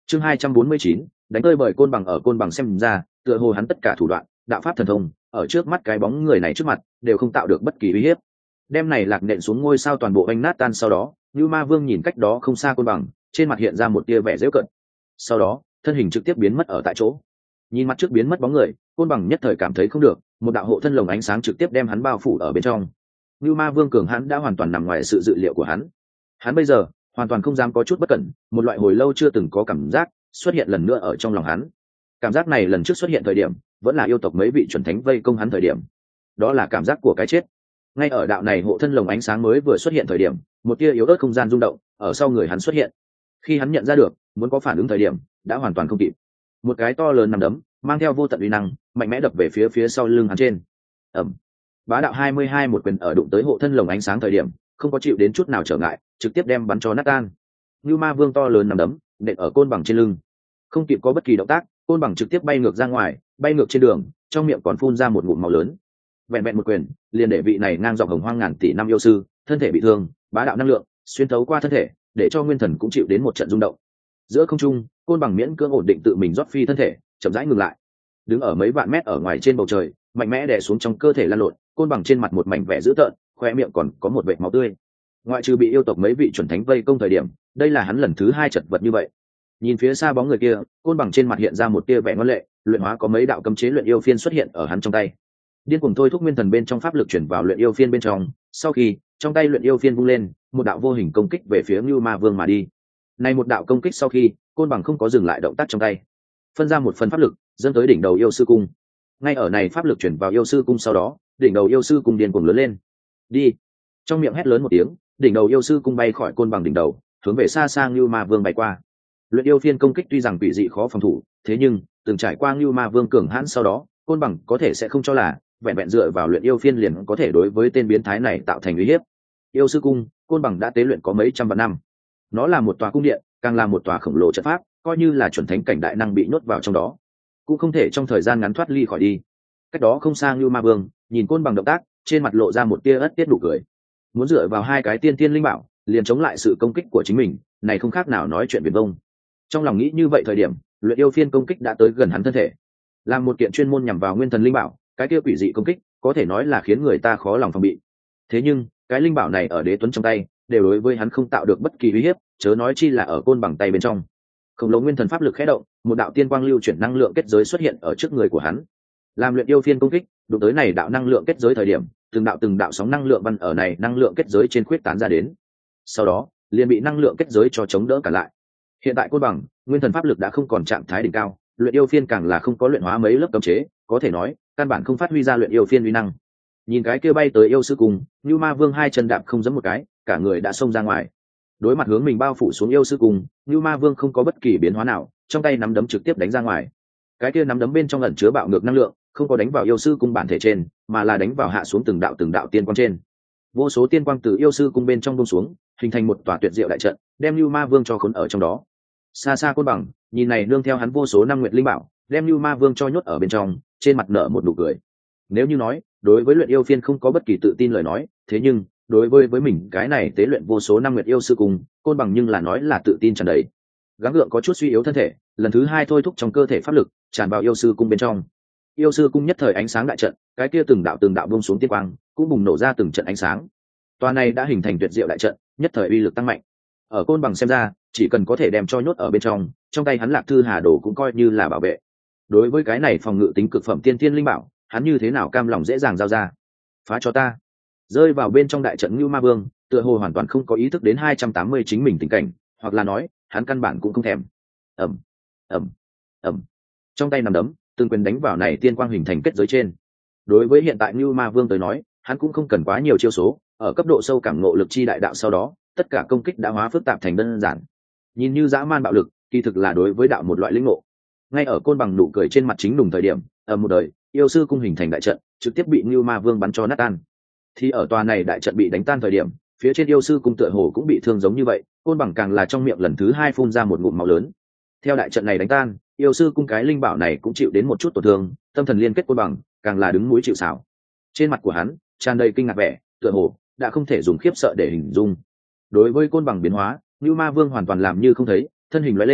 Chương 249, đánh tơi bởi côn bằng. Ở côn bằng xem ra, tựa hồ hắn tất cả thủ đoạn, đạo pháp thần thông, ở trước mắt cái bóng người này trước mặt, đều không tạo được bất kỳ uy hiếp. Đem này lạc nện xuống ngôi sao toàn bộ anh nát tan. Sau đó, Nưu Ma Vương nhìn cách đó không xa côn bằng, trên mặt hiện ra một tia vẻ giễu cợt. Sau đó, thân hình trực tiếp biến mất ở tại chỗ. Nhìn mặt trước biến mất bóng người, côn bằng nhất thời cảm thấy không được, một đạo hộ thân lồng ánh sáng trực tiếp đem hắn bao phủ ở bên trong. Nưu Ma Vương cường hãn đã hoàn toàn nằm ngoài sự dự liệu của hắn. Hắn bây giờ hoàn toàn không dám có chút bất cẩn, một loại hồi lâu chưa từng có cảm giác xuất hiện lần nữa ở trong lòng hắn. Cảm giác này lần trước xuất hiện thời điểm, vẫn là yêu tộc mấy vị chuẩn thánh vây công hắn thời điểm. Đó là cảm giác của cái chết. Ngay ở đạo này hộ thân lồng ánh sáng mới vừa xuất hiện thời điểm, một tia yếu ớt không gian rung động ở sau người hắn xuất hiện. Khi hắn nhận ra được, muốn có phản ứng thời điểm, đã hoàn toàn không kịp. Một cái to lớn nằm đấm, mang theo vô tận uy năng, mạnh mẽ đập về phía sau lưng hắn trên. Ầm. Bá đạo 22 một quyền ở đụng tới hộ thân lồng ánh sáng thời điểm, không có chịu đến chút nào trở ngại, trực tiếp đem bắn cho nát tan. Như Ma Vương to lớn nằm đấm, nện ở côn bằng trên lưng. Không kịp có bất kỳ động tác, côn bằng trực tiếp bay ngược ra ngoài, bay ngược trên đường, trong miệng còn phun ra một ngụm máu lớn. Vẹn vẹn một quyền, liền để vị này ngang dọc hồng hoang ngàn tỷ năm yêu sư, thân thể bị thương, bá đạo năng lượng xuyên thấu qua thân thể, để cho nguyên thần cũng chịu đến một trận rung động. Giữa không trung, côn bằng miễn cưỡng ổn định tự mình rót phi thân thể, chậm rãi ngừng lại. Đứng ở mấy vạn mét ở ngoài trên bầu trời, mạnh mẽ đè xuống trong cơ thể lăn lộn, côn bằng trên mặt một mảnh vẻ dữ tợn, khoe miệng còn có một vệt máu tươi. Ngoại trừ bị yêu tộc mấy vị chuẩn thánh vây công thời điểm, đây là hắn lần thứ hai chật vật như vậy. Nhìn phía xa bóng người kia, côn bằng trên mặt hiện ra một tia vẻ ngoan lệ, luyện hóa có mấy đạo cấm chế luyện yêu phiên xuất hiện ở hắn trong tay. Điên cuồng thôi thúc nguyên thần bên trong pháp lực chuyển vào luyện yêu phiên bên trong, sau khi trong tay luyện yêu phiên vung lên, một đạo vô hình công kích về phía Nưu Ma Vương mà đi. Này một đạo công kích sau khi, côn bằng không có dừng lại động tác trong tay, phân ra một phần pháp lực, dâng tới đỉnh đầu yêu sư cung. Ngay ở này pháp lực chuyển vào yêu sư cung sau đó, đỉnh đầu yêu sư cung điên cuồng lớn lên. Đi! Trong miệng hét lớn một tiếng, đỉnh đầu yêu sư cung bay khỏi côn bằng đỉnh đầu, hướng về xa xa Nưu Ma Vương bay qua. Luyện yêu phiên công kích tuy rằng quỷ dị khó phòng thủ, thế nhưng từng trải qua Nưu Ma Vương cường hãn sau đó, côn bằng có thể sẽ không cho là vẹn vẹn dựa vào luyện yêu phiên liền có thể đối với tên biến thái này tạo thành uy hiếp. Yêu sư cung, côn bằng đã tế luyện có mấy trăm vạn năm. Nó là một tòa cung điện, càng là một tòa khổng lồ trận pháp, coi như là chuẩn thánh cảnh đại năng bị nhốt vào trong đó, cũng không thể trong thời gian ngắn thoát ly khỏi đi. Cách đó không xa Nưu Ma Vương, nhìn côn bằng động tác, trên mặt lộ ra một tia ất tiết nụ cười. Muốn dựa vào hai cái tiên tiên linh bảo, liền chống lại sự công kích của chính mình, này không khác nào nói chuyện viển vông. Trong lòng nghĩ như vậy thời điểm, luyện yêu phiên công kích đã tới gần hắn thân thể. Làm một kiện chuyên môn nhằm vào nguyên thần linh bảo, cái kia quỷ dị công kích, có thể nói là khiến người ta khó lòng phòng bị. Thế nhưng, cái linh bảo này ở Đế Tuấn trong tay, đều đối với hắn không tạo được bất kỳ uy hiếp, chớ nói chi là ở côn bằng tay bên trong. Khổng lồ nguyên thần pháp lực khẽ động, một đạo tiên quang lưu chuyển năng lượng kết giới xuất hiện ở trước người của hắn. Làm luyện yêu phiên công kích, đụng tới này đạo năng lượng kết giới thời điểm, từng đạo sóng năng lượng văn ở này năng lượng kết giới trên khuyết tán ra đến. Sau đó, liền bị năng lượng kết giới cho chống đỡ cả lại. Hiện tại côn bằng, nguyên thần pháp lực đã không còn trạng thái đỉnh cao, luyện yêu phiên càng là không có luyện hóa mấy lớp cấm chế, có thể nói, căn bản không phát huy ra luyện yêu phiên uy năng. Nhìn cái kia bay tới yêu sư cùng, Nưu Ma Vương hai chân đạp không giẫm một cái, cả người đã xông ra ngoài. Đối mặt hướng mình bao phủ xuống yêu sư cùng, Nưu Ma Vương không có bất kỳ biến hóa nào, trong tay nắm đấm trực tiếp đánh ra ngoài. Cái kia nắm đấm bên trong ẩn chứa bạo ngược năng lượng, không có đánh vào yêu sư cung bản thể trên, mà là đánh vào hạ xuống từng đạo tiên quang trên. Vô số tiên quang từ yêu sư cung bên trong buông xuống, hình thành một tòa tuyệt diệu đại trận, đem Nưu Ma Vương cho khốn ở trong đó. Xa xa côn bằng, nhìn này nương theo hắn vô số năm nguyệt linh bảo, đem Nưu Ma Vương cho nhốt ở bên trong, trên mặt nở một nụ cười. Nếu như nói, đối với luyện yêu phiên không có bất kỳ tự tin lời nói, thế nhưng đối với mình cái này tế luyện vô số năm nguyệt yêu sư cung, côn bằng nhưng là nói là tự tin tràn đầy. Gắng gượng có chút suy yếu thân thể, lần thứ hai thôi thúc trong cơ thể pháp lực tràn vào yêu sư cung bên trong. Yêu sư cung nhất thời ánh sáng đại trận, cái kia từng đạo buông xuống tiên quang, cũng bùng nổ ra từng trận ánh sáng. Tòa này đã hình thành tuyệt diệu đại trận, nhất thời uy lực tăng mạnh. Ở côn bằng xem ra, chỉ cần có thể đem cho nhốt ở bên trong tay hắn Lạc Thư Hà Đồ cũng coi như là bảo vệ. Đối với cái này phòng ngự tính cực phẩm tiên thiên linh bảo, hắn như thế nào cam lòng dễ dàng giao ra. Phá cho ta! Rơi vào bên trong đại trận Nưu Ma Vương, tựa hồ hoàn toàn không có ý thức đến 280 chính mình tình cảnh, hoặc là nói, hắn căn bản cũng không thèm. Ầm, ầm, ầm. Trong tay nắm đấm, từng quyền đánh vào này tiên quang hình thành kết giới trên. Đối với hiện tại Nưu Ma Vương tới nói, hắn cũng không cần quá nhiều chiêu số, ở cấp độ sâu cảm ngộ lực chi đại đạo sau đó, tất cả công kích đã hóa phức tạp thành đơn giản. Nhìn như dã man bạo lực, kỳ thực là đối với đạo một loại lĩnh ngộ. Ngay ở côn bằng nụ cười trên mặt chính đùng thời điểm, ở một đời, yêu sư cung hình thành đại trận, trực tiếp bị Nưu Ma Vương bắn cho nát tan. Thì ở tòa này đại trận bị đánh tan thời điểm, phía trên yêu sư cung tựa hồ cũng bị thương giống như vậy, côn bằng càng là trong miệng lần thứ hai phun ra một ngụm máu lớn. Theo đại trận này đánh tan, yêu sư cung cái linh bảo này cũng chịu đến một chút tổn thương, tâm thần liên kết côn bằng càng là đứng mũi chịu sào. Trên mặt của hắn tràn đầy kinh ngạc vẻ, tựa hồ đã không thể dùng khiếp sợ để hình dung. Đối với côn bằng biến hóa, Nưu Ma Vương hoàn toàn làm như không thấy, thân hình lóe lên,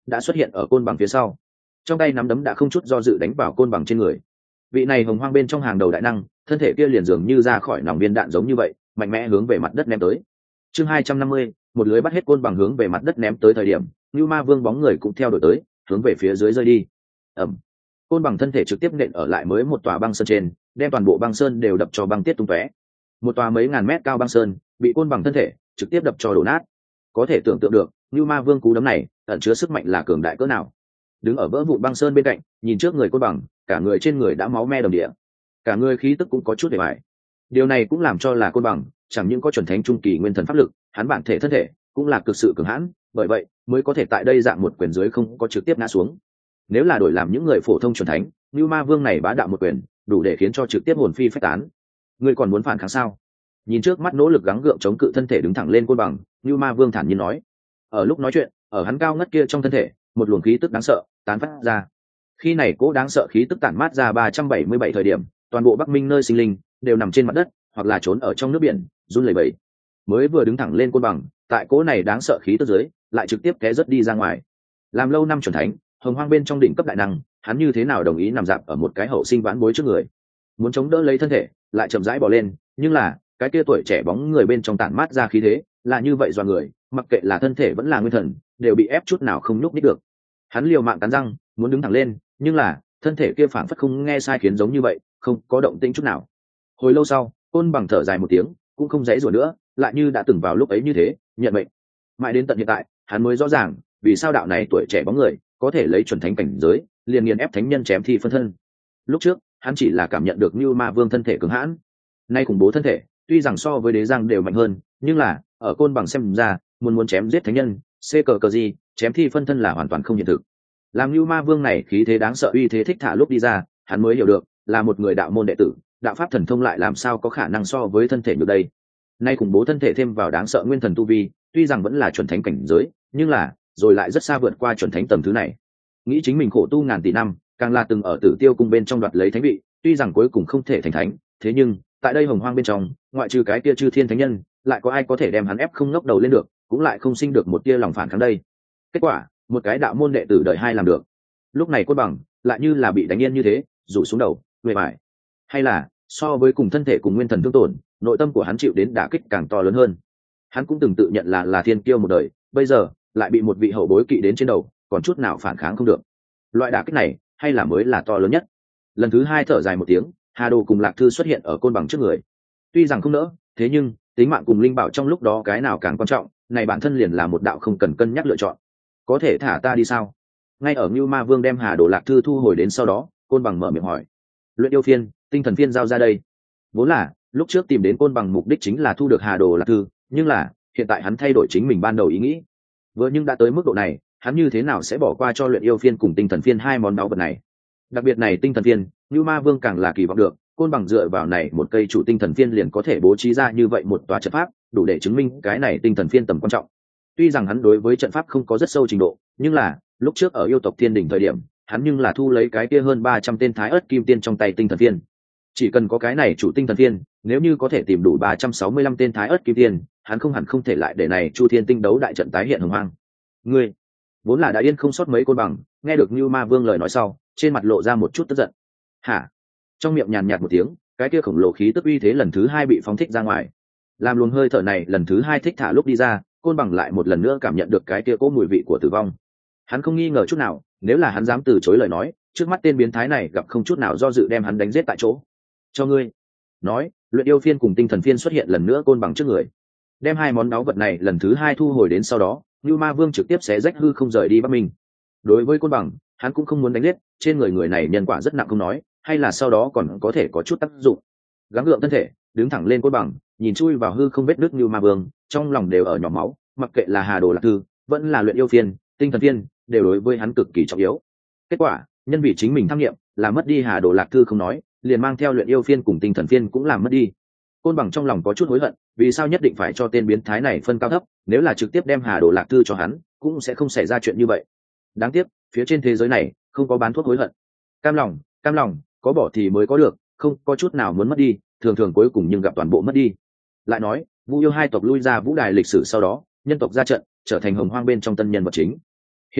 đã xuất hiện ở côn bằng phía sau, trong tay nắm đấm đã không chút do dự đánh vào côn bằng trên người. Vị này hồng hoang bên trong hàng đầu đại năng, thân thể kia liền dường như ra khỏi nòng viên đạn giống như vậy, mạnh mẽ hướng về mặt đất ném tới. Chương 250, một lưới bắt hết côn bằng hướng về mặt đất ném tới thời điểm, Nưu Ma Vương bóng người cũng theo đuổi tới, hướng về phía dưới rơi đi. Ầm. Côn bằng thân thể trực tiếp nện ở lại mới một tòa băng sơn trên, đem toàn bộ băng sơn đều đập cho băng tiết tung tóe. Một tòa mấy ngàn mét cao băng sơn bị côn bằng thân thể trực tiếp đập cho đổ nát. Có thể tưởng tượng được, Nưu Ma Vương cú đấm này ẩn chứa sức mạnh là cường đại cỡ nào. Đứng ở vỡ vụn băng sơn bên cạnh, nhìn trước người côn bằng, cả người trên người đã máu me đầm địa, cả người khí tức cũng có chút để bại. Điều này cũng làm cho là côn bằng chẳng những có chuẩn thánh trung kỳ nguyên thần pháp lực, hắn bản thể thân thể cũng là cực sự cường hãn, bởi vậy mới có thể tại đây dạng một quyền dưới không có trực tiếp ngã xuống. Nếu là đổi làm những người phổ thông chuẩn thánh, Nưu Ma Vương này bá đạo một quyền, đủ để khiến cho trực tiếp hồn phi phách tán. Ngươi còn muốn phản kháng sao? Nhìn trước mắt nỗ lực gắng gượng chống cự thân thể đứng thẳng lên côn bằng, Nưu Ma Vương thản nhiên nói. Ở lúc nói chuyện, ở hắn cao ngất kia trong thân thể, một luồng khí tức đáng sợ tán phát ra. Khi này cố đáng sợ khí tức tản mát ra 377 thời điểm, toàn bộ Bắc Minh nơi sinh linh đều nằm trên mặt đất, hoặc là trốn ở trong nước biển, run lẩy bẩy. Mới vừa đứng thẳng lên côn bằng, tại cố này đáng sợ khí tức dưới, lại trực tiếp té rất đi ra ngoài. Làm lâu năm chuẩn thánh, hồng hoang bên trong đỉnh cấp đại năng, hắn như thế nào đồng ý nằm dạp ở một cái hậu sinh vãn bối trước người, muốn chống đỡ lấy thân thể, lại chậm rãi bò lên, nhưng là cái kia tuổi trẻ bóng người bên trong tản mát ra khí thế, là như vậy doa người, mặc kệ là thân thể vẫn là nguyên thần, đều bị ép chút nào không nhúc nhích được. Hắn liều mạng cắn răng, muốn đứng thẳng lên, nhưng là thân thể kia phảng phất không nghe sai khiến giống như vậy, không có động tĩnh chút nào. Hồi lâu sau, côn bằng thở dài một tiếng, cũng không dãy rủa nữa, lại như đã từng vào lúc ấy như thế, nhận mệnh. Mãi đến tận hiện tại, hắn mới rõ ràng, vì sao đạo này tuổi trẻ bóng người có thể lấy chuẩn thánh cảnh giới, liền nghiền ép thánh nhân chém thi phân thân. Lúc trước, hắn chỉ là cảm nhận được Nưu Ma Vương thân thể cứng hãn, nay khủng bố thân thể, tuy rằng so với Đế Giang đều mạnh hơn, nhưng là ở côn bằng xem ra, muốn chém giết thánh nhân, cờ gì, chém thi phân thân là hoàn toàn không hiện thực. Làm Nưu Ma Vương này khí thế đáng sợ uy thế thích thả lúc đi ra, hắn mới hiểu được, là một người đạo môn đệ tử, đạo pháp thần thông lại làm sao có khả năng so với thân thể như đây. Nay khủng bố thân thể thêm vào đáng sợ nguyên thần tu vi, tuy rằng vẫn là chuẩn thánh cảnh giới, nhưng là rồi lại rất xa vượt qua chuẩn thánh tầng thứ này. Nghĩ chính mình khổ tu ngàn tỷ năm, càng là từng ở Tử Tiêu cung bên trong đoạt lấy thánh vị, tuy rằng cuối cùng không thể thành thánh, thế nhưng tại đây hồng hoang bên trong, ngoại trừ cái kia chư thiên thánh nhân, lại có ai có thể đem hắn ép không ngóc đầu lên được, cũng lại không sinh được một tia lòng phản kháng đây. Kết quả, một cái đạo môn đệ tử đời hai làm được. Lúc này côn bằng lại như là bị đánh yên như thế, rủ xuống đầu, về bại. Hay là so với cùng thân thể cùng nguyên thần thương tổn, nội tâm của hắn chịu đến đả kích càng to lớn hơn. Hắn cũng từng tự nhận là thiên kiêu một đời, bây giờ lại bị một vị hậu bối kỵ đến trên đầu, còn chút nào phản kháng không được. Loại đả kích này hay là mới là to lớn nhất. Lần thứ hai thở dài một tiếng, Hà Đồ cùng Lạc Thư xuất hiện ở côn bằng trước người. Tuy rằng không nỡ, thế nhưng tính mạng cùng linh bảo trong lúc đó cái nào càng quan trọng, này bản thân liền là một đạo không cần cân nhắc lựa chọn. Có thể thả ta đi sao? Ngay ở Nưu Ma Vương đem Hà Đồ Lạc Thư thu hồi đến sau đó, côn bằng mở miệng hỏi. Luyện yêu phiên, tinh thần phiên giao ra đây. Vốn là lúc trước tìm đến côn bằng mục đích chính là thu được Hà Đồ Lạc Thư, nhưng là hiện tại hắn thay đổi chính mình ban đầu ý nghĩ. Vừa nhưng đã tới mức độ này, hắn như thế nào sẽ bỏ qua cho luyện yêu phiên cùng tinh thần phiên hai món báu vật này? Đặc biệt này tinh thần phiên, Nưu Ma Vương càng là kỳ vọng được, côn bằng dựa vào này một cây chủ tinh thần phiên liền có thể bố trí ra như vậy một tòa trận pháp, đủ để chứng minh cái này tinh thần phiên tầm quan trọng. Tuy rằng hắn đối với trận pháp không có rất sâu trình độ, nhưng là lúc trước ở yêu tộc thiên đỉnh thời điểm, hắn nhưng là thu lấy cái kia hơn 300 tên thái ớt kim tiên trong tay tinh thần phiên. Chỉ cần có cái này chủ tinh thần phiên, nếu như có thể tìm đủ 365 tên thái ớt kim tiên, hắn không hẳn không thể lại để này Chu Thiên tinh đấu đại trận tái hiện hồng hoang. Ngươi vốn là đã yên không sót mấy côn bằng, nghe được Nưu Ma Vương lời nói sau, trên mặt lộ ra một chút tức giận. Hả? Trong miệng nhàn nhạt một tiếng, cái kia khổng lồ khí tức uy thế lần thứ hai bị phóng thích ra ngoài. Làm luồng hơi thở này lần thứ hai thích thả lúc đi ra, côn bằng lại một lần nữa cảm nhận được cái kia cỗ mùi vị của tử vong. Hắn không nghi ngờ chút nào, nếu là hắn dám từ chối lời nói, trước mắt tên biến thái này gặp không chút nào do dự đem hắn đánh giết tại chỗ. Cho ngươi. Nói, luyện yêu phiên cùng tinh thần phiên xuất hiện lần nữa côn bằng trước người. Đem hai món báu vật này lần thứ hai thu hồi đến sau đó, Nưu Ma Vương trực tiếp xé rách hư không rời đi Bắc Minh. Đối với côn bằng, hắn cũng không muốn đánh giết, trên người này nhân quả rất nặng không nói, hay là sau đó còn có thể có chút tác dụng. Gắng gượng thân thể, đứng thẳng lên côn bằng, nhìn chui vào hư không vết nước Nưu Ma Vương, trong lòng đều ở nhỏ máu, mặc kệ là Hà Đồ Lạc Thư, vẫn là luyện yêu phiên, tinh thần phiên, đều đối với hắn cực kỳ trọng yếu. Kết quả, nhân vì chính mình tham nghiệm, là mất đi Hà Đồ Lạc Thư không nói, liền mang theo luyện yêu phiên cùng tinh thần phiên cũng làm mất đi. Côn bằng trong lòng có chút hối hận, vì sao nhất định phải cho tên biến thái này phân cao thấp, nếu là trực tiếp đem Hà Đồ Lạc Thư cho hắn, cũng sẽ không xảy ra chuyện như vậy. Đáng tiếc, phía trên thế giới này không có bán thuốc hối hận. Cam lòng, có bỏ thì mới có được, không có chút nào muốn mất đi, thường thường cuối cùng nhưng gặp toàn bộ mất đi. Lại nói, Vu yêu hai tộc lui ra vũ đài lịch sử sau đó, nhân tộc ra trận, trở thành hồng hoang bên trong tân nhân vật chính. Hiện nay,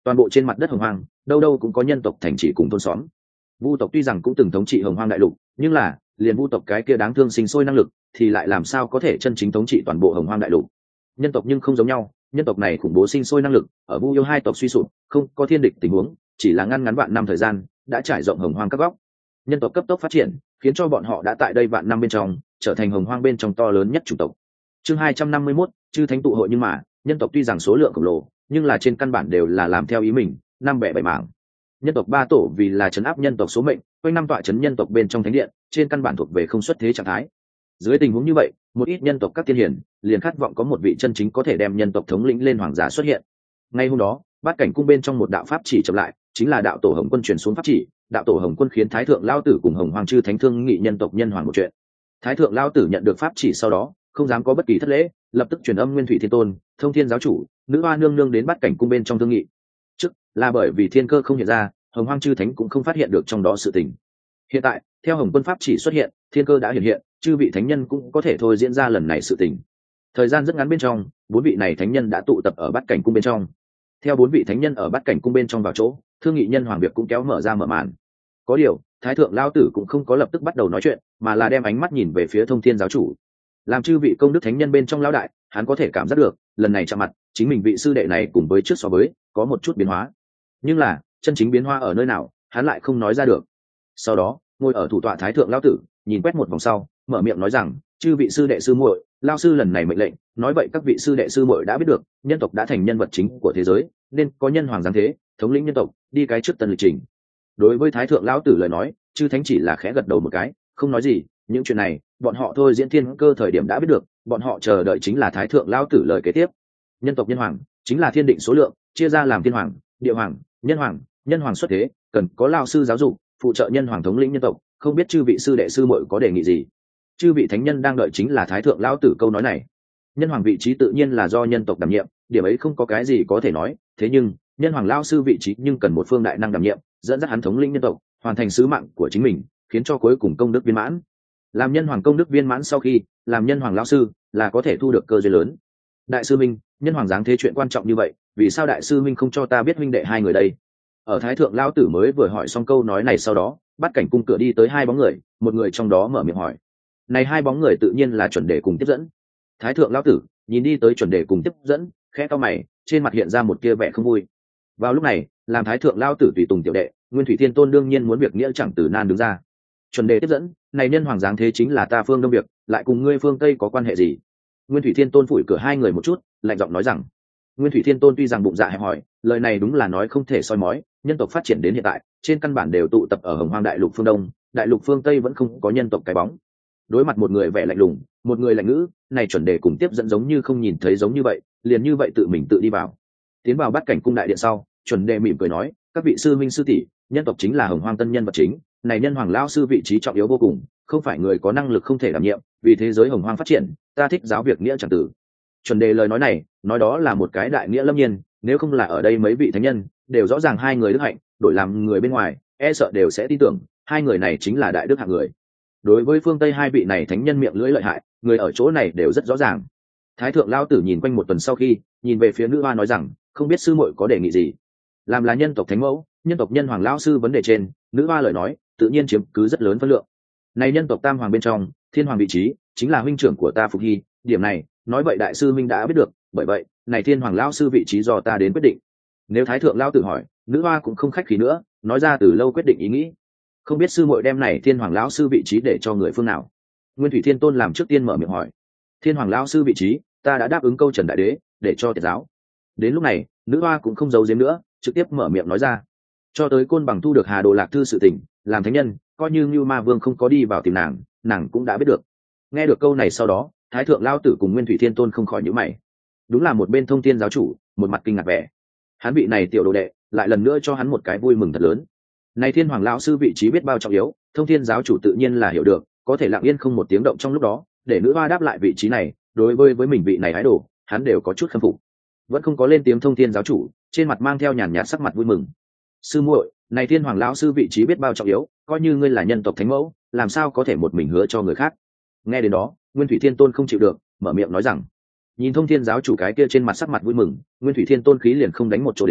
toàn bộ trên mặt đất hồng hoang đâu đâu cũng có nhân tộc thành trì cùng thôn xóm. Vu tộc tuy rằng cũng từng thống trị hồng hoang đại lục, nhưng là liền vu tộc cái kia đáng thương sinh sôi năng lực thì lại làm sao có thể chân chính thống trị toàn bộ hồng hoang đại lục. Nhân tộc nhưng không giống nhau, nhân tộc này khủng bố sinh sôi năng lực ở vu yêu hai tộc suy sụp không có thiên địch tình huống, chỉ là ngăn ngắn vạn năm thời gian đã trải rộng hồng hoang các góc. Nhân tộc cấp tốc phát triển khiến cho bọn họ đã tại đây vạn năm bên trong trở thành hồng hoang bên trong to lớn nhất chủng tộc. Chương 251, chư thánh tụ hội. Nhưng mà nhân tộc tuy rằng số lượng khổng lồ, nhưng là trên căn bản đều là làm theo ý mình, năm bẻ bảy mảng. Nhân tộc ba tổ vì là trấn áp nhân tộc số mệnh, quanh năm tọa trấn nhân tộc bên trong thánh điện, trên căn bản thuộc về không xuất thế trạng thái. Dưới tình huống như vậy, một ít nhân tộc các tiên hiển liền khát vọng có một vị chân chính có thể đem nhân tộc thống lĩnh lên hoàng giả xuất hiện. Ngay hôm đó, bát cảnh cung bên trong một đạo pháp chỉ chậm lại, chính là đạo tổ Hồng Quân truyền xuống pháp chỉ. Đạo tổ Hồng Quân khiến Thái thượng lao tử cùng Hồng Hoàng chư thánh thương nghị nhân tộc nhân hoàng một chuyện. Thái thượng lao tử nhận được pháp chỉ sau đó, không dám có bất kỳ thất lễ, lập tức truyền âm Nguyên Thủy Thiên Tôn, Thông Thiên giáo chủ, Nữ Hoa nương nương đến bát cảnh cung bên trong thương nghị. Trước là bởi vì thiên cơ không hiện ra, Hồng Hoang chư thánh cũng không phát hiện được trong đó sự tình. Hiện tại, theo Hồng Quân pháp chỉ xuất hiện, thiên cơ đã hiện hiện, chư vị thánh nhân cũng có thể thôi diễn ra lần này sự tình. Thời gian rất ngắn bên trong, bốn vị này thánh nhân đã tụ tập ở bát cảnh cung bên trong. Theo bốn vị thánh nhân ở bát cảnh cung bên trong vào chỗ, thương nghị nhân hoàng việc cũng kéo mở ra mở màn. Có điều, Thái thượng lao tử cũng không có lập tức bắt đầu nói chuyện, mà là đem ánh mắt nhìn về phía Thông Thiên giáo chủ. Làm chư vị công đức thánh nhân bên trong lão đại, hắn có thể cảm giác được, lần này chạm mặt, chính mình vị sư đệ này cùng với trước so với, có một chút biến hóa. Nhưng là, chân chính biến hóa ở nơi nào, hắn lại không nói ra được. Sau đó, ngồi ở thủ tọa Thái thượng lão tử, nhìn quét một vòng sau, mở miệng nói rằng, chư vị sư đệ sư muội, lao sư lần này mệnh lệnh, nói vậy các vị sư đệ sư muội đã biết được, nhân tộc đã thành nhân vật chính của thế giới, nên có nhân hoàng giáng thế, thống lĩnh nhân tộc, đi cái trước tân lịch trình. Đối với Thái thượng lão tử lời nói, chư thánh chỉ là khẽ gật đầu một cái, không nói gì. Những chuyện này bọn họ thôi diễn thiên cơ thời điểm đã biết được, bọn họ chờ đợi chính là Thái thượng lão tử lời kế tiếp. Nhân tộc nhân hoàng chính là thiên định số lượng, chia ra làm thiên hoàng, địa hoàng, nhân hoàng xuất thế, cần có lao sư giáo dục phụ trợ nhân hoàng thống lĩnh nhân tộc. Không biết chư vị sư đệ sư muội có đề nghị gì? Chư vị thánh nhân đang đợi chính là Thái thượng lão tử câu nói này. Nhân hoàng vị trí tự nhiên là do nhân tộc đảm nhiệm, điểm ấy không có cái gì có thể nói. Thế nhưng nhân hoàng lao sư vị trí nhưng cần một phương đại năng đảm nhiệm, dẫn dắt hắn thống lĩnh nhân tộc, hoàn thành sứ mạng của chính mình, khiến cho cuối cùng công đức viên mãn. Làm nhân hoàng công đức viên mãn sau khi làm nhân hoàng lão sư là có thể thu được cơ duyên lớn. Đại sư minh, nhân hoàng giáng thế chuyện quan trọng như vậy, vì sao đại sư minh không cho ta biết huynh đệ hai người đây? Ở Thái thượng lão tử mới vừa hỏi xong câu nói này sau đó, bát cảnh cung cửa đi tới hai bóng người, một người trong đó mở miệng hỏi. Này hai bóng người tự nhiên là chuẩn đề cùng tiếp dẫn. Thái thượng lão tử nhìn đi tới chuẩn đề cùng tiếp dẫn, khẽ cau mày, trên mặt hiện ra một tia vẻ không vui. Vào lúc này, làm Thái thượng lão tử tùy tùng tiểu đệ, Nguyên Thủy Thiên Tôn đương nhiên muốn việc nghĩa chẳng từ nan đứng ra. Chuẩn đề tiếp dẫn, này nhân hoàng giáng thế chính là ta phương đông việc, lại cùng ngươi phương tây có quan hệ gì? Nguyên Thủy Thiên Tôn phủi cửa hai người một chút, lạnh giọng nói rằng. Nguyên Thủy Thiên Tôn tuy rằng bụng dạ hẹp hòi, lời này đúng là nói không thể soi mói. Nhân tộc phát triển đến hiện tại, trên căn bản đều tụ tập ở Hồng Hoang đại lục phương đông, đại lục phương tây vẫn không có nhân tộc cái bóng. Đối mặt một người vẻ lạnh lùng, một người lạnh ngữ, này chuẩn đề cùng tiếp dẫn giống như không nhìn thấy giống như vậy, liền như vậy tự mình tự đi vào. Tiến vào bát cảnh cung đại điện sau, chuẩn đề mỉm cười nói, các vị sư minh sư tỷ, nhân tộc chính là Hồng Hoang tân nhân vật chính, này nhân hoàng lao sư vị trí trọng yếu vô cùng, không phải người có năng lực không thể đảm nhiệm, vì thế giới Hồng Hoang phát triển, ta thích giáo việc nghĩa chẳng tử. Chuẩn đề lời nói này, nói đó là một cái đại nghĩa lâm nhiên, nếu không là ở đây mấy vị thánh nhân đều rõ ràng hai người đức hạnh, đổi làm người bên ngoài e sợ đều sẽ tin tưởng hai người này chính là đại đức hạng người. Đối với phương tây hai vị này thánh nhân miệng lưỡi lợi hại, người ở chỗ này đều rất rõ ràng. Thái thượng lao tử nhìn quanh một tuần sau khi nhìn về phía nữ hoa nói rằng, không biết sư muội có đề nghị gì? Làm là nhân tộc thánh mẫu, nhân tộc nhân hoàng lao sư vấn đề trên, nữ hoa lời nói tự nhiên chiếm cứ rất lớn phân lượng. Này nhân tộc tam hoàng bên trong, thiên hoàng vị trí chính là huynh trưởng của ta Phục Hy, điểm này nói vậy đại sư minh đã biết được, bởi vậy này thiên hoàng lao sư vị trí do ta đến quyết định. Nếu thái thượng lao tử hỏi, nữ hoa cũng không khách khí nữa, nói ra từ lâu quyết định ý nghĩ. Không biết sư muội đem này thiên hoàng lão sư vị trí để cho người phương nào? Nguyên Thủy Thiên Tôn làm trước tiên mở miệng hỏi. Thiên hoàng lão sư vị trí ta đã đáp ứng câu Trần đại đế để cho tiệt giáo. Đến lúc này nữ hoa cũng không giấu giếm nữa, trực tiếp mở miệng nói ra. Cho tới Côn Bằng thu được Hà Đồ Lạc Thư sự tình, làm thánh nhân coi như Ngưu Ma Vương không có đi vào tìm nàng cũng đã biết được. Nghe được câu này sau đó, thái thượng lao tử cùng Nguyên Thủy Thiên Tôn không khỏi nhíu mày. Đúng là một bên Thông Thiên giáo chủ một mặt kinh ngạc vẻ, hắn vị này tiểu đồ đệ lại lần nữa cho hắn một cái vui mừng thật lớn. Này thiên hoàng lão sư vị trí biết bao trọng yếu, Thông Thiên giáo chủ tự nhiên là hiểu được, có thể lặng yên không một tiếng động trong lúc đó để nữ hoa đáp lại vị trí này. Đối với mình vị này ái đồ, hắn đều có chút khâm phục. Vẫn không có lên tiếng Thông Thiên giáo chủ trên mặt mang theo nhàn nhạt sắc mặt vui mừng. Sư muội, này thiên hoàng lão sư vị trí biết bao trọng yếu, coi như ngươi là nhân tộc thánh mẫu, làm sao có thể một mình hứa cho người khác? Nghe đến đó, Nguyên Thủy Thiên Tôn không chịu được, mở miệng nói rằng. Nhìn Thông Thiên giáo chủ cái kia trên mặt sắc mặt vui mừng, Nguyên Thủy Thiên Tôn khí liền không đánh một chỗ đến,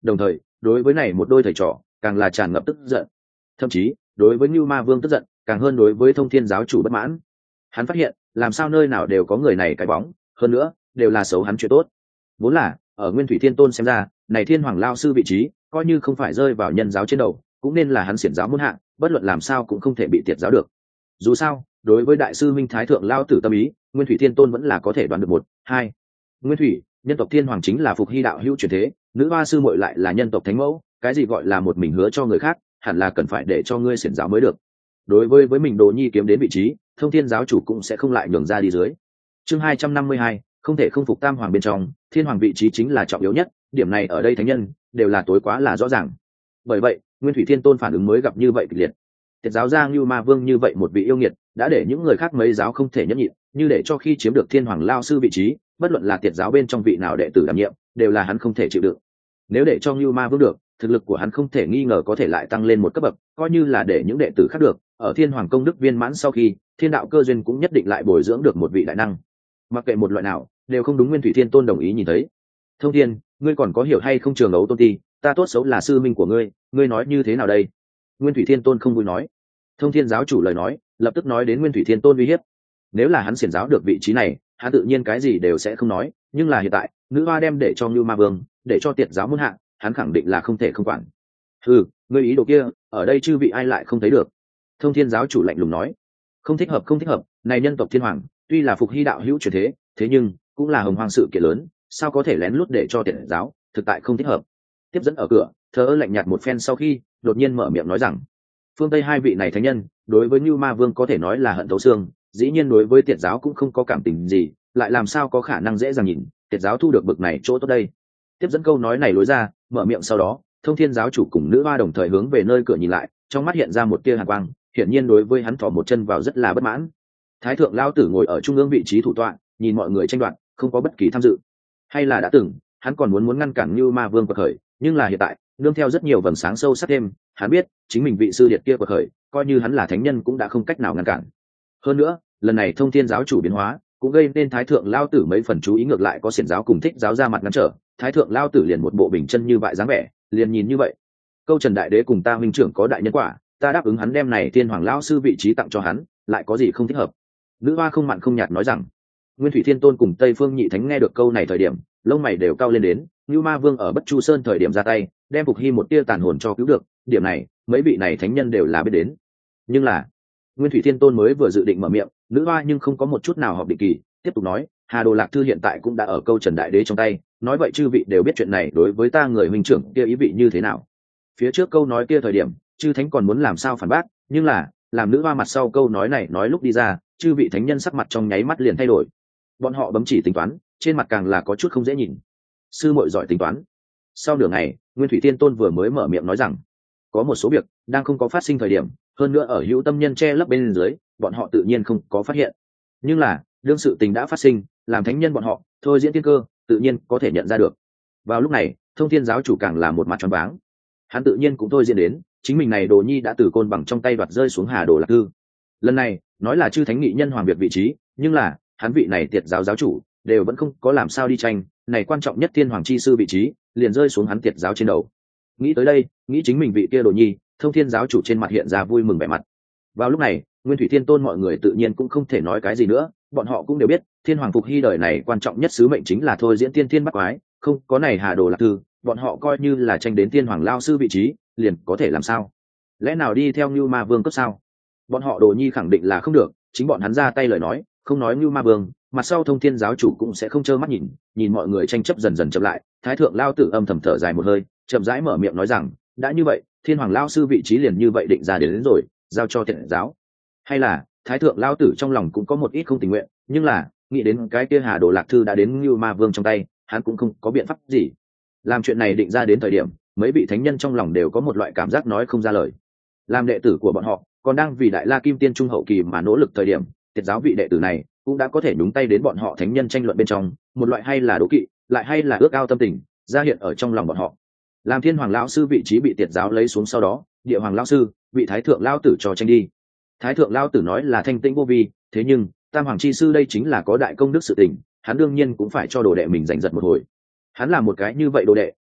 đồng thời đối với này một đôi thầy trò càng là tràn ngập tức giận, thậm chí đối với Như Ma Vương tức giận càng hơn đối với Thông Thiên giáo chủ bất mãn. Hắn phát hiện làm sao nơi nào đều có người này cái bóng, hơn nữa đều là xấu hắn chuyện tốt. Vốn là ở Nguyên Thủy Thiên Tôn xem ra, này Thiên Hoàng lao sư vị trí coi như không phải rơi vào nhân giáo trên đầu, cũng nên là hắn xiển giáo muôn hạng, bất luận làm sao cũng không thể bị tiệt giáo được. Dù sao đối với đại sư minh thái thượng lao tử tâm ý, Nguyên Thủy Thiên Tôn vẫn là có thể đoán được một hai. Nguyên Thủy nhân tộc Thiên Hoàng chính là phục hy đạo hữu truyền thế, nữ hoa sư muội lại là nhân tộc thánh mẫu, cái gì gọi là một mình hứa cho người khác, hẳn là cần phải để cho ngươi xiển giáo mới được. Đối với mình đồ nhi kiếm đến vị trí, Thông Thiên giáo chủ cũng sẽ không lại nhường ra đi dưới. Chương 252, không thể không phục tam hoàng bên trong, Thiên Hoàng vị trí chính là trọng yếu nhất, điểm này ở đây thánh nhân đều là tối quá là rõ ràng. Bởi vậy Nguyên Thủy Thiên Tôn phản ứng mới gặp như vậy kịch liệt. Tiệt giáo Giang Như Ma Vương như vậy một vị yêu nghiệt, đã để những người khác mấy giáo không thể nhẫn nhịn, như để cho khi chiếm được Thiên Hoàng lao sư vị trí, bất luận là tiệt giáo bên trong vị nào đệ tử đảm nhiệm, đều là hắn không thể chịu đựng. Nếu để cho Như Ma Vương được, thực lực của hắn không thể nghi ngờ có thể lại tăng lên một cấp bậc, coi như là để những đệ tử khác được, ở Thiên Hoàng công đức viên mãn sau khi, thiên đạo cơ duyên cũng nhất định lại bồi dưỡng được một vị đại năng. Mặc kệ một loại nào, đều không đúng Nguyên Thủy Thiên Tôn đồng ý nhìn thấy. Thông Thiên, ngươi còn có hiểu hay không trường đấu tôn ti, ta tốt xấu là sư minh của ngươi nói như thế nào đây? Nguyên Thủy Thiên Tôn không vui nói. Thông Thiên giáo chủ lời nói lập tức nói đến Nguyên Thủy Thiên Tôn uy hiếp. Nếu là hắn xiển giáo được vị trí này, hắn tự nhiên cái gì đều sẽ không nói, nhưng là hiện tại nữ hoa đem để cho Như Ma Vương, để cho tiệt giáo muôn hạ, hắn khẳng định là không thể không quản. Ngươi ý đồ kia ở đây chư vị ai lại không thấy được? Thông Thiên giáo chủ lạnh lùng nói. Không thích hợp, này nhân tộc Thiên Hoàng tuy là phục hy đạo hữu truyền thế, thế nhưng cũng là hồng hoàng sự kiện lớn, sao có thể lén lút để cho tiệt giáo, thực tại không thích hợp. Tiếp dẫn ở cửa thở lạnh nhạt một phen sau khi đột nhiên mở miệng nói rằng, phương Tây hai vị này thánh nhân đối với Như Ma Vương có thể nói là hận thấu xương, dĩ nhiên đối với tiệt giáo cũng không có cảm tình gì, lại làm sao có khả năng dễ dàng nhìn tiệt giáo thu được bực này chỗ tốt đây. Tiếp dẫn câu nói này lối ra, mở miệng sau đó, Thông Thiên giáo chủ cùng nữ hoa đồng thời hướng về nơi cửa nhìn lại, trong mắt hiện ra một tia hàn quang, hiển nhiên đối với hắn thỏ một chân vào rất là bất mãn. Thái thượng lao tử ngồi ở trung ương vị trí thủ tọa, nhìn mọi người tranh đoạt, không có bất kỳ tham dự. Hay là đã từng hắn còn muốn ngăn cản Như Ma Vương quật khởi, nhưng là hiện tại nương theo rất nhiều vầng sáng sâu sắc thêm, hắn biết chính mình vị sư điệt kia quật khởi, coi như hắn là thánh nhân cũng đã không cách nào ngăn cản. Hơn nữa lần này Thông Thiên giáo chủ biến hóa cũng gây nên thái thượng lao tử mấy phần chú ý, ngược lại có xiển giáo cùng thích giáo ra mặt ngăn trở, thái thượng lao tử liền một bộ bình chân như vậy dáng vẻ, liền nhìn như vậy. Câu Trần đại đế cùng ta huynh trưởng có đại nhân quả, ta đáp ứng hắn đem này Thiên Hoàng lão sư vị trí tặng cho hắn, lại có gì không thích hợp? Nữ hoa không mặn không nhạt nói rằng. Nguyên Thủy Thiên Tôn cùng Tây Phương Nhị Thánh nghe được câu này thời điểm, lông mày đều cao lên đến. Như Ma Vương ở Bất Chu Sơn thời điểm ra tay, đem Phục Hy một tia tàn hồn cho cứu được, điểm này mấy vị này thánh nhân đều là biết đến. Nhưng là Nguyên Thủy Thiên Tôn mới vừa dự định mở miệng, nữ hoa nhưng không có một chút nào họp định kỳ, tiếp tục nói, Hà Đồ Lạc Thư hiện tại cũng đã ở Câu Trần đại đế trong tay, nói vậy chư vị đều biết chuyện này đối với ta người huynh trưởng kia ý vị như thế nào. Phía trước câu nói kia thời điểm, chư thánh còn muốn làm sao phản bác, nhưng là làm nữ hoa mặt sau câu nói này nói lúc đi ra, chư vị thánh nhân sắc mặt trong nháy mắt liền thay đổi. Bọn họ bấm chỉ tính toán, trên mặt càng là có chút không dễ nhìn. Sư muội giỏi tính toán. Sau nửa ngày, Nguyên Thủy Thiên Tôn vừa mới mở miệng nói rằng, có một số việc đang không có phát sinh thời điểm, hơn nữa ở hữu tâm nhân che lấp bên dưới, bọn họ tự nhiên không có phát hiện. Nhưng là đương sự tình đã phát sinh, làm thánh nhân bọn họ thôi diễn tiên cơ, tự nhiên có thể nhận ra được. Vào lúc này, Thông Thiên giáo chủ càng là một mặt choáng váng. Hắn tự nhiên cũng thôi diễn đến, chính mình này đồ nhi đã từ côn bằng trong tay đoạt rơi xuống Hà Đồ Lạc Thư. Lần này nói là chư thánh nghị nhân hoàng việt vị trí, nhưng là hắn vị này tiệt giáo giáo chủ đều vẫn không có làm sao đi tranh, này quan trọng nhất Thiên Hoàng chi sư vị trí liền rơi xuống hắn tiệt giáo trên đầu. Nghĩ tới đây, nghĩ chính mình vị kia đồ nhi, Thông Thiên giáo chủ trên mặt hiện ra vui mừng vẻ mặt. Vào lúc này, Nguyên Thủy Thiên Tôn mọi người tự nhiên cũng không thể nói cái gì nữa, bọn họ cũng đều biết Thiên Hoàng Phục Hy đời này quan trọng nhất sứ mệnh chính là thôi diễn tiên thiên bắt quái, không có này Hà Đồ Lạc Thư, bọn họ coi như là tranh đến Thiên Hoàng lao sư vị trí liền có thể làm sao? Lẽ nào đi theo Như Ma Vương cấp sao? Bọn họ đồ nhi khẳng định là không được, chính bọn hắn ra tay lời nói, không nói Như Ma Vương, mặt sau Thông Thiên giáo chủ cũng sẽ không trơ mắt nhìn mọi người tranh chấp dần dần chậm lại. Thái thượng lao tử âm thầm thở dài một hơi, chậm rãi mở miệng nói rằng, đã như vậy, Thiên Hoàng lao sư vị trí liền như vậy định ra đến rồi, giao cho tiệt giáo. Hay là Thái thượng lao tử trong lòng cũng có một ít không tình nguyện, nhưng là nghĩ đến cái kia Hà Đồ Lạc Thư đã đến Như Ma Vương trong tay, hắn cũng không có biện pháp gì. Làm chuyện này định ra đến thời điểm, mấy vị thánh nhân trong lòng đều có một loại cảm giác nói không ra lời. Làm đệ tử của bọn họ còn đang vì Đại La Kim Tiên trung hậu kỳ mà nỗ lực thời điểm, tiệt giáo vị đệ tử này cũng đã có thể nhúng tay đến bọn họ thánh nhân tranh luận bên trong, một loại hay là đố kỵ, lại hay là ước ao tâm tình ra hiện ở trong lòng bọn họ. Làm Thiên Hoàng lão sư vị trí bị tiệt giáo lấy xuống sau đó, Địa Hoàng lão sư bị Thái thượng lão tử cho tranh đi. Thái thượng lão tử nói là thanh tĩnh vô vi, thế nhưng Tam Hoàng chi sư đây chính là có đại công đức sự tình, hắn đương nhiên cũng phải cho đồ đệ mình giành giật một hồi. Hắn là một cái như vậy đồ đệ,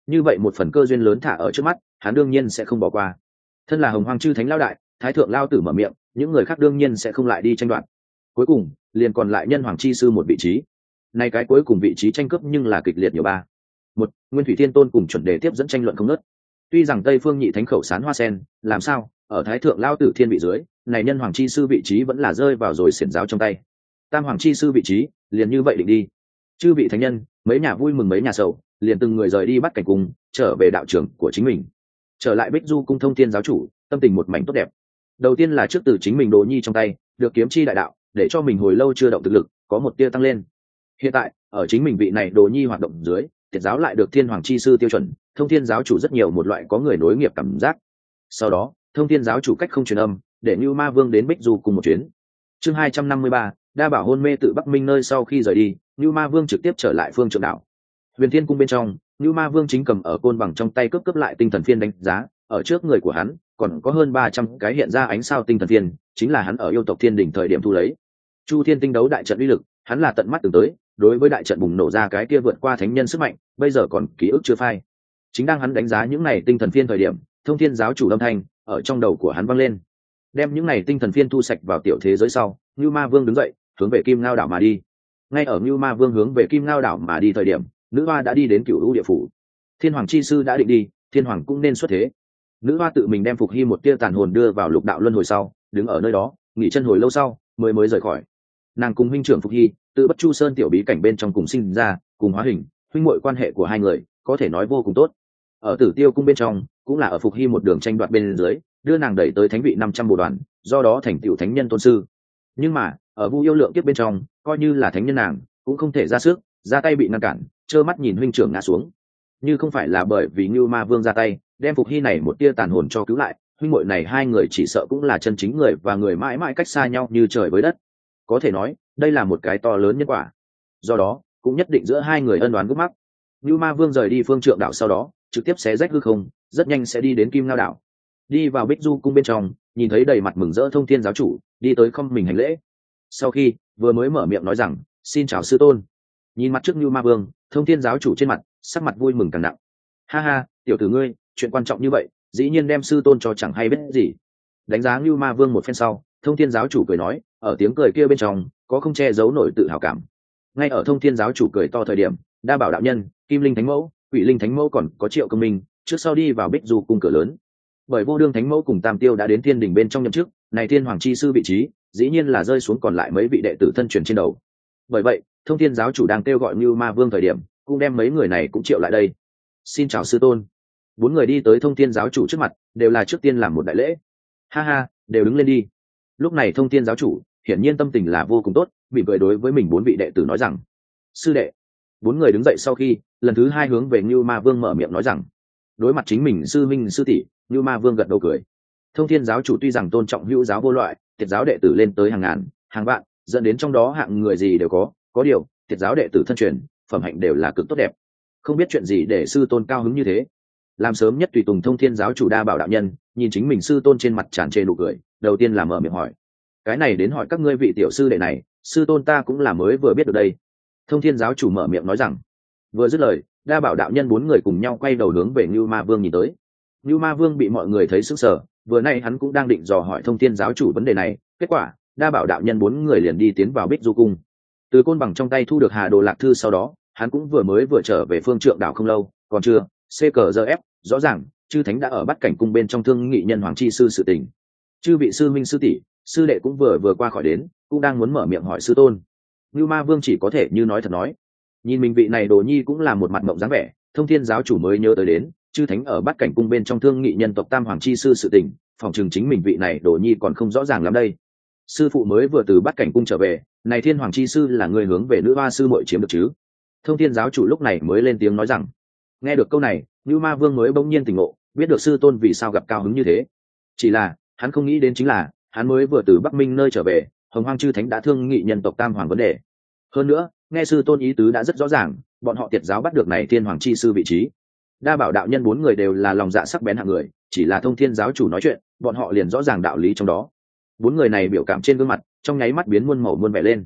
như vậy một phần cơ duyên lớn thả ở trước mắt, hắn đương nhiên sẽ không bỏ qua. Thân là Hồng Hoang chư thánh lao đại, thái thượng lao tử mở miệng, những người khác đương nhiên sẽ không lại đi tranh đoạt. Cuối cùng liền còn lại nhân hoàng chi sư một vị trí. Nay cái cuối cùng vị trí tranh cướp nhưng là kịch liệt nhiều ba. Một, Nguyên Thủy Thiên Tôn cùng chuẩn đề tiếp dẫn tranh luận không ngớt. Tuy rằng Tây Phương Nhị Thánh khẩu sán hoa sen, làm sao ở thái thượng lao tử thiên vị dưới, này nhân hoàng chi sư vị trí vẫn là rơi vào rồi xiển giáo trong tay. Tam hoàng chi sư vị trí liền như vậy định đi. Chư vị thánh nhân, mấy nhà vui mừng mấy nhà sầu, liền từng người rời đi bắt cảnh cung, trở về đạo trường của chính mình. Trở lại Bích Du cung Thông Thiên giáo chủ, tâm tình một mảnh tốt đẹp. Đầu tiên là trước từ chính mình Đồ Nhi trong tay được kiếm chi đại đạo, để cho mình hồi lâu chưa động thực lực có một tia tăng lên. Hiện tại ở chính mình vị này Đồ Nhi hoạt động dưới, Tiệt giáo lại được Thiên Hoàng chi sư tiêu chuẩn, Thông Thiên giáo chủ rất nhiều một loại có người nối nghiệp cảm giác. Sau đó, Thông Thiên giáo chủ cách không truyền âm, để Nưu Ma Vương đến Bích Du cùng một chuyến. Chương 253, Đa Bảo hôn mê tự Bắc Minh nơi sau khi rời đi, Nưu Ma Vương trực tiếp trở lại Phương Trượng đảo. Huyền Thiên cung bên trong, Nưu Ma Vương chính cầm ở côn bằng trong tay cướp lại tinh thần phiên đánh giá, ở trước người của hắn còn có hơn 300 cái hiện ra ánh sao tinh thần phiên, chính là hắn ở yêu tộc Thiên đỉnh thời điểm thu lấy. Chu Thiên tinh đấu đại trận uy lực, hắn là tận mắt từng tới, đối với đại trận bùng nổ ra cái kia vượt qua thánh nhân sức mạnh, bây giờ còn ký ức chưa phai. Chính đang hắn đánh giá những này tinh thần phiên thời điểm, Thông Thiên giáo chủ âm thanh ở trong đầu của hắn vang lên. Đem những này tinh thần phiên thu sạch vào tiểu thế giới sau, Nưu Ma Vương đứng dậy, hướng về Kim Ngao đảo mà đi. Ngay ở Nưu Ma Vương hướng về Kim Ngao đảo mà đi thời điểm, nữ hoa đã đi đến Cửu U địa phủ. Thiên Hoàng chi sư đã định đi, Thiên Hoàng cũng nên xuất thế. Nữ hoa tự mình đem Phục Hy một tia tàn hồn đưa vào lục đạo luân hồi sau, đứng ở nơi đó nghỉ chân hồi lâu sau mới rời khỏi. Nàng cùng huynh trưởng Phục Hy tự Bất Chu Sơn tiểu bí cảnh bên trong cùng sinh ra, cùng hóa hình, huynh muội quan hệ của hai người có thể nói vô cùng tốt. Ở Tử Tiêu cung bên trong cũng là ở Phục Hy một đường tranh đoạt bên dưới, đưa nàng đẩy tới thánh vị 500 bồ đoàn, do đó thành tựu thánh nhân tôn sư. Nhưng mà ở Vu Yêu Lượng kiếp bên trong, coi như là thánh nhân nàng cũng không thể ra sức, ra tay bị ngăn cản, trơ mắt nhìn huynh trưởng ngã xuống. Như không phải là bởi vì Nưu Ma Vương ra tay đem Phục Hy này một tia tàn hồn cho cứu lại, huynh muội này hai người chỉ sợ cũng là chân chính người và người mãi mãi cách xa nhau như trời với đất. Có thể nói đây là một cái to lớn nhân quả, do đó cũng nhất định giữa hai người ân oán gút mắc. Nưu Ma Vương rời đi Phương Trượng đảo sau đó trực tiếp xé rách hư không, rất nhanh sẽ đi đến Kim Ngao đảo. Đi vào Bích Du cung bên trong, nhìn thấy đầy mặt mừng rỡ Thông Thiên giáo chủ đi tới không mình hành lễ. Sau khi vừa mới mở miệng nói rằng xin chào sư tôn, nhìn mặt trước Nưu Ma Vương, Thông Thiên giáo chủ trên mặt sắc mặt vui mừng càng nặng. Ha ha, tiểu tử ngươi, chuyện quan trọng như vậy dĩ nhiên đem sư tôn cho chẳng hay biết gì. Đánh giá Nưu Ma Vương một phen sau, Thông Thiên giáo chủ cười nói, ở tiếng cười kia bên trong có không che giấu nổi tự hào cảm. Ngay ở Thông Thiên giáo chủ cười to thời điểm, Đa Bảo đạo nhân, Kim Linh thánh mẫu, Quỷ Linh thánh mẫu còn có Triệu Công Minh trước sau đi vào Bích Du cung cửa lớn. Bởi Vô Đương thánh mẫu cùng Tam Tiêu đã đến Thiên đỉnh bên trong nhậm chức, này Thiên Hoàng chi sư vị trí dĩ nhiên là rơi xuống còn lại mấy vị đệ tử thân truyền trên đầu. Bởi vậy Thông Thiên giáo chủ đang kêu gọi Nưu Ma Vương thời điểm cũng đem mấy người này cũng triệu lại đây. Xin chào sư tôn. Bốn người đi tới Thông Thiên giáo chủ trước mặt, đều là trước tiên làm một đại lễ. Ha ha, đều đứng lên đi. Lúc này Thông Thiên giáo chủ hiển nhiên tâm tình là vô cùng tốt, mỉm cười đối với mình bốn vị đệ tử nói rằng: sư đệ. Bốn người đứng dậy sau khi lần thứ hai hướng về Nưu Ma Vương mở miệng nói rằng: đối mặt chính mình sư minh sư tỷ, Nưu Ma Vương gật đầu cười. Thông Thiên giáo chủ tuy rằng tôn trọng hữu giáo vô loại, Tiệt giáo đệ tử lên tới hàng ngàn hàng vạn, dẫn đến trong đó hạng người gì đều có điều Tiệt giáo đệ tử thân truyền phẩm hạnh đều là cực tốt đẹp. Không biết chuyện gì để sư tôn cao hứng như thế. Làm sớm nhất tùy tùng Thông Thiên giáo chủ Đa Bảo đạo nhân nhìn chính mình sư tôn trên mặt tràn trề nụ cười, đầu tiên là mở miệng hỏi: cái này đến hỏi các ngươi vị tiểu sư đệ này, sư tôn ta cũng là mới vừa biết được đây. Thông Thiên giáo chủ mở miệng nói rằng. Vừa dứt lời, Đa Bảo đạo nhân bốn người cùng nhau quay đầu hướng về Nưu Ma Vương nhìn tới. Nưu Ma Vương bị mọi người thấy sững sờ, vừa nay hắn cũng đang định dò hỏi Thông Thiên giáo chủ vấn đề này, kết quả Đa Bảo đạo nhân bốn người liền đi tiến vào Bích Du cung. Từ côn bằng trong tay thu được Hà Đồ Lạc thư sau đó, hắn cũng vừa trở về Phương Trượng đảo không lâu, còn chưa CKZF, rõ ràng chư thánh đã ở bắt cảnh cung bên trong thương nghị nhân hoàng chi sư sự tình. Chư vị sư minh sư tỷ, sư đệ cũng vừa qua khỏi đến, cũng đang muốn mở miệng hỏi sư tôn. Nưu Ma Vương chỉ có thể như nói thật nói. Nhìn mình vị này đồ nhi cũng là một mặt mộng dáng vẻ, Thông Thiên giáo chủ mới nhớ tới đến chư thánh ở bắt cảnh cung bên trong thương nghị nhân tộc tam hoàng chi sư sự tình, phòng trường chính mình vị này đồ nhi còn không rõ ràng lắm đây. Sư phụ mới vừa từ bắt cảnh cung trở về, này Thiên Hoàng chi sư là người hướng về nữ hoa sư muội chiếm được chứ? Thông Thiên giáo chủ lúc này mới lên tiếng nói rằng. Nghe được câu này, Nưu Ma Vương mới bỗng nhiên tỉnh ngộ, biết được sư tôn vì sao gặp cao hứng như thế. Chỉ là hắn không nghĩ đến chính là hắn mới vừa từ Bắc Minh nơi trở về, Hồng Hoang chư thánh đã thương nghị nhân tộc tam hoàng vấn đề. Hơn nữa nghe sư tôn ý tứ đã rất rõ ràng, bọn họ Tiệt giáo bắt được này Thiên Hoàng chi sư vị trí. Đa Bảo đạo nhân bốn người đều là lòng dạ sắc bén hạng người, chỉ là Thông Thiên giáo chủ nói chuyện, bọn họ liền rõ ràng đạo lý trong đó. Bốn người này biểu cảm trên gương mặt trong nháy mắt biến muôn màu muôn vẻ lên.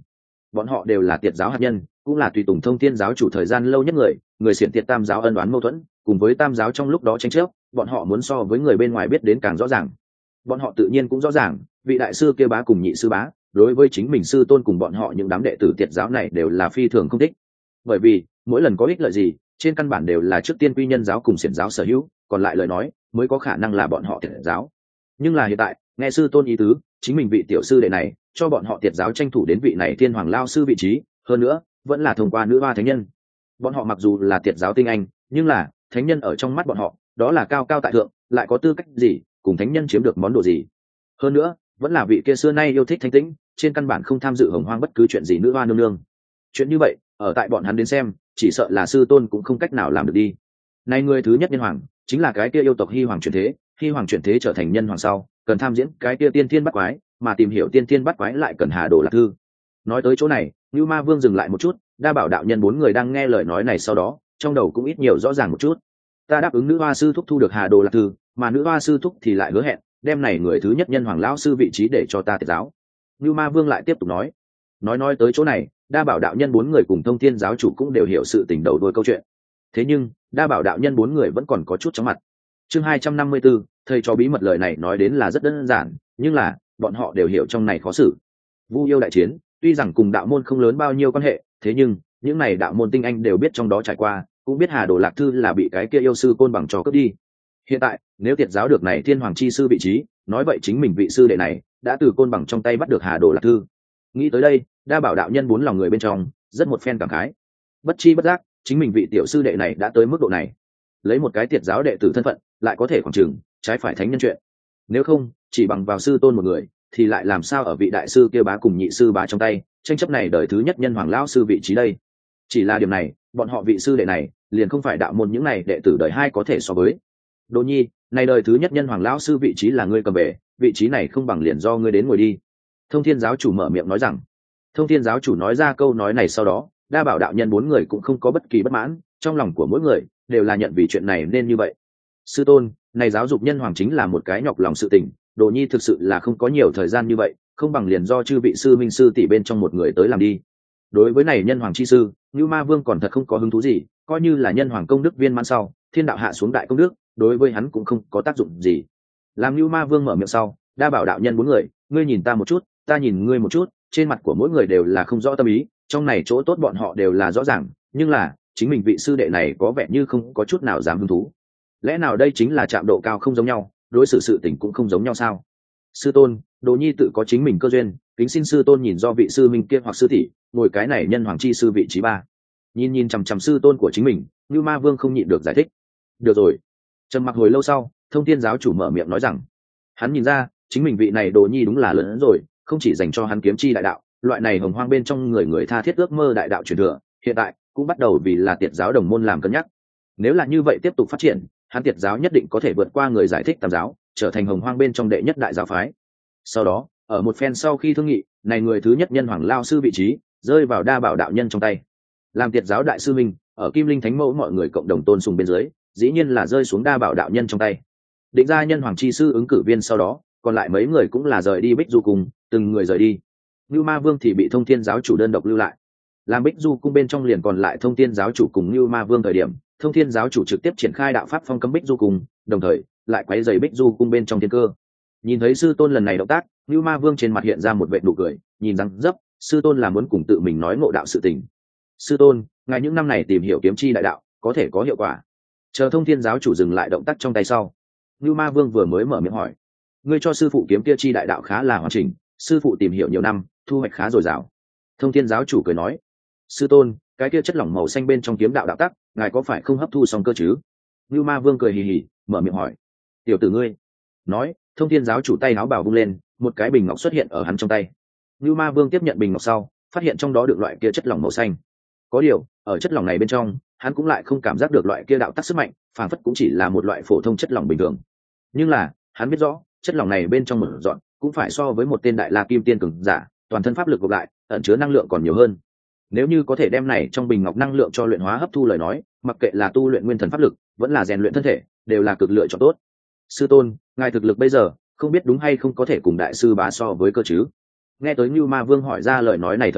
bọn họ đều là tiệt giáo hạt nhân, cũng là tùy tùng Thông Thiên giáo chủ thời gian lâu nhất người xiển tiệt tam giáo ân oán mâu thuẫn, cùng với tam giáo trong lúc đó tranh chấp, bọn họ muốn so với người bên ngoài biết đến càng rõ ràng. Bọn họ tự nhiên cũng rõ ràng, vị đại sư kia bá cùng nhị sư bá, đối với chính mình sư tôn cùng bọn họ những đám đệ tử tiệt giáo này đều là phi thường không thích. Bởi vì, mỗi lần có ích lợi gì, trên căn bản đều là trước tiên quy nhân giáo cùng xiển giáo sở hữu, còn lại lời nói, mới có khả năng là bọn họ tiệt giáo. Nhưng là hiện tại, nghe sư tôn ý tứ, chính mình vị tiểu sư đệ này, cho bọn họ tiệt giáo tranh thủ đến vị này thiên hoàng lao sư vị trí, hơn nữa, vẫn là thông qua nữ hoa thánh nhân. Bọn họ mặc dù là tiệt giáo tinh anh, nhưng là thánh nhân ở trong mắt bọn họ, đó là cao cao tại thượng, lại có tư cách gì cùng thánh nhân chiếm được món đồ gì. Hơn nữa, vẫn là vị kia xưa nay yêu thích thanh tĩnh, trên căn bản không tham dự hồng hoang bất cứ chuyện gì nữ hoa nương nương. Chuyện như vậy, ở tại bọn hắn đến xem, chỉ sợ là sư tôn cũng không cách nào làm được đi. Nay người thứ nhất nhân hoàng, chính là cái kia yêu tộc Hy Hoàng chuyển thế, Hy Hoàng chuyển thế trở thành nhân hoàng sau, cần tham diễn cái kia tiên thiên bắt quái, mà tìm hiểu tiên thiên bắt quái lại cần Hà Đồ Lạc Thư. Nói tới chỗ này, Nưu Ma Vương dừng lại một chút, Đa Bảo đạo nhân bốn người đang nghe lời nói này sau đó, trong đầu cũng ít nhiều rõ ràng một chút. Ta đáp ứng nữ hoa sư thúc thu được Hà Đồ Lạc Thư, mà nữ hoa sư thúc thì lại hứa hẹn, đem này người thứ nhất nhân hoàng lão sư vị trí để cho ta tiệt giáo. Nưu Ma Vương lại tiếp tục nói. Nói tới chỗ này, Đa Bảo đạo nhân bốn người cùng Thông Thiên giáo chủ cũng đều hiểu sự tình đầu đuôi câu chuyện. Thế nhưng, Đa Bảo đạo nhân bốn người vẫn còn có chút chóng mặt. Chương 254, thầy cho bí mật lời này nói đến là rất đơn giản, nhưng là bọn họ đều hiểu trong này khó xử. Vu yêu đại chiến, tuy rằng cùng đạo môn không lớn bao nhiêu quan hệ, thế nhưng những này đạo môn tinh anh đều biết trong đó trải qua, cũng biết Hà Đồ Lạc Thư là bị cái kia yêu sư Côn Bằng cho cướp đi. Hiện tại, nếu tiệt giáo được này thiên hoàng chi sư vị trí, nói vậy chính mình vị sư đệ này đã từ Côn Bằng trong tay bắt được Hà Đồ Lạc Thư. Nghĩ tới đây, Đa Bảo đạo nhân bốn lòng người bên trong rất một phen cảm khái. Bất chi bất giác, chính mình vị tiểu sư đệ này đã tới mức độ này, lấy một cái tiệt giáo đệ tử thân phận, lại có thể khoảng chừng trái phải thánh nhân chuyện. Nếu không, chỉ bằng vào sư tôn một người, thì lại làm sao ở vị đại sư kia bá cùng nhị sư bá trong tay, tranh chấp này đời thứ nhất nhân hoàng lão sư vị trí đây. Chỉ là điểm này, bọn họ vị sư đệ này liền không phải đạo môn những này đệ tử đời hai có thể so với. Đỗ Nhi, này đời thứ nhất nhân hoàng lão sư vị trí là ngươi cầm về, vị trí này không bằng liền do ngươi đến ngồi đi. Thông Thiên giáo chủ mở miệng nói rằng. Thông Thiên giáo chủ nói ra câu nói này sau đó, Đa Bảo đạo nhân bốn người cũng không có bất kỳ bất mãn, trong lòng của mỗi người đều là nhận vì chuyện này nên như vậy. Sư tôn, này giáo dục nhân hoàng chính là một cái nhọc lòng sự tình, Đồ Nhi thực sự là không có nhiều thời gian như vậy, không bằng liền do chư vị sư minh sư tỷ bên trong một người tới làm đi. Đối với này nhân hoàng chi sư, Nưu Ma Vương còn thật không có hứng thú gì, coi như là nhân hoàng công đức viên mãn sau, thiên đạo hạ xuống đại công đức, đối với hắn cũng không có tác dụng gì. Làm Nưu Ma Vương mở miệng sau, Đa Bảo đạo nhân bốn người, ngươi nhìn ta một chút, ta nhìn ngươi một chút, trên mặt của mỗi người đều là không rõ tâm ý, trong này chỗ tốt bọn họ đều là rõ ràng, nhưng là chính mình vị sư đệ này có vẻ như không có chút nào dám hứng thú. Lẽ nào đây chính là chạm độ cao không giống nhau, đối xử sự tình cũng không giống nhau sao? Sư tôn, Đồ Nhi tự có chính mình cơ duyên, kính xin sư tôn nhìn do vị sư minh kia hoặc sư tỷ ngồi cái này nhân hoàng chi sư vị trí ba. Nhìn chằm chằm sư tôn của chính mình, Nưu Ma Vương không nhịn được giải thích. Được rồi. Trầm mặc hồi lâu sau, Thông Thiên giáo chủ mở miệng nói rằng, hắn nhìn ra chính mình vị này Đồ Nhi đúng là lớn hơn rồi, không chỉ dành cho hắn kiếm chi đại đạo, loại này hồng hoang bên trong người tha thiết ước mơ đại đạo truyền thừa, hiện tại cũng bắt đầu vì là tiệt giáo đồng môn làm cân nhắc. Nếu là như vậy tiếp tục phát triển, hắn tiệt giáo nhất định có thể vượt qua người giải thích tam giáo, trở thành hồng hoang bên trong đệ nhất đại giáo phái. Sau đó, ở một phen sau khi thương nghị, này người thứ nhất nhân hoàng lao sư vị trí rơi vào Đa Bảo đạo nhân trong tay. Làm tiệt giáo đại sư minh, ở Kim Linh Thánh Mẫu mọi người cộng đồng tôn sùng bên dưới, dĩ nhiên là rơi xuống Đa Bảo đạo nhân trong tay. Định ra nhân hoàng chi sư ứng cử viên sau đó, còn lại mấy người cũng là rời đi Bích Du Cung, từng người rời đi. Nưu Ma Vương thì bị Thông Thiên giáo chủ đơn độc lưu lại. Làm Bích Du Cung bên trong liền còn lại Thông Thiên giáo chủ cùng Nưu Ma Vương thời điểm, Thông Thiên giáo chủ trực tiếp triển khai đạo pháp phong cấm Bích Du Cung, đồng thời lại quấy rầy Bích Du Cung bên trong thiên cơ. Nhìn thấy sư tôn lần này động tác, Nưu Ma Vương trên mặt hiện ra một vệt nụ cười, nhìn rằng dấp, sư tôn là muốn cùng tự mình nói ngộ đạo sự tình. Sư tôn, ngài những năm này tìm hiểu kiếm chi đại đạo, có thể có hiệu quả. Chờ Thông Thiên giáo chủ dừng lại động tác trong tay sau, Nưu Ma Vương vừa mới mở miệng hỏi, ngươi cho sư phụ kiếm kia chi đại đạo khá là hoàn chỉnh, sư phụ tìm hiểu nhiều năm, thu hoạch khá dồi dào. Thông Thiên giáo chủ cười nói, sư tôn, cái kia chất lỏng màu xanh bên trong kiếm đạo đạo tắc, ngài có phải không hấp thu xong cơ chứ? Nưu Ma Vương cười hì hì, mở miệng hỏi, tiểu tử ngươi. Nói, Thông Thiên giáo chủ tay áo bào vung lên, một cái bình ngọc xuất hiện ở hắn trong tay. Nưu Ma Vương tiếp nhận bình ngọc sau, phát hiện trong đó được loại kia chất lỏng màu xanh. Có điều, ở chất lỏng này bên trong, hắn cũng lại không cảm giác được loại kia đạo tắc sức mạnh, phản phất cũng chỉ là một loại phổ thông chất lỏng bình thường. Nhưng là, hắn biết rõ, chất lỏng này bên trong một dọn, cũng phải so với một tên đại la kim tiên cường giả, toàn thân pháp lực gộp lại, ẩn chứa năng lượng còn nhiều hơn. Nếu như có thể đem này trong bình ngọc năng lượng cho luyện hóa hấp thu lời nói, mặc kệ là tu luyện nguyên thần pháp lực, vẫn là rèn luyện thân thể, đều là cực lựa chọn tốt. Sư tôn, ngài thực lực bây giờ, không biết đúng hay không có thể cùng đại sư bá so với cơ chứ? Nghe tới Nưu Ma Vương hỏi ra lời nói này thời điểm,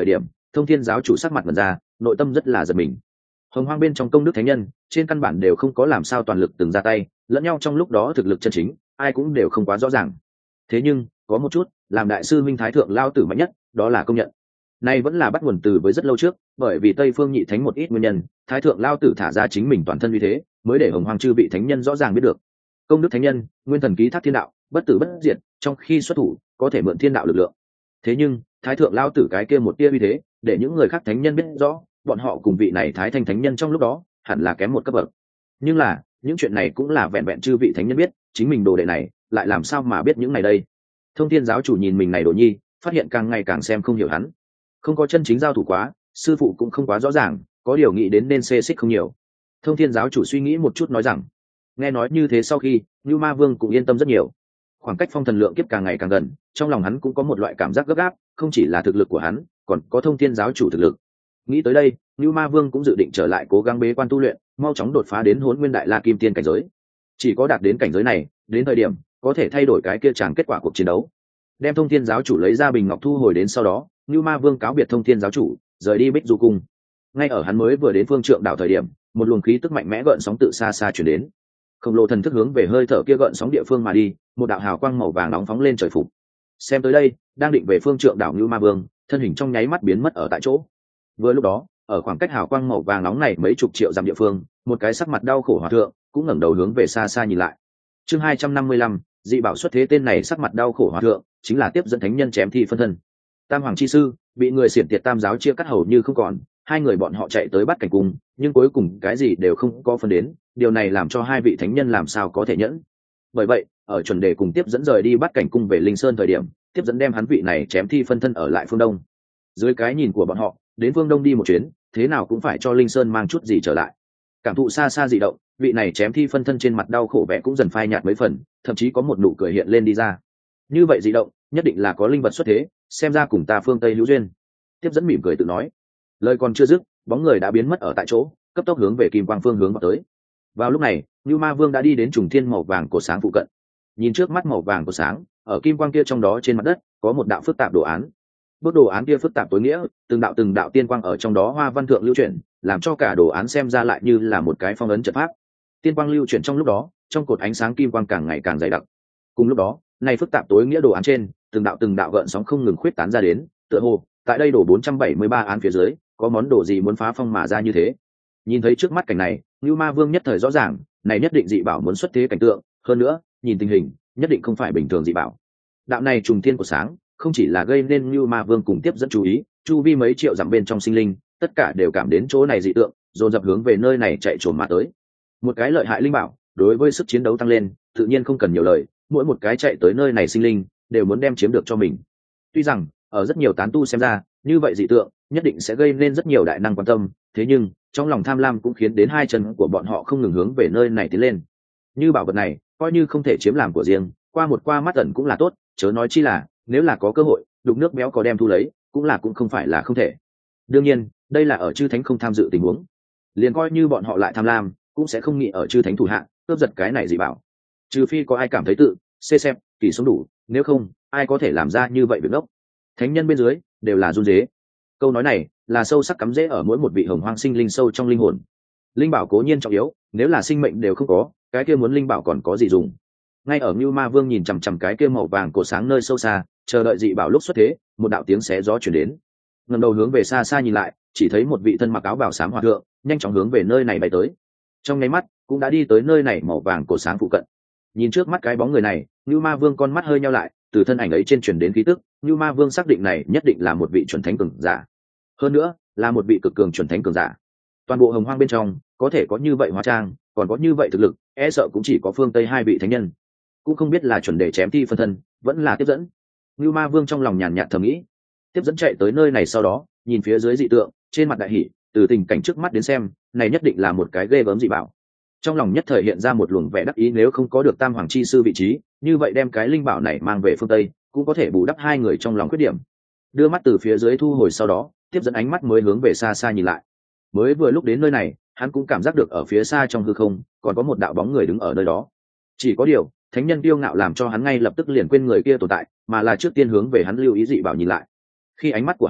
Thông Thiên giáo chủ sắc mặt mật ra, nội tâm rất là giật mình. Hồng Hoang bên trong công đức thánh nhân trên căn bản đều không có làm sao toàn lực từng ra tay, lẫn nhau trong lúc đó thực lực chân chính ai cũng đều không quá rõ ràng. Thế nhưng có một chút, làm đại sư minh thái thượng lao tử mạnh nhất, đó là công nhận. Nay vẫn là bắt nguồn từ với rất lâu trước, bởi vì Tây Phương Nhị Thánh một ít nguyên nhân, thái thượng lao tử thả ra chính mình toàn thân uy thế, mới để Hồng Hoang chư vị thánh nhân rõ ràng biết được. Công đức thánh nhân, nguyên thần ký thác thiên đạo, bất tử bất diệt, trong khi xuất thủ có thể mượn thiên đạo lực lượng. Thế nhưng thái thượng lao tử cái kia một tia uy thế, để những người khác thánh nhân biết rõ, bọn họ cùng vị này thái thanh thánh nhân trong lúc đó hẳn là kém một cấp bậc. Nhưng là những chuyện này cũng là vẹn vẹn chư vị thánh nhân biết, chính mình đồ đệ này lại làm sao mà biết những này đây. Thông Thiên giáo chủ nhìn mình này đồ nhi, phát hiện càng ngày càng xem không hiểu hắn, không có chân chính giao thủ quá, sư phụ cũng không quá rõ ràng, có điều nghĩ đến nên xê xích không nhiều. Thông Thiên giáo chủ suy nghĩ một chút nói rằng, nghe nói như thế sau khi Nưu Ma Vương cũng yên tâm rất nhiều. Khoảng cách phong thần lượng kiếp càng ngày càng gần, trong lòng hắn cũng có một loại cảm giác gấp gáp, không chỉ là thực lực của hắn, còn có Thông Thiên giáo chủ thực lực. Nghĩ tới đây, Nưu Ma Vương cũng dự định trở lại cố gắng bế quan tu luyện, mau chóng đột phá đến Hỗn Nguyên Đại La Kim Tiên cảnh giới. Chỉ có đạt đến cảnh giới này, đến thời điểm có thể thay đổi cái kia chàng kết quả cuộc chiến đấu. Đem Thông Thiên giáo chủ lấy ra bình ngọc thu hồi đến sau đó, Nưu Ma Vương cáo biệt Thông Thiên giáo chủ, rời đi Bích Du cung. Ngay ở hắn mới vừa đến Phương Trượng đảo thời điểm, một luồng khí tức mạnh mẽ gợn sóng tự xa xa truyền đến. Khổng lồ thần thức hướng về hơi thở kia gợn sóng địa phương mà đi, một đạo hào quang màu vàng nóng phóng lên trời phục. Xem tới đây, đang định về Phương Trượng đảo Nưu Ma Vương, thân hình trong nháy mắt biến mất ở tại chỗ. Vừa lúc đó, ở khoảng cách hào quang màu vàng nóng này mấy chục triệu dặm địa phương, một cái sắc mặt đau khổ hòa thượng cũng ngẩng đầu hướng về xa xa nhìn lại. Chương 255, dị bảo xuất thế. Tên này sắc mặt đau khổ hòa thượng chính là tiếp dẫn thánh nhân chém thi phân thân. Tam hoàng chi sư bị người xiển tiệt tam giáo chia cắt hầu như không còn, hai người bọn họ chạy tới bắt cảnh cung, nhưng cuối cùng cái gì đều không có phân đến, điều này làm cho hai vị thánh nhân làm sao có thể nhẫn. Bởi vậy, ở chuẩn đề cùng tiếp dẫn rời đi bắt cảnh cung về Linh Sơn thời điểm, tiếp dẫn đem hắn vị này chém thi phân thân ở lại phương Đông. Dưới cái nhìn của bọn họ, đến phương Đông đi một chuyến, thế nào cũng phải cho Linh Sơn mang chút gì trở lại. Cảm thụ xa xa dị động, vị này chém thi phân thân trên mặt đau khổ vẻ cũng dần phai nhạt mấy phần, thậm chí có một nụ cười hiện lên đi ra. Như vậy dị động, nhất định là có linh vật xuất thế, xem ra cùng ta phương Tây hữu duyên. Tiếp dẫn mỉm cười tự nói. Lời còn chưa dứt, bóng người đã biến mất ở tại chỗ, cấp tốc hướng về Kim Quang phương hướng vào tới. Vào lúc này, Nưu Ma Vương đã đi đến trùng thiên màu vàng của sáng phụ cận. Nhìn trước mắt màu vàng của sáng, ở kim quang kia trong đó trên mặt đất có một đạo phức tạp đồ án. Bức đồ án kia phức tạp tối nghĩa, từng đạo tiên quang ở trong đó hoa văn thượng lưu chuyển, làm cho cả đồ án xem ra lại như là một cái phong ấn trận pháp. Tiên quang lưu chuyển trong lúc đó, trong cột ánh sáng kim quang càng ngày càng dày đặc. Cùng lúc đó, này phức tạp tối nghĩa đồ án trên, từng đạo gợn sóng không ngừng khuyết tán ra đến, tựa hồ tại đây đổ 473 án phía dưới, có món đồ gì muốn phá phong mà ra như thế. Nhìn thấy trước mắt cảnh này, Nưu Ma Vương nhất thời rõ ràng, này nhất định dị bảo muốn xuất thế cảnh tượng, hơn nữa, nhìn tình hình, nhất định không phải bình thường dị bảo. Đạo này trùng thiên của sáng, không chỉ là gây nên Nưu Ma Vương cùng tiếp dẫn chú ý, chu vi mấy triệu dặm bên trong sinh linh, tất cả đều cảm đến chỗ này dị tượng, dồn dập hướng về nơi này chạy trồm mà tới. Một cái lợi hại linh bảo, đối với sức chiến đấu tăng lên, tự nhiên không cần nhiều lời, mỗi một cái chạy tới nơi này sinh linh, đều muốn đem chiếm được cho mình. Tuy rằng, ở rất nhiều tán tu xem ra, như vậy dị tượng nhất định sẽ gây nên rất nhiều đại năng quan tâm, thế nhưng trong lòng tham lam cũng khiến đến hai chân của bọn họ không ngừng hướng về nơi này tiến lên. Như bảo vật này, coi như không thể chiếm làm của riêng, qua mắt tận cũng là tốt, chớ nói chi là nếu là có cơ hội đục nước béo có đem thu lấy, cũng không phải là không thể. Đương nhiên, đây là ở chư thánh không tham dự tình huống, liền coi như bọn họ lại tham lam, cũng sẽ không nghĩ ở chư thánh thủ hạ cướp giật cái này dị bảo, trừ phi có ai cảm thấy tự xê xem kỳ sống đủ, nếu không ai có thể làm ra như vậy việc ngốc. Thánh nhân bên dưới đều là run rế. Câu nói này là sâu sắc cắm rễ ở mỗi một vị hồng hoang sinh linh sâu trong linh hồn. Linh bảo cố nhiên trọng yếu, nếu là sinh mệnh đều không có, cái kia muốn linh bảo còn có gì dùng. Ngay ở Nưu Ma Vương nhìn chằm chằm cái kia màu vàng cổ sáng nơi sâu xa, chờ đợi dị bảo lúc xuất thế, một đạo tiếng xé gió truyền đến. Ngẩng đầu hướng về xa xa nhìn lại, chỉ thấy một vị thân mặc áo bào xám hòa thượng nhanh chóng hướng về nơi này bay tới. Trong nháy mắt cũng đã đi tới nơi này màu vàng cổ sáng phụ cận. Nhìn trước mắt cái bóng người này, Nưu Ma Vương con mắt hơi nheo lại, từ thân ảnh ấy trên truyền đến khí tức, Nưu Ma Vương xác định này nhất định là một vị chuẩn thánh cường giả. Hơn nữa, là một vị cực cường chuẩn thánh cường giả. Toàn bộ hồng hoang bên trong, có thể có như vậy hóa trang, còn có như vậy thực lực, e sợ cũng chỉ có phương Tây hai vị thánh nhân. Cũng không biết là chuẩn đề chém thi phân thân, vẫn là tiếp dẫn. Nưu Ma Vương trong lòng nhàn nhạt thầm nghĩ. Tiếp dẫn chạy tới nơi này sau đó, nhìn phía dưới dị tượng, trên mặt đại hỉ, từ tình cảnh trước mắt đến xem, này nhất định là một cái ghê gớm dị bảo. Trong lòng nhất thời hiện ra một luồng vẻ đắc ý, nếu không có được tam hoàng chi sư vị trí, như vậy đem cái linh bảo này mang về phương Tây, cũng có thể bù đắp hai người trong lòng khuyết điểm. Đưa mắt từ phía dưới thu hồi sau đó, tiếp dẫn ánh mắt mới hướng về xa xa nhìn lại. Mới vừa lúc đến nơi này, hắn cũng cảm giác được ở phía xa trong hư không còn có một đạo bóng người đứng ở nơi đó. Chỉ có điều, thánh nhân kiêu ngạo làm cho hắn ngay lập tức liền quên người kia tồn tại, mà là trước tiên hướng về hắn lưu ý dị bảo nhìn lại. Khi ánh mắt của hắn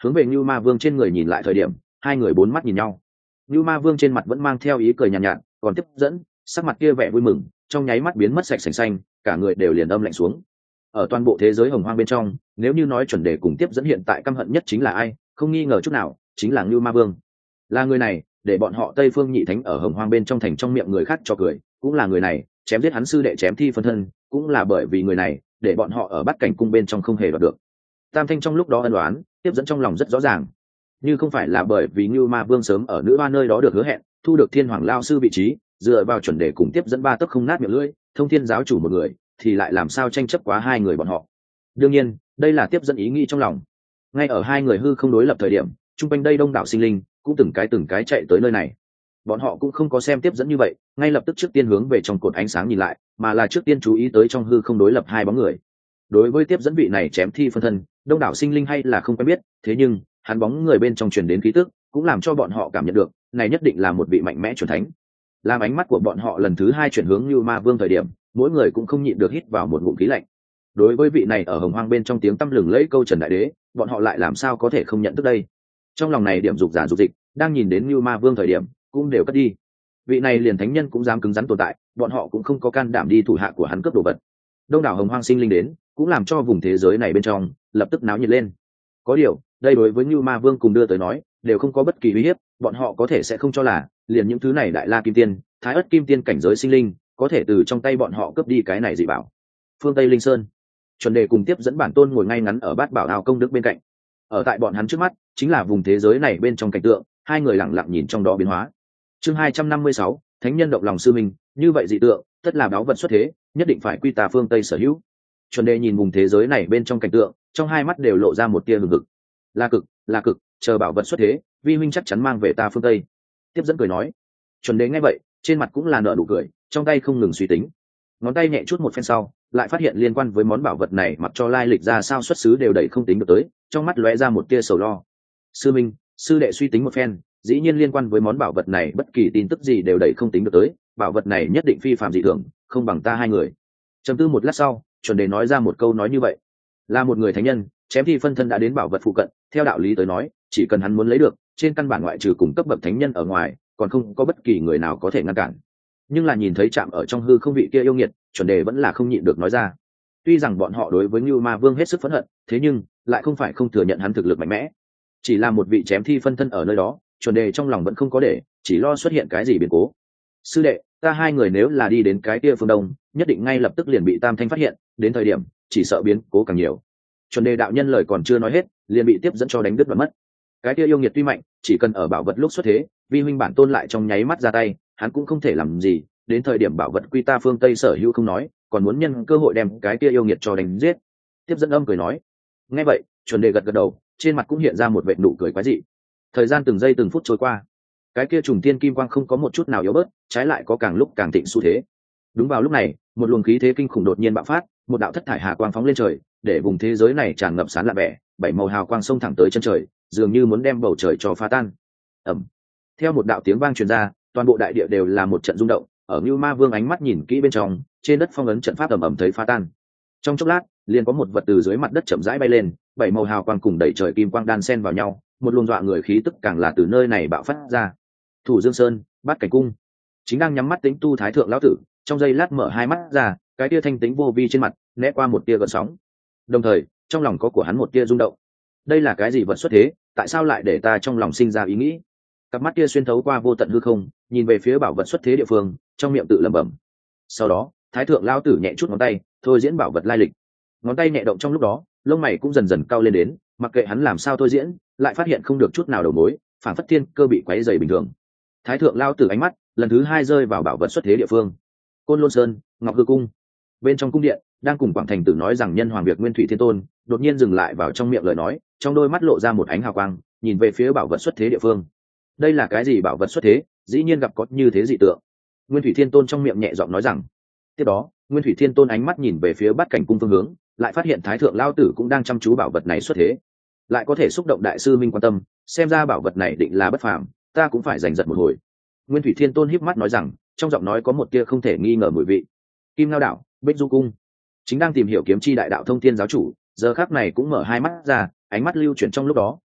hướng về Nưu Ma Vương trên người nhìn lại thời điểm, hai người bốn mắt nhìn nhau. Nưu Ma Vương trên mặt vẫn mang theo ý cười nhàn nhạt, còn tiếp dẫn, sắc mặt kia vẻ vui mừng, trong nháy mắt biến mất sạch sành xanh, cả người đều liền âm lạnh xuống. Ở toàn bộ thế giới hồng hoang bên trong, nếu như nói chuẩn đề cùng tiếp dẫn hiện tại căm hận nhất chính là ai, không nghi ngờ chút nào, chính là Nưu Ma Vương. Là người này, để bọn họ Tây Phương Nhị Thánh ở hồng hoang bên trong thành trong miệng người khác cho cười, cũng là người này, chém giết hắn sư đệ chém thi phân thân, cũng là bởi vì người này, để bọn họ ở Bát Cảnh cung bên trong không hề đoạt được. Tam Thanh trong lúc đó ân oán, tiếp dẫn trong lòng rất rõ ràng. Như không phải là bởi vì Nưu Ma Vương sớm ở nữ hoa nơi đó được hứa hẹn, thu được Thiên Hoàng Lao sư vị trí, dựa vào chuẩn đề cùng tiếp dẫn ba tấc không nát miệng lưỡi, thông thiên giáo chủ một người, thì lại làm sao tranh chấp quá hai người bọn họ. Đương nhiên, đây là tiếp dẫn ý nghĩ trong lòng. Ngay ở hai người hư không đối lập thời điểm, trung quanh đây đông đảo sinh linh cũng từng cái chạy tới nơi này. Bọn họ cũng không có xem tiếp dẫn như vậy, ngay lập tức trước tiên hướng về trong cột ánh sáng nhìn lại, mà là trước tiên chú ý tới trong hư không đối lập hai bóng người. Đối với tiếp dẫn vị này chém thi phân thân, đông đảo sinh linh hay là không quen biết, thế nhưng hắn bóng người bên trong truyền đến khí tức, cũng làm cho bọn họ cảm nhận được, này nhất định là một vị mạnh mẽ chuẩn thánh. Làm ánh mắt của bọn họ lần thứ hai chuyển hướng Nưu Ma Vương thời điểm, mỗi người cũng không nhịn được hít vào một ngụm khí lạnh. Đối với vị này ở hồng hoang bên trong tiếng tăm lừng lẫy câu Trần Đại Đế, bọn họ lại làm sao có thể không nhận thức đây? Trong lòng này điểm dục giả dục dịch, đang nhìn đến Nưu Ma Vương thời điểm, cũng đều cất đi. Vị này liền thánh nhân cũng dám cứng rắn tồn tại, bọn họ cũng không có can đảm đi thủ hạ của hắn cướp đồ vật. Đông đảo hồng hoang sinh linh đến, cũng làm cho vùng thế giới này bên trong lập tức náo nhiệt lên. Có điều, đây đối với Nưu Ma Vương cùng đưa tới nói, đều không có bất kỳ uy hiếp, bọn họ có thể sẽ không cho là, liền những thứ này đại la kim tiên, thái ất kim tiên cảnh giới sinh linh, có thể từ trong tay bọn họ cướp đi cái này dị bảo. Phương Tây Linh Sơn, chuẩn đề cùng tiếp dẫn bản tôn ngồi ngay ngắn ở bát bảo ao công đức bên cạnh. Ở tại bọn hắn trước mắt, chính là vùng thế giới này bên trong cảnh tượng, hai người lặng lặng nhìn trong đó biến hóa. Chương 256, thánh nhân động lòng sư minh, như vậy dị tượng, tất là báu vật xuất thế, nhất định phải quy tà phương Tây sở hữu. Chuẩn đề nhìn vùng thế giới này bên trong cảnh tượng, trong hai mắt đều lộ ra một tia hừng hực. Là cực, chờ bảo vật xuất thế, vi huynh chắc chắn mang về ta phương Tây. Tiếp dẫn cười nói. Chuẩn đề nghe vậy, trên mặt cũng là nở nụ cười, trong tay không ngừng suy tính. Ngón tay nhẹ chút một phen sau, lại phát hiện liên quan với món bảo vật này mặc cho lai lịch ra sao xuất xứ đều đẩy không tính được tới, trong mắt lóe ra một tia sầu lo. Sư minh, sư đệ suy tính một phen, dĩ nhiên liên quan với món bảo vật này bất kỳ tin tức gì đều đẩy không tính được tới, bảo vật này nhất định phi phàm dị thường, không bằng ta hai người. Trầm tư một lát sau, chuẩn đề nói ra một câu nói như vậy. Là một người thánh nhân, chém thi phân thân đã đến bảo vật phụ cận, theo đạo lý tới nói, chỉ cần hắn muốn lấy được, trên căn bản ngoại trừ cùng cấp bậc thánh nhân ở ngoài, còn không có bất kỳ người nào có thể ngăn cản. Nhưng là nhìn thấy chạm ở trong hư không vị kia yêu nghiệt, chuẩn đề vẫn là không nhịn được nói ra. Tuy rằng bọn họ đối với Nưu Ma Vương hết sức phẫn hận, thế nhưng lại không phải không thừa nhận hắn thực lực mạnh mẽ. Chỉ là một vị chém thi phân thân ở nơi đó, chuẩn đề trong lòng vẫn không có để, chỉ lo xuất hiện cái gì biến cố. Sư đệ, ta hai người nếu là đi đến cái kia phương đông, nhất định ngay lập tức liền bị Tam Thanh phát hiện, đến thời điểm chỉ sợ biến cố càng nhiều. Chuẩn đề đạo nhân lời còn chưa nói hết, liền bị tiếp dẫn cho đánh đứt và mất. Cái kia yêu nghiệt tuy mạnh, chỉ cần ở bảo vật lúc xuất thế, vi huynh bản tôn lại trong nháy mắt ra tay, hắn cũng không thể làm gì, đến thời điểm bảo vật quy ta phương Tây sở hữu không nói, còn muốn nhân cơ hội đem cái kia yêu nghiệt cho đánh giết. Tiếp dẫn âm cười nói. Nghe vậy, chuẩn đề gật gật đầu, trên mặt cũng hiện ra một vệt nụ cười quái dị. Thời gian từng giây từng phút trôi qua, cái kia trùng thiên kim quang không có một chút nào yếu bớt, trái lại có càng lúc càng thịnh xu thế. Đúng vào lúc này, một luồng khí thế kinh khủng đột nhiên bạo phát, một đạo thất thải hà quang phóng lên trời, để vùng thế giới này tràn ngập sáng lạ vẻ, bảy màu hào quang xông thẳng tới chân trời, dường như muốn đem bầu trời cho phá tan. Ầm. Theo một đạo tiếng vang truyền ra, toàn bộ đại địa đều là một trận rung động, ở Nưu Ma Vương ánh mắt nhìn kỹ bên trong, trên đất phong ấn trận pháp ầm ầm thấy phá tan. Trong chốc lát, liền có một vật từ dưới mặt đất chậm rãi bay lên, bảy màu hào quang cùng đẩy trời kim quang đan xen vào nhau, một luồng dọa người khí tức càng là từ nơi này bạo phát ra. Thủ Dương Sơn, Bát Cảnh cung, chính đang nhắm mắt tính tu thái thượng lão tử, trong giây lát mở hai mắt ra, cái tia thanh tính vô vi trên mặt né qua một tia gợn sóng, đồng thời trong lòng có của hắn một tia rung động. Đây là cái gì vật xuất thế, tại sao lại để ta trong lòng sinh ra ý nghĩ? Cặp mắt kia xuyên thấu qua vô tận hư không, nhìn về phía bảo vật xuất thế địa phương, trong miệng tự lẩm bẩm. Sau đó, thái thượng lão tử nhẹ chút ngón tay, thôi diễn bảo vật lai lịch. Ngón tay nhẹ động trong lúc đó, lông mày cũng dần dần cao lên đến, mặc kệ hắn làm sao thôi diễn, lại phát hiện không được chút nào đầu mối, phản phất thiên cơ bị quấy rầy bình thường. Thái thượng lão tử ánh mắt lần thứ hai rơi vào bảo vật xuất thế địa phương. Côn Lôn Sơn, Ngọc Hư cung. Bên trong cung điện, đang cùng Quảng Thành Tử nói rằng nhân hoàng việc Nguyên Thủy Thiên Tôn, đột nhiên dừng lại vào trong miệng lời nói, trong đôi mắt lộ ra một ánh hào quang, nhìn về phía bảo vật xuất thế địa phương. Đây là cái gì bảo vật xuất thế, dĩ nhiên gặp có như thế dị tượng. Nguyên Thủy Thiên Tôn trong miệng nhẹ giọng nói rằng. Tiếp đó, Nguyên Thủy Thiên Tôn ánh mắt nhìn về phía Bát Cảnh cung phương hướng, lại phát hiện Thái thượng lão tử cũng đang chăm chú bảo vật này xuất thế, lại có thể xúc động đại sư minh quan tâm, xem ra bảo vật này định là bất phàm, ta cũng phải giành giật một hồi. Nguyên Thủy Thiên Tôn híp mắt nói rằng, trong giọng nói có một tia không thể nghi ngờ mùi vị. Kim Ngao đảo, Bích Du cung, chính đang tìm hiểu kiếm chi đại đạo thông thiên giáo chủ, giờ khắc này cũng mở hai mắt ra, ánh mắt lưu chuyển trong lúc đó,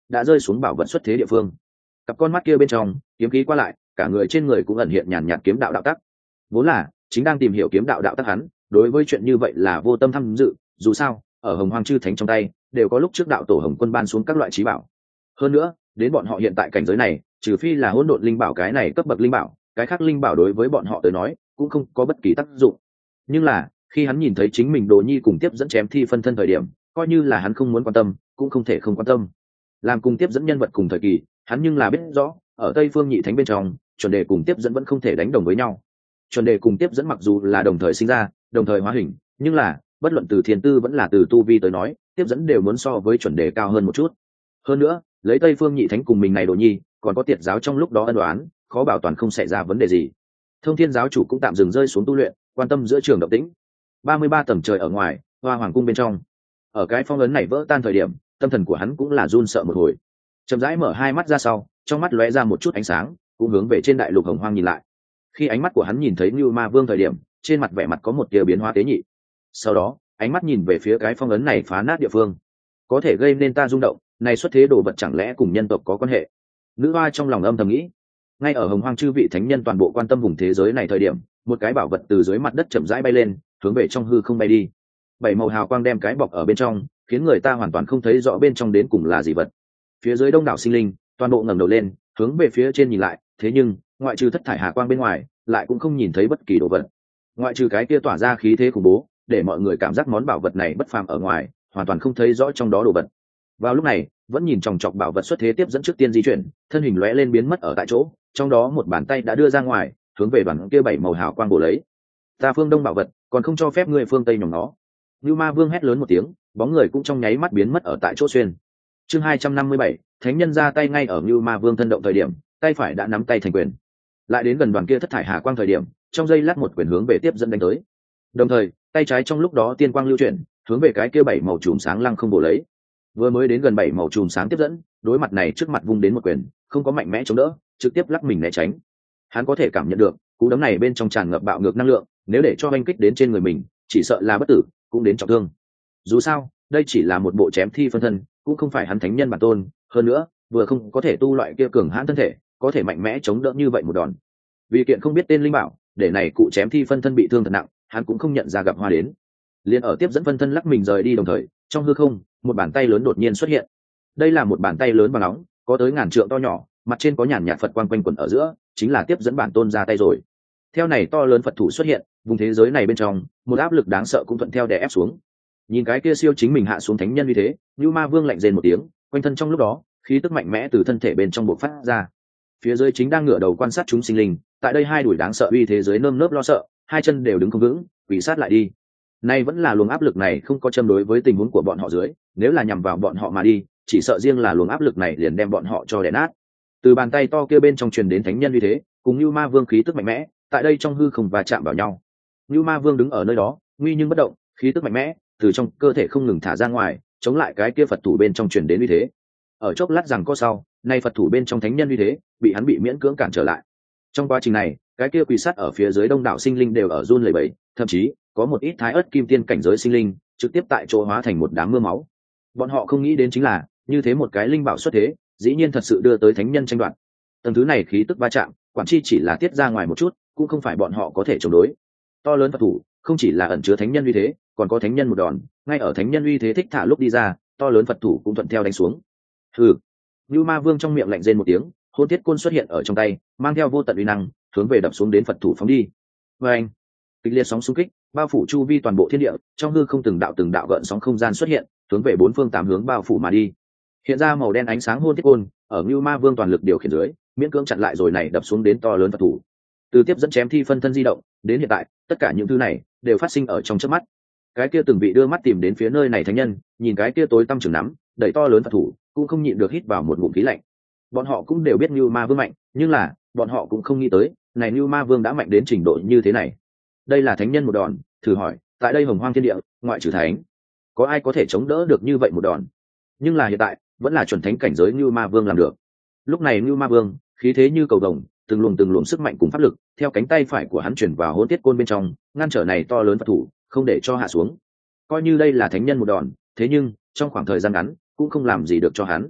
đã rơi xuống bảo vật xuất thế địa phương. Cặp con mắt kia bên trong kiếm khí qua lại, cả người trên người cũng ẩn hiện nhàn nhạt kiếm đạo đạo tắc. Vốn là chính đang tìm hiểu kiếm đạo đạo tắc hắn, đối với chuyện như vậy là vô tâm tham dự, dù sao ở Hồng Hoang chư thánh trong tay đều có lúc trước đạo tổ Hồng Quân ban xuống các loại trí bảo. Hơn nữa đến bọn họ hiện tại cảnh giới này, trừ phi là hỗn độn linh bảo cái này cấp bậc linh bảo, cái khác linh bảo đối với bọn họ tới nói cũng không có bất kỳ tác dụng. Nhưng là khi hắn nhìn thấy chính mình Đồ Nhi cùng tiếp dẫn chém thi phân thân thời điểm, coi như là hắn không muốn quan tâm cũng không thể không quan tâm. Làm cùng tiếp dẫn nhân vật cùng thời kỳ, hắn nhưng là biết rõ ở Tây Phương Nhị Thánh bên trong, chuẩn đề cùng tiếp dẫn vẫn không thể đánh đồng với nhau. Chuẩn đề cùng tiếp dẫn mặc dù là đồng thời sinh ra, đồng thời hóa hình, nhưng là bất luận từ thiên tư vẫn là từ tu vi tới nói, tiếp dẫn đều muốn so với chuẩn đề cao hơn một chút. Hơn nữa lấy Tây Phương Nhị Thánh cùng mình này Đồ Nhi, còn có tiệt giáo trong lúc đó ân đoán, khó bảo toàn không xảy ra vấn đề gì. Thông Thiên giáo chủ cũng tạm dừng rơi xuống tu luyện, quan tâm giữa trường động tĩnh. 33 tầng trời ở ngoài, Hoa Hoàng cung bên trong, ở cái phong ấn này vỡ tan thời điểm, tâm thần của hắn cũng là run sợ một hồi. Chậm rãi mở hai mắt ra sau, trong mắt lóe ra một chút ánh sáng, cũng hướng về trên đại lục Hồng Hoang nhìn lại. Khi ánh mắt của hắn nhìn thấy Nưu Ma Vương thời điểm, trên mặt vẻ mặt có một tia biến hóa tế nhị. Sau đó ánh mắt nhìn về phía cái phong ấn này phá nát địa phương, có thể gây nên ta rung động, này xuất thế đồ vật chẳng lẽ cùng nhân tộc có quan hệ? Nữ hoa trong lòng âm thầm nghĩ. Ngay ở Hồng Hoang chư vị thánh nhân toàn bộ quan tâm vùng thế giới này thời điểm, một cái bảo vật từ dưới mặt đất chậm rãi bay lên, hướng về trong hư không bay đi. Bảy màu hào quang đem cái bọc ở bên trong, khiến người ta hoàn toàn không thấy rõ bên trong đến cùng là gì vật. Phía dưới đông đảo sinh linh toàn bộ ngẩng đầu lên, hướng về phía trên nhìn lại, thế nhưng ngoại trừ thất thải hà quang bên ngoài, lại cũng không nhìn thấy bất kỳ đồ vật. Ngoại trừ cái kia tỏa ra khí thế khủng bố, để mọi người cảm giác món bảo vật này bất phàm ở ngoài, hoàn toàn không thấy rõ trong đó đồ vật. Vào lúc này, vẫn nhìn chòng chọc bảo vật xuất thế tiếp dẫn trước tiên di chuyển, thân hình lóe lên biến mất ở tại chỗ, trong đó một bàn tay đã đưa ra ngoài, hướng về đoàn kia bảy màu hào quang bổ lấy. Ta phương đông bảo vật, còn không cho phép ngươi phương tây nhòm nó. Như Ma Vương hét lớn một tiếng, bóng người cũng trong nháy mắt biến mất ở tại chỗ xuyên. Chương 257, thánh nhân ra tay ngay ở Như Ma Vương thân động thời điểm, tay phải đã nắm tay thành quyền. Lại đến gần đoàn kia thất thải hà quang thời điểm, trong giây lát một quyền hướng về tiếp dẫn đánh tới. Đồng thời, tay trái trong lúc đó tiên quang lưu chuyển, hướng về cái kia bảy màu chùm sáng lăng không bổ lấy. Vừa mới đến gần bảy màu chùm sáng tiếp dẫn, đối mặt này trước mặt vung đến một quyền, không có mạnh mẽ chống đỡ, trực tiếp lắc mình né tránh. Hắn có thể cảm nhận được cú đấm này bên trong tràn ngập bạo ngược năng lượng, nếu để cho oanh kích đến trên người mình, chỉ sợ là bất tử cũng đến trọng thương. Dù sao đây chỉ là một bộ chém thi phân thân, cũng không phải hắn thánh nhân bản tôn, hơn nữa vừa không có thể tu loại kia cường hãn thân thể, có thể mạnh mẽ chống đỡ như vậy một đòn. Vì kiện không biết tên linh bảo, để này cụ chém thi phân thân bị thương thật nặng, hắn cũng không nhận ra gặp hoa đến. Liên ở tiếp dẫn phân thân lắc mình rời đi đồng thời, trong hư không một bàn tay lớn đột nhiên xuất hiện. Đây là một bàn tay lớn và nóng, có tới ngàn trượng to nhỏ, mặt trên có nhàn nhạt Phật quang quanh quẩn ở giữa, chính là tiếp dẫn bản tôn ra tay rồi. Theo này to lớn Phật thủ xuất hiện, vùng thế giới này bên trong một áp lực đáng sợ cũng thuận theo đè ép xuống. Nhìn cái kia siêu chính mình hạ xuống thánh nhân như thế, Như Ma Vương lạnh rên một tiếng, quanh thân trong lúc đó khí tức mạnh mẽ từ thân thể bên trong bộc phát ra. Phía dưới chính đang ngửa đầu quan sát chúng sinh linh, tại đây hai đuổi đáng sợ uy thế giới nơm nớp lo sợ, hai chân đều đứng không vững, quỳ sát lại đi. Nay vẫn là luồng áp lực này không có châm đối với tình huống của bọn họ dưới, nếu là nhằm vào bọn họ mà đi, chỉ sợ riêng là luồng áp lực này liền đem bọn họ cho đè nát. Từ bàn tay to kia bên trong truyền đến thánh nhân uy thế, cùng Như Ma Vương khí tức mạnh mẽ, tại đây trong hư không va chạm vào nhau. Như Ma Vương đứng ở nơi đó, nguy nhưng bất động, khí tức mạnh mẽ từ trong cơ thể không ngừng thả ra ngoài, chống lại cái kia Phật thủ bên trong truyền đến uy thế. Ở chốc lát rằng có sau, nay Phật thủ bên trong thánh nhân uy thế bị hắn bị miễn cưỡng cản trở lại. Trong quá trình này, cái kia quỳ sát ở phía dưới đông đảo sinh linh đều ở run lẩy bẩy, thậm chí có một ít thái ớt kim tiên cảnh giới sinh linh trực tiếp tại chỗ hóa thành một đám mưa máu. Bọn họ không nghĩ đến chính là như thế một cái linh bảo xuất thế, dĩ nhiên thật sự đưa tới thánh nhân tranh đoạt. Tầng thứ này khí tức va chạm, quản chi chỉ là tiết ra ngoài một chút, cũng không phải bọn họ có thể chống đối. To lớn Phật thủ không chỉ là ẩn chứa thánh nhân uy thế, còn có thánh nhân một đòn, ngay ở thánh nhân uy thế thích thả lúc đi ra, to lớn Phật thủ cũng thuận theo đánh xuống. Hừ. Như Ma Vương trong miệng lạnh rên một tiếng, hôn thiết côn xuất hiện ở trong tay, mang theo vô tận uy năng, hướng về đập xuống đến Phật thủ phóng đi. Và anh, kịch liệt sóng xung kích bao phủ chu vi toàn bộ thiên địa, trong hư không từng đạo gợn sóng không gian xuất hiện, hướng về bốn phương tám hướng bao phủ mà đi. Hiện ra màu đen ánh sáng hôn thiết côn, ở Như Ma Vương toàn lực điều khiển dưới, miễn cưỡng chặn lại rồi này đập xuống đến to lớn Phật thủ. Từ tiếp dẫn chém thi phân thân di động, đến hiện tại, tất cả những thứ này đều phát sinh ở trong chớp mắt. Cái kia từng bị đưa mắt tìm đến phía nơi này thánh nhân, nhìn cái kia tối tăm trường nắm, đẩy to lớn Phật thủ, cũng không nhịn được hít vào một ngụm khí lạnh. Bọn họ cũng đều biết Như Ma Vương mạnh, nhưng là bọn họ cũng không nghĩ tới, này Như Ma Vương đã mạnh đến trình độ như thế này. Đây là thánh nhân một đòn, thử hỏi, tại đây Hồng Hoang thiên địa, ngoại trừ thánh, có ai có thể chống đỡ được như vậy một đòn? Nhưng là hiện tại, vẫn là chuẩn thánh cảnh giới Như Ma Vương làm được. Lúc này Như Ma Vương, khí thế như cầu vồng, từng luồng sức mạnh cùng pháp lực, theo cánh tay phải của hắn chuyển vào hôn tiết côn bên trong, ngăn trở này to lớn Phật thủ, không để cho hạ xuống. Coi như đây là thánh nhân một đòn, thế nhưng trong khoảng thời gian ngắn, cũng không làm gì được cho hắn.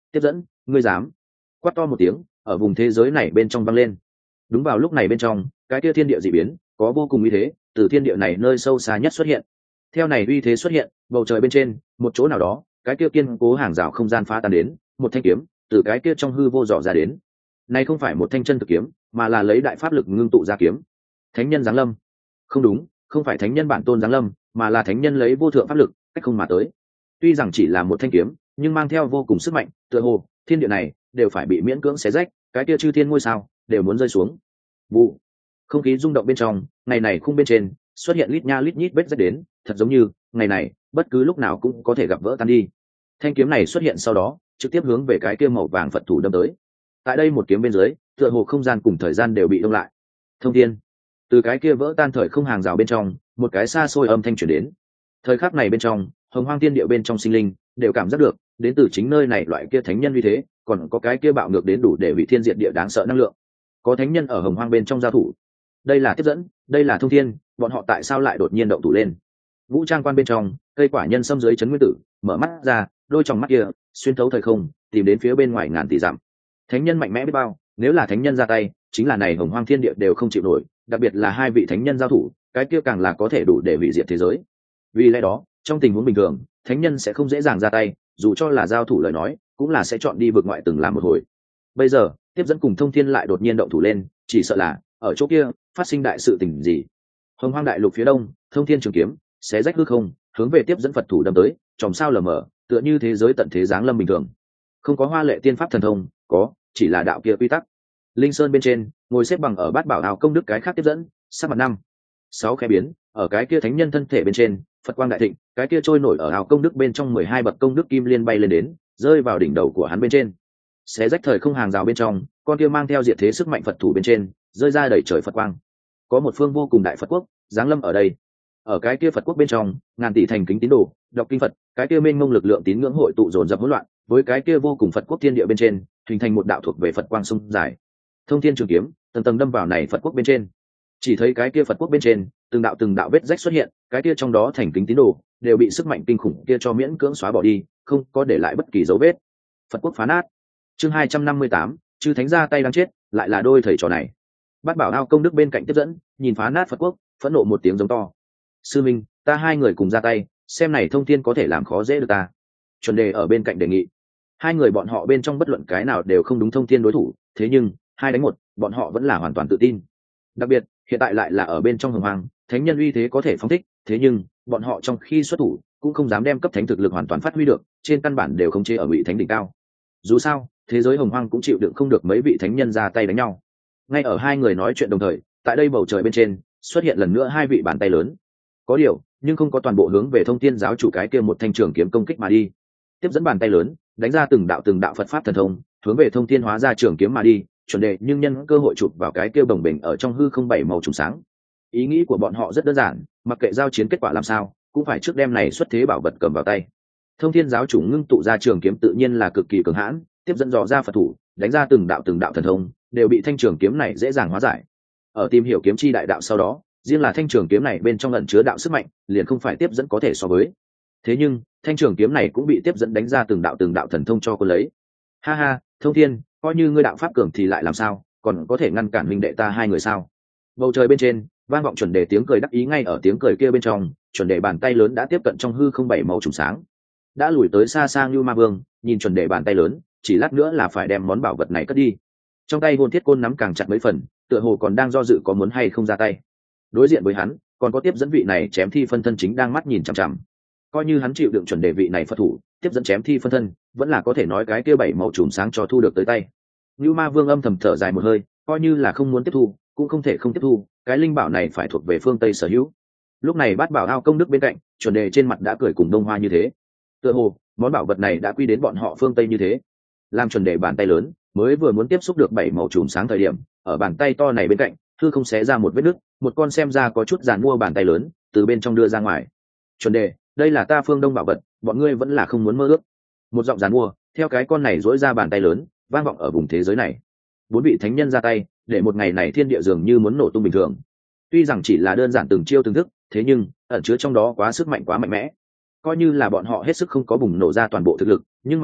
Tiếp dẫn, ngươi dám? Quát to một tiếng ở vùng thế giới này bên trong vang lên. Đúng vào lúc này bên trong cái kia thiên địa dị biến có vô cùng uy thế từ thiên địa này nơi sâu xa nhất xuất hiện. Theo này uy thế xuất hiện, bầu trời bên trên một chỗ nào đó cái kia kiên cố hàng rào không gian phá tan đến, một thanh kiếm từ cái kia trong hư vô dò ra đến. Này không phải một thanh chân thực kiếm, mà là lấy đại pháp lực ngưng tụ ra kiếm. Thánh nhân giáng lâm. Không đúng, không phải thánh nhân bản tôn giáng lâm, mà là thánh nhân lấy vô thượng pháp lực cách không mà tới. Tuy rằng chỉ là một thanh kiếm, nhưng mang theo vô cùng sức mạnh, tựa hồ thiên địa này đều phải bị miễn cưỡng xé rách, cái kia chư thiên ngôi sao đều muốn rơi xuống. Vụ. Không khí rung động bên trong, ngày này khung bên trên xuất hiện lít nha lít nhít vết rách đến, thật giống như ngày này bất cứ lúc nào cũng có thể gặp vỡ tan đi. Thanh kiếm này xuất hiện sau đó, trực tiếp hướng về cái kia màu vàng Phật thủ đâm tới. Tại đây một kiếm bên dưới, tựa hồ không gian cùng thời gian đều bị đông lại. Thông thiên, từ cái kia vỡ tan thời không hàng rào bên trong, một cái xa xôi âm thanh truyền đến. Thời khắc này bên trong, hồng hoang thiên địa bên trong sinh linh đều cảm giác được, đến từ chính nơi này loại kia thánh nhân uy thế, còn có cái kia bạo ngược đến đủ để hủy thiên diệt địa đáng sợ năng lượng. Có thánh nhân ở hồng hoang bên trong giao thủ. Đây là tiếp dẫn, đây là thông thiên, bọn họ tại sao lại đột nhiên động thủ lên? Vũ trang quan bên trong, cây quả nhân xâm dưới chấn nguyên tử, mở mắt ra, đôi tròng mắt kia xuyên thấu thời không, tìm đến phía bên ngoài ngàn tỷ dặm. Thánh nhân mạnh mẽ biết bao, nếu là thánh nhân ra tay, chính là này hồng hoang thiên địa đều không chịu nổi, đặc biệt là hai vị thánh nhân giao thủ, cái kia càng là có thể đủ để hủy diệt thế giới. Vì lẽ đó, trong tình huống bình thường, thánh nhân sẽ không dễ dàng ra tay, dù cho là giao thủ lời nói, cũng là sẽ chọn đi vượt ngoại từng làm một hồi. Bây giờ, tiếp dẫn cùng thông thiên lại đột nhiên động thủ lên, chỉ sợ là ở chỗ kia phát sinh đại sự tình gì. Hồng hoang đại lục phía đông, thông thiên trường kiếm xé rách hư không, hướng về tiếp dẫn Phật thủ đâm tới, chòm sao lờ mờ, tựa như thế giới tận thế giáng lâm bình thường. Không có hoa lệ tiên pháp thần thông, có chỉ là đạo kia quy tắc. Linh sơn bên trên, ngồi xếp bằng ở bát bảo hào công đức cái khác tiếp dẫn, sắc mặt năm sáu khẽ biến, ở cái kia thánh nhân thân thể bên trên, Phật quang đại thịnh, cái kia trôi nổi ở hào công đức bên trong 12 bậc công đức kim liên bay lên đến, rơi vào đỉnh đầu của hắn bên trên. Xé rách thời không hàng rào bên trong, con kia mang theo diệt thế sức mạnh Phật thủ bên trên, rơi ra đầy trời Phật quang. Có một phương vô cùng đại Phật quốc giáng lâm ở đây. Ở cái kia Phật quốc bên trong, ngàn tỷ thành kính tín đồ đọc kinh Phật, cái kia mênh mông lực lượng tín ngưỡng hội tụ dồn dập hỗn loạn, với cái kia vô cùng Phật quốc thiên địa bên trên, hình thành một đạo thuộc về Phật quang sông dài. Thông thiên trường kiếm tầng tầng đâm vào này Phật quốc bên trên. Chỉ thấy cái kia Phật quốc bên trên, từng đạo vết rách xuất hiện, cái kia trong đó thành kính tín đồ đều bị sức mạnh kinh khủng kia cho miễn cưỡng xóa bỏ đi, không có để lại bất kỳ dấu vết. Phật quốc phá nát. Chương 258, chư thánh ra tay đang chết, lại là đôi thầy trò này. Bát bảo ao công đức bên cạnh tiếp dẫn, nhìn phá nát Phật quốc, phẫn nộ một tiếng giống to. Sư minh, ta hai người cùng ra tay, xem này thông thiên có thể làm khó dễ được ta. Chuẩn đề ở bên cạnh đề nghị. Hai người bọn họ bên trong bất luận cái nào đều không đúng thông thiên đối thủ, thế nhưng hai đánh một, bọn họ vẫn là hoàn toàn tự tin. Đặc biệt hiện tại lại là ở bên trong hồng hoang, thánh nhân uy thế có thể phóng thích, thế nhưng bọn họ trong khi xuất thủ cũng không dám đem cấp thánh thực lực hoàn toàn phát huy được, trên căn bản đều không chế ở vị thánh đỉnh cao. Dù sao thế giới hồng hoang cũng chịu đựng không được mấy vị thánh nhân ra tay đánh nhau. Ngay ở hai người nói chuyện đồng thời, tại đây bầu trời bên trên xuất hiện lần nữa hai vị bàn tay lớn. Có điều nhưng không có toàn bộ hướng về thông thiên giáo chủ cái kia một thanh trường kiếm công kích mà đi. Tiếp dẫn bàn tay lớn đánh ra từng đạo Phật pháp thần thông, hướng về thông thiên hóa ra trường kiếm mà đi. Chuẩn đề nhưng nhân cơ hội chụp vào cái kia bồng bềnh ở trong hư không bảy màu trùng sáng. Ý nghĩ của bọn họ rất đơn giản, mặc kệ giao chiến kết quả làm sao, cũng phải trước đem này xuất thế bảo vật cầm vào tay. Thông thiên giáo chủ ngưng tụ ra trường kiếm tự nhiên là cực kỳ cường hãn, tiếp dẫn dò ra Phật thủ đánh ra từng đạo thần thông, đều bị thanh trường kiếm này dễ dàng hóa giải. Ở tìm hiểu kiếm chi đại đạo sau đó, riêng là thanh trường kiếm này bên trong ẩn chứa đạo sức mạnh, liền không phải tiếp dẫn có thể so với. Thế nhưng thanh trường kiếm này cũng bị tiếp dẫn đánh ra từng đạo thần thông cho cô lấy. Ha ha, thông thiên, coi như ngươi đạo pháp cường thì lại làm sao, còn có thể ngăn cản minh đệ ta hai người sao? Bầu trời bên trên vang vọng chuẩn đề tiếng cười đắc ý, ngay ở tiếng cười kia bên trong, chuẩn đề bàn tay lớn đã tiếp cận trong hư không bảy màu trùng sáng, đã lùi tới xa xa Như Ma Vương, nhìn chuẩn đề bàn tay lớn, chỉ lát nữa là phải đem món bảo vật này cất đi. Trong tay Hồn Thiết Côn nắm càng chặt mấy phần, tựa hồ còn đang do dự có muốn hay không ra tay. Đối diện với hắn, còn có tiếp dẫn vị này chém thi phân thân chính đang mắt nhìn chằm chằm. Coi như hắn chịu đựng chuẩn đề vị này Phật thủ, tiếp dẫn chém thi phân thân, vẫn là có thể nói cái kia bảy màu trùm sáng cho thu được tới tay. Như Ma Vương âm thầm thở dài một hơi, coi như là không muốn tiếp thu, cũng không thể không tiếp thu, cái linh bảo này phải thuộc về phương Tây sở hữu. Lúc này Bát Bảo ao công đức bên cạnh, chuẩn đề trên mặt đã cười cùng Đông Hoa như thế. Tựa hồ món bảo vật này đã quy đến bọn họ phương Tây như thế. Làm chuẩn đề bàn tay lớn mới vừa muốn tiếp xúc được bảy màu chùm sáng thời điểm, ở bàn tay to này bên cạnh thư không xé ra một vết nứt, một con xem ra có chút giàn mua bàn tay lớn từ bên trong đưa ra ngoài. Chuẩn đề, đây là ta phương Đông bảo vật, bọn ngươi vẫn là không muốn mơ ước. Một giọng giàn mua theo cái con này dỗi ra bàn tay lớn vang vọng ở vùng thế giới này. Bốn vị thánh nhân ra tay, để một ngày này thiên địa dường như muốn nổ tung bình thường. Tuy rằng chỉ là đơn giản từng chiêu từng thức, thế nhưng ẩn chứa trong đó quá sức mạnh quá mạnh mẽ. Coi như là bọn họ hết sức không có bùng nổ ra toàn bộ thực lực, nhưng mà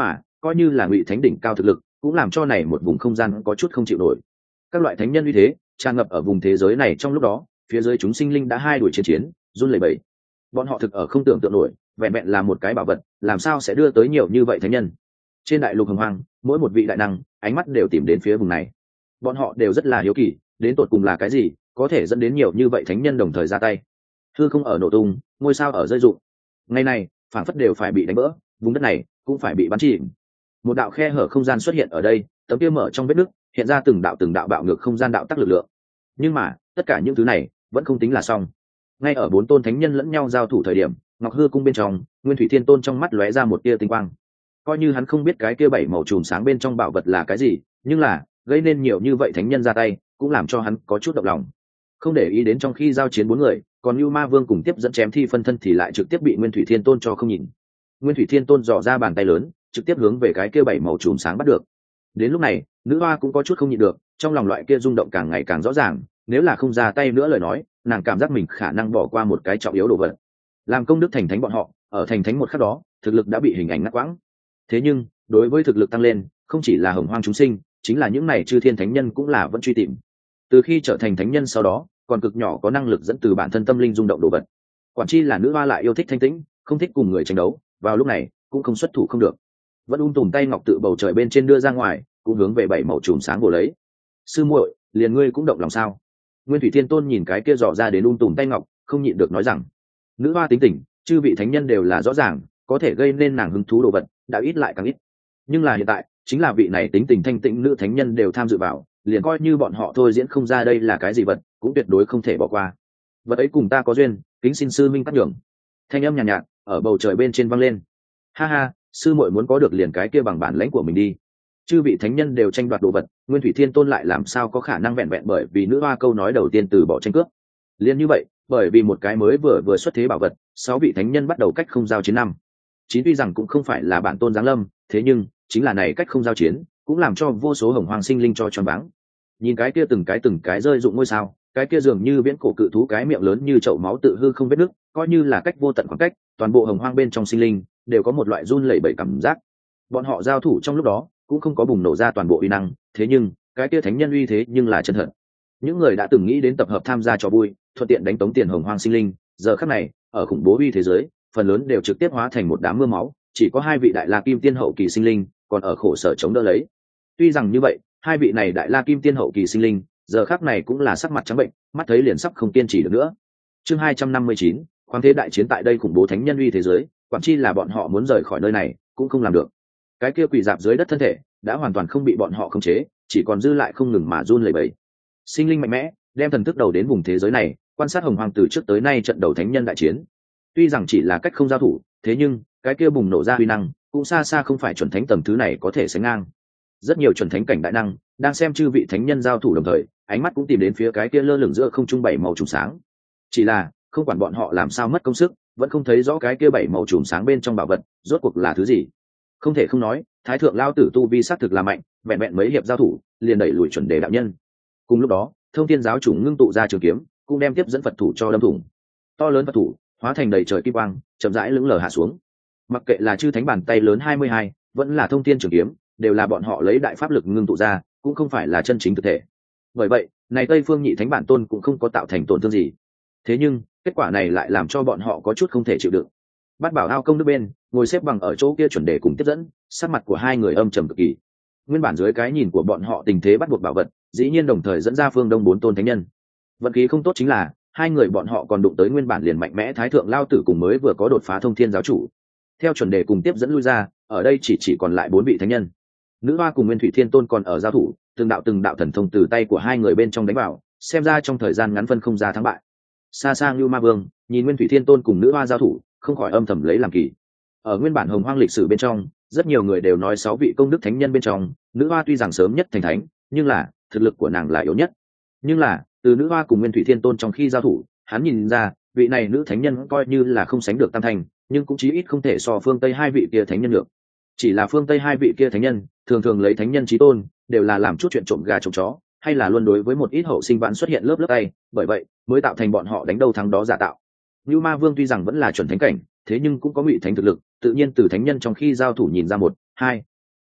coi như là ngụy thánh đỉnh cao thực lực cũng làm cho này một vùng không gian có chút không chịu nổi. Các loại thánh nhân như thế tràn ngập ở vùng thế giới này, trong lúc đó phía dưới chúng sinh linh đã hai đuổi chiến run lẩy bẩy. Bọn họ thực ở không tưởng tượng nổi, vẹn vẹn là một cái bảo vật làm sao sẽ đưa tới nhiều như vậy thánh nhân. Trên đại lục hồng hoang, mỗi một vị đại năng ánh mắt đều tìm đến phía vùng này. Bọn họ đều rất là hiếu kỳ, đến tột cùng là cái gì có thể dẫn đến nhiều như vậy thánh nhân đồng thời ra tay. Hư không ở nổ tung, ngôi sao ở rơi rụng, ngày này phảng phất đều phải bị đánh vỡ, vùng đất này cũng phải bị bắn chìm. Một đạo khe hở không gian xuất hiện ở đây, tấm kia mở trong vết nứt hiện ra từng đạo bạo ngược không gian đạo tắc lực lượng. Nhưng mà tất cả những thứ này vẫn không tính là xong. Ngay ở bốn tôn thánh nhân lẫn nhau giao thủ thời điểm, ngọc hư cung bên trong Nguyên Thủy Thiên Tôn trong mắt lóe ra một tia tinh quang. Coi như hắn không biết cái kia bảy màu chùm sáng bên trong bảo vật là cái gì, nhưng là gây nên nhiều như vậy thánh nhân ra tay cũng làm cho hắn có chút động lòng. Không để ý đến trong khi giao chiến bốn người, còn Nưu Ma Vương cùng tiếp dẫn chém thi phân thân thì lại trực tiếp bị Nguyên Thủy Thiên Tôn cho không nhìn. Nguyên Thủy Thiên Tôn dò ra bàn tay lớn, trực tiếp hướng về cái kia bảy màu chùm sáng bắt được. Đến lúc này nữ hoa cũng có chút không nhịn được, trong lòng loại kia rung động càng ngày càng rõ ràng. Nếu là không ra tay nữa lời nói, nàng cảm giác mình khả năng bỏ qua một cái trọng yếu đồ vật. Làm công đức thành thánh bọn họ ở thành thánh một khắc đó thực lực đã bị hình ảnh ngắt quãng. Thế nhưng đối với thực lực tăng lên, không chỉ là hồng hoang chúng sinh, chính là những này chư thiên thánh nhân cũng là vẫn truy tìm. Từ khi trở thành thánh nhân sau đó, còn cực nhỏ có năng lực dẫn từ bản thân tâm linh rung động đồ vật. Quản chi là nữ hoa lại yêu thích thanh tĩnh, không thích cùng người tranh đấu, vào lúc này cũng không xuất thủ không được, vẫn tùm tay ngọc tự bầu trời bên trên đưa ra ngoài, cũng hướng về bảy màu chùm sáng bổ lấy. Sư muội, liền ngươi cũng động lòng sao? Nguyên Thủy Thiên Tôn nhìn cái kia dò ra đến tùm tay ngọc, không nhịn được nói rằng, nữ hoa tính tình chư vị thánh nhân đều là rõ ràng, có thể gây nên nàng hứng thú đồ vật đã ít lại càng ít. Nhưng là hiện tại chính là vị này tính tình thanh tịnh nữ thánh nhân đều tham dự vào, liền coi như bọn họ thôi diễn không ra đây là cái gì vật, cũng tuyệt đối không thể bỏ qua. Vật ấy cùng ta có duyên, kính xin sư minh cắt nhường. Thanh âm nhàn nhạt ở bầu trời bên trên vang lên. Ha ha, sư muội muốn có được liền cái kia bằng bản lãnh của mình đi. Chư vị thánh nhân đều tranh đoạt đồ vật, Nguyên Thủy Thiên Tôn lại làm sao có khả năng vẹn vẹn bởi vì nữ hoa câu nói đầu tiên từ bỏ tranh cướp. Liên như vậy, bởi vì một cái mới vừa xuất thế bảo vật, 6 vị thánh nhân bắt đầu cách không giao chiến năm. Chín tuy rằng cũng không phải là bản tôn giáng lâm, thế nhưng chính là này cách không giao chiến, cũng làm cho vô số hồng hoàng sinh linh cho choáng váng. Nhìn cái kia từng cái rơi rụng ngôi sao, cái kia dường như viễn cổ cự thú cái miệng lớn như chậu máu tự hư không vết nứt, coi như là cách vô tận khoảng cách, toàn bộ hồng hoang bên trong sinh linh đều có một loại run lẩy bẩy cảm giác. Bọn họ giao thủ trong lúc đó cũng không có bùng nổ ra toàn bộ uy năng, thế nhưng cái kia thánh nhân uy thế nhưng là chân thật. Những người đã từng nghĩ đến tập hợp tham gia trò vui, thuận tiện đánh tống tiền hồng hoang sinh linh, giờ khắc này ở khủng bố uy thế giới, phần lớn đều trực tiếp hóa thành một đám mưa máu, chỉ có 2 vị đại la kim tiên hậu kỳ sinh linh còn ở khổ sở chống đỡ lấy. Tuy rằng như vậy, 2 vị này đại la kim tiên hậu kỳ sinh linh giờ khắc này cũng là sắc mặt trắng bệnh, mắt thấy liền sắp không kiên trì được nữa. Chương 259, khoáng thế đại chiến tại đây khủng bố thánh nhân uy thế giới, quản chi là bọn họ muốn rời khỏi nơi này cũng không làm được. Cái kia quỷ dạp dưới đất thân thể đã hoàn toàn không bị bọn họ khống chế, chỉ còn dư lại không ngừng mà run lẩy bẩy. Sinh linh mạnh mẽ đem thần thức đầu đến vùng thế giới này, quan sát hồng hoàng từ trước tới nay trận đầu thánh nhân đại chiến. Tuy rằng chỉ là cách không giao thủ, thế nhưng cái kia bùng nổ ra uy năng cũng xa xa không phải chuẩn thánh tầm thứ này có thể sánh ngang. Rất nhiều chuẩn thánh cảnh đại năng đang xem chư vị thánh nhân giao thủ đồng thời, ánh mắt cũng tìm đến phía cái kia lơ lửng giữa không trung 7 màu chùm sáng. Chỉ là không quản bọn họ làm sao mất công sức, vẫn không thấy rõ cái kia 7 màu chùm sáng bên trong bảo vật rốt cuộc là thứ gì. Không thể không nói, thái thượng lao tử tu vi xác thực là mạnh, vẹn vẹn mấy hiệp giao thủ liền đẩy lùi chuẩn đề đạo nhân. Cùng lúc đó thông thiên giáo chủ ngưng tụ ra trường kiếm, cũng đem tiếp dẫn Phật thủ cho đâm thủng. To lớn Phật thủ hóa thành đầy trời kim quang, chậm rãi lững lờ hạ xuống. Mặc kệ là chư thánh bàn tay lớn 22, vẫn là thông thiên trường kiếm, đều là bọn họ lấy đại pháp lực ngưng tụ ra, cũng không phải là chân chính thực thể. Bởi vậy này Tây Phương Nhị Thánh bản tôn cũng không có tạo thành tổn thương gì. Thế nhưng kết quả này lại làm cho bọn họ có chút không thể chịu đựng. Bát Bảo Ao công đức bên ngồi xếp bằng ở chỗ kia chuẩn đề cùng tiếp dẫn, sắc mặt của hai người âm trầm cực kỳ. Nguyên bản dưới cái nhìn của bọn họ tình thế bắt buộc bảo vật, dĩ nhiên đồng thời dẫn ra phương đông 4 tôn thánh nhân. Vận khí không tốt chính là hai người bọn họ còn đụng tới nguyên bản liền mạnh mẽ thái thượng lao tử cùng mới vừa có đột phá thông thiên giáo chủ. Theo chuẩn đề cùng tiếp dẫn lui ra, ở đây chỉ còn lại 4 vị thánh nhân. Nữ hoa cùng Nguyên Thủy Thiên Tôn còn ở giao thủ, từng đạo thần thông từ tay của hai người bên trong đánh vào, xem ra trong thời gian ngắn phân không ra thắng bại. Xa xa Ngưu Ma Vương nhìn Nguyên Thủy Thiên Tôn cùng nữ hoa giao thủ, không khỏi âm thầm lấy làm kỳ. Ở nguyên bản hồng hoang lịch sử bên trong, rất nhiều người đều nói 6 vị công đức thánh nhân bên trong, nữ hoa tuy rằng sớm nhất thành thánh, nhưng là thực lực của nàng là yếu nhất. Nhưng là từ nữ hoa cùng Nguyên Thủy Thiên Tôn trong khi giao thủ, hắn nhìn ra vị này nữ thánh nhân coi như là không sánh được tam thành, nhưng cũng chí ít không thể so phương Tây hai vị kia thánh nhân được. Chỉ là phương Tây hai vị kia thánh nhân thường lấy thánh nhân chí tôn, đều là làm chút chuyện trộm gà trộm chó, hay là luôn đối với một ít hậu sinh vãn xuất hiện lớp tay, bởi vậy mới tạo thành bọn họ đánh đâu thắng đó giả tạo. Như Ma Vương tuy rằng vẫn là chuẩn thánh cảnh, thế nhưng cũng có ngụy thánh thực lực, tự nhiên từ thánh nhân trong khi giao thủ nhìn ra 1, 2.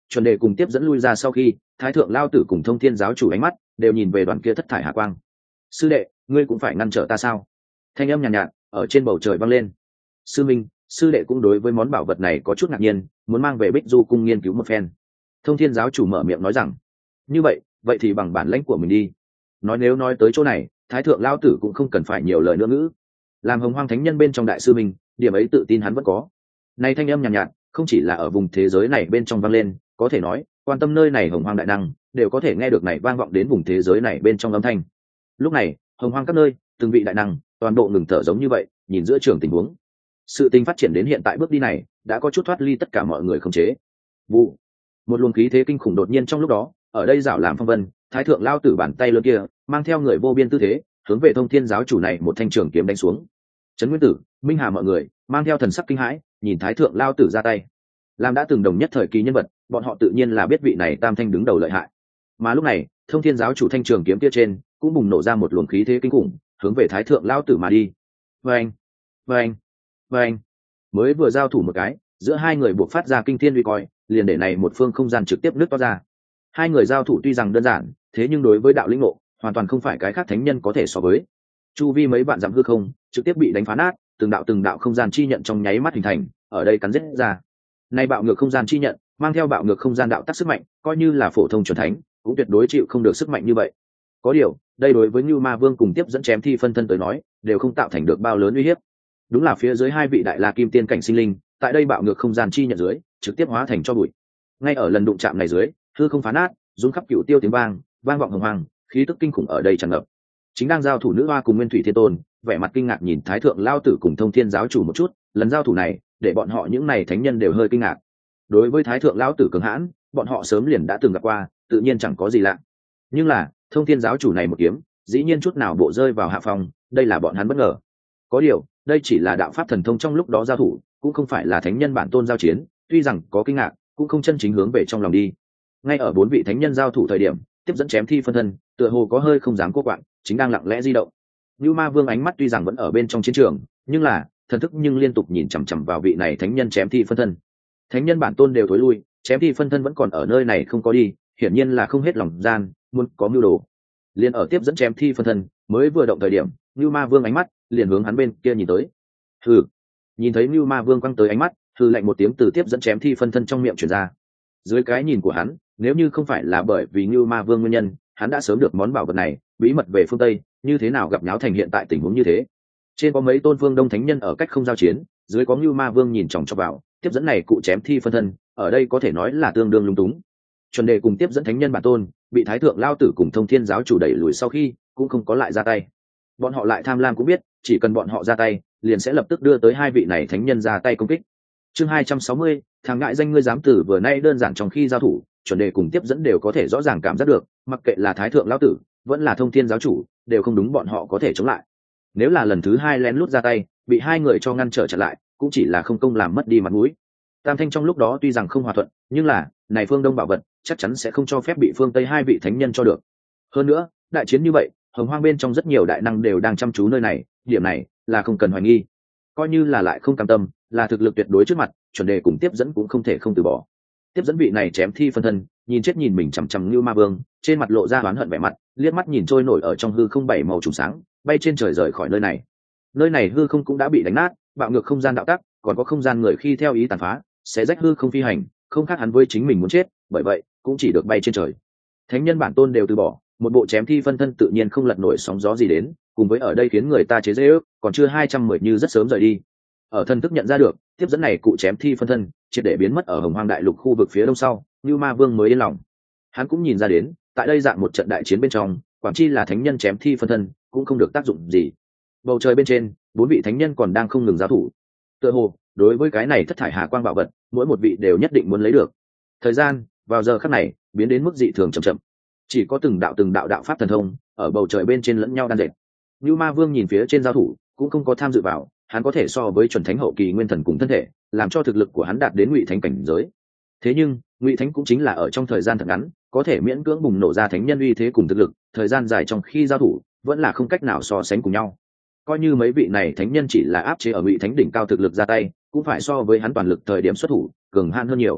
chuẩn đề cùng tiếp dẫn lui ra sau khi, thái thượng lao tử cùng thông thiên giáo chủ ánh mắt đều nhìn về đoàn kia thất thải hà quang. Sư đệ, ngươi cũng phải ngăn trở ta sao? Thanh âm nhàn nhạt ở trên bầu trời vang lên. Sư minh, sư đệ cũng đối với món bảo vật này có chút ngạc nhiên, muốn mang về Bích Du cung nghiên cứu một phen. Thông thiên giáo chủ mở miệng nói rằng, như vậy thì bằng bản lãnh của mình đi. Nếu nói tới chỗ này, thái thượng lao tử cũng không cần phải nhiều lời nữa ngữ. Làm hồng hoang thánh nhân bên trong đại sư mình, điểm ấy tự tin hắn vẫn có. Này thanh âm nhàn nhạt, không chỉ là ở vùng thế giới này bên trong vang lên, có thể nói quan tâm nơi này hồng hoang đại năng đều có thể nghe được này vang vọng đến vùng thế giới này bên trong âm thanh. Lúc này hồng hoang các nơi từng vị đại năng toàn bộ ngừng thở giống như vậy, nhìn giữa trường tình huống. Sự tình phát triển đến hiện tại bước đi này đã có chút thoát ly tất cả mọi người khống chế. Vụ, một luồng khí thế kinh khủng đột nhiên trong lúc đó ở đây rảo làm phong vân. Thái thượng lao tử bàn tay lớn kia mang theo người vô biên tư thế hướng về thông thiên giáo chủ này một thanh trường kiếm đánh xuống. Trấn Nguyên Tử, Minh Hà mọi người mang theo thần sắc kinh hãi nhìn thái thượng lao tử ra tay. Làm đã từng đồng nhất thời kỳ nhân vật, bọn họ tự nhiên là biết vị này tam thanh đứng đầu lợi hại. Mà lúc này thông thiên giáo chủ thanh trường kiếm kia trên cũng bùng nổ ra một luồng khí thế kinh khủng hướng về thái thượng lao tử mà đi. Vâng, vâng, vâng. Mới vừa giao thủ một cái, giữa hai người buộc phát ra kinh thiên uy coi, liền để này một phương không gian trực tiếp nứt toát ra. Hai người giao thủ tuy rằng đơn giản, thế nhưng đối với đạo lĩnh ngộ hoàn toàn không phải cái khác thánh nhân có thể so với. Chu vi mấy vạn dặm hư không trực tiếp bị đánh phá nát, từng đạo không gian chi nhận trong nháy mắt hình thành, ở đây cắn rết ra. Nay bạo ngược không gian chi nhận mang theo bạo ngược không gian đạo tắc sức mạnh, coi như là phổ thông chuẩn thánh cũng tuyệt đối chịu không được sức mạnh như vậy. Có điều đây đối với Nưu Ma Vương cùng tiếp dẫn chém thi phân thân tới nói đều không tạo thành được bao lớn uy hiếp. Đúng là phía dưới hai vị đại la kim tiên cảnh sinh linh, tại đây bạo ngược không gian chi nhận dưới trực tiếp hóa thành cho bụi. Ngay ở lần đụng chạm này dưới, hư không phá nát, rung khắp cửu tiêu tiếng vang vọng hồng hoang, khí tức kinh khủng ở đây tràn ngập. Chính đang giao thủ nữ hoa cùng Nguyên Thủy Thiên Tôn vẻ mặt kinh ngạc nhìn thái thượng lao tử cùng thông thiên giáo chủ một chút, lần giao thủ này để bọn họ những này thánh nhân đều hơi kinh ngạc. Đối với thái thượng lao tử cường hãn, bọn họ sớm liền đã từng gặp qua, tự nhiên chẳng có gì lạ. Nhưng là thông thiên giáo chủ này một kiếm dĩ nhiên chút nào bộ rơi vào hạ phòng, đây là bọn hắn bất ngờ. Có điều đây chỉ là đạo pháp thần thông trong lúc đó giao thủ, cũng không phải là thánh nhân bản tôn giao chiến, tuy rằng có kinh ngạc cũng không chân chính hướng về trong lòng đi. Ngay ở bốn vị thánh nhân giao thủ thời điểm, tiếp dẫn chém thi phân thân tựa hồ có hơi không dám cố quạng, chính đang lặng lẽ di động. Nưu Ma Vương ánh mắt tuy rằng vẫn ở bên trong chiến trường, nhưng là thần thức nhưng liên tục nhìn chằm chằm vào vị này thánh nhân chém thi phân thân. Thánh nhân bản tôn đều thối lui, chém thi phân thân vẫn còn ở nơi này không có đi, hiển nhiên là không hết lòng gian, muốn có mưu đồ. Liền ở tiếp dẫn chém thi phân thân mới vừa động thời điểm, Nưu Ma Vương ánh mắt liền hướng hắn bên kia nhìn tới. Hừ. Nhìn thấy Nưu Ma Vương quăng tới ánh mắt, hừ lạnh một tiếng từ tiếp dẫn chém thi phân thân trong miệng truyền ra. Dưới cái nhìn của hắn, nếu như không phải là bởi vì Nưu Ma Vương nguyên nhân, hắn đã sớm được món bảo vật này, bí mật về phương Tây, như thế nào gặp nháo thành hiện tại tình huống như thế. Trên có mấy tôn phương Đông thánh nhân ở cách không giao chiến, dưới có Nưu Ma Vương nhìn chòng chọc vào, tiếp dẫn này cụ chém thi phân thân, ở đây có thể nói là tương đương lung túng. Chuẩn đề cùng tiếp dẫn thánh nhân bản tôn, bị thái thượng lao tử cùng thông thiên giáo chủ đẩy lùi sau khi, cũng không có lại ra tay. Bọn họ lại tham lam cũng biết, chỉ cần bọn họ ra tay, liền sẽ lập tức đưa tới hai vị này thánh nhân ra tay công kích. Chương 260, thằng ngại danh ngươi dám tử vừa nay đơn giản trong khi giao thủ, chuẩn đề cùng tiếp dẫn đều có thể rõ ràng cảm giác được, mặc kệ là thái thượng lão tử vẫn là thông thiên giáo chủ, đều không đúng bọn họ có thể chống lại. Nếu là lần thứ hai lén lút ra tay, bị hai người cho ngăn trở chặn lại, cũng chỉ là không công làm mất đi mặt mũi. Tam thanh trong lúc đó tuy rằng không hòa thuận, nhưng là này phương Đông bảo vật chắc chắn sẽ không cho phép bị phương Tây hai vị thánh nhân cho được. Hơn nữa, đại chiến như vậy, hồng hoang bên trong rất nhiều đại năng đều đang chăm chú nơi này, điểm này là không cần hoài nghi. Coi như là lại không cam tâm, là thực lực tuyệt đối trước mặt, chuẩn đề cùng tiếp dẫn cũng không thể không từ bỏ. Tiếp dẫn vị này chém thi phân thân, nhìn chết nhìn mình chằm chằm Nưu Ma Vương, trên mặt lộ ra oán hận vẻ mặt, liếc mắt nhìn trôi nổi ở trong hư không bảy màu trùng sáng, bay trên trời rời khỏi nơi này. Nơi này hư không cũng đã bị đánh nát, bạo ngược không gian đạo tắc, còn có không gian người khi theo ý tàn phá, sẽ rách hư không phi hành, không khác hắn với chính mình muốn chết, bởi vậy cũng chỉ được bay trên trời. Thánh nhân bản tôn đều từ bỏ, một bộ chém thi phân thân tự nhiên không lật nổi sóng gió gì đến, cùng với ở đây khiến người ta chế giễu, còn chưa 210 như rất sớm rời đi. Ở thân thức nhận ra được, tiếp dẫn này cụ chém thi phân thân triệt để biến mất ở hồng hoang đại lục khu vực phía đông sau, Nưu Ma Vương mới yên lòng. Hắn cũng nhìn ra đến, tại đây dạng một trận đại chiến bên trong, quảng chi là thánh nhân chém thi phân thân cũng không được tác dụng gì. Bầu trời bên trên, bốn vị thánh nhân còn đang không ngừng giao thủ. Tựa hồ đối với cái này thất thải hà quang bảo vật, mỗi một vị đều nhất định muốn lấy được. Thời gian vào giờ khắc này biến đến mức dị thường chậm chậm, chỉ có từng đạo đạo pháp thần thông ở bầu trời bên trên lẫn nhau đan dệt. Nưu Ma Vương nhìn phía trên giao thủ cũng không có tham dự vào, hắn có thể so với chuẩn thánh hậu kỳ nguyên thần cùng thân thể, làm cho thực lực của hắn đạt đến ngụy thánh cảnh giới. Thế nhưng ngụy thánh cũng chính là ở trong thời gian thật ngắn có thể miễn cưỡng bùng nổ ra thánh nhân uy thế cùng thực lực, thời gian dài trong khi giao thủ vẫn là không cách nào so sánh cùng nhau. Coi như mấy vị này thánh nhân chỉ là áp chế ở ngụy thánh đỉnh cao thực lực ra tay, cũng phải so với hắn toàn lực thời điểm xuất thủ cường hãn hơn nhiều.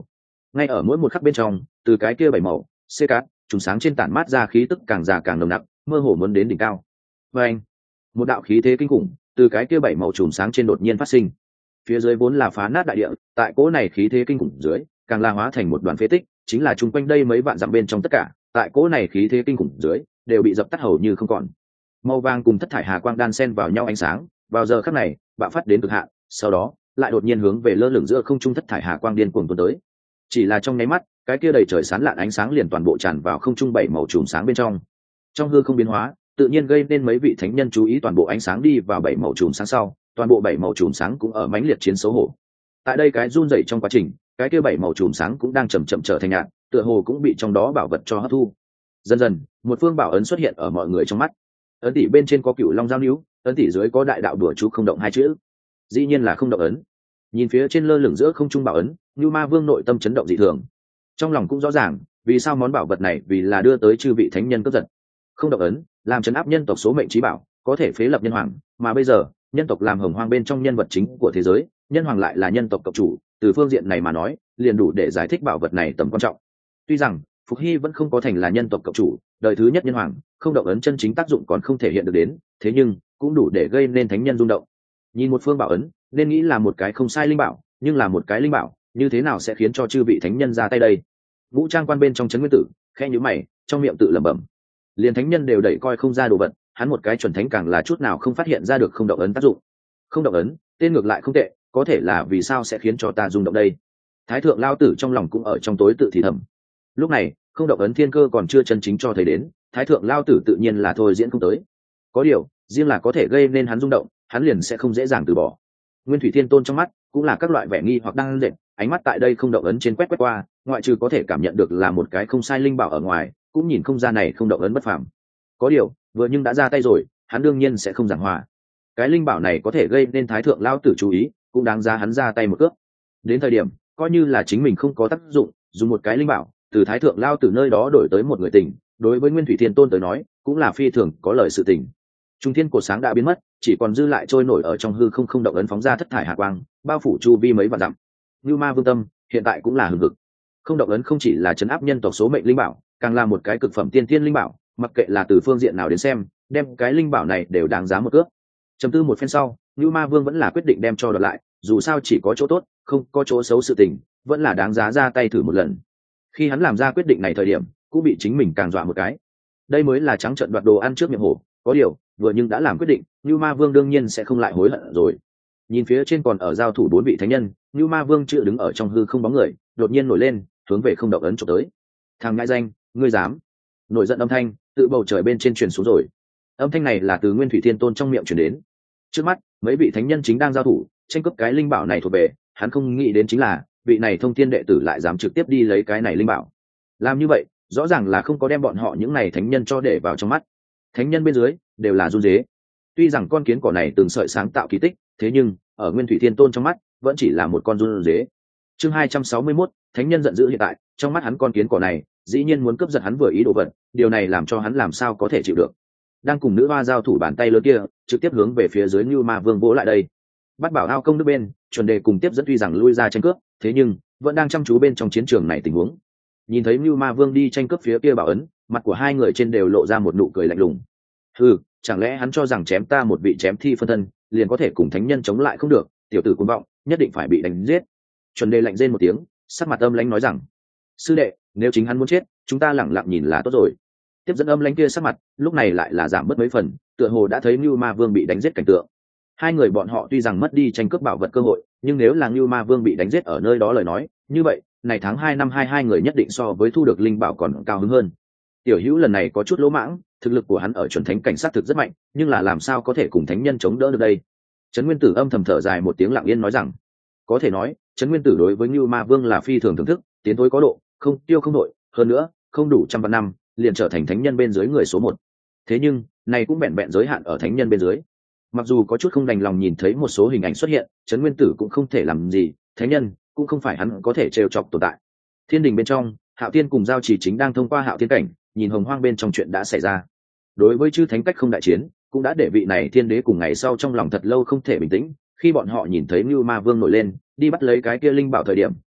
ngay ở mỗi một khắc bên trong, từ cái kia bảy màu xê cát trùng sáng trên tản mát ra khí tức càng già càng nồng nặc, mơ hồ muốn đến đỉnh cao. Và anh, một đạo khí thế kinh khủng từ cái kia bảy màu trùng sáng trên đột nhiên phát sinh. Phía dưới vốn là phá nát đại địa, tại cỗ này khí thế kinh khủng dưới, càng la hóa thành một đoàn phế tích, chính là chung quanh đây mấy vạn dặm bên trong tất cả, tại cỗ này khí thế kinh khủng dưới, đều bị dập tắt hầu như không còn. Màu vàng cùng thất thải hà quang đan xen vào nhau ánh sáng, vào giờ khắc này, bạo phát đến cực hạn, sau đó lại đột nhiên hướng về lơ lửng giữa không trung thất thải hà quang điên cuồng tuôn tới. Chỉ là trong nháy mắt, cái kia đầy trời sáng lạn ánh sáng liền toàn bộ tràn vào không trung bảy màu chùm sáng bên trong. Trong hư không biến hóa, tự nhiên gây nên mấy vị thánh nhân chú ý, toàn bộ ánh sáng đi vào bảy màu chùm sáng sau, toàn bộ bảy màu chùm sáng cũng ở mãnh liệt chiến xấu hổ. Tại đây cái run rẩy trong quá trình, cái kia bảy màu chùm sáng cũng đang chậm chậm trở thành nhạt, tựa hồ cũng bị trong đó bảo vật cho hấp thu. Dần dần, một phương bảo ấn xuất hiện ở mọi người trong mắt. Ấn tỷ bên trên có cựu long giao níu, ấn tỷ dưới có đại đạo đùa chú không động hai chữ. Dĩ nhiên là không động ấn. Nhìn phía trên lơ lửng giữa không trung bảo ấn, Như Ma Vương nội tâm chấn động dị thường. Trong lòng cũng rõ ràng, vì sao món bảo vật này vì là đưa tới chư vị thánh nhân cướp giật. Không động ấn, làm trấn áp nhân tộc số mệnh trí bảo, có thể phế lập nhân hoàng, mà bây giờ, nhân tộc làm hồng hoang bên trong nhân vật chính của thế giới, nhân hoàng lại là nhân tộc cộng chủ, từ phương diện này mà nói, liền đủ để giải thích bảo vật này tầm quan trọng. Tuy rằng, Phục Hy vẫn không có thành là nhân tộc cộng chủ, đời thứ nhất nhân hoàng, không động ấn chân chính tác dụng còn không thể hiện được đến, thế nhưng cũng đủ để gây nên thánh nhân rung động. Nhìn một phương bảo ấn, nên nghĩ là một cái không sai linh bảo, nhưng là một cái linh bảo, như thế nào sẽ khiến cho chư vị thánh nhân ra tay đây? Vũ Trang quan bên trong trấn nguyên tử, khẽ nhíu mày, trong miệng tự lẩm bẩm. Liền thánh nhân đều đẩy coi không ra đồ vật, hắn một cái chuẩn thánh càng là chút nào không phát hiện ra được không động ấn tác dụng. Không động ấn, tên ngược lại không tệ, có thể là vì sao sẽ khiến cho ta rung động đây? Thái thượng lao tử trong lòng cũng ở trong tối tự thì thầm. Lúc này, không động ấn thiên cơ còn chưa chân chính cho thấy đến, thái thượng lao tử tự nhiên là thôi diễn không tới. Có điều, riêng là có thể gây nên hắn rung động, hắn liền sẽ không dễ dàng từ bỏ. Nguyên Thủy Thiên Tôn trong mắt cũng là các loại vẻ nghi hoặc đang dệt, ánh mắt tại đây không động ấn trên quét qua, ngoại trừ có thể cảm nhận được là một cái không sai linh bảo ở ngoài, cũng nhìn không ra này không động ấn bất phàm. Có điều, vừa nhưng đã ra tay rồi, hắn đương nhiên sẽ không giảng hòa. Cái linh bảo này có thể gây nên thái thượng lao tử chú ý, cũng đáng giá hắn ra tay một cước. Đến thời điểm, coi như là chính mình không có tác dụng, dùng một cái linh bảo, từ thái thượng lao tử nơi đó đổi tới một người tình, đối với Nguyên Thủy Thiên Tôn tới nói, cũng là phi thường có lời sự tình. Trung thiên cổ sáng đã biến mất, chỉ còn dư lại trôi nổi ở trong hư không không động ấn phóng ra thất thải hạ quang, bao phủ chu vi mấy vạn dặm. Như Ma Vương tâm hiện tại cũng là hừng hực. Không động ấn không chỉ là trấn áp nhân tộc số mệnh linh bảo, càng là một cái cực phẩm tiên thiên linh bảo, mặc kệ là từ phương diện nào đến xem, đem cái linh bảo này đều đáng giá một cước. Trầm tư một phen sau, Như Ma Vương vẫn là quyết định đem cho đoạt lại, dù sao chỉ có chỗ tốt, không có chỗ xấu sự tình, vẫn là đáng giá ra tay thử một lần. Khi hắn làm ra quyết định này thời điểm, cũng bị chính mình càng dọa một cái. Đây mới là trắng trợn đoạt đồ ăn trước miệng hổ, có điều, vừa nhưng đã làm quyết định, Như Ma Vương đương nhiên sẽ không lại hối hận rồi. Nhìn phía trên còn ở giao thủ bốn vị thánh nhân, Như Ma Vương chữa đứng ở trong hư không bóng người, đột nhiên nổi lên, hướng về không động ấn chụp tới. Thằng ngại danh, ngươi dám? Nổi giận âm thanh tự bầu trời bên trên truyền xuống rồi. Âm thanh này là từ Nguyên Thủy Thiên Tôn trong miệng truyền đến. Trước mắt, mấy vị thánh nhân chính đang giao thủ, tranh cướp cái linh bảo này thuộc về, hắn không nghĩ đến chính là vị này thông thiên đệ tử lại dám trực tiếp đi lấy cái này linh bảo. Làm như vậy, rõ ràng là không có đem bọn họ những này thánh nhân cho để vào trong mắt. Thánh nhân bên dưới đều là run rế. Tuy rằng con kiến cỏ này từng sợi sáng tạo kỳ tích, thế nhưng ở Nguyên Thủy Thiên Tôn trong mắt vẫn chỉ là một con run rế. Chương 261, thánh nhân giận dữ hiện tại, trong mắt hắn con kiến cỏ này, dĩ nhiên muốn cướp giật hắn vừa ý đồ vật, điều này làm cho hắn làm sao có thể chịu được. Đang cùng nữ hoa giao thủ bàn tay lớn kia, trực tiếp hướng về phía dưới Như Ma Vương vỗ lại đây. Bắt bảo ao công nước bên, chuẩn đề cùng tiếp dẫn tuy rằng lui ra tranh cướp, thế nhưng vẫn đang chăm chú bên trong chiến trường này tình huống. Nhìn thấy Như Ma Vương đi tranh cướp phía kia bảo ấn, mặt của hai người trên đều lộ ra một nụ cười lạnh lùng. Chẳng lẽ hắn cho rằng chém ta một vị chém thi phân thân, liền có thể cùng thánh nhân chống lại không được? Tiểu tử cuồng vọng, nhất định phải bị đánh giết. Chuẩn đề lạnh rên một tiếng, sắc mặt âm lãnh nói rằng: sư đệ, nếu chính hắn muốn chết, chúng ta lẳng lặng nhìn là tốt rồi. Tiếp dẫn âm lãnh kia sắc mặt lúc này lại là giảm bớt mấy phần, tựa hồ đã thấy Như Ma Vương bị đánh giết cảnh tượng. Hai người bọn họ tuy rằng mất đi tranh cướp bảo vật cơ hội, nhưng nếu là Như Ma Vương bị đánh giết ở nơi đó lời nói, như vậy này tháng 2 năm 22 người nhất định so với thu được linh bảo còn cao hứng hơn. Tiểu Hữu lần này có chút lỗ mãng, thực lực của hắn ở chuẩn thánh cảnh sát thực rất mạnh, nhưng là làm sao có thể cùng thánh nhân chống đỡ được đây? Trấn Nguyên Tử âm thầm thở dài một tiếng lặng yên nói rằng, có thể nói, Trấn Nguyên Tử đối với Như Ma Vương là phi thường thưởng thức, tiến thối có độ, không tiêu không đội, hơn nữa, không đủ trăm vạn năm, liền trở thành thánh nhân bên dưới người số 1. Thế nhưng, này cũng vẹn vẹn giới hạn ở thánh nhân bên dưới. Mặc dù có chút không đành lòng nhìn thấy một số hình ảnh xuất hiện, Trấn Nguyên Tử cũng không thể làm gì, thánh nhân cũng không phải hắn có thể trêu chọc tồn tại. Thiên đình bên trong, Hạo Thiên cùng Giao Chỉ chính đang thông qua Hạo Thiên cảnh, nhìn hồng hoang bên trong chuyện đã xảy ra. Đối với chư thánh cách không đại chiến, cũng đã để vị này thiên đế cùng ngày sau trong lòng thật lâu không thể bình tĩnh. Khi bọn họ nhìn thấy Như Ma Vương nổi lên, đi bắt lấy cái kia linh bảo thời điểm,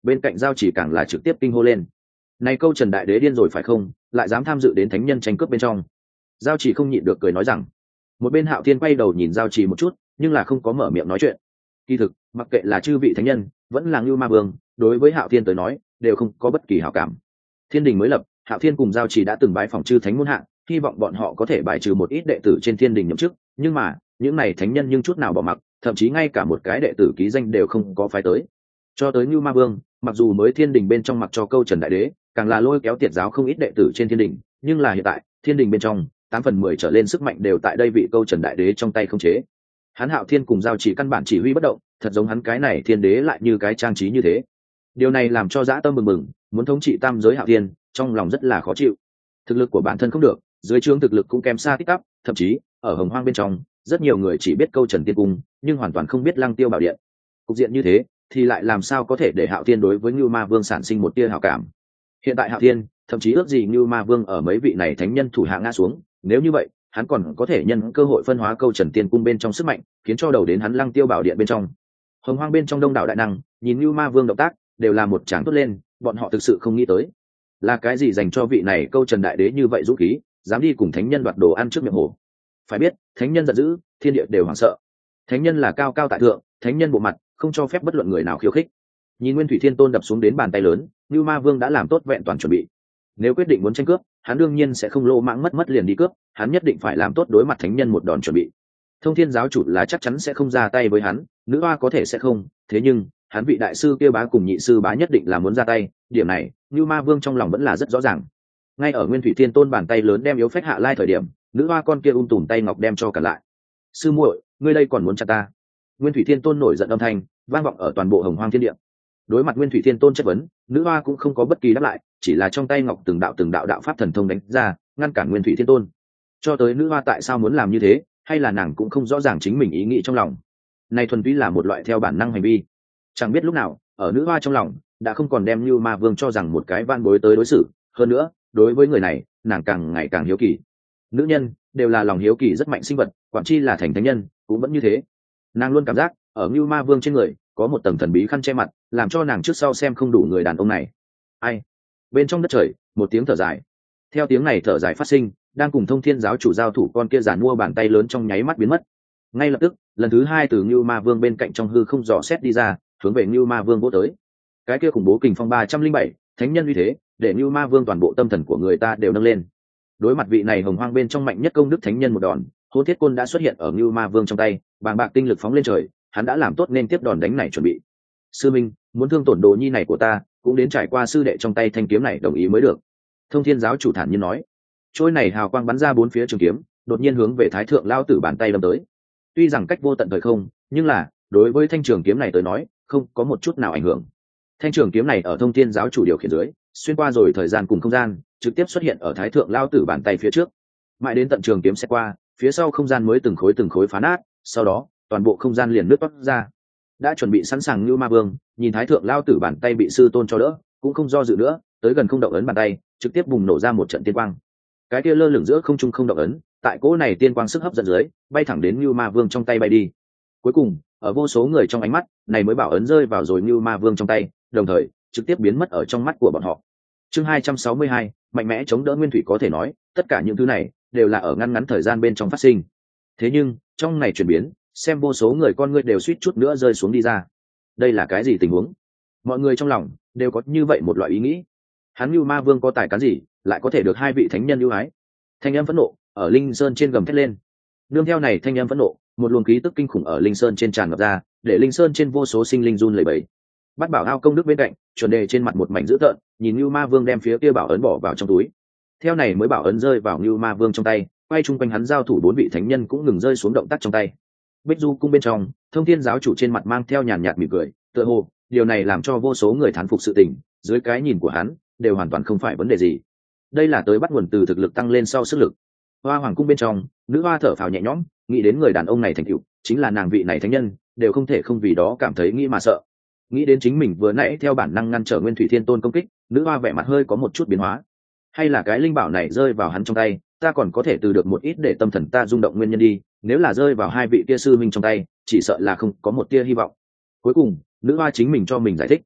bên cạnh giao chỉ càng là trực tiếp kinh hô lên. Này câu Trần Đại Đế điên rồi phải không, lại dám tham dự đến thánh nhân tranh cướp bên trong. Giao chỉ không nhịn được cười nói rằng. Một bên Hạo Thiên quay đầu nhìn giao chỉ một chút, nhưng là không có mở miệng nói chuyện. Kỳ thực, mặc kệ là chư vị thánh nhân, vẫn là Ngưu Ma Vương, đối với Hạo Thiên tới nói, đều không có bất kỳ hảo cảm. Thiên đình mới lập, Hạo Thiên cùng giao chỉ đã từng bái phỏng chư thánh muôn hạng, hy vọng bọn họ có thể bài trừ một ít đệ tử trên thiên đình nhậm chức, nhưng mà, những này thánh nhân nhưng chút nào bỏ mặc, thậm chí ngay cả một cái đệ tử ký danh đều không có phái tới. Cho tới Ngưu Ma Vương, mặc dù mới thiên đình bên trong mặc cho câu Trần Đại Đế, càng là lôi kéo tiệt giáo không ít đệ tử trên thiên đình, nhưng là hiện tại, thiên đình bên trong, 8/10 trở lên sức mạnh đều tại đây vị câu Trần Đại Đế trong tay không chế. Hắn Hạo Thiên cùng giao chỉ căn bản chỉ huy bất động, thật giống hắn cái này thiên đế lại như cái trang trí như thế. Điều này làm cho dã tâm bừng bừng, muốn thống trị tam giới Hạo Thiên, trong lòng rất là khó chịu. Thực lực của bản thân không được, dưới trướng thực lực cũng kém xa tích tắp, thậm chí ở Hồng Hoang bên trong, rất nhiều người chỉ biết câu Trần Tiên Cung, nhưng hoàn toàn không biết Lăng Tiêu Bảo Điện. Cục diện như thế, thì lại làm sao có thể để Hạo Thiên đối với Ngưu Ma Vương sản sinh một tia hảo cảm. Hiện tại Hạo Thiên thậm chí ước gì Ngưu Ma Vương ở mấy vị này thánh nhân thủ hạ ngã xuống, nếu như vậy hắn còn có thể nhân cơ hội phân hóa câu Trần Tiên Cung bên trong sức mạnh, khiến cho đầu đến hắn Lăng Tiêu Bảo Điện bên trong. Hồng Hoang bên trong đông đảo đại năng nhìn Ngưu Ma Vương động tác đều là một tràng tốt lên, bọn họ thực sự không nghĩ tới là cái gì dành cho vị này câu Trần Đại Đế như vậy dũng khí, dám đi cùng thánh nhân đoạt đồ ăn trước miệng hổ. Phải biết thánh nhân giận dữ, thiên địa đều hoảng sợ. Thánh nhân là cao cao tại thượng, thánh nhân bộ mặt không cho phép bất luận người nào khiêu khích. Nhìn Nguyên Thủy Thiên Tôn đập xuống đến bàn tay lớn, Ngưu Ma Vương đã làm tốt vẹn toàn chuẩn bị. Nếu quyết định muốn tranh cướp, hắn đương nhiên sẽ không lô mãng mất liền đi cướp, hắn nhất định phải làm tốt đối mặt thánh nhân một đòn chuẩn bị. Thông Thiên giáo chủ là chắc chắn sẽ không ra tay với hắn, nữ hoa có thể sẽ không, thế nhưng hắn vị đại sư kia bá cùng nhị sư bá nhất định là muốn ra tay, điểm này Ngưu Ma Vương trong lòng vẫn là rất rõ ràng. Ngay ở Nguyên Thủy Thiên Tôn bàn tay lớn đem yếu phách hạ lai thời điểm, nữ hoa con kia tùm tay ngọc đem cho cả lại. Sư muội, ngươi đây còn muốn chặt ta? Nguyên Thủy Thiên Tôn nổi giận âm thanh vang vọng ở toàn bộ Hồng Hoang thiên địa. Đối mặt Nguyên Thủy Thiên Tôn chất vấn, nữ hoa cũng không có bất kỳ đáp lại, chỉ là trong tay ngọc từng đạo đạo pháp thần thông đánh ra, ngăn cản Nguyên Thủy Thiên Tôn. Cho tới nữ hoa tại sao muốn làm như thế, hay là nàng cũng không rõ ràng chính mình ý nghĩ trong lòng. Này thuần túy là một loại theo bản năng hành vi. Chẳng biết lúc nào, ở nữ hoa trong lòng đã không còn đem Như Ma Vương cho rằng một cái van bối tới đối xử, hơn nữa, đối với người này, nàng càng ngày càng hiếu kỳ. Nữ nhân đều là lòng hiếu kỳ rất mạnh sinh vật, quản chi là thành thánh nhân, cũng vẫn như thế. Nàng luôn cảm giác ở Như Ma Vương trên người có một tầng thần bí khăn che mặt, làm cho nàng trước sau xem không đủ người đàn ông này. Ai? Bên trong đất trời, một tiếng thở dài. Theo tiếng này thở dài phát sinh, đang cùng Thông Thiên giáo chủ giao thủ con kia giàn mua bàn tay lớn trong nháy mắt biến mất. Ngay lập tức, lần thứ hai từ Như Ma Vương bên cạnh trong hư không dò xét đi ra, hướng về Như Ma Vương vỗ tới. Cái kia khủng bố kình phong 307, thánh nhân uy thế, để Như Ma Vương toàn bộ tâm thần của người ta đều nâng lên. Đối mặt vị này Hồng Hoang bên trong mạnh nhất công đức thánh nhân một đòn, Hôn Thiết Côn đã xuất hiện ở Như Ma Vương trong tay, bàng bạc tinh lực phóng lên trời, hắn đã làm tốt nên tiếp đòn đánh này chuẩn bị. Sư minh, muốn thương tổn đồ nhi này của ta, cũng đến trải qua sư đệ trong tay thanh kiếm này đồng ý mới được. Thông Thiên giáo chủ thản nhiên nói. Trôi này hào quang bắn ra bốn phía trường kiếm, đột nhiên hướng về Thái Thượng Lao Tử bàn tay đâm tới. Tuy rằng cách vô tận thời không, nhưng là đối với thanh trường kiếm này tới nói, không có một chút nào ảnh hưởng. Thanh trường kiếm này ở Thông Thiên giáo chủ điều khiển dưới, xuyên qua rồi thời gian cùng không gian, trực tiếp xuất hiện ở Thái Thượng Lao Tử bàn tay phía trước. Mãi đến tận trường kiếm sẽ qua, phía sau không gian mới từng khối phá nát, sau đó toàn bộ không gian liền nứt toát ra. Đã chuẩn bị sẵn sàng Như Ma Vương, nhìn Thái Thượng Lao Tử bàn tay bị sư tôn cho đỡ, cũng không do dự nữa, tới gần không động ấn bàn tay, trực tiếp bùng nổ ra một trận tiên quang. Cái kia lơ lửng giữa không trung không động ấn, tại cỗ này tiên quang sức hấp dẫn dưới, bay thẳng đến Như Ma Vương trong tay bay đi. Cuối cùng, ở vô số người trong ánh mắt, này mới bảo ấn rơi vào rồi Như Ma Vương trong tay, đồng thời trực tiếp biến mất ở trong mắt của bọn họ. Chương 262, mạnh mẽ chống đỡ nguyên thủy, có thể nói, tất cả những thứ này đều là ở ngăn ngắn thời gian bên trong phát sinh. Thế nhưng, trong này chuyển biến, xem vô số người con ngươi đều suýt chút nữa rơi xuống đi ra. Đây là cái gì tình huống? Mọi người trong lòng đều có như vậy một loại ý nghĩ. Hắn Như Ma Vương có tài cán gì, lại có thể được hai vị thánh nhân ưu ái? Thanh âm phẫn nộ ở Linh Sơn trên gầm thét lên. Nương theo này thanh âm phẫn nộ, một luồng khí tức kinh khủng ở Linh Sơn trên tràn ngập ra, để Linh Sơn trên vô số sinh linh run lẩy bẩy. Bắt bảo ao công đức bên cạnh, chuẩn đề trên mặt một mảnh dữ tợn, nhìn Như Ma Vương đem phía kia bảo ấn bỏ vào trong túi. Theo này mới bảo ấn rơi vào Như Ma Vương trong tay, quay chung quanh hắn giao thủ bốn vị thánh nhân cũng ngừng rơi xuống động tác trong tay. Bích Du cung bên trong, Thông Thiên giáo chủ trên mặt mang theo nhàn nhạt mỉm cười, tựa hồ điều này làm cho vô số người thán phục sự tình, dưới cái nhìn của hắn, đều hoàn toàn không phải vấn đề gì. Đây là tới bắt nguồn từ thực lực tăng lên sau sức lực. Hoa hoàng cung bên trong, nữ hoa thở phào nhẹ nhõm, nghĩ đến người đàn ông này thành tựu, chính là nàng vị này thánh nhân, đều không thể không vì đó cảm thấy nghĩ mà sợ. Nghĩ đến chính mình vừa nãy theo bản năng ngăn trở Nguyên Thủy Thiên Tôn công kích, nữ hoa vẻ mặt hơi có một chút biến hóa. Hay là cái linh bảo này rơi vào hắn trong tay, ta còn có thể từ được một ít để tâm thần ta rung động nguyên nhân đi, nếu là rơi vào hai vị kia sư minh trong tay, chỉ sợ là không có một tia hy vọng. Cuối cùng, nữ hoa chính mình cho mình giải thích.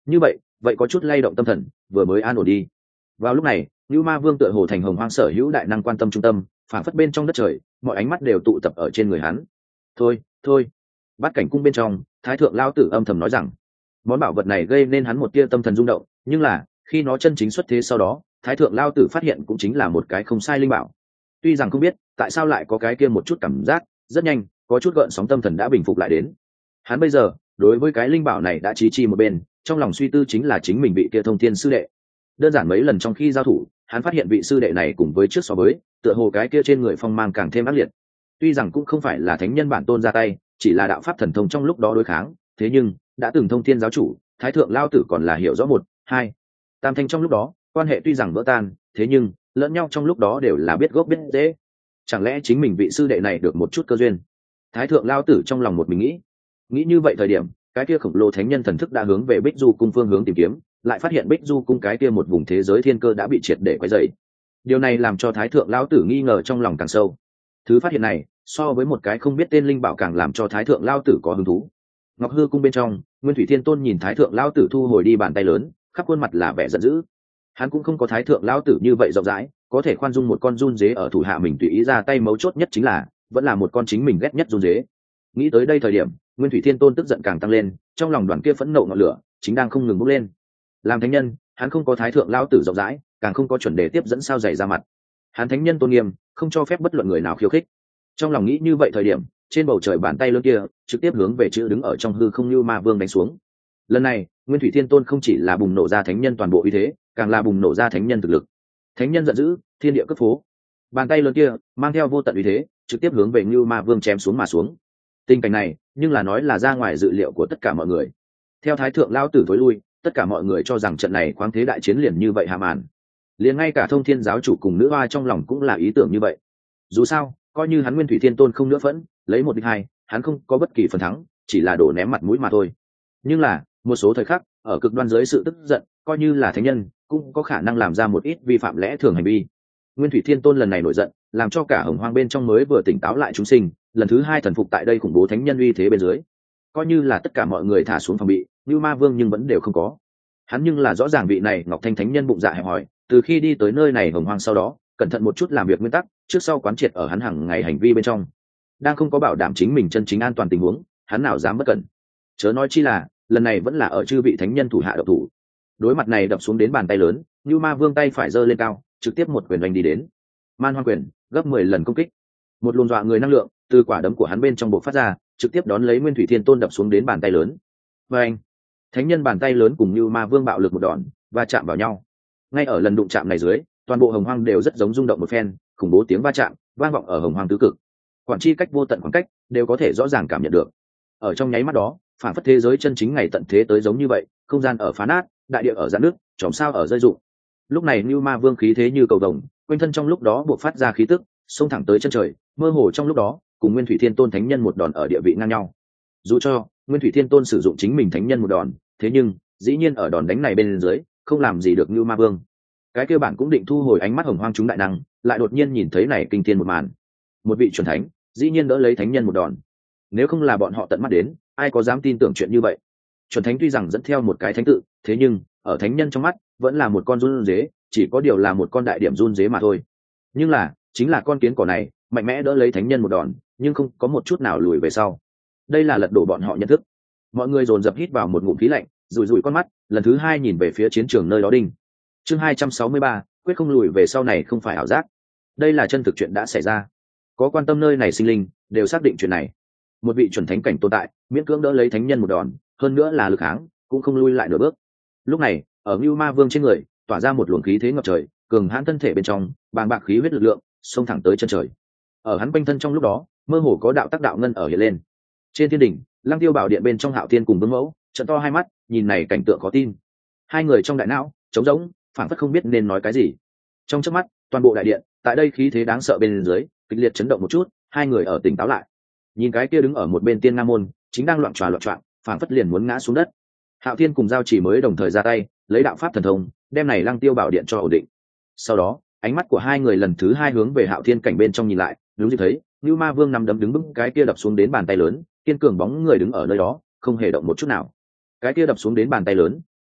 như vậy vậy có chút lay động tâm thần vừa mới an ổn đi. Vào lúc này Nưu Ma Vương tựa hồ thành Hồng Hoang sở hữu đại năng quan tâm trung tâm, phản phất bên trong đất trời mọi ánh mắt đều tụ tập ở trên người hắn. Thôi thôi, Bát Cảnh cung bên trong Thái thượng lao tử âm thầm nói rằng món bảo vật này gây nên hắn một tia tâm thần rung động, nhưng là khi nó chân chính xuất thế sau đó Thái thượng lao tử phát hiện cũng chính là một cái không sai linh bảo. Tuy rằng không biết tại sao lại có cái kia một chút cảm giác, rất nhanh có chút gợn sóng tâm thần đã bình phục lại đến. Hắn bây giờ đối với cái linh bảo này đã trí chi một bên, trong lòng suy tư chính là chính mình vị kia thông thiên sư đệ. Đơn giản mấy lần trong khi giao thủ hắn phát hiện vị sư đệ này cùng với trước so với tựa hồ cái kia trên người phong mang càng thêm ác liệt. Tuy rằng cũng không phải là thánh nhân bản tôn ra tay, chỉ là đạo pháp thần thông trong lúc đó đối kháng, thế nhưng đã từng thông thiên giáo chủ Thái thượng lao tử còn là hiểu rõ một hai tam thanh trong lúc đó quan hệ tuy rằng vỡ tan, thế nhưng lẫn nhau trong lúc đó đều là biết gốc biết rễ. Chẳng lẽ chính mình vị sư đệ này được một chút cơ duyên? Thái thượng lao tử trong lòng một mình nghĩ như vậy thời điểm cái kia khổng lồ thánh nhân thần thức đã hướng về Bích Du cung phương hướng tìm kiếm, lại phát hiện Bích Du cung cái kia một vùng thế giới thiên cơ đã bị triệt để quấy rầy. Điều này làm cho Thái thượng lão tử nghi ngờ trong lòng càng sâu. Thứ phát hiện này so với một cái không biết tên linh bảo càng làm cho Thái thượng lão tử có hứng thú. Ngọc Hư cung bên trong Nguyên Thủy Thiên Tôn nhìn Thái thượng lão tử thu hồi đi bàn tay lớn, khắp khuôn mặt là vẻ giận dữ. Hắn cũng không có Thái thượng lão tử như vậy rộng rãi, có thể khoan dung một con run dế ở thủ hạ mình tùy ý ra tay, mấu chốt nhất chính là vẫn là một con chính mình ghét nhất run dế. Nghĩ tới đây thời điểm Nguyên Thủy Thiên Tôn tức giận càng tăng lên, trong lòng đoàn kia phẫn nộ ngọn lửa chính đang không ngừng bốc lên. Làm thánh nhân hắn không có Thái thượng lão tử rộng rãi, càng không có chuẩn đề tiếp dẫn sao dày ra mặt. Hắn thánh nhân tôn nghiêm không cho phép bất luận người nào khiêu khích. Trong lòng nghĩ như vậy thời điểm trên bầu trời bàn tay lớn kia trực tiếp hướng về chữ đứng ở trong hư không Như Ma Vương đánh xuống. Lần này Nguyên Thủy Thiên Tôn không chỉ là bùng nổ ra thánh nhân toàn bộ uy thế, càng là bùng nổ ra thánh nhân thực lực. Thánh nhân giận dữ, thiên địa cấp phố. Bàn tay lớn kia mang theo vô tận uy thế trực tiếp hướng về Như Ma Vương chém xuống mà xuống. Tình cảnh này nhưng là nói là ra ngoài dự liệu của tất cả mọi người. Theo Thái thượng lao tử tối lui, tất cả mọi người cho rằng trận này khoáng thế đại chiến liền như vậy hạ màn. Liền ngay cả Thông Thiên giáo chủ cùng nữ hoa trong lòng cũng là ý tưởng như vậy. Dù sao coi như hắn Nguyên Thủy Thiên Tôn không nữa phẫn lấy một địch hai, hắn không có bất kỳ phần thắng, chỉ là đổ ném mặt mũi mà thôi. Nhưng là một số thời khắc ở cực đoan dưới sự tức giận, coi như là thánh nhân cũng có khả năng làm ra một ít vi phạm lẽ thường hành vi. Nguyên Thủy Thiên Tôn lần này nổi giận, làm cho cả Hồng Hoang bên trong mới vừa tỉnh táo lại chúng sinh lần thứ hai thần phục tại đây khủng bố thánh nhân uy thế bên dưới. Coi như là tất cả mọi người thả xuống phòng bị, Như Ma Vương nhưng vẫn đều không có. Hắn nhưng là rõ ràng vị này Ngọc Thanh thánh nhân bụng dạ hẹp hòi, từ khi đi tới nơi này Hồng Hoang sau đó cẩn thận một chút làm việc nguyên tắc trước sau quán triệt ở hắn hàng ngày hành vi bên trong. Đang không có bảo đảm chính mình chân chính an toàn tình huống, hắn nào dám bất cẩn. Chớ nói chi là lần này vẫn là ở chư vị thánh nhân thủ hạ độc thủ. Đối mặt này đập xuống đến bàn tay lớn, Như Ma Vương tay phải giơ lên cao, trực tiếp một quyền đánh đi đến. Man Hoang quyền, gấp 10 lần công kích. Một luồng dọa người năng lượng từ quả đấm của hắn bên trong bộc phát ra, trực tiếp đón lấy Nguyên Thủy Thiên Tôn đập xuống đến bàn tay lớn. Và anh, thánh nhân bàn tay lớn cùng Như Ma Vương bạo lực một đòn và chạm vào nhau. Ngay ở lần đụng chạm này dưới, toàn bộ Hồng Hoang đều rất giống rung động một phen, khủng bố tiếng va chạm vang vọng ở Hồng Hoang tứ cực. Quản chi cách vô tận khoảng cách đều có thể rõ ràng cảm nhận được. Ở trong nháy mắt đó, phản phất thế giới chân chính ngày tận thế tới giống như vậy, không gian ở phá nát, đại địa ở giãn nước, chòm sao ở rơi rụng. Lúc này Như Ma Vương khí thế như cầu vồng, quanh thân trong lúc đó buộc phát ra khí tức, xông thẳng tới chân trời, mơ hồ trong lúc đó cùng Nguyên Thủy Thiên Tôn thánh nhân một đòn ở địa vị ngang nhau. Dù cho Nguyên Thủy Thiên Tôn sử dụng chính mình thánh nhân một đòn, thế nhưng dĩ nhiên ở đòn đánh này bên dưới không làm gì được Như Ma Vương. Cái kia bản cũng định thu hồi ánh mắt Hồng Hoang chúng đại năng, lại đột nhiên nhìn thấy này kinh thiên một màn. Một vị chuẩn thánh dĩ nhiên đỡ lấy thánh nhân một đòn. Nếu không là bọn họ tận mắt đến, ai có dám tin tưởng chuyện như vậy. Chuẩn thánh tuy rằng dẫn theo một cái thánh tự, thế nhưng ở thánh nhân trong mắt vẫn là một con run dế, chỉ có điều là một con đại điểm run dế mà thôi. Nhưng là chính là con kiến cỏ này mạnh mẽ đỡ lấy thánh nhân một đòn, nhưng không có một chút nào lùi về sau. Đây là lật đổ bọn họ nhận thức. Mọi người dồn dập hít vào một ngụm khí lạnh, rủi rủi con mắt lần thứ hai nhìn về phía chiến trường nơi đó đinh. Chương 263, quyết không lùi về sau này không phải ảo giác. Đây là chân thực chuyện đã xảy ra. Có quan tâm nơi này sinh linh đều xác định chuyện này. Một vị chuẩn thánh cảnh tồn tại miễn cưỡng đỡ lấy thánh nhân một đòn, hơn nữa là lực kháng cũng không lui lại nửa bước. Lúc này ở Ngưu Ma Vương trên người tỏa ra một luồng khí thế ngập trời, cường hãn thân thể bên trong bàng bạc khí huyết lực lượng xông thẳng tới chân trời. Ở hắn quanh thân trong lúc đó mơ hồ có đạo tác đạo ngân ở hiện lên. Trên thiên đỉnh Lăng Tiêu Bảo Điện bên trong Hạo Thiên cùng Vương Mẫu trợn to hai mắt nhìn này cảnh tượng khó tin. Hai người trong đại não trống rỗng, phảng phất không biết nên nói cái gì. Trong chớp mắt toàn bộ đại điện tại đây khí thế đáng sợ bên dưới kịch liệt chấn động một chút, hai người ở tỉnh táo lại. Nhìn cái kia đứng ở một bên Tiên Nga Môn chính đang loạn choạng phảng phất liền muốn ngã xuống đất. Hạo Thiên cùng Giao Chỉ mới đồng thời ra tay lấy đạo pháp thần thông đem này Lăng Tiêu Bảo Điện cho ổn định. Sau đó ánh mắt của hai người lần thứ hai hướng về Hạo Thiên cảnh bên trong nhìn lại, đúng như thấy Như Ma Vương nằm đấm đứng vững cái kia đập xuống đến bàn tay lớn, kiên cường bóng người đứng ở nơi đó không hề động một chút nào. Cái kia đập xuống đến bàn tay lớn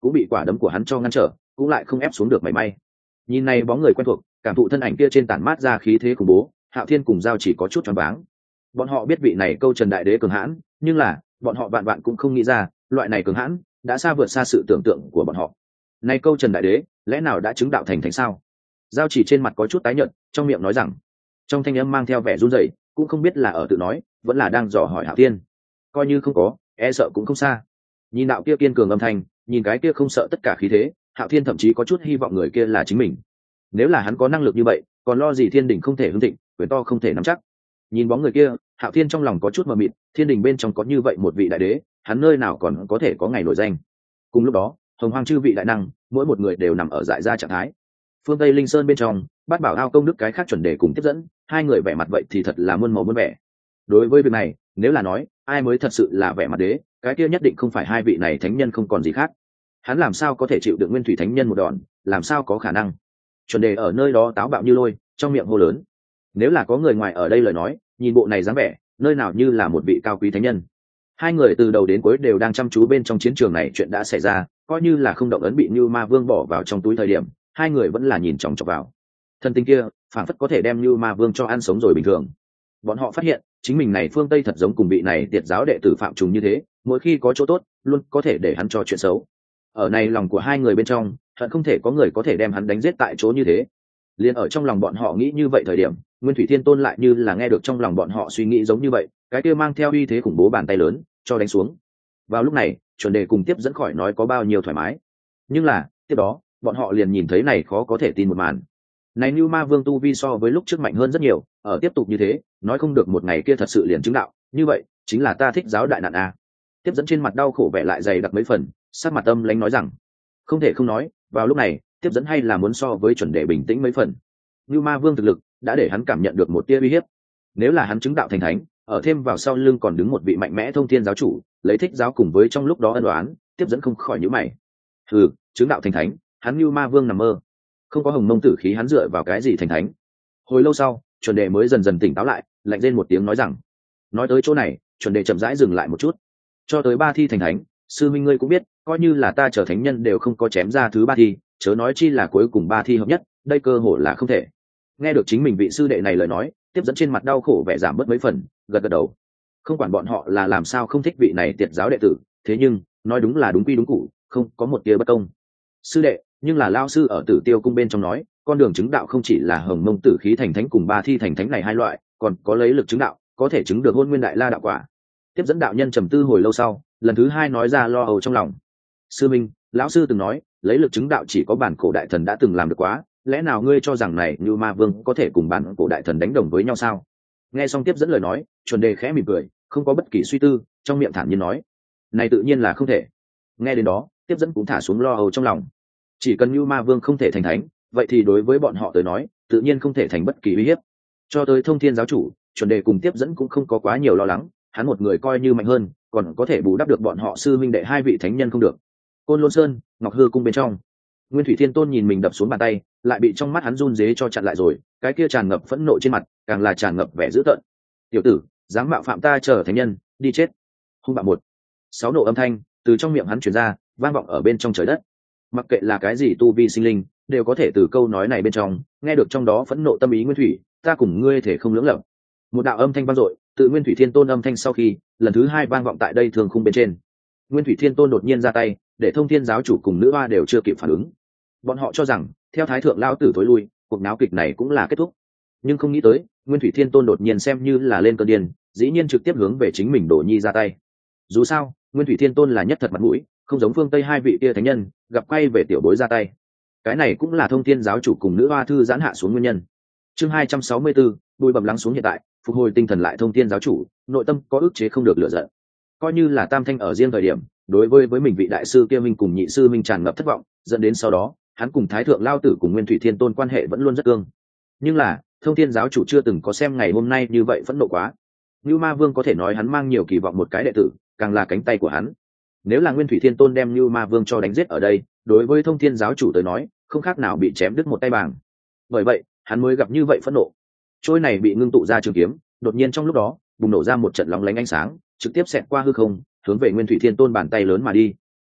cũng bị quả đấm của hắn cho ngăn trở, cũng lại không ép xuống được mảy may. Nhìn này bóng người quen thuộc, cảm thụ thân ảnh kia trên tản mát ra khí thế khủng bố, Hạo Thiên cùng Giao Chỉ có chút choáng váng. Bọn họ biết vị này câu Trần đại đế cường hãn, nhưng là bọn họ vạn vạn cũng không nghĩ ra, loại này cường hãn đã xa vượt xa sự tưởng tượng của bọn họ. Này câu Trần đại đế, lẽ nào đã chứng đạo thành thánh sao? Giao Chỉ trên mặt có chút tái nhợt, trong miệng nói rằng, trong thanh âm mang theo vẻ run rẩy, cũng không biết là ở tự nói, vẫn là đang dò hỏi Hạo Thiên. Coi như không có, e sợ cũng không xa. Nhìn đạo kia kiên cường âm thanh, nhìn cái kia không sợ tất cả khí thế, Hạo Thiên thậm chí có chút hy vọng người kia là chính mình. Nếu là hắn có năng lực như vậy, còn lo gì thiên đình không thể hưng thịnh, quyền to không thể nắm chắc. Nhìn bóng người kia, Hạo Thiên trong lòng có chút mờ mịt, thiên đình bên trong có như vậy một vị đại đế, hắn nơi nào còn có thể có ngày nổi danh. Cùng lúc đó, hồng hoang chư vị đại năng, mỗi một người đều nằm ở dại ra trạng thái. Phương Tây Linh Sơn bên trong, Bát Bảo Ao công đức cái khác chuẩn đề cùng tiếp dẫn, hai người vẻ mặt vậy thì thật là muôn màu muôn vẻ. Đối với việc này, nếu là nói ai mới thật sự là vẻ mặt đế, cái kia nhất định không phải hai vị này thánh nhân không còn gì khác. Hắn làm sao có thể chịu được Nguyên Thủy thánh nhân một đòn, làm sao có khả năng? Chuẩn đề ở nơi đó táo bạo như lôi, trong miệng hô lớn. Nếu là có người ngoài ở đây lời nói, nhìn bộ này dáng vẻ, nơi nào như là một vị cao quý thánh nhân. Hai người từ đầu đến cuối đều đang chăm chú bên trong chiến trường này chuyện đã xảy ra, coi như là không động ấn bị Như Ma Vương bỏ vào trong túi thời điểm, hai người vẫn là nhìn chòng chọc vào. Thân tinh kia, phản phất có thể đem Như Ma Vương cho ăn sống rồi bình thường. Bọn họ phát hiện, chính mình này phương Tây thật giống cùng vị này tiệt giáo đệ tử phạm trùng như thế, mỗi khi có chỗ tốt, luôn có thể để hắn cho chuyện xấu. Ở này lòng của hai người bên trong, hận không thể có người có thể đem hắn đánh giết tại chỗ như thế. Liên ở trong lòng bọn họ nghĩ như vậy thời điểm, Nguyên Thủy Thiên Tôn lại như là nghe được trong lòng bọn họ suy nghĩ giống như vậy, cái kia mang theo uy thế khủng bố bàn tay lớn, cho đánh xuống. Vào lúc này, chuẩn đề cùng tiếp dẫn khỏi nói có bao nhiêu thoải mái. Nhưng là, tiếp đó, bọn họ liền nhìn thấy này khó có thể tin một màn. Này Như Ma Vương tu vi so với lúc trước mạnh hơn rất nhiều, ở tiếp tục như thế, nói không được một ngày kia thật sự liền chứng đạo, như vậy, chính là ta thích giáo đại nạn a. Tiếp dẫn trên mặt đau khổ vẻ lại dày đặc mấy phần, sắc mặt âm lãnh nói rằng, không thể không nói, vào lúc này, tiếp dẫn hay là muốn so với chuẩn đề bình tĩnh mấy phần. Như Ma Vương thực lực đã để hắn cảm nhận được một tia uy hiếp. Nếu là hắn chứng đạo thành thánh, ở thêm vào sau lưng còn đứng một vị mạnh mẽ thông thiên giáo chủ, lấy thích giáo cùng với trong lúc đó ân oán, tiếp dẫn không khỏi nhíu mày. Chứng đạo thành thánh, hắn Như Ma Vương nằm mơ. Không có hồng mông tử khí hắn dựa vào cái gì thành thánh? Hồi lâu sau, chuẩn đề mới dần dần tỉnh táo lại, lạnh rên một tiếng nói rằng, nói tới chỗ này, chuẩn đề chậm rãi dừng lại một chút. Cho tới ba thi thành thánh, sư minh ngươi cũng biết, coi như là ta trở thánh nhân đều không có chém ra thứ ba thi, chớ nói chi là cuối cùng ba thi hợp nhất, đây cơ hội là không thể. Nghe được chính mình vị sư đệ này lời nói, tiếp dẫn trên mặt đau khổ vẻ giảm bớt mấy phần, gật gật đầu. Không quản bọn họ là làm sao không thích vị này tiệt giáo đệ tử, thế nhưng nói đúng là đúng quy đúng cụ, không có một tia bất công. Sư đệ, nhưng là lao sư ở Tử Tiêu cung bên trong nói, con đường chứng đạo không chỉ là hồng mông tử khí thành thánh cùng ba thi thành thánh này hai loại, còn có lấy lực chứng đạo, có thể chứng được hôn nguyên đại la đạo quả. Tiếp dẫn đạo nhân trầm tư hồi lâu sau, lần thứ hai nói ra lo âu trong lòng. Sư minh, lão sư từng nói, lấy lực chứng đạo chỉ có bản cổ đại thần đã từng làm được quá, lẽ nào ngươi cho rằng này Như Ma Vương có thể cùng bản cổ đại thần đánh đồng với nhau sao? Nghe xong tiếp dẫn lời nói, chuẩn đề khẽ mỉm cười, không có bất kỳ suy tư, trong miệng thản nhiên nói, này tự nhiên là không thể. Nghe đến đó, tiếp dẫn cũng thả xuống lo âu trong lòng. Chỉ cần Như Ma Vương không thể thành thánh, vậy thì đối với bọn họ tới nói, tự nhiên không thể thành bất kỳ uy hiếp. Cho tới thông thiên giáo chủ, chuẩn đề cùng tiếp dẫn cũng không có quá nhiều lo lắng, hắn một người coi như mạnh hơn, còn có thể bù đắp được bọn họ sư minh đệ hai vị thánh nhân không được. Côn Lôn Sơn, Ngọc Hư cung bên trong, Nguyên Thủy Thiên Tôn nhìn mình đập xuống bàn tay, lại bị trong mắt hắn run rế cho chặn lại rồi, cái kia tràn ngập phẫn nộ trên mặt, càng là tràn ngập vẻ dữ tợn. Tiểu tử, dám mạo phạm ta chờ thánh nhân, đi chết. Hung bạo một. Sáu nộ âm thanh từ trong miệng hắn truyền ra, vang vọng ở bên trong trời đất. Mặc kệ là cái gì tu vi sinh linh, đều có thể từ câu nói này bên trong nghe được trong đó phẫn nộ tâm ý. Nguyên Thủy, ta cùng ngươi thể không lưỡng lập. Một đạo âm thanh vang dội, tự Nguyên Thủy Thiên Tôn âm thanh sau khi lần thứ hai vang vọng tại đây thường khung bên trên. Nguyên Thủy Thiên Tôn đột nhiên ra tay, để thông thiên giáo chủ cùng nữ hoa đều chưa kịp phản ứng. Bọn họ cho rằng theo thái thượng lao tử tối lui, cuộc náo kịch này cũng là kết thúc, nhưng không nghĩ tới Nguyên Thủy Thiên Tôn đột nhiên xem như là lên cơn điên, dĩ nhiên trực tiếp hướng về chính mình Đồ Nhi ra tay. Dù sao Nguyên Thủy Thiên Tôn là nhất thật mặt mũi, không giống phương Tây hai vị kia thánh nhân gặp quay về tiểu bối ra tay. Cái này cũng là thông thiên giáo chủ cùng nữ hoa thư giãn hạ xuống nguyên nhân. Chương 264, bùi bầm lắng xuống hiện tại, phục hồi tinh thần lại. Thông thiên giáo chủ nội tâm có ức chế không được lửa giận, coi như là tam thanh ở riêng thời điểm, đối với mình vị đại sư kia minh cùng nhị sư minh tràn ngập thất vọng, dẫn đến sau đó hắn cùng thái thượng lao tử cùng Nguyên Thủy Thiên Tôn quan hệ vẫn luôn rất cương. Nhưng là thông thiên giáo chủ chưa từng có xem ngày hôm nay như vậy phẫn nộ quá. Như Ma Vương có thể nói hắn mang nhiều kỳ vọng một cái đệ tử, càng là cánh tay của hắn. Nếu là Nguyên Thủy Thiên Tôn đem Như Ma Vương cho đánh giết ở đây, đối với thông thiên giáo chủ tới nói không khác nào bị chém đứt một tay bàng. Bởi vậy hắn mới gặp như vậy phẫn nộ. Trôi này bị ngưng tụ ra trường kiếm, đột nhiên trong lúc đó bùng nổ ra một trận lóng lánh ánh sáng, trực tiếp xẹt qua hư không, hướng về Nguyên Thủy Thiên Tôn bàn tay lớn mà đi.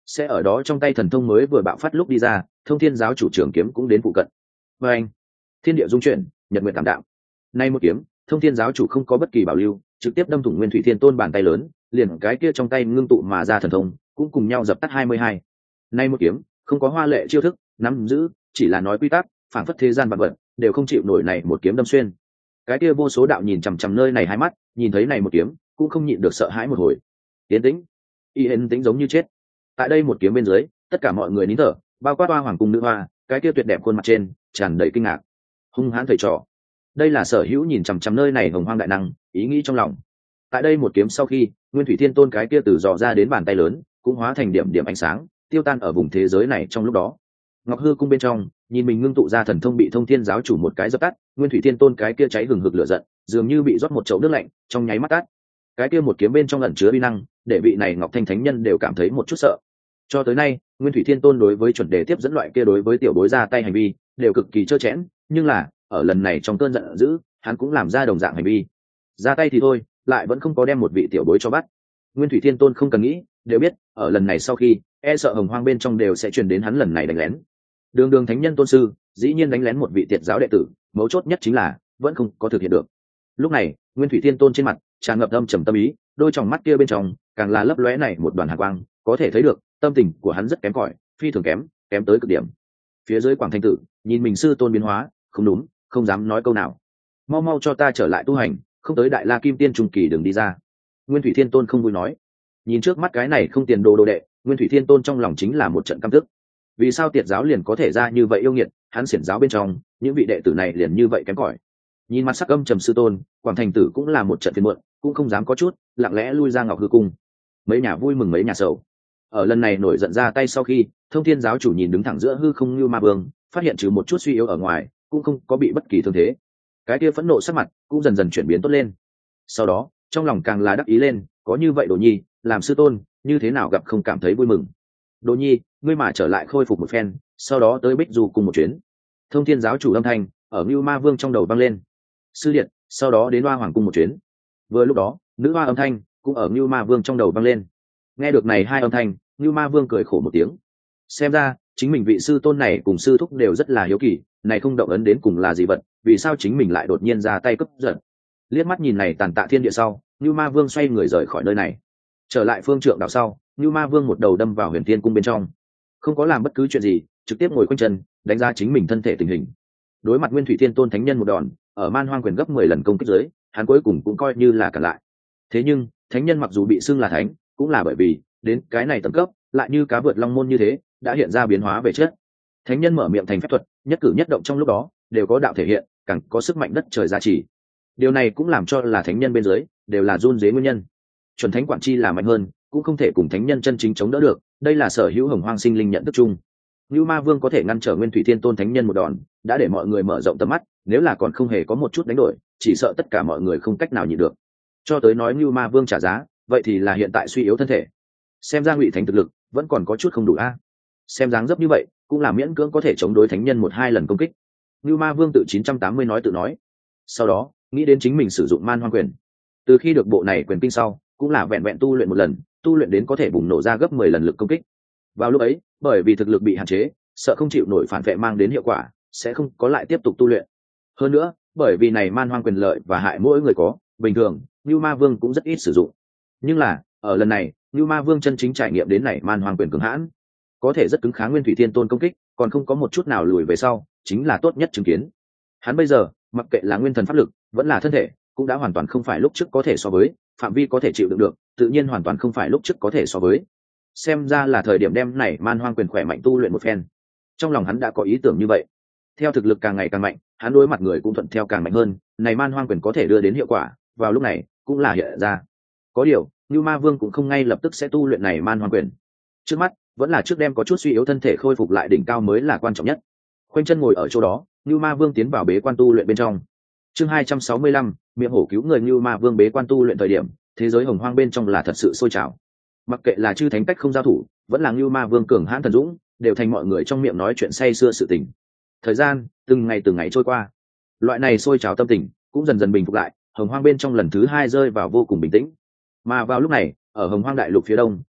sẽ ở đó trong tay thần thông mới vừa bạo phát lúc đi ra, Thông Thiên giáo chủ trưởng kiếm cũng đến phụ cận. Và anh, thiên địa dung chuyển, nhật nguyện tạm đạm. Nay một kiếm, Thông Thiên giáo chủ không có bất kỳ bảo lưu, trực tiếp đâm thủng Nguyên Thủy Thiên Tôn bàn tay lớn, liền cái kia trong tay ngưng tụ mà ra thần thông, cũng cùng nhau dập tắt 22. Nay một kiếm, không có hoa lệ chiêu thức, nắm giữ, chỉ là nói quy tắc, phản phất thế gian vạn vật đều không chịu nổi này một kiếm đâm xuyên. Cái kia vô số đạo nhìn chằm chằm nơi này hai mắt, nhìn thấy này một kiếm, cũng không nhịn được sợ hãi một hồi. Tiến tĩnh, y hến tĩnh giống như chết. Tại đây một kiếm bên dưới, tất cả mọi người nín thở, bao quát Hoa hoàng cung nữ hoa, cái kia tuyệt đẹp khuôn mặt trên tràn đầy kinh ngạc. Hung hãn thầy trò, đây là Sở Hữu nhìn chằm chằm nơi này hồng hoang đại năng, ý nghĩ trong lòng. Tại đây một kiếm sau khi, Nguyên Thủy Thiên Tôn cái kia từ dò ra đến bàn tay lớn, cũng hóa thành điểm điểm ánh sáng, tiêu tan ở vùng thế giới này trong lúc đó. Ngọc hư cung bên trong, nhìn mình ngưng tụ ra thần thông bị Thông Thiên giáo chủ một cái dập tắt, Nguyên Thủy Thiên Tôn cái kia cháy hừng hực lửa giận, dường như bị rót một chậu nước lạnh, trong nháy mắt tắt. Cái kia một kiếm bên trong ẩn chứa uy năng, để vị này Ngọc Thanh thánh nhân đều cảm thấy một chút sợ. Cho tới nay, Nguyên Thủy Thiên Tôn đối với chuẩn đề tiếp dẫn loại kia đối với tiểu bối ra tay hành vi, đều cực kỳ trơ trẽn, nhưng là, ở lần này trong cơn giận dữ, hắn cũng làm ra đồng dạng hành vi. Ra tay thì thôi, lại vẫn không có đem một vị tiểu bối cho bắt. Nguyên Thủy Thiên Tôn không cần nghĩ, đều biết, ở lần này sau khi, e sợ hồng hoang bên trong đều sẽ truyền đến hắn lần này đánh lén. Đường đường thánh nhân tôn sư, dĩ nhiên đánh lén một vị tiệt giáo đệ tử, mấu chốt nhất chính là vẫn không có thực hiện được. Lúc này, Nguyên Thủy Thiên Tôn trên mặt tràn ngập âm trầm tâm ý, đôi tròng mắt kia bên trong càng là lấp lóe này một đoàn hàn quang, có thể thấy được tâm tình của hắn rất kém cỏi, phi thường kém, kém tới cực điểm. Phía dưới Quảng Thanh Tử nhìn mình sư tôn biến hóa, không đúng, không dám nói câu nào. Mau mau cho ta trở lại tu hành, không tới Đại La Kim Tiên trung kỳ đừng đi ra. Nguyên Thủy Thiên Tôn không vui nói. Nhìn trước mắt cái này không tiền đồ đồ đệ, Nguyên Thủy Thiên Tôn trong lòng chính là một trận căm tức. Vì sao tiệt giáo liền có thể ra như vậy yêu nghiệt, hắn xiển giáo bên trong những vị đệ tử này liền như vậy kém cỏi. Nhìn mặt sắc âm trầm sư tôn, Quảng Thành Tử cũng là một trận phiền muộn, cũng không dám có chút lặng lẽ lui ra Ngọc hư cung. Mấy nhà vui mừng mấy nhà sầu. Ở lần này nổi giận ra tay sau khi, Thông Thiên giáo chủ nhìn đứng thẳng giữa hư không như ma vương, phát hiện trừ một chút suy yếu ở ngoài, cũng không có bị bất kỳ thương thế. Cái kia phẫn nộ sắc mặt cũng dần dần chuyển biến tốt lên. Sau đó, trong lòng càng là đắc ý lên, có như vậy Đồ Nhi, làm sư tôn, như thế nào gặp không cảm thấy vui mừng. Đồ Nhi, ngươi mà trở lại khôi phục một phen, sau đó tới Bích Du cùng một chuyến. Thông Thiên giáo chủ âm thanh ở Ngưu Ma Vương trong đầu vang lên. Sư điện, sau đó đến Hoa Hoàng cung một chuyến. Vừa lúc đó, nữ hoa âm thanh cũng ở Ngưu Ma Vương trong đầu vang lên. Nghe được này hai âm thanh, Ngưu Ma Vương cười khổ một tiếng. Xem ra, chính mình vị sư tôn này cùng sư thúc đều rất là hiếu kỳ, này không động ấn đến cùng là gì vật, vì sao chính mình lại đột nhiên ra tay cướp giật. Liếc mắt nhìn này tàn tạ thiên địa sau, Ngưu Ma Vương xoay người rời khỏi nơi này. Trở lại phương trượng đảo sau, Ngưu Ma Vương một đầu đâm vào Huyền Tiên cung bên trong. Không có làm bất cứ chuyện gì, trực tiếp ngồi quanh chân, đánh giá chính mình thân thể tình hình. Đối mặt Nguyên Thủy Thiên Tôn thánh nhân một đòn, ở Man Hoang quyền gấp 10 lần công kích dưới, hắn cuối cùng cũng coi như là cản lại. Thế nhưng, thánh nhân mặc dù bị xưng là thánh, cũng là bởi vì đến cái này tầng cấp, lại như cá vượt long môn như thế, đã hiện ra biến hóa về chất. Thánh nhân mở miệng thành phép thuật, nhất cử nhất động trong lúc đó đều có đạo thể hiện, càng có sức mạnh đất trời gia trì. Điều này cũng làm cho là thánh nhân bên dưới đều là run rế nguyên nhân. Chuẩn thánh quản chi là mạnh hơn, cũng không thể cùng thánh nhân chân chính chống đỡ được, đây là sở hữu hồng hoang sinh linh nhận thức chung. Như Ma Vương có thể ngăn trở Nguyên Thủy Thiên Tôn thánh nhân một đòn, đã để mọi người mở rộng tầm mắt, nếu là còn không hề có một chút đánh đổi, chỉ sợ tất cả mọi người không cách nào nhịn được. Cho tới nói Như Ma Vương trả giá, vậy thì là hiện tại suy yếu thân thể. Xem ra Ngụy Thánh thực lực vẫn còn có chút không đủ a. Xem dáng dấp như vậy, cũng là miễn cưỡng có thể chống đối thánh nhân một hai lần công kích. Như Ma Vương tự 980 nói tự nói. Sau đó, nghĩ đến chính mình sử dụng Man Hoang quyền. Từ khi được bộ này quyền kinh sau, cũng là vẹn vẹn tu luyện một lần, tu luyện đến có thể bùng nổ ra gấp 10 lần lực công kích. Vào lúc ấy, bởi vì thực lực bị hạn chế, sợ không chịu nổi phản vệ mang đến hiệu quả, sẽ không có lại tiếp tục tu luyện. Hơn nữa, bởi vì này Man Hoang quyền lợi và hại mỗi người có, bình thường, Như Ma Vương cũng rất ít sử dụng. Nhưng là, ở lần này, Như Ma Vương chân chính trải nghiệm đến này Man Hoang quyền cường hãn, có thể rất cứng kháng Nguyên Thủy Thiên Tôn công kích, còn không có một chút nào lùi về sau, chính là tốt nhất chứng kiến. Hắn bây giờ, mặc kệ là nguyên thần pháp lực, vẫn là thân thể, cũng đã hoàn toàn không phải lúc trước có thể so với, phạm vi có thể chịu đựng được, tự nhiên hoàn toàn không phải lúc trước có thể so với. Xem ra là thời điểm đem này Man Hoang quyền khỏe mạnh tu luyện một phen. Trong lòng hắn đã có ý tưởng như vậy. Theo thực lực càng ngày càng mạnh, hắn đối mặt người cũng thuận theo càng mạnh hơn, này Man Hoang quyền có thể đưa đến hiệu quả, vào lúc này cũng là hiện ra. Có điều, Như Ma Vương cũng không ngay lập tức sẽ tu luyện này Man Hoang quyền. Trước mắt, vẫn là trước đem có chút suy yếu thân thể khôi phục lại đỉnh cao mới là quan trọng nhất. Khoanh chân ngồi ở chỗ đó, Như Ma Vương tiến vào bế quan tu luyện bên trong. Chương 265, miệng hổ cứu người. Như Ma Vương bế quan tu luyện thời điểm, thế giới hồng hoang bên trong là thật sự sôi trào. Mặc kệ là chư thánh cách không giao thủ, vẫn là Như Ma Vương cường hãn thần dũng, đều thành mọi người trong miệng nói chuyện say sưa sự tình. Thời gian từng ngày trôi qua, loại này sôi trào tâm tình cũng dần dần bình phục lại, hồng hoang bên trong lần thứ hai rơi vào vô cùng bình tĩnh. Mà vào lúc này, ở hồng hoang đại lục phía đông,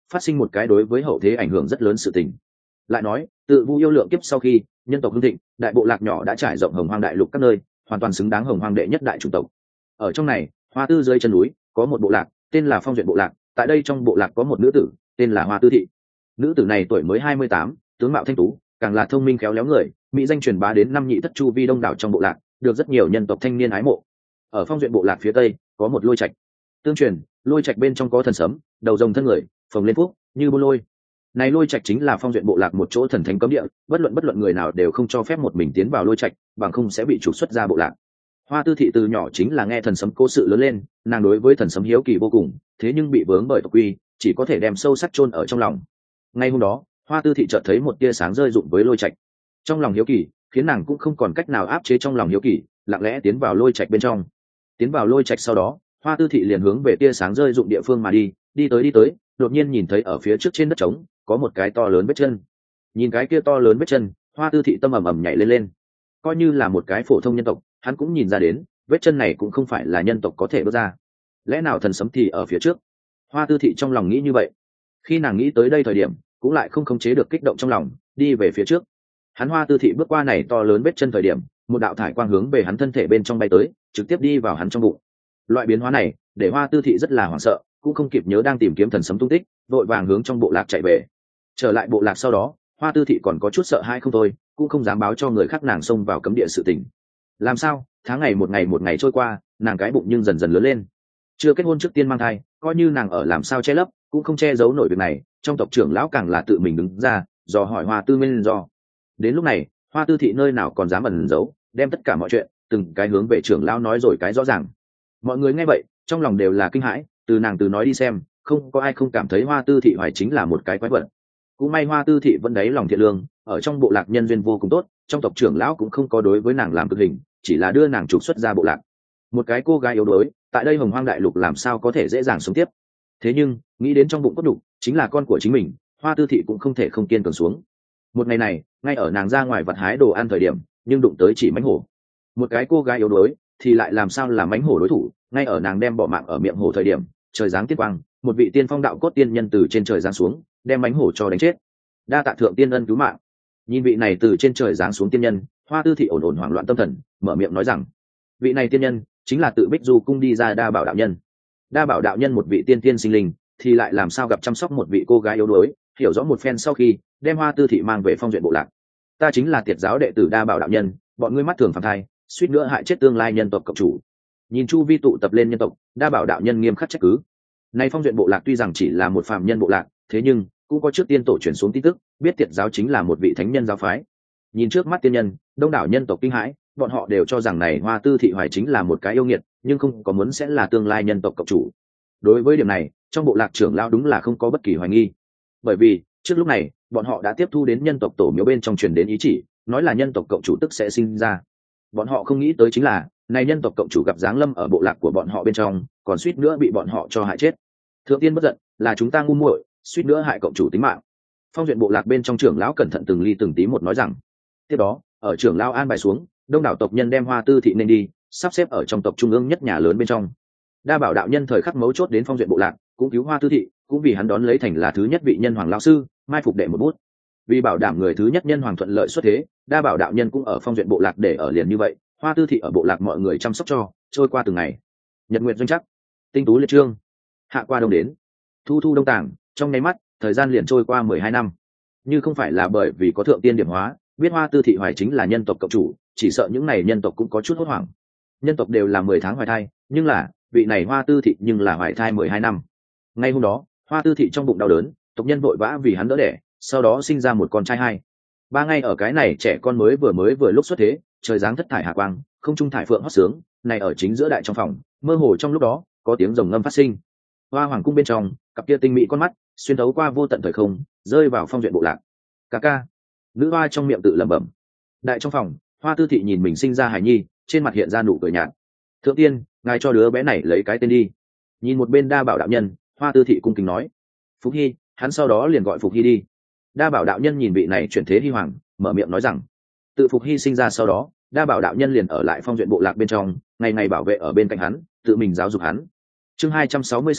phát sinh một cái đối với hậu thế ảnh hưởng rất lớn sự tình. Lại nói, tự Vu Yêu lượng kiếp sau khi nhân tộc hưng thịnh, đại bộ lạc nhỏ đã trải rộng Hồng Hoang đại lục các nơi, hoàn toàn xứng đáng Hồng Hoang đệ nhất đại chủng tộc. Ở trong này, Hoa Tư dưới chân núi có một bộ lạc tên là Phong Duyện bộ lạc, tại đây trong bộ lạc có một nữ tử tên là Hoa Tư Thị. Nữ tử này tuổi mới 28, tướng mạo thanh tú, càng là thông minh khéo léo người, mỹ danh truyền bá đến năm nhị thất chu vi đông đảo trong bộ lạc, được rất nhiều nhân tộc thanh niên ái mộ. Ở Phong Duyện bộ lạc phía tây có một lôi trạch. Tương truyền, lôi trạch bên trong có thần sấm, đầu rồng thân người, phồng lên phúc, như bô lôi. Này lôi trạch chính là Phong Duyện bộ lạc một chỗ thần thánh cấm địa, bất luận người nào đều không cho phép một mình tiến vào lôi trạch, bằng không sẽ bị trục xuất ra bộ lạc. Hoa Tư Thị từ nhỏ chính là nghe thần sấm cố sự lớn lên, nàng đối với thần sấm hiếu kỳ vô cùng, thế nhưng bị vướng bởi tộc quy, chỉ có thể đem sâu sắc chôn ở trong lòng. Ngay hôm đó, Hoa Tư Thị chợt thấy một tia sáng rơi rụng với lôi trạch. Trong lòng hiếu kỳ, khiến nàng cũng không còn cách nào áp chế trong lòng hiếu kỳ, lặng lẽ tiến vào lôi trạch bên trong. Tiến vào lôi trạch sau đó, Hoa Tư Thị liền hướng về tia sáng rơi rụng địa phương mà đi, đi tới, đột nhiên nhìn thấy ở phía trước trên đất trống có một cái to lớn vết chân. Nhìn cái kia to lớn vết chân, Hoa Tư Thị tâm ầm ầm nhảy lên. Coi như là một cái phổ thông nhân tộc, hắn cũng nhìn ra đến, vết chân này cũng không phải là nhân tộc có thể bước ra. Lẽ nào thần sấm thì ở phía trước? Hoa Tư Thị trong lòng nghĩ như vậy. Khi nàng nghĩ tới đây thời điểm, cũng lại không khống chế được kích động trong lòng, đi về phía trước. Hắn Hoa Tư Thị bước qua này to lớn vết chân thời điểm, một đạo thải quang hướng về hắn thân thể bên trong bay tới, trực tiếp đi vào hắn trong bụng. Loại biến hóa này để Hoa Tư Thị rất là hoảng sợ, cũng không kịp nhớ đang tìm kiếm thần sấm tung tích, vội vàng hướng trong bộ lạc chạy về. Trở lại bộ lạc sau đó, Hoa Tư Thị còn có chút sợ hãi không thôi, cũng không dám báo cho người khác nàng xông vào cấm địa sự tình. Làm sao, tháng ngày một ngày trôi qua, nàng cái bụng nhưng dần dần lớn lên. Chưa kết hôn trước tiên mang thai, coi như nàng ở làm sao che lấp, cũng không che giấu nổi việc này. Trong tộc trưởng lão càng là tự mình đứng ra, dò hỏi Hoa Tư nguyên do. Đến lúc này, Hoa Tư Thị nơi nào còn dám ẩn giấu, đem tất cả mọi chuyện từng cái hướng về trưởng lão nói rồi cái rõ ràng. Mọi người nghe vậy, trong lòng đều là kinh hãi, từ nàng từ nói đi xem, không có ai không cảm thấy Hoa Tư Thị hoài chính là một cái quái vật. Cũng may Hoa Tư Thị vẫn đáy lòng thiện lương, ở trong bộ lạc nhân duyên vô cùng tốt, trong tộc trưởng lão cũng không có đối với nàng làm cực hình, chỉ là đưa nàng trục xuất ra bộ lạc. Một cái cô gái yếu đuối, tại đây Hồng Hoang đại lục làm sao có thể dễ dàng sống tiếp. Thế nhưng, nghĩ đến trong bụng cốt đục chính là con của chính mình, Hoa Tư Thị cũng không thể không kiên cường xuống. Một ngày này, ngay ở nàng ra ngoài vặt hái đồ ăn thời điểm, nhưng đụng tới chỉ mãnh hổ. Một cái cô gái yếu đuối thì lại làm sao là mãnh hổ đối thủ, ngay ở nàng đem bỏ mạng ở miệng hổ thời điểm, trời giáng tiết quang, một vị tiên phong đạo cốt tiên nhân từ trên trời giáng xuống, đem mãnh hổ cho đánh chết. Đa tạ thượng tiên ân cứu mạng. Nhìn vị này từ trên trời giáng xuống tiên nhân, Hoa Tư Thị ổn hoảng loạn tâm thần, mở miệng nói rằng, vị này tiên nhân chính là tự Bích Du cung đi ra Đa Bảo đạo nhân. Đa Bảo đạo nhân một vị tiên tiên sinh linh, thì lại làm sao gặp chăm sóc một vị cô gái yếu đuối, hiểu rõ một phen sau khi đem Hoa Tư Thị mang về Phong Duyện bộ lạc. Ta chính là tiệt giáo đệ tử Đa Bảo đạo nhân, bọn ngươi mắt thường phàm thai, suýt nữa hại chết tương lai nhân tộc cộng chủ. Nhìn chu vi tụ tập lên nhân tộc, Đa Bảo đạo nhân nghiêm khắc trách cứ. Nay Phong Duyện bộ lạc tuy rằng chỉ là một phàm nhân bộ lạc, thế nhưng cũng có trước tiên tổ truyền xuống tin tức, biết tiệt giáo chính là một vị thánh nhân giáo phái. Nhìn trước mắt tiên nhân, đông đảo nhân tộc kinh hãi, bọn họ đều cho rằng này Hoa Tư Thị hoài chính là một cái yêu nghiệt, nhưng không có muốn sẽ là tương lai nhân tộc cộng chủ. Đối với điểm này, trong bộ lạc trưởng lão đúng là không có bất kỳ hoài nghi, bởi vì trước lúc này bọn họ đã tiếp thu đến nhân tộc tổ miếu bên trong truyền đến ý chỉ, nói là nhân tộc cộng chủ tức sẽ sinh ra. Bọn họ không nghĩ tới chính là này nhân tộc cộng chủ gặp giáng lâm ở bộ lạc của bọn họ bên trong, còn suýt nữa bị bọn họ cho hại chết. Thượng tiên bất giận, là chúng ta ngu muội, suýt nữa hại cộng chủ tính mạng. Phong Duyện bộ lạc bên trong trưởng lão cẩn thận từng ly từng tí một nói rằng. Tiếp đó, ở trưởng lão an bài xuống, đông đảo tộc nhân đem Hoa Tư Thị nên đi, sắp xếp ở trong tộc trung ương nhất nhà lớn bên trong. Đa Bảo đạo nhân thời khắc mấu chốt đến Phong Duyện bộ lạc, cũng cứu Hoa Tư Thị, cũng vì hắn đón lấy thành là thứ nhất vị nhân hoàng lão sư, mai phục đệ một bút. Vì bảo đảm người thứ nhất nhân hoàng thuận lợi xuất thế, Đa Bảo đạo nhân cũng ở Phong Duyện bộ lạc để ở liền như vậy, Hoa Tư Thị ở bộ lạc mọi người chăm sóc cho, trôi qua từng ngày. Nhật nguyện doanh chắc, tinh tú liệt trương, hạ qua đông đến, thu thu đông tàng, trong nháy mắt, thời gian liền trôi qua 12 năm. Như không phải là bởi vì có thượng tiên điểm hóa, biết Hoa Tư Thị hoài chính là nhân tộc cộng chủ, chỉ sợ những này nhân tộc cũng có chút hốt hoảng. Nhân tộc đều là 10 tháng hoài thai, nhưng là vị này Hoa Tư Thị nhưng là hoài thai 12 năm. Ngay hôm đó, Hoa Tư Thị trong bụng đau đớn, tộc nhân vội vã vì hắn đỡ đẻ, sau đó sinh ra một con trai hai. 3 ngày ở cái này trẻ con mới vừa lúc xuất thế, trời giáng thất thải hạ quang, không trung thải phượng hót sướng, này ở chính giữa đại trong phòng, mơ hồ trong lúc đó có tiếng rồng ngâm phát sinh. Hoa hoàng cung bên trong, cặp kia tinh mỹ con mắt xuyên thấu qua vô tận thời không, rơi vào Phong Duyện bộ lạc. Ca ca. Nữ hoa trong miệng tự lẩm bẩm. Đại trong phòng, Hoa Tư Thị nhìn mình sinh ra hài nhi, trên mặt hiện ra nụ cười nhạt. Thượng tiên, ngài cho đứa bé này lấy cái tên đi. Nhìn một bên Đa Bảo đạo nhân, Hoa Tư Thị cung kính nói. Phục Hy, hắn sau đó liền gọi Phục Hy đi. Đa Bảo đạo nhân nhìn vị này chuyển thế hy hoàng, mở miệng nói rằng, tự Phục Hy sinh ra sau đó, Đa Bảo đạo nhân liền ở lại Phong Duyện bộ lạc bên trong, ngày ngày bảo vệ ở bên cạnh hắn, tự mình giáo dục hắn. Chương 266,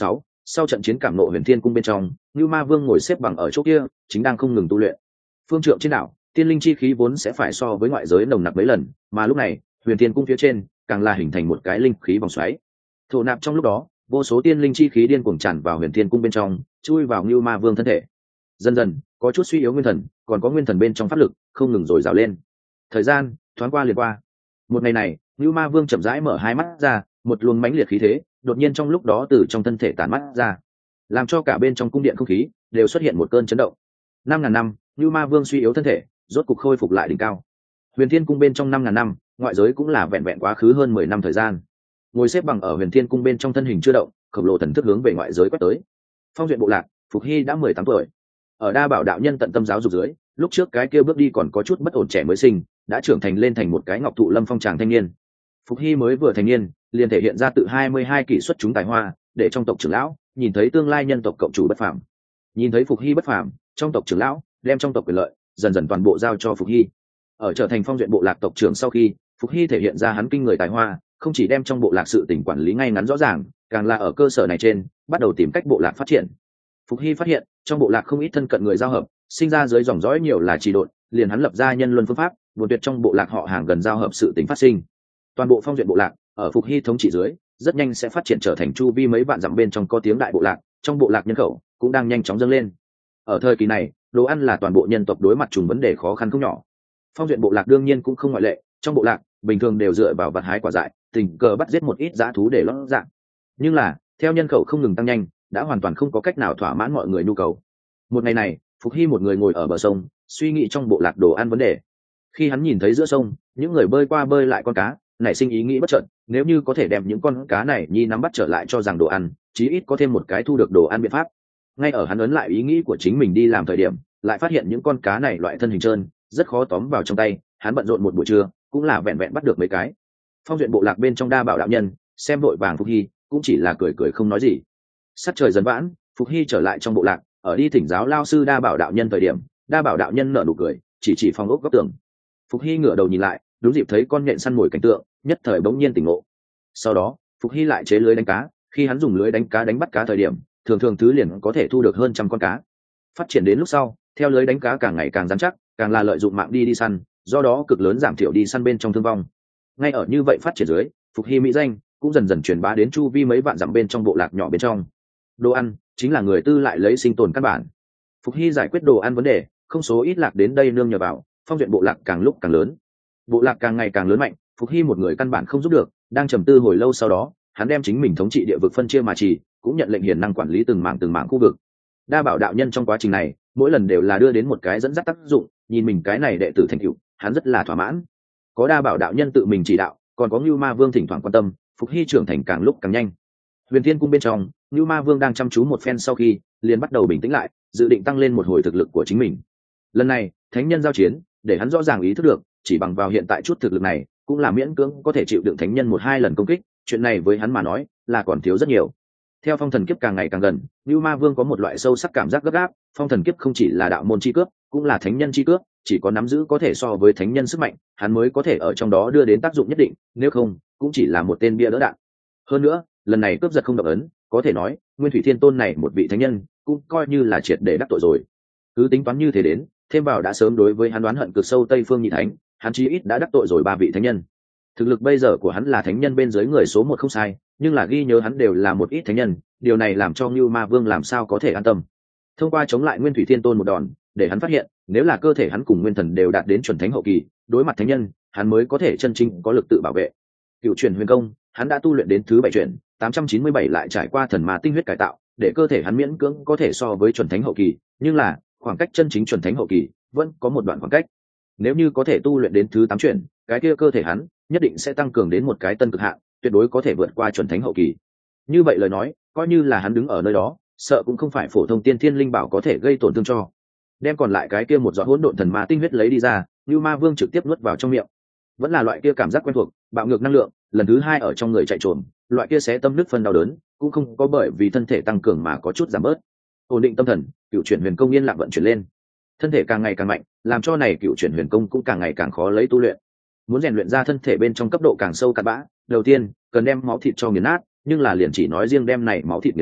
Sau trận chiến cảm nộ huyền thiên cung bên trong, Nưu Ma Vương ngồi xếp bằng ở chỗ kia, chính đang không ngừng tu luyện. Phương trượng trên đảo, tiên linh chi khí vốn sẽ phải so với ngoại giới nồng nặc mấy lần, mà lúc này, huyền thiên cung phía trên càng là hình thành một cái linh khí vòng xoáy. Thổ nạp trong lúc đó, vô số tiên linh chi khí điên cuồng tràn vào huyền thiên cung bên trong, chui vào Nưu Ma Vương thân thể. Dần dần, có chút suy yếu nguyên thần, còn có nguyên thần bên trong pháp lực không ngừng dồi dào lên. Thời gian thoáng qua liền qua. Một ngày này, Nưu Ma Vương chậm rãi mở hai mắt ra, một luồng mãnh liệt khí thế đột nhiên trong lúc đó từ trong thân thể tản mắt ra, làm cho cả bên trong cung điện không khí đều xuất hiện một cơn chấn động. 5.000 năm, Nưu Ma Vương suy yếu thân thể, rốt cục khôi phục lại đỉnh cao. Huyền Thiên cung bên trong 5.000 năm, ngoại giới cũng là vẹn vẹn quá khứ hơn 10 năm thời gian. Ngồi xếp bằng ở Huyền Thiên cung bên trong thân hình chưa động, khổng lồ thần thức hướng về ngoại giới quét tới. Phong duyện bộ lạc, Phục Hy đã 18 tuổi. Ở Đa Bảo đạo nhân tận tâm giáo dục dưới, lúc trước cái kia bước đi còn có chút bất ổn trẻ mới sinh, đã trưởng thành lên thành một cái ngọc thụ lâm phong tràng thanh niên. Phục Hy mới vừa thành niên, liền thể hiện ra tự 22 kỷ xuất chúng tài hoa, để trong tộc trưởng lão nhìn thấy tương lai nhân tộc cộng chủ bất phàm. Nhìn thấy Phục Hy bất phàm, trong tộc trưởng lão đem trong tộc quyền lợi dần dần toàn bộ giao cho Phục Hy. Ở trở thành phong duyện bộ lạc tộc trưởng sau khi, Phục Hy thể hiện ra hắn kinh người tài hoa, không chỉ đem trong bộ lạc sự tỉnh quản lý ngay ngắn rõ ràng, càng là ở cơ sở này trên bắt đầu tìm cách bộ lạc phát triển. Phục Hy phát hiện trong bộ lạc không ít thân cận người giao hợp, sinh ra dưới dòng dõi nhiều là trì độn, liền hắn lập ra nhân luân phương pháp, buồn tuyệt trong bộ lạc họ hàng gần giao hợp sự tình phát sinh. Toàn bộ phong duyện bộ lạc ở Phục Hy thống trị dưới, rất nhanh sẽ phát triển trở thành chu vi mấy vạn dặm bên trong có tiếng đại bộ lạc, trong bộ lạc nhân khẩu cũng đang nhanh chóng dâng lên. Ở thời kỳ này, đồ ăn là toàn bộ nhân tộc đối mặt trùng vấn đề khó khăn không nhỏ. Phong duyện bộ lạc đương nhiên cũng không ngoại lệ, trong bộ lạc bình thường đều dựa vào vặt hái quả dại, tình cờ bắt giết một ít dã thú để lót dạng. Nhưng là, theo nhân khẩu không ngừng tăng nhanh, đã hoàn toàn không có cách nào thỏa mãn mọi người nhu cầu. Một ngày này, Phục Hy một người ngồi ở bờ sông, suy nghĩ trong bộ lạc đồ ăn vấn đề. Khi hắn nhìn thấy giữa sông những người bơi qua bơi lại con cá, nảy sinh ý nghĩ bất chợt, nếu như có thể đem những con cá này nhi nắm bắt trở lại cho rằng đồ ăn, chí ít có thêm một cái thu được đồ ăn biện pháp. Ngay ở hắn ấn lại ý nghĩ của chính mình đi làm thời điểm, lại phát hiện những con cá này loại thân hình trơn, rất khó tóm vào trong tay. Hắn bận rộn một buổi trưa, cũng là vẹn vẹn bắt được mấy cái. Phong duyện bộ lạc bên trong Đa Bảo đạo nhân xem vội vàng Phục Hy, cũng chỉ là cười cười không nói gì. Sắc trời dần vãn, Phục Hy trở lại trong bộ lạc, ở đi thỉnh giáo lao sư Đa Bảo đạo nhân thời điểm, Đa Bảo đạo nhân nở nụ cười, chỉ phòng ốc góc tường. Phục Hy ngửa đầu nhìn lại, đúng dịp thấy con nhện săn mồi cảnh tượng, nhất thời bỗng nhiên tỉnh ngộ. Sau đó, Phục Hy lại chế lưới đánh cá, khi hắn dùng lưới đánh cá đánh bắt cá thời điểm, thường thứ liền có thể thu được hơn trăm con cá. Phát triển đến lúc sau, theo lưới đánh cá càng ngày càng rắn chắc, càng là lợi dụng mạng đi săn, do đó cực lớn giảm thiểu đi săn bên trong thương vong. Ngay ở như vậy phát triển dưới, Phục Hy mỹ danh cũng dần dần truyền bá đến chu vi mấy vạn dặm bên trong bộ lạc nhỏ bên trong. Đồ ăn chính là người tư lại lấy sinh tồn căn bản. Phục Hy giải quyết đồ ăn vấn đề, không số ít lạc đến đây nương nhờ vào, phong duyện bộ lạc càng lúc càng lớn. Bộ lạc càng ngày càng lớn mạnh, Phục Hy một người căn bản không giúp được, đang trầm tư hồi lâu sau đó, hắn đem chính mình thống trị địa vực phân chia mà chỉ, cũng nhận lệnh hiển năng quản lý từng mảng khu vực. Đa Bảo đạo nhân trong quá trình này, mỗi lần đều là đưa đến một cái dẫn dắt tác dụng, nhìn mình cái này đệ tử thành tựu, hắn rất là thỏa mãn. Có Đa Bảo đạo nhân tự mình chỉ đạo, còn có Nưu Ma Vương thỉnh thoảng quan tâm, Phục Hy trưởng thành càng lúc càng nhanh. Huyền Thiên cung bên trong, Nưu Ma Vương đang chăm chú một phen sau khi, liền bắt đầu bình tĩnh lại, dự định tăng lên một hồi thực lực của chính mình. Lần này, thánh nhân giao chiến, để hắn rõ ràng ý thức được, chỉ bằng vào hiện tại chút thực lực này, cũng là miễn cưỡng có thể chịu đựng thánh nhân một hai lần công kích, chuyện này với hắn mà nói, là còn thiếu rất nhiều. Theo phong thần kiếp càng ngày càng gần, Nưu Ma Vương có một loại sâu sắc cảm giác gấp gáp, phong thần kiếp không chỉ là đạo môn chi cướp, cũng là thánh nhân chi cướp, chỉ có nắm giữ có thể so với thánh nhân sức mạnh, hắn mới có thể ở trong đó đưa đến tác dụng nhất định, nếu không, cũng chỉ là một tên bia đỡ đạn. Hơn nữa, lần này cướp giật không động ấn, có thể nói, Nguyên Thủy Thiên Tôn này một vị thánh nhân, cũng coi như là triệt để đắc tội rồi. Cứ tính toán như thế đến, thêm vào đã sớm đối với hắn đoán hận cực sâu Tây Phương Nhị Thánh, hắn chí ít đã đắc tội rồi 3 vị thánh nhân. Thực lực bây giờ của hắn là thánh nhân bên dưới người số 1 không sai, nhưng là ghi nhớ hắn đều là một ít thánh nhân, điều này làm cho Nưu Ma Vương làm sao có thể an tâm. Thông qua chống lại Nguyên Thủy Thiên Tôn một đòn, để hắn phát hiện, nếu là cơ thể hắn cùng nguyên thần đều đạt đến chuẩn thánh hậu kỳ, đối mặt thánh nhân, hắn mới có thể chân chính có lực tự bảo vệ. Cựu truyền huyền công, hắn đã tu luyện đến thứ 7 truyền, 897 lại trải qua thần ma tinh huyết cải tạo, để cơ thể hắn miễn cưỡng có thể so với chuẩn thánh hậu kỳ, nhưng là, khoảng cách chân chính chuẩn thánh hậu kỳ vẫn có một đoạn khoảng cách. Nếu như có thể tu luyện đến thứ 8 truyền, cái kia cơ thể hắn nhất định sẽ tăng cường đến một cái tân cực hạn, tuyệt đối có thể vượt qua chuẩn thánh hậu kỳ. Như vậy lời nói, coi như là hắn đứng ở nơi đó, sợ cũng không phải phổ thông tiên thiên linh bảo có thể gây tổn thương cho. Đem còn lại cái kia một giọt hỗn độn thần ma tinh huyết lấy đi ra, Nưu Ma Vương trực tiếp nuốt vào trong miệng. Vẫn là loại kia cảm giác quen thuộc, bạo ngược năng lượng, lần thứ 2 ở trong người chạy trốn, loại kia xé tâm nứt phân đau đớn, cũng không có bởi vì thân thể tăng cường mà có chút giảm bớt. Ổn định tâm thần, cựu chuyển huyền công yên lặng vận chuyển lên. Thân thể càng ngày càng mạnh, làm cho này cựu chuyển huyền công cũng càng ngày càng khó lấy tu luyện. Muốn rèn luyện ra thân thể bên trong cấp độ càng sâu cặn bã, đầu tiên cần đem máu thịt cho nghiền nát, nhưng là liền chỉ nói riêng đem này máu thịt nghiền nát,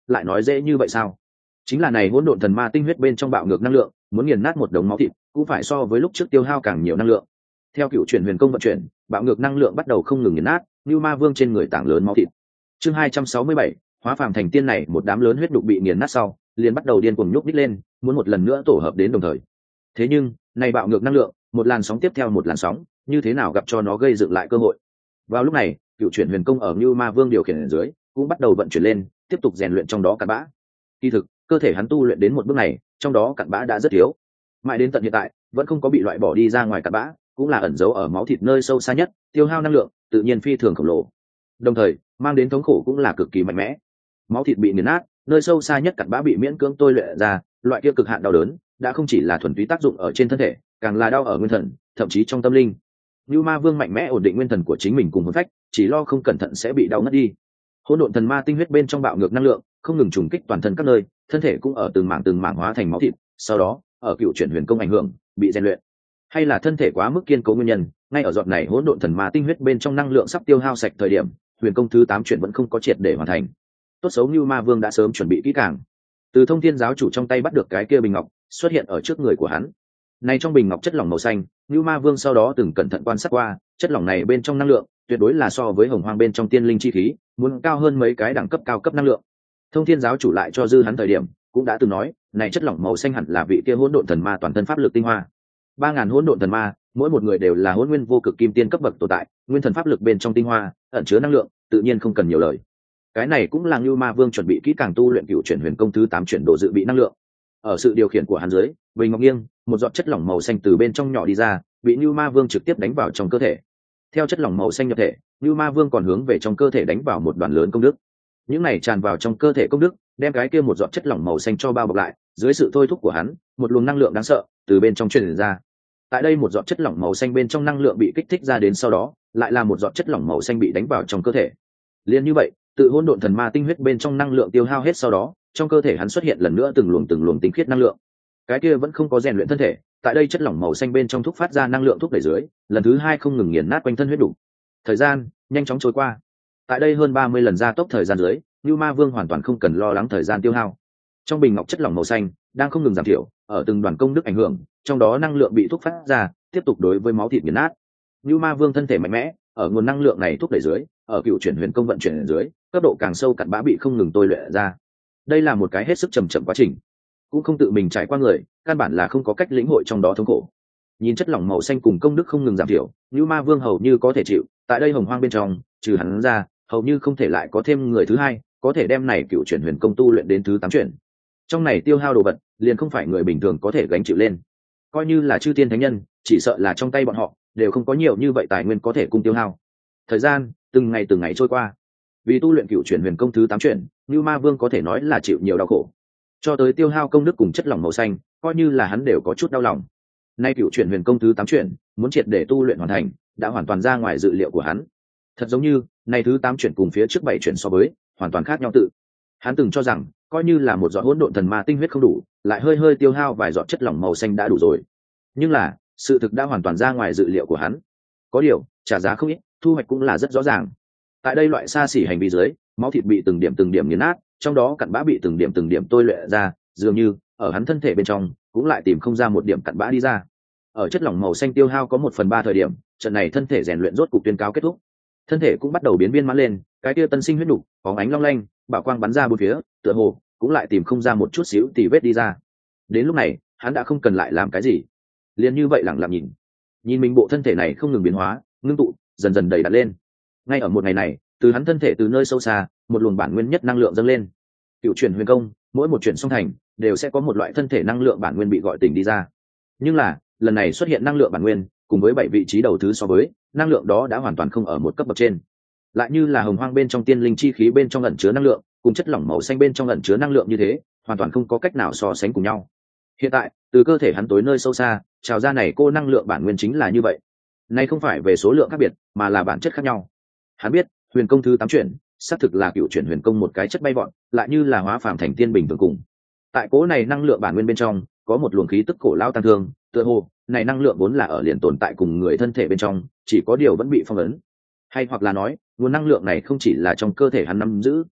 lại nói dễ như vậy sao? Chính là này hỗn độn thần ma tinh huyết bên trong bạo ngược năng lượng, muốn nghiền nát một đống máu thịt cũng phải so với lúc trước tiêu hao càng nhiều năng lượng. Theo cựu chuyển huyền công vận chuyển, bạo ngược năng lượng bắt đầu không ngừng nghiền nát như ma vương trên người tảng lớn máu thịt. Chương 267, hóa phàm thành tiên. Này một đám lớn huyết đục bị nghiền nát sau, liền bắt đầu điên cuồng nhúc nhích lên, muốn một lần nữa tổ hợp đến đồng thời. Thế nhưng này bạo ngược năng lượng, một làn sóng tiếp theo một làn sóng, như thế nào gặp cho nó gây dựng lại cơ hội. Vào lúc này, cựu chuyển huyền công ở như ma vương điều khiển ở dưới cũng bắt đầu vận chuyển lên, tiếp tục rèn luyện trong đó cặn bã. Kỳ thực cơ thể hắn tu luyện đến một bước này, trong đó cặn bã đã rất thiếu, mãi đến tận hiện tại vẫn không có bị loại bỏ đi ra ngoài cặn bã, cũng là ẩn giấu ở máu thịt nơi sâu xa nhất, tiêu hao năng lượng tự nhiên phi thường khổng lồ, đồng thời mang đến thống khổ cũng là cực kỳ mạnh mẽ. Máu thịt bị nghiền nát, nơi sâu xa nhất cặn bã bị miễn cưỡng tôi luyện ra, loại kia cực hạn đau đớn đã không chỉ là thuần túy tác dụng ở trên thân thể, càng là đau ở nguyên thần, thậm chí trong tâm linh. Như ma vương mạnh mẽ ổn định nguyên thần của chính mình cùng hồn phách, chỉ lo không cẩn thận sẽ bị đau ngất đi. Hỗn độn thần ma tinh huyết bên trong bạo ngược năng lượng không ngừng trùng kích toàn thân các nơi, thân thể cũng ở từng mảng hóa thành máu thịt, sau đó ở cựu chuyển huyền công ảnh hưởng bị rèn luyện. Hay là thân thể quá mức kiên cố nguyên nhân, ngay ở giọt này hỗn độn thần ma tinh huyết bên trong năng lượng sắp tiêu hao sạch thời điểm, huyền công thứ 8 chuyển vẫn không có triệt để hoàn thành. Tốt xấu như ma vương đã sớm chuẩn bị kỹ càng, từ Thông Thiên giáo chủ trong tay bắt được cái kia bình ngọc, xuất hiện ở trước người của hắn. Này trong bình ngọc chất lỏng màu xanh, như ma vương sau đó từng cẩn thận quan sát qua, chất lỏng này bên trong năng lượng tuyệt đối là so với hồng hoang bên trong tiên linh chi khí muốn cao hơn mấy cái đẳng cấp cao cấp năng lượng. Thông Thiên giáo chủ lại cho dư hắn thời điểm cũng đã từng nói, này chất lỏng màu xanh hẳn là vị kia hỗn độn thần ma toàn thân pháp lực tinh hoa. 3000 hỗn độn thần ma, mỗi một người đều là hỗn nguyên vô cực kim tiên cấp bậc tồn tại, nguyên thần pháp lực bên trong tinh hoa ẩn chứa năng lượng, tự nhiên không cần nhiều lời. Cái này cũng là Như Ma Vương chuẩn bị kỹ càng tu luyện cựu chuyển huyền công thứ 8 chuyển độ dự bị năng lượng. Ở sự điều khiển của hắn dưới, bình ngọc nghiêng, một giọt chất lỏng màu xanh từ bên trong nhỏ đi ra, bị Như Ma Vương trực tiếp đánh vào trong cơ thể. Theo chất lỏng màu xanh nhập thể, Như Ma Vương còn hướng về trong cơ thể đánh vào một đoàn lớn công đức. Những này tràn vào trong cơ thể công đức, đem cái kia một giọt chất lỏng màu xanh cho bao bọc lại, dưới sự thôi thúc của hắn, một luồng năng lượng đáng sợ từ bên trong truyền ra. Tại đây một giọt chất lỏng màu xanh bên trong năng lượng bị kích thích ra đến, sau đó lại là một giọt chất lỏng màu xanh bị đánh vào trong cơ thể. Liên như vậy, tự hỗn độn thần ma tinh huyết bên trong năng lượng tiêu hao hết sau đó, trong cơ thể hắn xuất hiện lần nữa từng luồng tinh khiết năng lượng. Cái kia vẫn không có rèn luyện thân thể, tại đây chất lỏng màu xanh bên trong thúc phát ra năng lượng thúc đẩy dưới, lần thứ 2 không ngừng nghiền nát quanh thân huyết đủ. Thời gian nhanh chóng trôi qua. Tại đây hơn 30 lần gia tốc thời gian dưới, Như Ma Vương hoàn toàn không cần lo lắng thời gian tiêu hao. Trong bình ngọc chất lỏng màu xanh đang không ngừng giảm thiểu, ở từng đoàn công đức ảnh hưởng, trong đó năng lượng bị thúc phát ra, tiếp tục đối với máu thịt nghiền nát. Như Ma Vương thân thể mạnh mẽ, ở nguồn năng lượng này thúc đẩy dưới, ở cựu chuyển huyền công vận chuyển dưới, cấp độ càng sâu cặn bã bị không ngừng tôi luyện ra. Đây là một cái hết sức chậm quá trình, cũng không tự mình trải qua người, căn bản là không có cách lĩnh hội trong đó thống khổ. Nhìn chất lỏng màu xanh cùng công đức không ngừng giảm thiểu, Như Ma Vương hầu như có thể chịu, tại đây hồng hoang bên trong, trừ hắn ra, hầu như không thể lại có thêm người thứ hai có thể đem này cựu chuyển huyền công tu luyện đến thứ 8 chuyển. Trong này tiêu hao đồ vật, liền không phải người bình thường có thể gánh chịu lên. Coi như là chư tiên thánh nhân, chỉ sợ là trong tay bọn họ đều không có nhiều như vậy tài nguyên có thể cung tiêu hao. Thời gian từng ngày trôi qua, vì tu luyện cựu chuyển huyền công thứ 8 chuyển, Như Ma Vương có thể nói là chịu nhiều đau khổ, cho tới tiêu hao công đức cùng chất lỏng màu xanh, coi như là hắn đều có chút đau lòng. Nay cựu chuyển huyền công thứ 8 chuyển muốn triệt để tu luyện hoàn thành, đã hoàn toàn ra ngoài dự liệu của hắn. Thật giống như này thứ 8 chuyển cùng phía trước 7 chuyển so với hoàn toàn khác nhau tự. Hắn từng cho rằng coi như là một giọt hỗn độn thần ma tinh huyết không đủ, lại hơi tiêu hao vài giọt chất lỏng màu xanh đã đủ rồi. Nhưng là sự thực đã hoàn toàn ra ngoài dự liệu của hắn. Có điều trả giá không ít, thu hoạch cũng là rất rõ ràng. Tại đây loại xa xỉ hành vi dưới, máu thịt bị từng điểm nghiền nát, trong đó cặn bã bị từng điểm tôi luyện ra, dường như ở hắn thân thể bên trong cũng lại tìm không ra một điểm cặn bã đi ra. Ở chất lỏng màu xanh tiêu hao có 1/3 thời điểm, trận này thân thể rèn luyện rốt cục tuyên cáo kết thúc. Thân thể cũng bắt đầu biến viên mãn lên, cái kia tân sinh huyết nục phóng ánh long lanh, bảo quang bắn ra bốn phía, tựa hồ cũng lại tìm không ra một chút xíu tì vết đi ra. Đến lúc này hắn đã không cần lại làm cái gì, liền như vậy lặng lặng nhìn mình bộ thân thể này không ngừng biến hóa, ngưng tụ, dần đầy đặn lên. Ngay ở một ngày này, từ hắn thân thể từ nơi sâu xa, một luồng bản nguyên nhất năng lượng dâng lên. Cựu chuyển huyền công, mỗi một chuyển song thành đều sẽ có một loại thân thể năng lượng bản nguyên bị gọi tỉnh đi ra. Nhưng là lần này xuất hiện năng lượng bản nguyên, cùng với 7 vị trí đầu thứ so với, năng lượng đó đã hoàn toàn không ở một cấp bậc trên. Lại như là hồng hoang bên trong tiên linh chi khí bên trong ẩn chứa năng lượng, cùng chất lỏng màu xanh bên trong ẩn chứa năng lượng như thế, hoàn toàn không có cách nào so sánh cùng nhau. Hiện tại, từ cơ thể hắn tối nơi sâu xa trào ra này cô năng lượng bản nguyên chính là như vậy. Này không phải về số lượng khác biệt, mà là bản chất khác nhau. Hắn biết, huyền công thứ 8 chuyển, xác thực là cựu chuyển huyền công một cái chất bay vọt, lại như là hóa phàm thành tiên bình thường cùng. Tại cố này năng lượng bản nguyên bên trong, có một luồng khí tức cổ lao tăng thương, tựa hồ này năng lượng vốn là ở liền tồn tại cùng người thân thể bên trong, chỉ có điều vẫn bị phong ấn. Hay hoặc là nói, nguồn năng lượng này không chỉ là trong cơ thể hắn nắm giữ,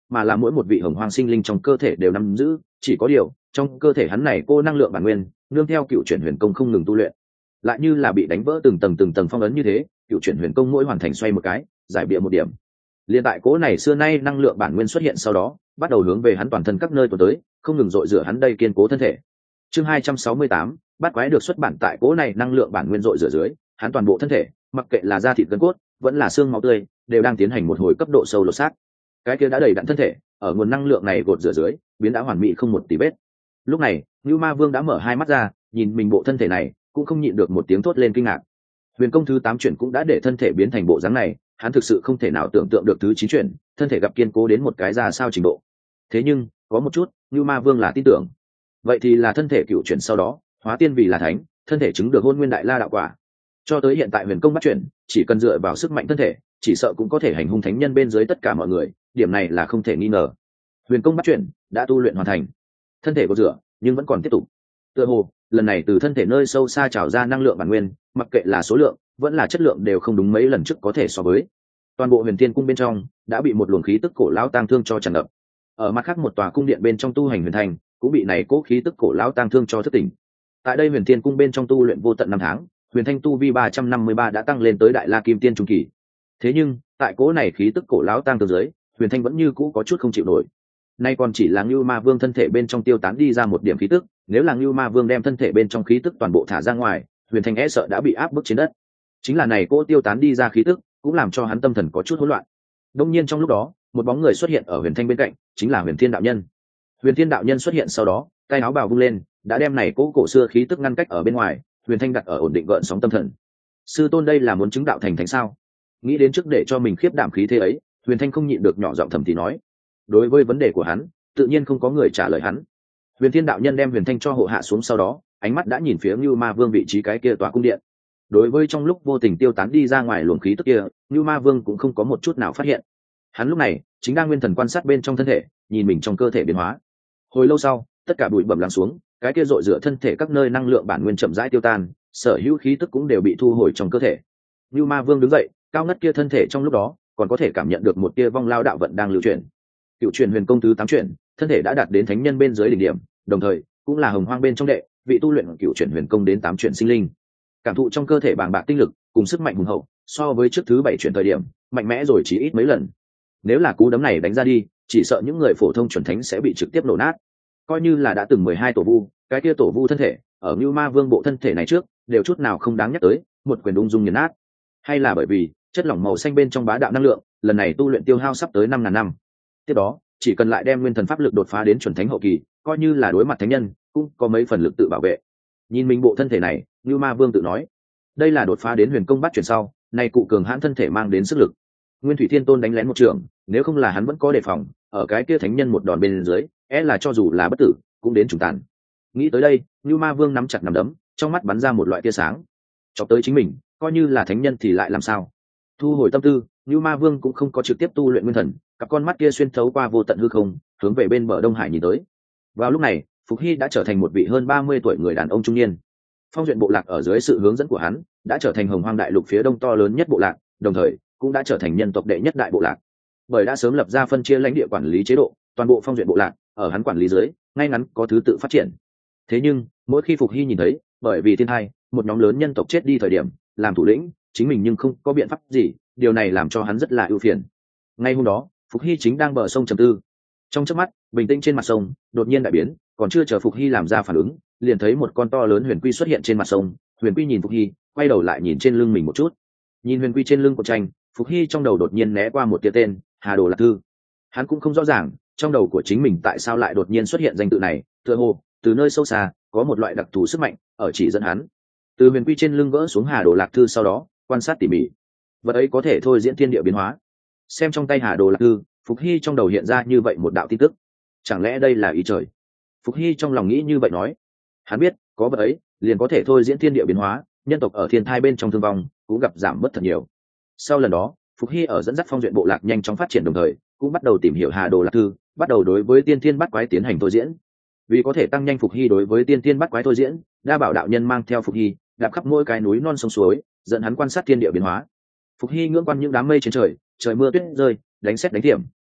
mà là mỗi một vị hồng hoang sinh linh trong cơ thể đều nắm giữ. Chỉ có điều trong cơ thể hắn này cô năng lượng bản nguyên nương theo cựu chuyển huyền công không ngừng tu luyện, lại như là bị đánh vỡ từng tầng phong ấn như thế. Cựu chuyển huyền công mỗi hoàn thành xoay một cái, giải bịa một điểm, liên tại cố này xưa nay năng lượng bản nguyên xuất hiện sau đó bắt đầu hướng về hắn toàn thân các nơi tuần tới, không ngừng dội rửa hắn đây kiên cố thân thể. Chương 268, bát quái được xuất bản tại cố này năng lượng bản nguyên dội rửa dưới, hắn toàn bộ thân thể, mặc kệ là da thịt gân cốt, vẫn là xương máu tươi, đều đang tiến hành một hồi cấp độ sâu lột xác. Cái kia đã đầy đặn thân thể, ở nguồn năng lượng này gột rửa dưới, biến đã hoàn mỹ không một tí vết. Lúc này, Nưu Ma Vương đã mở hai mắt ra, nhìn mình bộ thân thể này, cũng không nhịn được một tiếng thốt lên kinh ngạc. Huyền công thứ 8 chuyển cũng đã để thân thể biến thành bộ dáng này, hắn thực sự không thể nào tưởng tượng được thứ 9 chuyển, thân thể gặp kiên cố đến một cái ra sao trình độ. Thế nhưng, có một chút, Nưu Ma Vương là tin tưởng. Vậy thì là thân thể cựu chuyển sau đó, hóa tiên vì là thánh, thân thể chứng được Hôn Nguyên Đại La đạo quả. Cho tới hiện tại huyền công bắt chuyển, chỉ cần dựa vào sức mạnh thân thể, chỉ sợ cũng có thể hành hung thánh nhân bên dưới tất cả mọi người, điểm này là không thể nghi ngờ. Huyền công bắt chuyển đã tu luyện hoàn thành, thân thể có rửa nhưng vẫn còn tiếp tục. Tựa hồ lần này từ thân thể nơi sâu xa trào ra năng lượng bản nguyên, mặc kệ là số lượng vẫn là chất lượng đều không đúng mấy lần trước có thể so với. Toàn bộ Huyền Thiên cung bên trong đã bị một luồng khí tức cổ lão tang thương cho tràn ngập. Ở mặt khác một tòa cung điện bên trong tu hành huyền thành cũng bị này cố khí tức cổ lão tang thương cho thất tỉnh. Tại đây Huyền Thiên cung bên trong tu luyện vô tận năm tháng, huyền thanh tu vi 353 đã tăng lên tới đại la kim tiên trung kỳ. Thế nhưng tại cố này khí tức cổ lão tang thương dưới, huyền thanh vẫn như cũ có chút không chịu nổi. Nay còn chỉ là Ngưu Ma Vương thân thể bên trong tiêu tán đi ra một điểm khí tức, nếu là Ngưu Ma Vương đem thân thể bên trong khí tức toàn bộ thả ra ngoài, huyền thanh e sợ đã bị áp bức trên đất. Chính là này cô tiêu tán đi ra khí tức, cũng làm cho hắn tâm thần có chút hỗn loạn. Đông nhiên trong lúc đó, một bóng người xuất hiện ở huyền thanh bên cạnh, chính là Huyền Thiên đạo nhân. Huyền Thiên đạo nhân xuất hiện sau đó, tay áo bào vung lên, đã đem này cố cổ xưa khí tức ngăn cách ở bên ngoài. Huyền Thanh đặt ở ổn định gợn sóng tâm thần. Sư tôn đây là muốn chứng đạo thành thánh sao? Nghĩ đến trước để cho mình khiếp đảm khí thế ấy, Huyền Thanh không nhịn được nhỏ giọng thầm thì nói. Đối với vấn đề của hắn, tự nhiên không có người trả lời hắn. Huyền Thiên đạo nhân đem Huyền Thanh cho hộ hạ xuống sau đó, ánh mắt đã nhìn phía Nưu Ma Vương vị trí cái kia tòa cung điện. Đối với trong lúc vô tình tiêu tán đi ra ngoài luồng khí tức kia, Nưu Ma Vương cũng không có một chút nào phát hiện. Hắn lúc này chính đang nguyên thần quan sát bên trong thân thể, nhìn mình trong cơ thể biến hóa. Hồi lâu sau, tất cả bụi bẩm lắng xuống, cái kia rọi rửa thân thể các nơi năng lượng bản nguyên chậm rãi tiêu tan, sở hữu khí tức cũng đều bị thu hồi trong cơ thể. Nưu Ma Vương đứng dậy, cao ngất kia thân thể trong lúc đó còn có thể cảm nhận được một tia vong lao đạo vận đang lưu chuyển. Cựu truyền huyền công thứ 8 chuyển, thân thể đã đạt đến thánh nhân bên dưới đỉnh điểm, đồng thời cũng là hồng hoang bên trong đệ vị tu luyện cựu truyền huyền công đến 8 chuyển sinh linh. Cảm thụ trong cơ thể bàng bạc tinh lực cùng sức mạnh hùng hậu, so với trước thứ 7 chuyển thời điểm, mạnh mẽ rồi chỉ ít mấy lần. Nếu là cú đấm này đánh ra đi, chỉ sợ những người phổ thông chuẩn thánh sẽ bị trực tiếp nổ nát. Coi như là đã từng 12 tổ vu, cái kia tổ vu thân thể ở Nưu Ma Vương bộ thân thể này trước đều chút nào không đáng nhắc tới, một quyền ung dung nghiền nát. Hay là bởi vì chất lỏng màu xanh bên trong bá đạo năng lượng, lần này tu luyện tiêu hao sắp tới 5.000 năm. Tiếp đó, chỉ cần lại đem nguyên thần pháp lực đột phá đến chuẩn thánh hậu kỳ, coi như là đối mặt thánh nhân, cũng có mấy phần lực tự bảo vệ. Nhìn mình bộ thân thể này, Nưu Ma Vương tự nói, đây là đột phá đến huyền công bát chuyển sau, này cụ cường hãn thân thể mang đến sức lực. Nguyên Thủy Thiên Tôn đánh lén một trường, nếu không là hắn vẫn có đề phòng, ở cái kia thánh nhân một đòn bên dưới, là cho dù là bất tử, cũng đến trùng tàn. Nghĩ tới đây, Nưu Ma Vương nắm chặt nắm đấm, trong mắt bắn ra một loại tia sáng. Chọc tới chính mình, coi như là thánh nhân thì lại làm sao? Thu hồi tâm tư, Nưu Ma Vương cũng không có trực tiếp tu luyện nguyên thần, cặp con mắt kia xuyên thấu qua vô tận hư không, hướng về bên bờ Đông Hải nhìn tới. Vào lúc này, Phục Hy đã trở thành một vị hơn 30 tuổi người đàn ông trung niên. Phong Duyện bộ lạc ở dưới sự hướng dẫn của hắn, đã trở thành Hồng Hoang đại lục phía đông to lớn nhất bộ lạc, đồng thời cũng đã trở thành nhân tộc đệ nhất đại bộ lạc. Bởi đã sớm lập ra phân chia lãnh địa quản lý chế độ, toàn bộ Phong Duyện bộ lạc ở hắn quản lý dưới, ngay ngắn có thứ tự phát triển. Thế nhưng, mỗi khi Phục Hy nhìn thấy, bởi vì thiên tai, một nhóm lớn nhân tộc chết đi thời điểm, làm thủ lĩnh, chính mình nhưng không có biện pháp gì, điều này làm cho hắn rất là ưu phiền. Ngay hôm đó, Phục Hy chính đang bờ sông trầm tư. Trong chớp mắt, bình tĩnh trên mặt sông đột nhiên đại biến, còn chưa chờ Phục Hy làm ra phản ứng, liền thấy một con to lớn huyền quy xuất hiện trên mặt sông. Huyền quy nhìn Phục Hy, quay đầu lại nhìn trên lưng mình một chút. Nhìn huyền quy trên lưng của tranh, Phục Hy trong đầu đột nhiên né qua một tia tên, Hà Đồ Lạc Thư. Hắn cũng không rõ ràng, trong đầu của chính mình tại sao lại đột nhiên xuất hiện danh tự này, tựa hồ từ nơi sâu xa có một loại đặc thù sức mạnh ở chỉ dẫn hắn. Từ huyền quy trên lưng gỡ xuống Hà Đồ Lạc Thư sau đó, quan sát tỉ mỉ. Vật ấy có thể thôi diễn thiên địa biến hóa. Xem trong tay Hà Đồ Lạc Thư, Phục Hy trong đầu hiện ra như vậy một đạo tin tức. Chẳng lẽ đây là ý trời? Phục Hy trong lòng nghĩ như vậy nói. Hắn biết, có vật ấy, liền có thể thôi diễn thiên địa biến hóa, nhân tộc ở thiên thai bên trong thương vong cũng gặp giảm mất thật nhiều. Sau lần đó, Phục Hy ở dẫn dắt Phong Duyện bộ lạc nhanh chóng phát triển, đồng thời cũng bắt đầu tìm hiểu Hà Đồ Lạc Thư, bắt đầu đối với tiên thiên bát quái tiến hành thôi diễn. Vì có thể tăng nhanh Phục Hy đối với tiên thiên bát quái thôi diễn, đa bảo đạo nhân mang theo Phục Hy đạp khắp mỗi cái núi non sông suối, dẫn hắn quan sát thiên địa biến hóa. Phục Hy ngưỡng quan những đám mây trên trời, trời mưa tuyết rơi, đánh sét đánh thiểm,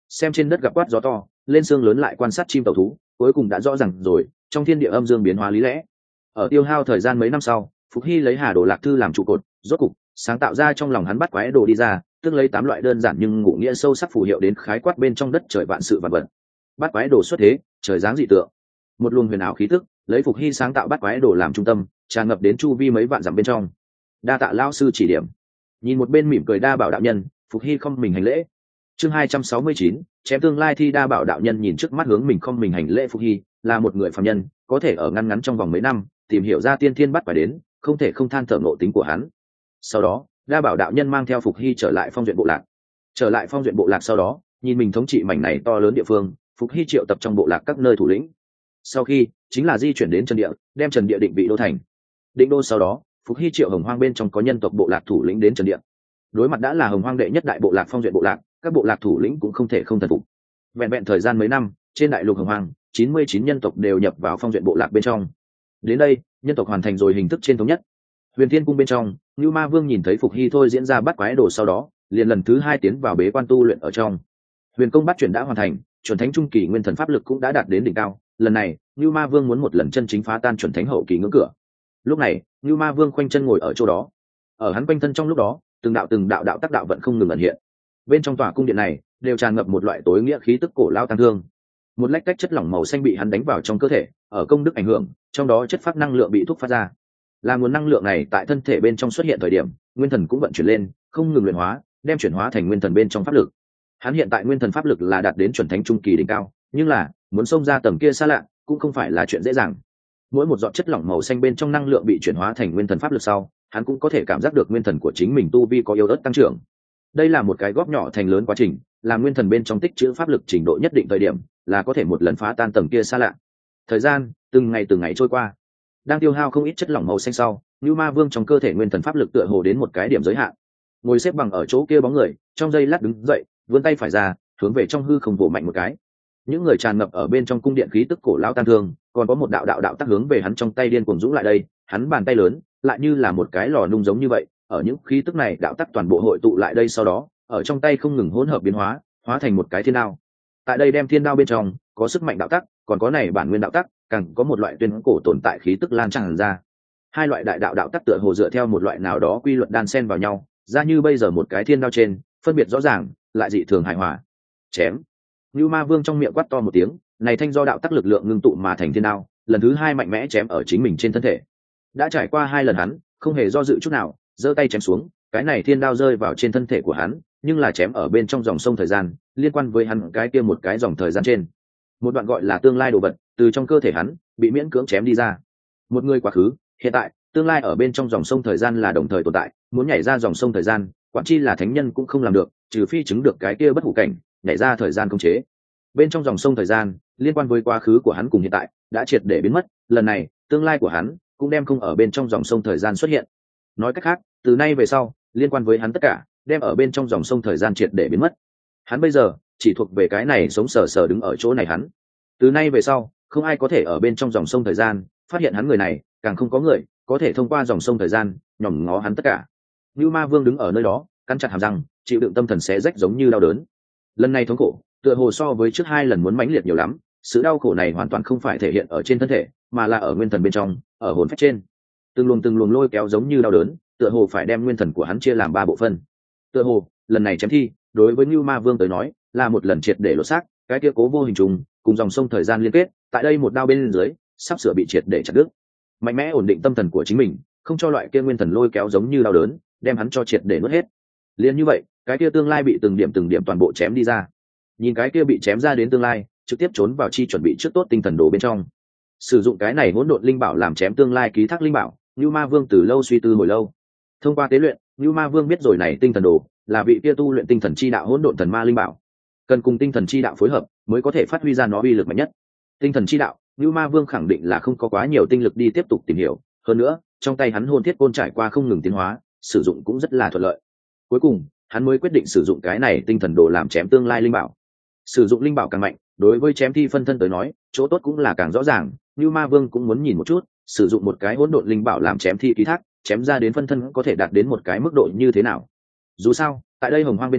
xem trên đất gặp quát gió to, lên xương lớn lại quan sát chim tàu thú, cuối cùng đã rõ ràng rồi trong thiên địa âm dương biến hóa lý lẽ. Ở tiêu hao thời gian mấy năm sau, Phục Hy lấy Hà Đồ Lạc Thư làm trụ cột, rốt cục sáng tạo ra trong lòng hắn bắt quái đồ đi ra, tương lấy 8 loại đơn giản nhưng ngụ nghĩa sâu sắc phù hiệu đến khái quát bên trong đất trời vạn sự vạn vật. Bắt quái đồ xuất thế, trời dáng dị tượng. Một luồng huyền ảo khí tức, lấy Phục Hy sáng tạo bắt quái đồ làm trung tâm, tràn ngập đến chu vi mấy vạn dặm bên trong. Đa tạ lão sư chỉ điểm. Nhìn một bên mỉm cười Đa Bảo đạo nhân, Phục Hy không mình hành lễ. Chương 269, chém tương lai thi. Đa Bảo đạo nhân nhìn trước mắt hướng mình không mình hành lễ. Phục Hy là một người phàm nhân, có thể ở ngăn ngắn trong vòng mấy năm tìm hiểu ra tiên thiên bắt quái đến, không thể không than thở ngộ tính của hắn. Sau đó, Đa Bảo đạo nhân mang theo Phục Hy trở lại Phong Duyện bộ lạc. Trở lại Phong Duyện bộ lạc sau đó, nhìn mình thống trị mảnh này to lớn địa phương, Phục Hy triệu tập trong bộ lạc các nơi thủ lĩnh. Sau khi, chính là di chuyển đến Trần Địa, đem Trần Địa định vị đô thành. Định đô sau đó, Phục Hy triệu Hồng Hoang bên trong có nhân tộc bộ lạc thủ lĩnh đến Trần Địa. Đối mặt đã là Hồng Hoang đệ nhất đại bộ lạc Phong Duyện bộ lạc, các bộ lạc thủ lĩnh cũng không thể không thần phục. Vẹn vẹn thời gian mấy năm, trên đại lục Hồng Hoang, 99 nhân tộc đều nhập vào Phong Duyện bộ lạc bên trong. Đến đây, nhân tộc hoàn thành rồi hình thức trên thống nhất. Huyền Thiên cung bên trong, Nưu Ma Vương nhìn thấy Phục Hy thôi diễn ra bắt quái đồ sau đó, liền lần thứ 2 tiến vào bế quan tu luyện ở trong. Huyền công bắt chuyển đã hoàn thành, chuẩn thánh trung kỳ nguyên thần pháp lực cũng đã đạt đến đỉnh cao. Lần này, Nưu Ma Vương muốn một lần chân chính phá tan chuẩn thánh hậu kỳ ngưỡng cửa. Lúc này, Nưu Ma Vương khoanh chân ngồi ở chỗ đó. Ở hắn quanh thân trong lúc đó, từng đạo đạo tác đạo vận không ngừng ẩn hiện. Bên trong tòa cung điện này, đều tràn ngập một loại tối nghĩa khí tức cổ lao tăng thương. Một lách cách chất lỏng màu xanh bị hắn đánh vào trong cơ thể, ở công đức ảnh hưởng, trong đó chất phát năng lượng bị thúc phát ra. Là nguồn năng lượng này tại thân thể bên trong xuất hiện thời điểm, nguyên thần cũng vận chuyển lên, không ngừng luyện hóa, đem chuyển hóa thành nguyên thần bên trong pháp lực. Hắn hiện tại nguyên thần pháp lực là đạt đến chuẩn thánh trung kỳ đỉnh cao, nhưng là muốn xông ra tầm kia xa lạ, cũng không phải là chuyện dễ dàng. Mỗi một giọt chất lỏng màu xanh bên trong năng lượng bị chuyển hóa thành nguyên thần pháp lực sau, hắn cũng có thể cảm giác được nguyên thần của chính mình tu vi có yếu ớt tăng trưởng. Đây là một cái góp nhỏ thành lớn quá trình, làm nguyên thần bên trong tích trữ pháp lực trình độ nhất định thời điểm, là có thể một lần phá tan tầng kia xa lạ. Thời gian từng ngày trôi qua, đang tiêu hao không ít chất lỏng màu xanh sau, Nưu Ma Vương trong cơ thể nguyên thần pháp lực tựa hồ đến một cái điểm giới hạn. Ngồi xếp bằng ở chỗ kia bóng người, trong giây lát đứng dậy, vươn tay phải ra, hướng về trong hư không vỗ mạnh một cái. Những người tràn ngập ở bên trong cung điện khí tức cổ lão tan thương, còn có một đạo tác hướng về hắn trong tay điên cuồng dũng lại đây, hắn bàn tay lớn, lại như là một cái lò nung giống như vậy, ở những khí tức này đạo tác toàn bộ hội tụ lại đây sau đó, ở trong tay không ngừng hỗn hợp biến hóa, hóa thành một cái thiên đao. Tại đây đem thiên đao bên trong có sức mạnh đạo tác, còn có này bản nguyên đạo tác, càng có một loại tuyên cổ tồn tại khí tức lan tràn ra. Hai loại đại đạo tác tựa hồ dựa theo một loại nào đó quy luật đan xen vào nhau, ra như bây giờ một cái thiên đao trên, phân biệt rõ ràng, lại dị thường hài hòa. Chém. Nưu Ma Vương trong miệng quát to một tiếng, này thanh do đạo tác lực lượng ngưng tụ mà thành thiên đao, lần thứ 2 mạnh mẽ chém ở chính mình trên thân thể. Đã trải qua 2 lần hắn, không hề do dự chút nào, giơ tay chém xuống, cái này thiên đao rơi vào trên thân thể của hắn, nhưng là chém ở bên trong dòng sông thời gian, liên quan với hắn cái kia một cái dòng thời gian trên. Một đoạn gọi là tương lai đồ vật, từ trong cơ thể hắn bị miễn cưỡng chém đi ra. Một người quá khứ, hiện tại, tương lai ở bên trong dòng sông thời gian là đồng thời tồn tại, muốn nhảy ra dòng sông thời gian, quản chi là thánh nhân cũng không làm được, trừ phi chứng được cái kia bất hủ cảnh, nhảy ra thời gian khống chế. Bên trong dòng sông thời gian, liên quan với quá khứ của hắn cùng hiện tại, đã triệt để biến mất, lần này, tương lai của hắn cũng đem không ở bên trong dòng sông thời gian xuất hiện. Nói cách khác, từ nay về sau, liên quan với hắn tất cả, đem ở bên trong dòng sông thời gian triệt để biến mất. Hắn bây giờ chỉ thuộc về cái này sống sờ sờ đứng ở chỗ này hắn. Từ nay về sau, không ai có thể ở bên trong dòng sông thời gian phát hiện hắn người này, càng không có người có thể thông qua dòng sông thời gian nhòm ngó hắn tất cả. Nưu Ma Vương đứng ở nơi đó, cắn chặt hàm răng, chịu đựng tâm thần xé rách giống như đau đớn. Lần này thống khổ, tựa hồ so với trước 2 lần muốn mãnh liệt nhiều lắm. Sự đau khổ này hoàn toàn không phải thể hiện ở trên thân thể, mà là ở nguyên thần bên trong, ở hồn phách trên. Từng luồng lôi kéo giống như đau đớn, tựa hồ phải đem nguyên thần của hắn chia làm 3 bộ phận. Tựa hồ, lần này chém thi, đối với Nưu Ma Vương tới nói, là một lần triệt để lột xác, cái kia cố vô hình trùng, cùng dòng sông thời gian liên kết, tại đây một đao bên dưới, sắp sửa bị triệt để chặt đứt. Mạnh mẽ ổn định tâm thần của chính mình, không cho loại kia nguyên thần lôi kéo giống như đau đớn, đem hắn cho triệt để nuốt hết. Liên như vậy, cái kia tương lai bị từng điểm toàn bộ chém đi ra. Nhìn cái kia bị chém ra đến tương lai, trực tiếp trốn vào chi chuẩn bị trước tốt tinh thần đồ bên trong. Sử dụng cái này hỗn độn linh bảo làm chém tương lai ký thác linh bảo, Nưu Ma Vương từ lâu suy tư hồi lâu. Thông qua tế luyện, Nưu Ma Vương biết rồi này tinh thần đồ là vị kia tu luyện tinh thần chi đạo hỗn độn thần ma linh bảo, cần cùng tinh thần chi đạo phối hợp mới có thể phát huy ra nó uy lực mạnh nhất. Tinh thần chi đạo, Nưu Ma Vương khẳng định là không có quá nhiều tinh lực đi tiếp tục tìm hiểu, hơn nữa, trong tay hắn hồn thiết côn trải qua không ngừng tiến hóa, sử dụng cũng rất là thuận lợi. Cuối cùng, hắn mới quyết định sử dụng cái này tinh thần đồ làm chém tương lai linh bảo. Sử dụng linh bảo càng mạnh, đối với chém thi phân thân tới nói, chỗ tốt cũng là càng rõ ràng. Nưu Ma Vương cũng muốn nhìn một chút, sử dụng một cái hỗn độn linh bảo làm chém thi ký thác, chém ra đến phân thân có thể đạt đến một cái mức độ như thế nào. Dù sao, tại đây hồng hoang bên trong,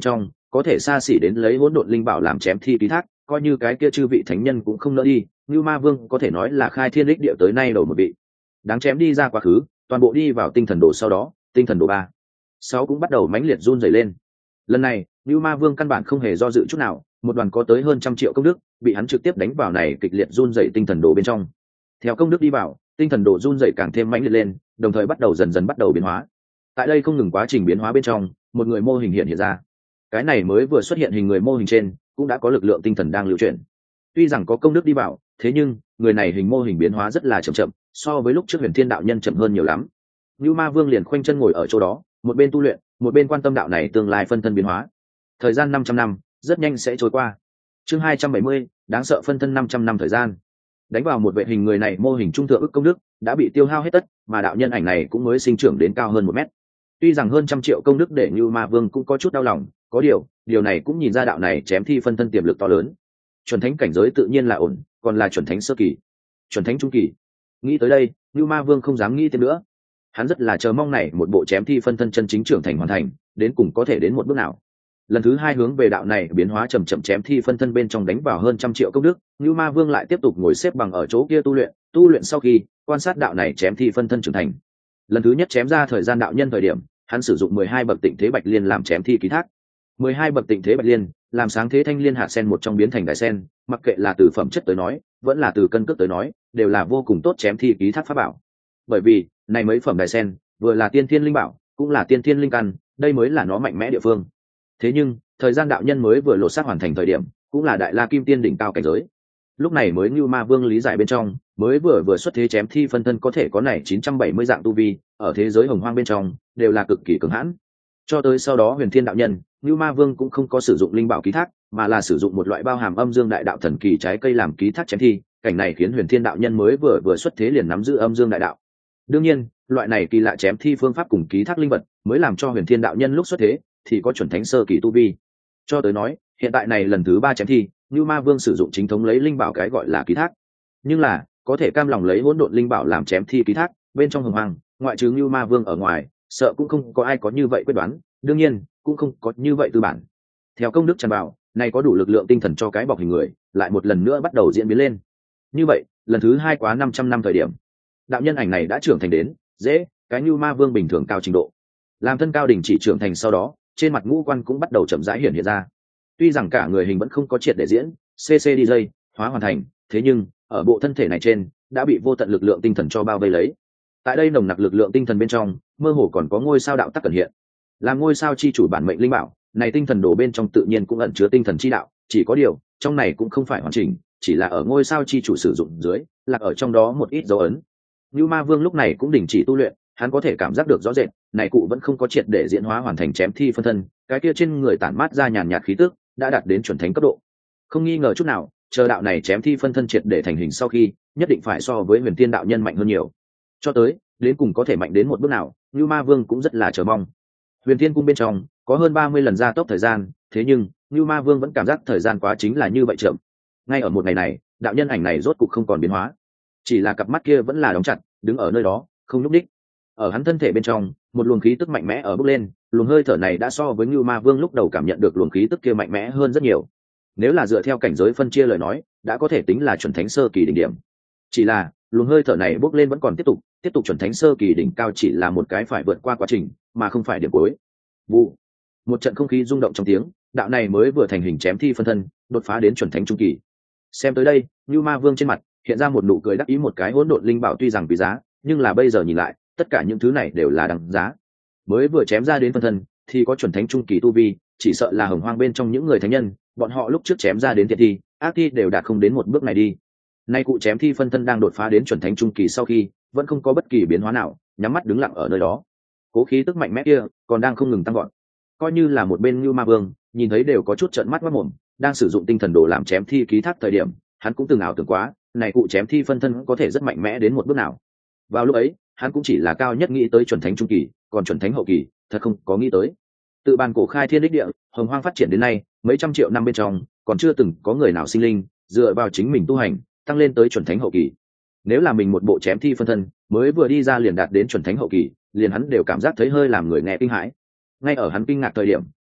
có thể xa xỉ đến lấy hỗn độn linh bảo làm chém thi ký thác, coi như cái kia chư vị thánh nhân cũng không nỡ đi. Như Ma Vương có thể nói là khai thiên đích địa tới nay đầu một vị. Đáng chém đi ra quá khứ, toàn bộ đi vào tinh thần đồ sau đó, tinh thần đồ 3, 6 cũng bắt đầu mãnh liệt run rẩy lên. Lần này, Như Ma Vương căn bản không hề do dự chút nào, một đoàn có tới hơn 100 triệu công đức, bị hắn trực tiếp đánh vào này kịch liệt run rẩy tinh thần đồ bên trong. Theo công đức đi vào, tinh thần đồ run rẩy càng thêm mãnh liệt lên, đồng thời bắt đầu dần dần bắt đầu biến hóa. Tại đây không ngừng quá trình biến hóa bên trong, một người mô hình hiện ra. Cái này mới vừa xuất hiện hình người mô hình trên, cũng đã có lực lượng tinh thần đang lưu chuyển. Tuy rằng có công đức đi vào, thế nhưng người này hình mô hình biến hóa rất là chậm chậm, so với lúc trước Huyền Thiên đạo nhân chậm hơn nhiều lắm. Như Ma Vương liền khoanh chân ngồi ở chỗ đó, một bên tu luyện, một bên quan tâm đạo này tương lai phân thân biến hóa. Thời gian 500 năm rất nhanh sẽ trôi qua. Chương 270, đáng sợ phân thân 500 năm thời gian. Đánh vào một vệ hình người này mô hình trung thượng ức công đức đã bị tiêu hao hết tất, mà đạo nhân ảnh này cũng mới sinh trưởng đến cao hơn 1 mét. Tuy rằng hơn 100 triệu công đức để Như Ma Vương cũng có chút đau lòng, có điều này cũng nhìn ra đạo này chém thi phân thân tiềm lực to lớn. Chuẩn thánh cảnh giới tự nhiên là ổn, còn là chuẩn thánh sơ kỳ, chuẩn thánh trung kỳ. Nghĩ tới đây, Như Ma Vương không dám nghĩ thêm nữa. Hắn rất là chờ mong này một bộ chém thi phân thân chân chính trưởng thành hoàn thành, đến cùng có thể đến một bước nào. Lần thứ 2 hướng về đạo này biến hóa chậm chậm chém thi phân thân bên trong đánh vào hơn 100 triệu công đức, Như Ma Vương lại tiếp tục ngồi xếp bằng ở chỗ kia tu luyện sau khi quan sát đạo này chém thi phân thân trưởng thành. Lần thứ nhất chém ra thời gian đạo nhân thời điểm, hắn sử dụng 12 bậc tịnh thế bạch liên làm chém thi ký thác. 12 bậc tịnh thế bạch liên làm sáng thế thanh liên hạt sen một trong biến thành đại sen, mặc kệ là từ phẩm chất tới nói, vẫn là từ cân cước tới nói, đều là vô cùng tốt chém thi ký thác pháp bảo. Bởi vì này mấy phẩm đại sen vừa là tiên thiên linh bảo, cũng là tiên thiên linh căn, đây mới là nó mạnh mẽ địa phương. Thế nhưng thời gian đạo nhân mới vừa lột xác hoàn thành thời điểm, cũng là đại la kim tiên đỉnh cao cảnh giới. Lúc này mới Như Ma Vương lý giải bên trong, mới vừa xuất thế chém thi phân thân có thể có này 970 dạng tu vi, ở thế giới hồng hoang bên trong đều là cực kỳ cường hãn. Cho tới sau đó Huyền Thiên đạo nhân, Như Ma Vương cũng không có sử dụng linh bảo ký thác, mà là sử dụng một loại bao hàm âm dương đại đạo thần kỳ trái cây làm ký thác chém thi. Cảnh này khiến Huyền Thiên đạo nhân mới vừa xuất thế liền nắm giữ âm dương đại đạo. Đương nhiên, loại này kỳ lạ chém thi phương pháp cùng ký thác linh vật, mới làm cho Huyền Thiên đạo nhân lúc xuất thế thì có chuẩn thánh sơ kỳ tu vi. Cho tới nói, hiện tại này lần thứ 3 chém thi, Như Ma Vương sử dụng chính thống lấy linh bảo cái gọi là ký thác. Nhưng là, có thể cam lòng lấy hỗn độn linh bảo làm chém thi ký thác, bên trong hồng hoang, ngoại trừ Như Ma Vương ở ngoài, sợ cũng không có ai có như vậy quyết đoán, đương nhiên, cũng không có như vậy tư bản. Theo công đức tràn vào, này có đủ lực lượng tinh thần cho cái bọc hình người, lại một lần nữa bắt đầu diễn biến lên. Như vậy, lần thứ 2 quá 500 năm thời điểm, đạo nhân ảnh này đã trưởng thành đến cái Như Ma Vương bình thường cao trình độ. Làm thân cao đỉnh chỉ trưởng thành sau đó, trên mặt ngũ quan cũng bắt đầu chậm rãi hiện ra. Tuy rằng cả người hình vẫn không có triệt để diễn CCDJ hóa hoàn thành, thế nhưng ở bộ thân thể này trên đã bị vô tận lực lượng tinh thần cho bao vây lấy. Tại đây nồng nặc lực lượng tinh thần bên trong, mơ hồ còn có ngôi sao đạo tắc cẩn hiện. Làm ngôi sao chi chủ bản mệnh linh bảo, này tinh thần đồ bên trong tự nhiên cũng ẩn chứa tinh thần chi đạo, chỉ có điều, trong này cũng không phải hoàn chỉnh, chỉ là ở ngôi sao chi chủ sử dụng dưới, lạc ở trong đó một ít dấu ấn. Như Ma Vương lúc này cũng đình chỉ tu luyện, hắn có thể cảm giác được rõ rệt, này cụ vẫn không có triệt để diễn hóa hoàn thành chém thi phân thân, cái kia trên người tản mát ra nhàn nhạt khí tức, đã đạt đến chuẩn thánh cấp độ. Không nghi ngờ chút nào, chờ đạo này chém thi phân thân triệt để thành hình sau khi, nhất định phải so với Huyền Thiên đạo nhân mạnh hơn nhiều. Cho tới, đến cùng có thể mạnh đến một bước nào, Như Ma Vương cũng rất là chờ mong. Huyền Thiên cung bên trong có hơn 30 lần gia tốc thời gian, thế nhưng Như Ma Vương vẫn cảm giác thời gian quá chính là như vậy chậm. Ngay ở một ngày này, đạo nhân ảnh này rốt cục không còn biến hóa, chỉ là cặp mắt kia vẫn là đóng chặt, đứng ở nơi đó, không nhúc nhích. Ở hắn thân thể bên trong, một luồng khí tức mạnh mẽ ở bốc lên, luồng hơi thở này đã so với Như Ma Vương lúc đầu cảm nhận được luồng khí tức kia mạnh mẽ hơn rất nhiều. Nếu là dựa theo cảnh giới phân chia lời nói, đã có thể tính là chuẩn thánh sơ kỳ đỉnh điểm. Chỉ là, luồng hơi thở này bốc lên vẫn còn tiếp tục chuẩn thánh sơ kỳ đỉnh cao chỉ là một cái phải vượt qua quá trình, mà không phải điểm cuối. Vụ. Một trận không khí rung động trong tiếng, đạo này mới vừa thành hình chém thi phân thân, đột phá đến chuẩn thánh trung kỳ. Xem tới đây, Như Ma Vương trên mặt hiện ra một nụ cười đắc ý, một cái hỗn độn linh bảo tuy rằng quý giá, nhưng là bây giờ nhìn lại, tất cả những thứ này đều là đáng giá. Mới vừa chém ra đến phân thân, thì có chuẩn thánh trung kỳ tu vi, chỉ sợ là hồng hoang bên trong những người thánh nhân, bọn họ lúc trước chém ra đến thiệt thi, ác thi đều đạt không đến một bước này đi. Nay cụ chém thi phân thân đang đột phá đến chuẩn thánh trung kỳ sau khi, vẫn không có bất kỳ biến hóa nào, nhắm mắt đứng lặng ở nơi đó. Cố khí tức mạnh mẽ kia còn đang không ngừng tăng gọn. Coi như là một bên Như Ma Vương, nhìn thấy đều có chút trợn mắt mắt mồm, đang sử dụng tinh thần đồ làm chém thi ký thác thời điểm, hắn cũng từng ảo tưởng quá, này cụ chém thi phân thân có thể rất mạnh mẽ đến một bước nào. Vào lúc ấy, hắn cũng chỉ là cao nhất nghĩ tới chuẩn thánh trung kỳ, còn chuẩn thánh hậu kỳ, thật không có nghĩ tới. Tự bàn cổ khai thiên đích địa, hồng hoang phát triển đến nay, mấy trăm triệu năm bên trong, còn chưa từng có người nào sinh linh dựa vào chính mình tu hành, tăng lên tới chuẩn thánh hậu kỳ. Nếu là mình một bộ chém thi phân thân, mới vừa đi ra liền đạt đến chuẩn thánh hậu kỳ, liền hắn đều cảm giác thấy hơi làm người nghe kinh hãi. Ngay ở hắn kinh ngạc thời điểm,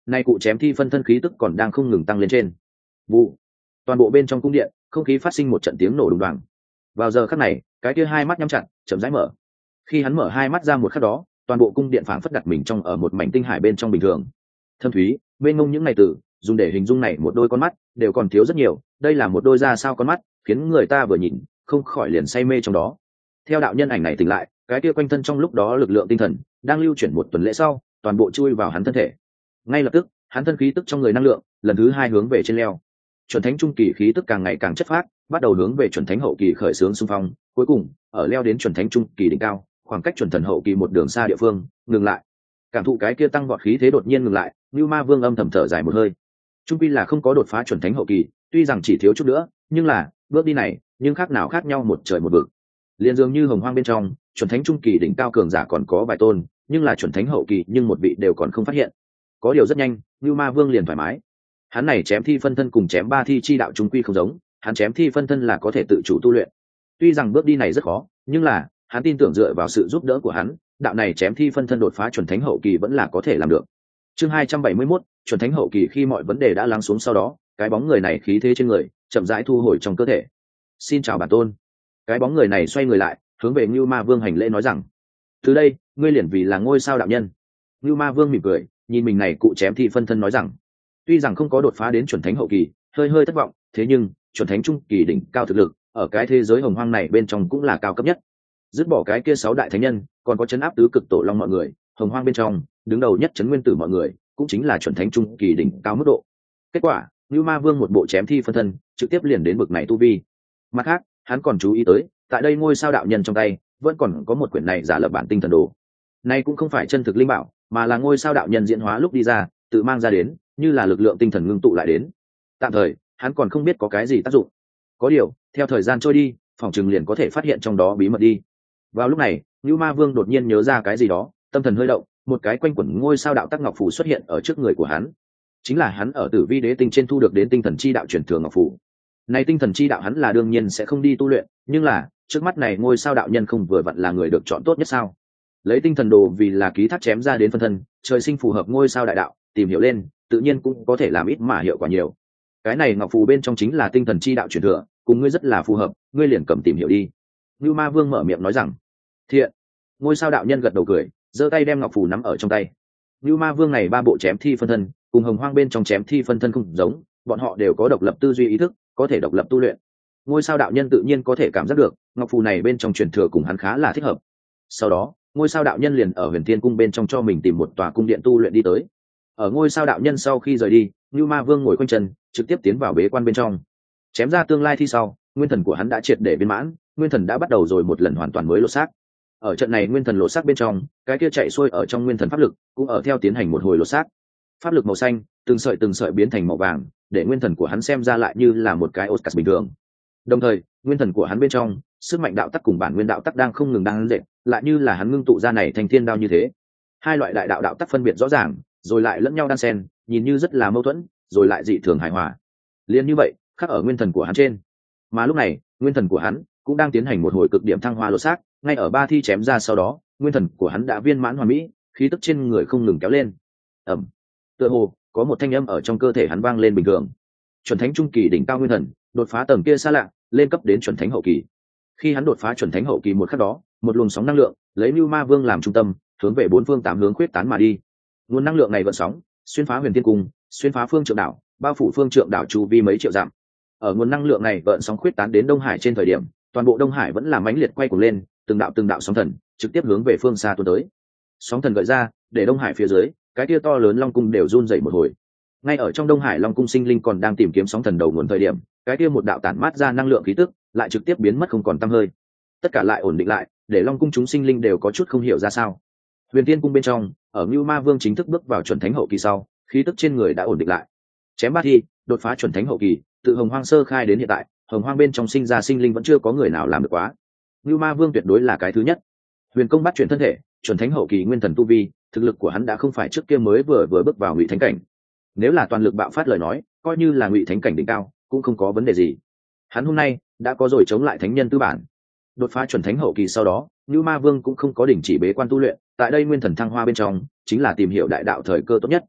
nay cụ chém thi phân thân khí tức còn đang không ngừng tăng lên trên. Vụ. Toàn bộ bên trong cung điện không khí phát sinh một trận tiếng nổ đùng đoàng. Vào giờ khắc này, cái kia hai mắt nhắm chặt chậm rãi mở. Khi hắn mở hai mắt ra một khắc đó, toàn bộ cung điện phảng phất đặt mình trong ở một mảnh tinh hải bên trong bình thường. Thâm thúy bên ngông những ngày từ dùng để hình dung này một đôi con mắt đều còn thiếu rất nhiều. Đây là một đôi ra sao con mắt, khiến người ta vừa nhìn không khỏi liền say mê trong đó. Theo đạo nhân ảnh này tỉnh lại, cái kia quanh thân trong lúc đó lực lượng tinh thần đang lưu chuyển một tuần lễ sau, toàn bộ chui vào hắn thân thể. Ngay lập tức, hắn thân khí tức trong người năng lượng lần thứ hai hướng về trên leo. Chuẩn thánh trung kỳ khí tức càng ngày càng chất phát, bắt đầu hướng về chuẩn thánh hậu kỳ khởi xướng xung phong, cuối cùng ở leo đến chuẩn thánh trung kỳ đỉnh cao, khoảng cách chuẩn thần hậu kỳ một đường xa địa phương ngừng lại. Cảm thụ cái kia tăng vọt khí thế đột nhiên ngừng lại, Nưu Ma Vương âm thầm thở dài một hơi. Trung quy là không có đột phá chuẩn thánh hậu kỳ, tuy rằng chỉ thiếu chút nữa, nhưng là bước đi này nhưng khác nào khác nhau một trời một vực. Liên dường như hồng hoang bên trong chuẩn thánh trung kỳ đỉnh cao cường giả còn có vài tôn, nhưng là chuẩn thánh hậu kỳ nhưng một vị đều còn không phát hiện. Có điều rất nhanh, Nưu Ma Vương liền thoải mái. Hắn này chém thi phân thân cùng chém ba thi chi đạo trung quy không giống, hắn chém thi phân thân là có thể tự chủ tu luyện. Tuy rằng bước đi này rất khó, nhưng là hắn tin tưởng dựa vào sự giúp đỡ của hắn, đạo này chém thi phân thân đột phá chuẩn thánh hậu kỳ vẫn là có thể làm được. Chương 271, chuẩn thánh hậu kỳ. Khi mọi vấn đề đã lắng xuống sau đó, cái bóng người này khí thế trên người chậm rãi thu hồi trong cơ thể. Xin chào bản tôn. Cái bóng người này xoay người lại, hướng về Nưu Ma Vương hành lễ nói rằng: từ đây ngươi liền vì là ngôi sao đạo nhân. Nưu Ma Vương mỉm cười, nhìn mình này cụ chém thi phân thân nói rằng: tuy rằng không có đột phá đến chuẩn thánh hậu kỳ, hơi hơi thất vọng, thế nhưng chuẩn thánh trung kỳ đỉnh cao thực lực ở cái thế giới hồng hoang này bên trong cũng là cao cấp nhất. Dứt bỏ cái kia 6 đại thánh nhân, còn có chấn áp tứ cực tổ long mọi người, hồng hoang bên trong đứng đầu nhất chấn nguyên tử mọi người cũng chính là chuẩn thánh trung kỳ đỉnh cao mức độ. Kết quả, Nưu Ma Vương một bộ chém thi phân thân trực tiếp liền đến bực này tu vi. Mặt khác, hắn còn chú ý tới, tại đây ngôi sao đạo nhân trong tay vẫn còn có một quyển này giả lập bản tinh thần đồ. Này cũng không phải chân thực linh bảo, mà là ngôi sao đạo nhân diễn hóa lúc đi ra, tự mang ra đến, như là lực lượng tinh thần ngưng tụ lại đến. Tạm thời, hắn còn không biết có cái gì tác dụng. Có điều, theo thời gian trôi đi, phòng trường liền có thể phát hiện trong đó bí mật đi. Vào lúc này, Nưu Ma Vương đột nhiên nhớ ra cái gì đó, tâm thần hơi động, một cái quanh quẩn ngôi sao đạo tắc ngọc phù xuất hiện ở trước người của hắn. Chính là hắn ở Tử Vi Đế tinh trên thu được đến tinh thần chi đạo truyền thừa ngọc phù. Này tinh thần chi đạo hắn là đương nhiên sẽ không đi tu luyện, nhưng là, trước mắt này ngôi sao đạo nhân không vừa vặn là người được chọn tốt nhất sao? Lấy tinh thần đồ vì là ký thác chém ra đến phân thân, trời sinh phù hợp ngôi sao đại đạo, tìm hiểu lên, tự nhiên cũng có thể làm ít mà hiệu quả nhiều. Cái này ngọc phù bên trong chính là tinh thần chi đạo truyền thừa, cùng ngươi rất là phù hợp, ngươi liền cầm tìm hiểu đi. Nưu Ma Vương mở miệng nói rằng: thiện. Ngôi sao đạo nhân gật đầu cười, giơ tay đem ngọc phù nắm ở trong tay. Nưu Ma Vương này ba bộ chém thi phân thân, cùng hồng hoang bên trong chém thi phân thân không giống, bọn họ đều có độc lập tư duy ý thức, có thể độc lập tu luyện. Ngôi sao đạo nhân tự nhiên có thể cảm giác được ngọc phù này bên trong truyền thừa cùng hắn khá là thích hợp. Sau đó, ngôi sao đạo nhân liền ở Huyền Thiên cung bên trong cho mình tìm một tòa cung điện tu luyện đi tới. Ở ngôi sao đạo nhân sau khi rời đi, Nưu Ma Vương ngồi quanh chân, trực tiếp tiến vào bế quan bên trong. Chém ra tương lai thi sau, nguyên thần của hắn đã triệt để viên mãn, nguyên thần đã bắt đầu rồi một lần hoàn toàn mới lột xác. Ở trận này nguyên thần lột xác bên trong, cái kia chạy xuôi ở trong nguyên thần pháp lực cũng ở theo tiến hành một hồi lột xác. Pháp lực màu xanh, từng sợi biến thành màu vàng, để nguyên thần của hắn xem ra lại như là một cái Oscar bình thường. Đồng thời, nguyên thần của hắn bên trong, sức mạnh đạo tắc cùng bản nguyên đạo tắc đang không ngừng đang dệt, lại như là hắn ngưng tụ ra này thành thiên đao như thế. Hai loại đại đạo đạo tắc phân biệt rõ ràng, rồi lại lẫn nhau đan xen, nhìn như rất là mâu thuẫn, rồi lại dị thường hài hòa. Liên như vậy, khắc ở nguyên thần của hắn trên. Mà lúc này, nguyên thần của hắn cũng đang tiến hành một hồi cực điểm thăng hoa lột xác, ngay ở ba thi chém ra sau đó, nguyên thần của hắn đã viên mãn hoàn mỹ, khí tức trên người không ngừng kéo lên. Ầm. Tựa hồ có một thanh âm ở trong cơ thể hắn vang lên bình thường. Chuẩn thánh trung kỳ đỉnh cao nguyên thần, đột phá tầng kia xa lạ, lên cấp đến chuẩn thánh hậu kỳ. Khi hắn đột phá chuẩn thánh hậu kỳ một khắc đó, một luồng sóng năng lượng lấy Nưu Ma Vương làm trung tâm, hướng về bốn phương tám hướng khuyết tán mà đi. Nguồn năng lượng này vận sóng, xuyên phá Huyền Thiên Cung, xuyên phá Phương Trượng đảo, bao phủ Phương Trượng đảo chu vi mấy triệu dặm. Ở nguồn năng lượng này vận sóng khuyết tán đến Đông Hải trên thời điểm, toàn bộ Đông Hải vẫn là mãnh liệt quay cuồng lên, từng đạo sóng thần trực tiếp hướng về phương xa tuôn tới. Sóng thần gợi ra, để Đông Hải phía dưới, cái kia to lớn Long cung đều run rẩy một hồi. Ngay ở trong Đông Hải Long cung sinh linh còn đang tìm kiếm sóng thần đầu nguồn thời điểm, cái kia một đạo tản mát ra năng lượng khí tức, lại trực tiếp biến mất không còn tăm hơi. Tất cả lại ổn định lại, để Long cung chúng sinh linh đều có chút không hiểu ra sao. Huyền Tiên cung bên trong, ở Nưu Ma Vương chính thức bước vào chuẩn thánh hậu kỳ sau, khí tức trên người đã ổn định lại. Chém ba thi, đột phá chuẩn thánh hậu kỳ, từ Hồng Hoang sơ khai đến hiện tại, Hồng Hoang bên trong sinh ra sinh linh vẫn chưa có người nào làm được quá. Nưu Ma Vương tuyệt đối là cái thứ nhất. Huyền công bắt chuyển thân thể, chuẩn thánh hậu kỳ nguyên thần tu vi, thực lực của hắn đã không phải trước kia mới vừa bước vào ngụy thánh cảnh. Nếu là toàn lực bạo phát lời nói, coi như là ngụy thánh cảnh đỉnh cao, cũng không có vấn đề gì. Hắn hôm nay đã có rồi chống lại thánh nhân tư bản. Đột phá chuẩn thánh hậu kỳ sau đó, Nưu Ma Vương cũng không có đình chỉ bế quan tu luyện, tại đây nguyên thần thăng hoa bên trong, chính là tìm hiểu đại đạo thời cơ tốt nhất.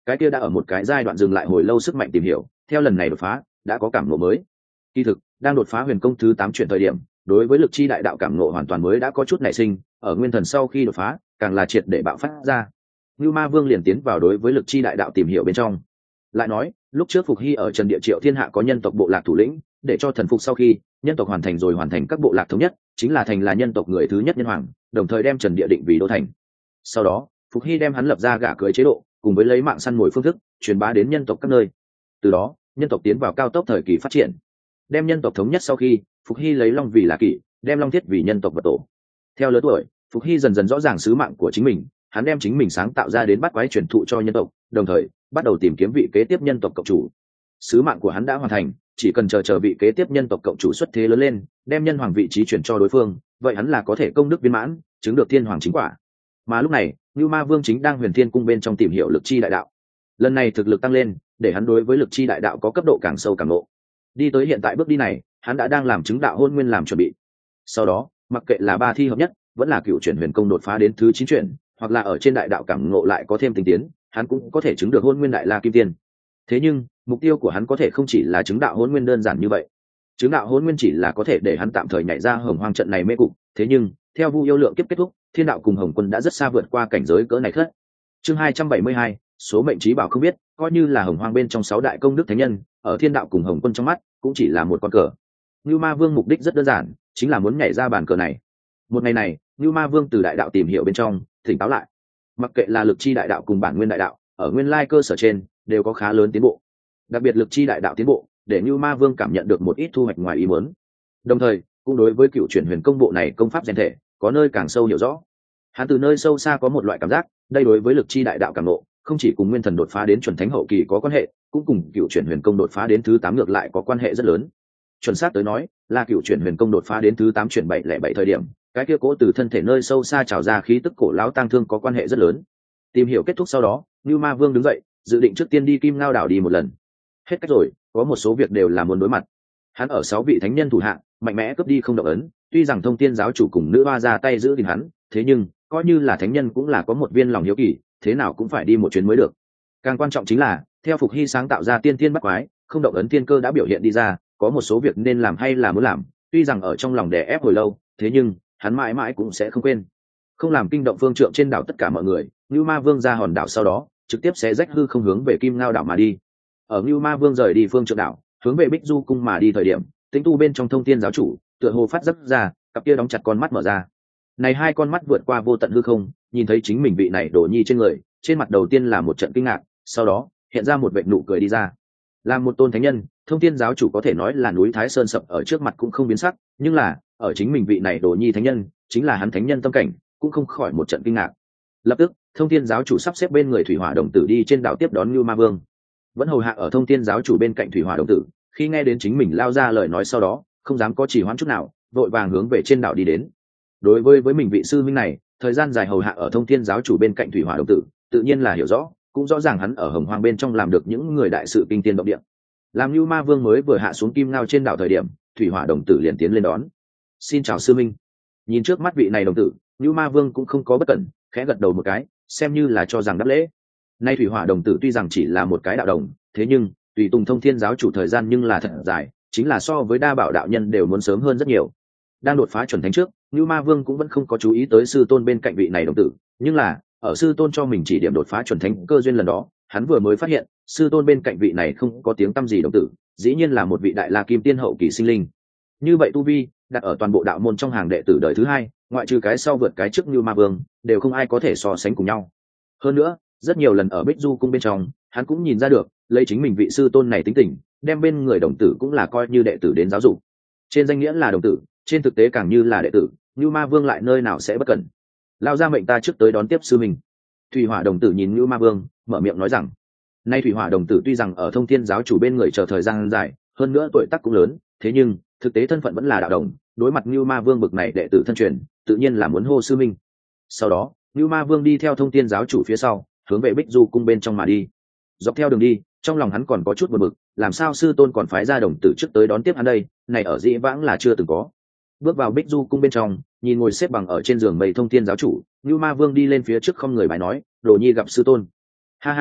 cái kia đã ở một cái giai đoạn dừng lại hồi lâu sức mạnh tìm hiểu, theo lần này đột phá đã có cảm ngộ mới. Kỳ thực đang đột phá huyền công thứ 8 chuyển thời điểm, đối với lực chi đại đạo cảm ngộ hoàn toàn mới đã có chút nảy sinh, ở nguyên thần sau khi đột phá càng là triệt để bạo phát ra. Như Ma Vương liền tiến vào đối với lực chi đại đạo tìm hiểu bên trong. Lại nói lúc trước Phục Hy ở Trần Địa Triệu Thiên Hạ có nhân tộc bộ lạc thủ lĩnh, để cho thần phục sau khi nhân tộc hoàn thành các bộ lạc thống nhất, chính là thành là nhân tộc người thứ nhất nhân hoàng, đồng thời đem Trần Địa định vì đô thành. Sau đó Phục Hy đem hắn lập ra gả cưới chế độ, cùng với lấy mạng săn mồi phương thức truyền bá đến nhân tộc các nơi. Từ đó nhân tộc tiến vào cao tốc thời kỳ phát triển. Đem nhân tộc thống nhất sau khi, Phục Hy lấy long vì là kỷ, đem long thiết vì nhân tộc vật tổ. Theo lớn tuổi, Phục Hy dần dần rõ ràng sứ mạng của chính mình, hắn đem chính mình sáng tạo ra đến bắt quái truyền thụ cho nhân tộc, đồng thời bắt đầu tìm kiếm vị kế tiếp nhân tộc cộng chủ. Sứ mạng của hắn đã hoàn thành, chỉ cần chờ vị kế tiếp nhân tộc cộng chủ xuất thế lớn lên, đem nhân hoàng vị trí chuyển cho đối phương, vậy hắn là có thể công đức viên mãn, chứng được thiên hoàng chính quả. Mà lúc này Nưu Ma Vương chính đang Huyền Thiên cung bên trong tìm hiểu lực chi đại đạo. Lần này thực lực tăng lên, để hắn đối với lực chi đại đạo có cấp độ càng sâu càng ngộ. Đi tới hiện tại bước đi này, hắn đã đang làm chứng đạo hôn nguyên làm chuẩn bị. Sau đó mặc kệ là 3 thi hợp nhất, vẫn là cựu chuyển huyền công đột phá đến thứ 9 chuyển, hoặc là ở trên đại đạo cảm ngộ lại có thêm tinh tiến, hắn cũng có thể chứng được hôn nguyên đại la kim tiên. Thế nhưng mục tiêu của hắn có thể không chỉ là chứng đạo hôn nguyên đơn giản như vậy. Chứng đạo hôn nguyên chỉ là có thể để hắn tạm thời nhảy ra hồng hoang trận này mê cục, thế nhưng theo Vu Yêu Lượng kiếp kết thúc, thiên đạo cùng Hồng Quân đã rất xa vượt qua cảnh giới cỡ này khất. Chương 272, số mệnh trí bảo không biết, coi như là hồng hoang bên trong 6 đại công đức thánh nhân, ở thiên đạo cùng Hồng Quân trong mắt cũng chỉ là một con cờ. Nưu Ma Vương mục đích rất đơn giản, chính là muốn nhảy ra bàn cờ này. Một ngày này Nưu Ma Vương từ đại đạo tìm hiểu bên trong tỉnh táo lại, mặc kệ là lực chi đại đạo cùng bản nguyên đại đạo, ở nguyên lai cơ sở trên đều có khá lớn tiến bộ. Đặc biệt lực chi đại đạo tiến bộ, để Nưu Ma Vương cảm nhận được một ít thu hoạch ngoài ý muốn. Đồng thời cũng đối với cựu chuyển huyền công bộ này công pháp rèn thể có nơi càng sâu hiểu rõ. Hắn từ nơi sâu xa có một loại cảm giác, đây đối với lực chi đại đạo cảm ngộ, không chỉ cùng nguyên thần đột phá đến chuẩn thánh hậu kỳ có quan hệ, cũng cùng cựu chuyển huyền công đột phá đến thứ 8 ngược lại có quan hệ rất lớn. Chuẩn xác tới nói, là cựu chuyển huyền công đột phá đến thứ 8 chuyển 707 thời điểm, cái kia cố từ thân thể nơi sâu xa trào ra khí tức cổ lão tang thương có quan hệ rất lớn. Tìm hiểu kết thúc sau đó, Nưu Ma Vương đứng dậy, dự định trước tiên đi Kim Ngao đảo đi một lần. Hết cách rồi, có một số việc đều là muốn đối mặt. Hắn ở 6 vị thánh nhân thủ hạ, mạnh mẽ cướp đi không động ấn, tuy rằng Thông Thiên giáo chủ cùng nữ hoa ra tay giữ gìn hắn, thế nhưng coi như là thánh nhân cũng là có một viên lòng hiếu kỳ, thế nào cũng phải đi một chuyến mới được. Càng quan trọng chính là, theo Phục Hy sáng tạo ra tiên tiên bắt quái, không động ấn tiên cơ đã biểu hiện đi ra, có một số việc nên làm hay là muốn làm, tuy rằng ở trong lòng đè ép hồi lâu, thế nhưng hắn mãi mãi cũng sẽ không quên. Không làm kinh động phương trượng trên đảo tất cả mọi người, Nưu Ma Vương ra hòn đảo sau đó, trực tiếp sẽ rách hư không hướng về Kim Ngao đảo mà đi. Ở Nưu Ma Vương rời đi phương trượng đảo, hướng về Bích Du cung mà đi thời điểm, Tĩnh Tu bên trong Thông Thiên giáo chủ, tựa hồ phát giấc ra, cặp kia đóng chặt con mắt mở ra. Này hai con mắt vượt qua vô tận hư không, nhìn thấy chính mình vị này Đồ Nhi trên người, trên mặt đầu tiên là một trận kinh ngạc, sau đó hiện ra một vệt nụ cười đi ra. Làm một tôn thánh nhân, Thông Thiên giáo chủ có thể nói là núi Thái Sơn sập ở trước mặt cũng không biến sắc, nhưng là ở chính mình vị này Đồ Nhi thánh nhân, chính là hắn thánh nhân tâm cảnh, cũng không khỏi một trận kinh ngạc. Lập tức, Thông Thiên giáo chủ sắp xếp bên người Thủy Hỏa đồng tử đi trên đảo tiếp đón Nưu Ma Vương. Vẫn hầu hạ ở Thông Thiên giáo chủ bên cạnh Thủy Hỏa đồng tử, khi nghe đến chính mình lao ra lời nói sau đó, không dám có trì hoãn chút nào, vội vàng hướng về trên đảo đi đến. Đối với mình vị sư minh này, thời gian dài hầu hạ ở Thông Thiên giáo chủ bên cạnh Thủy Hỏa đồng tử, tự nhiên là hiểu rõ, cũng rõ ràng hắn ở Hồng Hoang bên trong làm được những người đại sự kinh thiên động địa. Làm Nưu Ma Vương mới vừa hạ xuống Kim Ngao trên đảo thời điểm, Thủy Hỏa đồng tử liền tiến lên đón. Xin chào sư minh. Nhìn trước mắt vị này đồng tử, Nưu Ma Vương cũng không có bất cẩn, khẽ gật đầu một cái, xem như là cho rằng đáp lễ. Nay Thủy Hỏa đồng tử tuy rằng chỉ là một cái đạo đồng, thế nhưng tùy tùng Thông Thiên giáo chủ thời gian nhưng là thật dài, chính là so với đa bảo đạo nhân đều muốn sớm hơn rất nhiều. Đang đột phá chuẩn thánh trước, Nưu Ma Vương cũng vẫn không có chú ý tới sư tôn bên cạnh vị này đồng tử, nhưng là ở sư tôn cho mình chỉ điểm đột phá chuẩn thánh cơ duyên lần đó, hắn vừa mới phát hiện sư tôn bên cạnh vị này không có tiếng tăm gì đồng tử, dĩ nhiên là một vị đại la kim tiên hậu kỳ sinh linh. Như vậy tu vi đặt ở toàn bộ đạo môn trong hàng đệ tử đời thứ 2, ngoại trừ cái sau vượt cái trước Nưu Ma Vương, đều không ai có thể so sánh cùng nhau. Hơn nữa, rất nhiều lần ở Bích Du cung bên trong, hắn cũng nhìn ra được, lấy chính mình vị sư tôn này tính tình, đem bên người đồng tử cũng là coi như đệ tử đến giáo dục. Trên danh nghĩa là đồng tử, trên thực tế càng như là đệ tử, Nưu Ma Vương lại nơi nào sẽ bất cẩn. Lao ra mệnh ta trước tới đón tiếp sư mình. Thủy Hỏa đồng tử nhìn Nưu Ma Vương, mở miệng nói rằng, nay Thủy Hỏa đồng tử tuy rằng ở Thông Thiên giáo chủ bên người chờ thời gian dài, hơn nữa tuổi tác cũng lớn, thế nhưng thực tế thân phận vẫn là đạo đồng, đối mặt Nưu Ma Vương bực này đệ tử thân truyền, tự nhiên là muốn hô sư minh. Sau đó, Nưu Ma Vương đi theo Thông Thiên giáo chủ phía sau, hướng về Bích Du cung bên trong mà đi. Dọc theo đường đi, trong lòng hắn còn có chút buồn bực, làm sao sư tôn còn phái ra đồng tử trước tới đón tiếp hắn đây, này ở dĩ vãng là chưa từng có. Bước vào Bích Du cung bên trong, nhìn ngồi xếp bằng ở trên giường bầy Thông Thiên giáo chủ, Nưu Ma Vương đi lên phía trước không người bài nói, Đồ Nhi gặp sư tôn. Ha ha,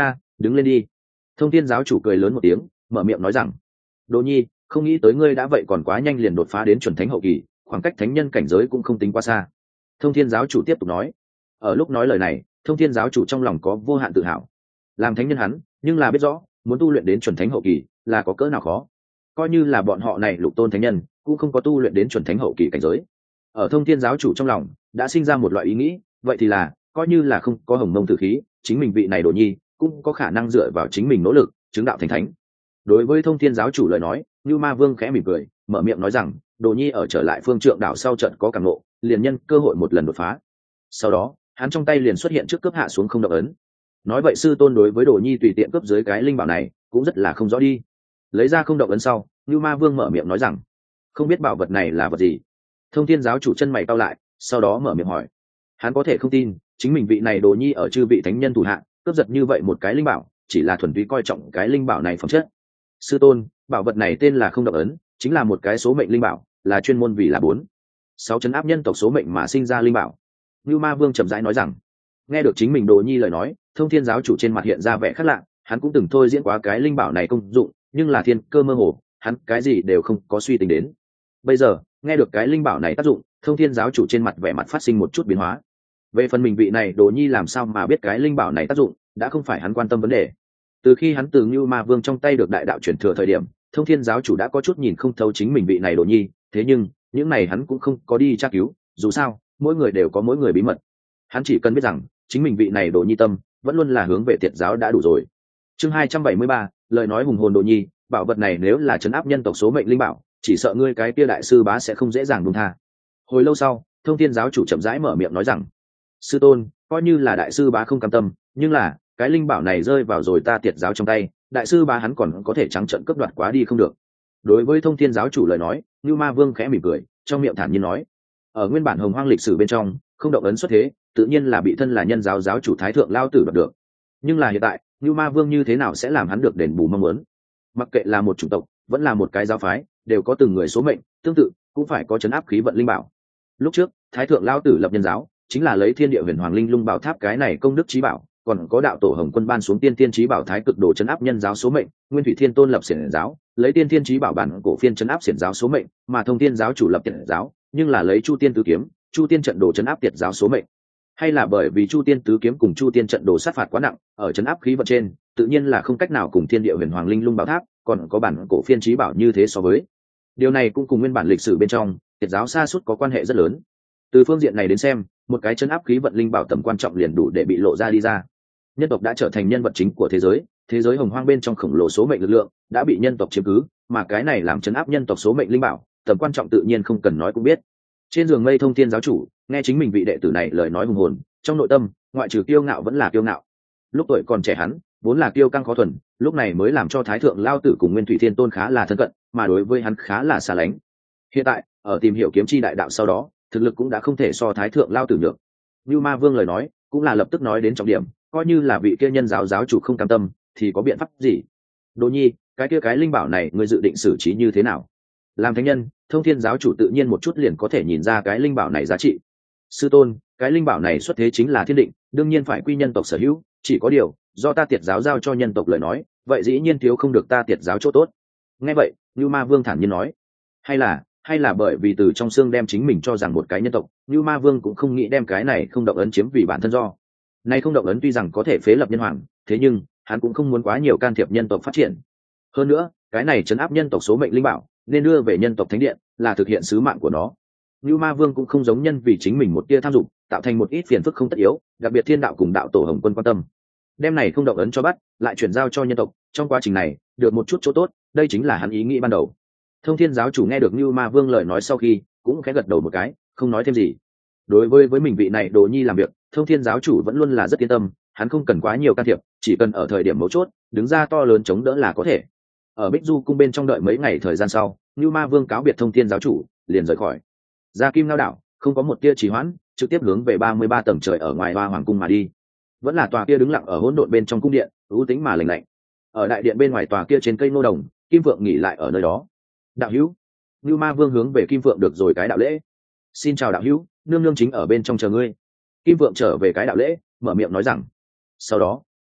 đứng lên đi. Thông thiên giáo chủ cười lớn một tiếng, mở miệng nói rằng: Đồ Nhi, không nghĩ tới ngươi đã vậy còn quá nhanh liền đột phá đến chuẩn thánh hậu kỳ, khoảng cách thánh nhân cảnh giới cũng không tính quá xa. Thông thiên giáo chủ tiếp tục nói. Ở lúc nói lời này, thông thiên giáo chủ trong lòng có vô hạn tự hào. Làm thánh nhân hắn, nhưng là biết rõ muốn tu luyện đến chuẩn thánh hậu kỳ là có cỡ nào khó. Coi như là bọn họ này lục tôn thánh nhân cũng không có tu luyện đến chuẩn thánh hậu kỳ cảnh giới. Ở thông thiên giáo chủ trong lòng đã sinh ra một loại ý nghĩ, vậy thì là coi như là không có hồng mông tử khí, chính mình vị này Đồ Nhi cũng có khả năng dựa vào chính mình nỗ lực chứng đạo thành thánh. Đối với thông thiên giáo chủ lời nói, Như Ma Vương khẽ mỉm cười, mở miệng nói rằng: Đồ Nhi ở trở lại phương trượng đảo sau trận có cảm ngộ, liền nhân cơ hội một lần đột phá. Sau đó hắn trong tay liền xuất hiện trước cướp hạ xuống không động ấn. Nói vậy sư tôn đối với Đồ Nhi tùy tiện cướp dưới cái linh bảo này cũng rất là không rõ đi. Lấy ra không động ấn sau, Như Ma Vương mở miệng nói rằng: không biết bảo vật này là vật gì. Thông thiên giáo chủ chân mày cau lại, sau đó mở miệng hỏi. Hắn có thể không tin chính mình vị này Đồ Nhi ở chư vị thánh nhân thủ hạ cướp giật như vậy một cái linh bảo, chỉ là thuần túy coi trọng cái linh bảo này phẩm chất. Sư tôn, bảo vật này tên là không động ấn, chính là một cái số mệnh linh bảo, là chuyên môn vì là 4-6 trấn áp nhân tộc số mệnh mà sinh ra linh bảo. Như Ma Vương chậm rãi nói rằng. Nghe được chính mình Đồ Nhi lời nói, thông thiên giáo chủ trên mặt hiện ra vẻ khác lạ. Hắn cũng từng thôi diễn quá cái linh bảo này công dụng, nhưng là thiên cơ mơ hồ, hắn cái gì đều không có suy tính đến. Bây giờ nghe được cái linh bảo này tác dụng, thông thiên giáo chủ trên mặt vẻ mặt phát sinh một chút biến hóa. Về phần mình vị này Đồ Nhi làm sao mà biết cái linh bảo này tác dụng, đã không phải hắn quan tâm vấn đề. Từ khi hắn từ Như Ma Vương trong tay được đại đạo truyền thừa thời điểm, thông thiên giáo chủ đã có chút nhìn không thấu chính mình vị này Đồ Nhi, thế nhưng những này hắn cũng không có đi tra cứu, dù sao mỗi người đều có mỗi người bí mật. Hắn chỉ cần biết rằng chính mình vị này Đồ Nhi tâm vẫn luôn là hướng về Tiệt giáo đã đủ rồi. Chương 273, lời nói hùng hồn Đồ Nhi, bảo vật này nếu là trấn áp nhân tộc số mệnh linh bảo, chỉ sợ ngươi cái kia đại sư bá sẽ không dễ dàng buông tha. Hồi lâu sau, thông thiên giáo chủ chậm rãi mở miệng nói rằng: sư tôn, coi như là đại sư bá không cam tâm, nhưng là cái linh bảo này rơi vào rồi ta Tiệt giáo trong tay, đại sư bá hắn còn có thể trắng trợn cướp đoạt quá đi không được. Đối với thông thiên giáo chủ lời nói, Như Ma Vương khẽ mỉm cười, trong miệng thản nhiên nói. Ở nguyên bản hồng hoang lịch sử bên trong, không động ấn xuất thế tự nhiên là bị thân là nhân giáo giáo chủ thái thượng lao tử đoạt được, nhưng là hiện tại Như Ma Vương như thế nào sẽ làm hắn được đền bù mong muốn. Mặc kệ là một chủng tộc vẫn là một cái giáo phái, đều có từng người số mệnh tương tự, cũng phải có trấn áp khí vận linh bảo. Lúc trước thái thượng lao tử lập nhân giáo chính là lấy thiên địa huyền hoàng linh lung bảo tháp cái này công đức trí bảo, còn có đạo tổ hồng quân ban xuống tiên thiên trí bảo thái cực đồ trấn áp nhân giáo số mệnh, nguyên thủy thiên tôn lập xiển giáo lấy tiên thiên trí bảo bản cổ phiên trấn áp xiển giáo số mệnh, mà thông thiên giáo chủ lập tiệt giáo nhưng là lấy chu tiên tứ kiếm chu tiên trận đồ trấn áp tiệt giáo số mệnh. Hay là bởi vì chu tiên tứ kiếm cùng chu tiên trận đồ sát phạt quá nặng, ở trấn áp khí vận trên tự nhiên là không cách nào cùng thiên địa huyền hoàng linh lung bảo tháp còn có bản cổ phiên trí bảo như thế so với. Điều này cũng cùng nguyên bản lịch sử bên trong tiệt giáo sa sút có quan hệ rất lớn. Từ phương diện này đến xem, một cái trấn áp khí vận linh bảo tầm quan trọng liền đủ để bị lộ ra đi ra. Nhân tộc đã trở thành nhân vật chính của thế giới hồng hoang bên trong khổng lồ số mệnh lực lượng đã bị nhân tộc chiếm cứ, mà cái này làm trấn áp nhân tộc số mệnh linh bảo tầm quan trọng tự nhiên không cần nói cũng biết. Trên giường mây thông thiên giáo chủ nghe chính mình vị đệ tử này lời nói hùng hồn, trong nội tâm ngoại trừ kiêu ngạo vẫn là kiêu ngạo. Lúc tuổi còn trẻ hắn vốn là kiêu căng khó thuần, lúc này mới làm cho thái thượng lao tử cùng nguyên thủy thiên tôn khá là thân cận, mà đối với hắn khá là xa lánh. Hiện tại ở tìm hiểu kiếm chi đại đạo sau đó, thực lực cũng đã không thể so thái thượng lao tử được. Như Ma Vương lời nói cũng là lập tức nói đến trọng điểm, coi như là vị kia nhân giáo giáo chủ không cam tâm thì có biện pháp gì. Đồ Nhi, cái kia cái linh bảo này ngươi dự định xử trí như thế nào? Làm thánh nhân, thông thiên giáo chủ tự nhiên một chút liền có thể nhìn ra cái linh bảo này giá trị. Sư tôn, cái linh bảo này xuất thế chính là thiên định, đương nhiên phải quy nhân tộc sở hữu, chỉ có điều do ta Tiệt giáo giao cho nhân tộc lời nói, vậy dĩ nhiên thiếu không được ta Tiệt giáo chỗ tốt. Nghe vậy, Như Ma Vương thản nhiên nói. Hay là bởi vì từ trong xương đem chính mình cho rằng một cái nhân tộc, Như Ma Vương cũng không nghĩ đem cái này không động ấn chiếm vì bản thân do. Này không động ấn tuy rằng có thể phế lập nhân hoàng, thế nhưng hắn cũng không muốn quá nhiều can thiệp nhân tộc phát triển. Hơn nữa, cái này trấn áp nhân tộc số mệnh linh bảo nên đưa về nhân tộc thánh điện, là thực hiện sứ mạng của nó. Như Ma Vương cũng không giống nhân vì chính mình một tia tham dụng tạo thành một ít phiền phức không tất yếu, đặc biệt thiên đạo cùng đạo tổ hồng quân quan tâm, đem này không động ấn cho bắt lại chuyển giao cho nhân tộc, trong quá trình này được một chút chỗ tốt, đây chính là hắn ý nghĩ ban đầu. Thông thiên giáo chủ nghe được Như Ma Vương lời nói sau khi cũng khẽ gật đầu một cái, không nói thêm gì. Đối với mình vị này Đồ Nhi làm việc, thông thiên giáo chủ vẫn luôn là rất yên tâm, hắn không cần quá nhiều can thiệp, chỉ cần ở thời điểm mấu chốt đứng ra to lớn chống đỡ là có thể. Ở Bích Du cung bên trong đợi mấy ngày thời gian sau, Như Ma Vương cáo biệt thông thiên giáo chủ liền rời khỏi ra Kim Ngao đảo, không có một tia trì hoãn, trực tiếp hướng về 33 tầng trời ở ngoài Hoa Hoàng cung mà đi. Vẫn là tòa kia đứng lặng ở hỗn độn bên trong cung điện, u tĩnh mà lạnh lạnh. Ở đại điện bên ngoài tòa kia trên cây nô đồng, Kim Phượng nghỉ lại ở nơi đó. Đạo hữu. Như Ma Vương hướng về Kim Phượng được rồi cái đạo lễ. Xin chào đạo hữu, nương nương chính ở bên trong chờ ngươi. Kim Phượng trở về cái đạo lễ, mở miệng nói rằng. Sau đó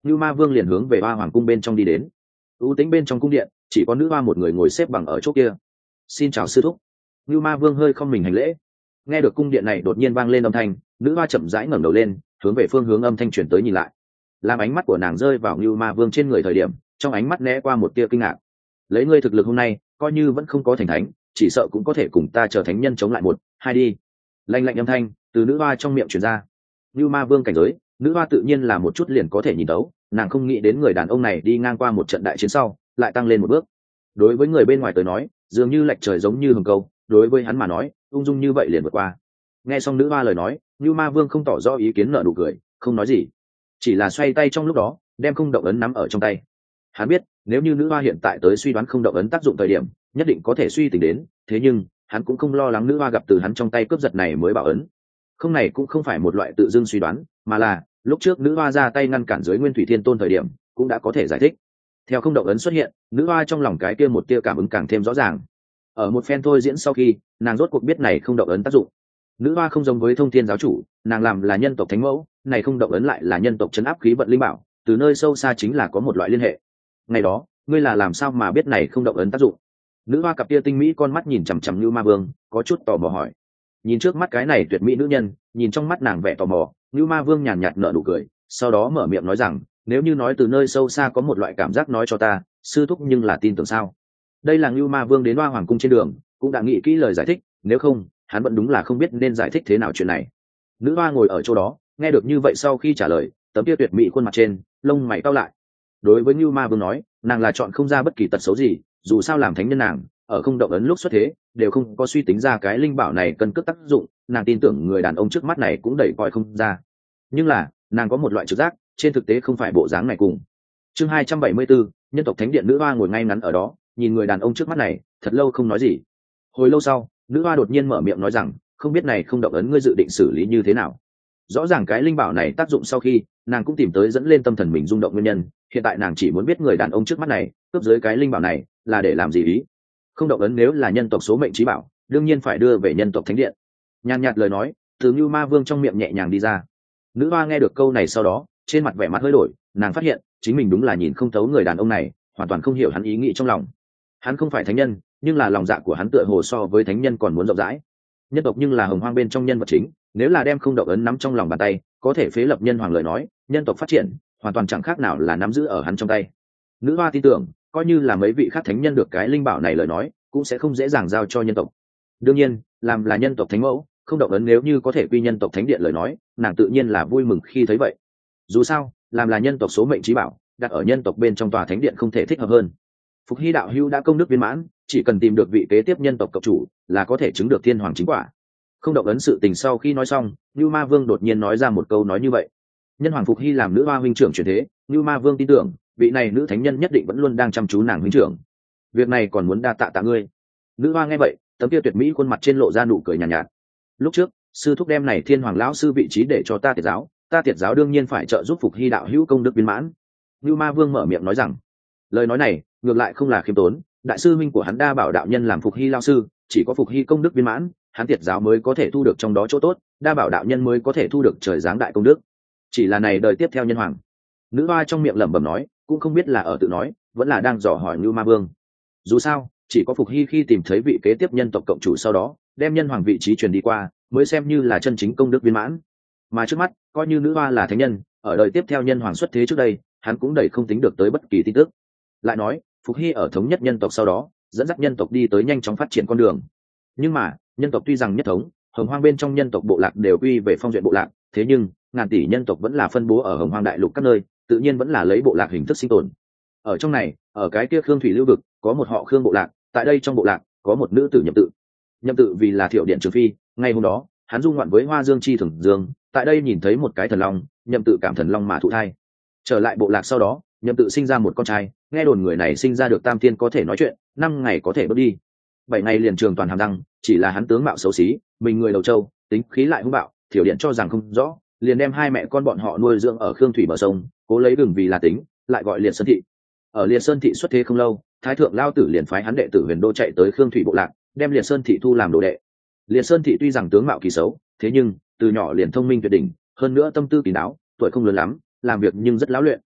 Nưu Ma Vương liền hướng về Hoa Hoàng cung bên trong đi đến. U Tĩnh bên trong cung điện chỉ có nữ hoa một người ngồi xếp bằng ở chỗ kia. Xin chào sư thúc. Nưu Ma Vương hơi không mình hành lễ. Nghe được cung điện này đột nhiên vang lên âm thanh, nữ hoa chậm rãi ngẩng đầu lên, hướng về phương hướng âm thanh chuyển tới nhìn lại. Làm ánh mắt của nàng rơi vào Nưu Ma Vương trên người thời điểm, trong ánh mắt né qua một tia kinh ngạc. Lấy ngươi thực lực hôm nay, coi như vẫn không có thành thánh, chỉ sợ cũng có thể cùng ta trở thánh nhân chống lại một hai đi. Lạnh lạnh âm thanh từ nữ hoa trong miệng truyền ra. Nưu Ma Vương cảnh giới, nữ hoa tự nhiên là một chút liền có thể nhìn đấu, nàng không nghĩ đến người đàn ông này đi ngang qua một trận đại chiến sau lại tăng lên một bước. Đối với người bên ngoài tới nói, dường như lệch trời giống như hừng câu, đối với hắn mà nói, ung dung như vậy liền vượt qua. Nghe xong nữ hoa lời nói, Nưu Ma Vương không tỏ rõ ý kiến, nở nụ cười, không nói gì, chỉ là xoay tay trong lúc đó đem không động ấn nắm ở trong tay. Hắn biết nếu như nữ hoa hiện tại tới suy đoán không động ấn tác dụng thời điểm, nhất định có thể suy tính đến, thế nhưng hắn cũng không lo lắng nữ hoa gặp từ hắn trong tay cướp giật này mới bảo ấn. Không, này cũng không phải một loại tự dưng suy đoán, mà là lúc trước nữ hoa ra tay ngăn cản dưới Nguyên Thủy Thiên Tôn thời điểm cũng đã có thể giải thích. Theo không động ấn xuất hiện, nữ hoa trong lòng cái kia một tia cảm ứng càng thêm rõ ràng. Ở một phen thôi diễn sau khi, nàng rốt cuộc biết này không động ấn tác dụng. Nữ hoa không giống với Thông Thiên giáo chủ, nàng làm là nhân tộc thánh mẫu, này không động ấn lại là nhân tộc trấn áp khí vận linh bảo, từ nơi sâu xa chính là có một loại liên hệ. Ngày đó ngươi là làm sao mà biết này không động ấn tác dụng? Nữ hoa cặp tia tinh mỹ con mắt nhìn chằm chằm Nưu Ma Vương, có chút tò mò hỏi. Nhìn trước mắt cái này tuyệt mỹ nữ nhân, nhìn trong mắt nàng vẻ tò mò, Nưu Ma Vương nhàn nhạt nở nụ cười, sau đó mở miệng nói rằng, nếu như nói từ nơi sâu xa có một loại cảm giác nói cho ta, sư thúc nhưng là tin tưởng sao? Đây là Nưu Ma Vương đến Hoa Hoàng cung trên đường cũng đã nghĩ kỹ lời giải thích, nếu không hắn vẫn đúng là không biết nên giải thích thế nào chuyện này. Nữ hoa ngồi ở chỗ đó, nghe được như vậy sau khi trả lời, tấm kia tuyệt mỹ khuôn mặt trên lông mày cau lại. Đối với Nưu Ma Vương nói, nàng là chọn không ra bất kỳ tật xấu gì, dù sao làm thánh nhân nàng ở không động ấn lúc xuất thế đều không có suy tính ra cái linh bảo này cân cước tác dụng, nàng tin tưởng người đàn ông trước mắt này cũng đẩy coi không ra. Nhưng là nàng có một loại trực giác, trên thực tế không phải bộ dáng này cùng. Chương 274, nhân tộc thánh điện. Nữ hoa ngồi ngay ngắn ở đó, nhìn người đàn ông trước mắt này thật lâu không nói gì. Hồi lâu sau, nữ hoa đột nhiên mở miệng nói rằng, không biết này không động ấn ngươi dự định xử lý như thế nào? Rõ ràng cái linh bảo này tác dụng sau khi, nàng cũng tìm tới dẫn lên tâm thần mình rung động nguyên nhân, hiện tại nàng chỉ muốn biết người đàn ông trước mắt này cướp dưới cái linh bảo này là để làm gì ý. Không động ấn nếu là nhân tộc số mệnh trí bảo, đương nhiên phải đưa về nhân tộc thánh điện. Nhàn nhạt lời nói từ Nưu Ma Vương trong miệng nhẹ nhàng đi ra. Nữ hoa nghe được câu này sau đó, trên mặt vẻ mặt hơi đổi, nàng phát hiện chính mình đúng là nhìn không thấu người đàn ông này, hoàn toàn không hiểu hắn ý nghĩ trong lòng. Hắn không phải thánh nhân, nhưng là lòng dạ của hắn tựa hồ so với thánh nhân còn muốn rộng rãi. Nhân tộc nhưng là hồng hoang bên trong nhân vật chính, nếu là đem không động ấn nắm trong lòng bàn tay, có thể phế lập nhân hoàng lời nói, nhân tộc phát triển hoàn toàn chẳng khác nào là nắm giữ ở hắn trong tay. Nữ hoa tin tưởng, coi như là mấy vị khác thánh nhân được cái linh bảo này lời nói, cũng sẽ không dễ dàng giao cho nhân tộc. Đương nhiên, làm là nhân tộc thánh mẫu, không động ấn nếu như có thể quy nhân tộc thánh điện lời nói, nàng tự nhiên là vui mừng khi thấy vậy. Dù sao, làm là nhân tộc số mệnh trí bảo, đặt ở nhân tộc bên trong tòa thánh điện không thể thích hợp hơn. Phục Hy đạo hữu đã công đức viên mãn, chỉ cần tìm được vị kế tiếp nhân tộc cộng chủ là có thể chứng được thiên hoàng chính quả. Không động ấn sự tình sau khi nói xong, Nưu Ma Vương đột nhiên nói ra một câu nói như vậy. Nhân hoàng Phục Hy làm nữ hoa huynh trưởng truyền thế, Nưu Ma Vương tin tưởng vị này nữ thánh nhân nhất định vẫn luôn đang chăm chú nàng huynh trưởng. Việc này còn muốn đa tạ tạ ngươi. Nữ hoa nghe vậy, tấm kia tuyệt mỹ khuôn mặt trên lộ ra nụ cười nhàn nhạt. Lúc trước sư thúc đem này thiên hoàng lão sư vị trí để cho ta tiệt giáo, ta tiệt giáo đương nhiên phải trợ giúp Phục Hy đạo hữu công đức viên mãn. Nưu Ma Vương mở miệng nói rằng, lời nói này ngược lại không là khiêm tốn, đại sư huynh của hắn Đa Bảo đạo nhân làm Phục Hy lão sư, chỉ có Phục Hy công đức viên mãn, hắn tiệt giáo mới có thể thu được trong đó chỗ tốt, Đa Bảo đạo nhân mới có thể thu được trời giáng đại công đức. Chỉ là này đời tiếp theo nhân hoàng. Nữ hoa trong miệng lẩm bẩm nói, cũng không biết là ở tự nói vẫn là đang dò hỏi Nưu Ma Vương. Dù sao chỉ có Phục Hy khi tìm thấy vị kế tiếp nhân tộc cộng chủ sau đó đem nhân hoàng vị trí truyền đi qua, mới xem như là chân chính công đức viên mãn. Mà trước mắt coi như nữ hoa là thánh nhân, ở đời tiếp theo nhân hoàng xuất thế trước đây hắn cũng đẩy không tính được tới bất kỳ tin tức. Lại nói Phục Hy ở thống nhất nhân tộc sau đó dẫn dắt nhân tộc đi tới nhanh chóng phát triển con đường. Nhưng mà nhân tộc tuy rằng nhất thống, hồng hoang bên trong nhân tộc bộ lạc đều quy về phong duyện bộ lạc, thế nhưng ngàn tỷ nhân tộc vẫn là phân bố ở hồng hoang đại lục các nơi, tự nhiên vẫn là lấy bộ lạc hình thức sinh tồn. Ở trong này, ở cái kia Khương Thủy lưu vực có một họ Khương bộ lạc, tại đây trong bộ lạc có một nữ tử Nhậm Tự. Nhậm Tự vì là Thiệu Điện Trường Phi, ngày hôm đó hắn du ngoạn với Hoa Dương chi thường dương, tại đây nhìn thấy một cái thần long, Nhậm Tự cảm thần long mà thụ thai. Trở lại bộ lạc sau đó, Nhậm Tự sinh ra một con trai, nghe đồn người này sinh ra được tam thiên có thể nói chuyện, 5 ngày có thể bước đi, 7 ngày liền trường toàn hàm răng, chỉ là hắn tướng mạo xấu xí, mình người đầu trâu, tính khí lại hung bạo, Thiệu Điện cho rằng không rõ, liền đem hai mẹ con bọn họ nuôi dưỡng ở Khương Thủy bờ sông, cố lấy gừng vì là tính, lại gọi Liệt Sơn thị. Ở Liệt Sơn thị xuất thế không lâu, Thái thượng lao tử liền phái hắn đệ tử Huyền Đô chạy tới Khương Thủy bộ lạc, đem Liệt Sơn thị thu làm đồ đệ. Liệt Sơn thị tuy rằng tướng mạo kỳ xấu, thế nhưng từ nhỏ liền thông minh tuyệt đỉnh, hơn nữa tâm tư kín đáo, tuổi không lớn lắm, làm việc nhưng rất lão luyện.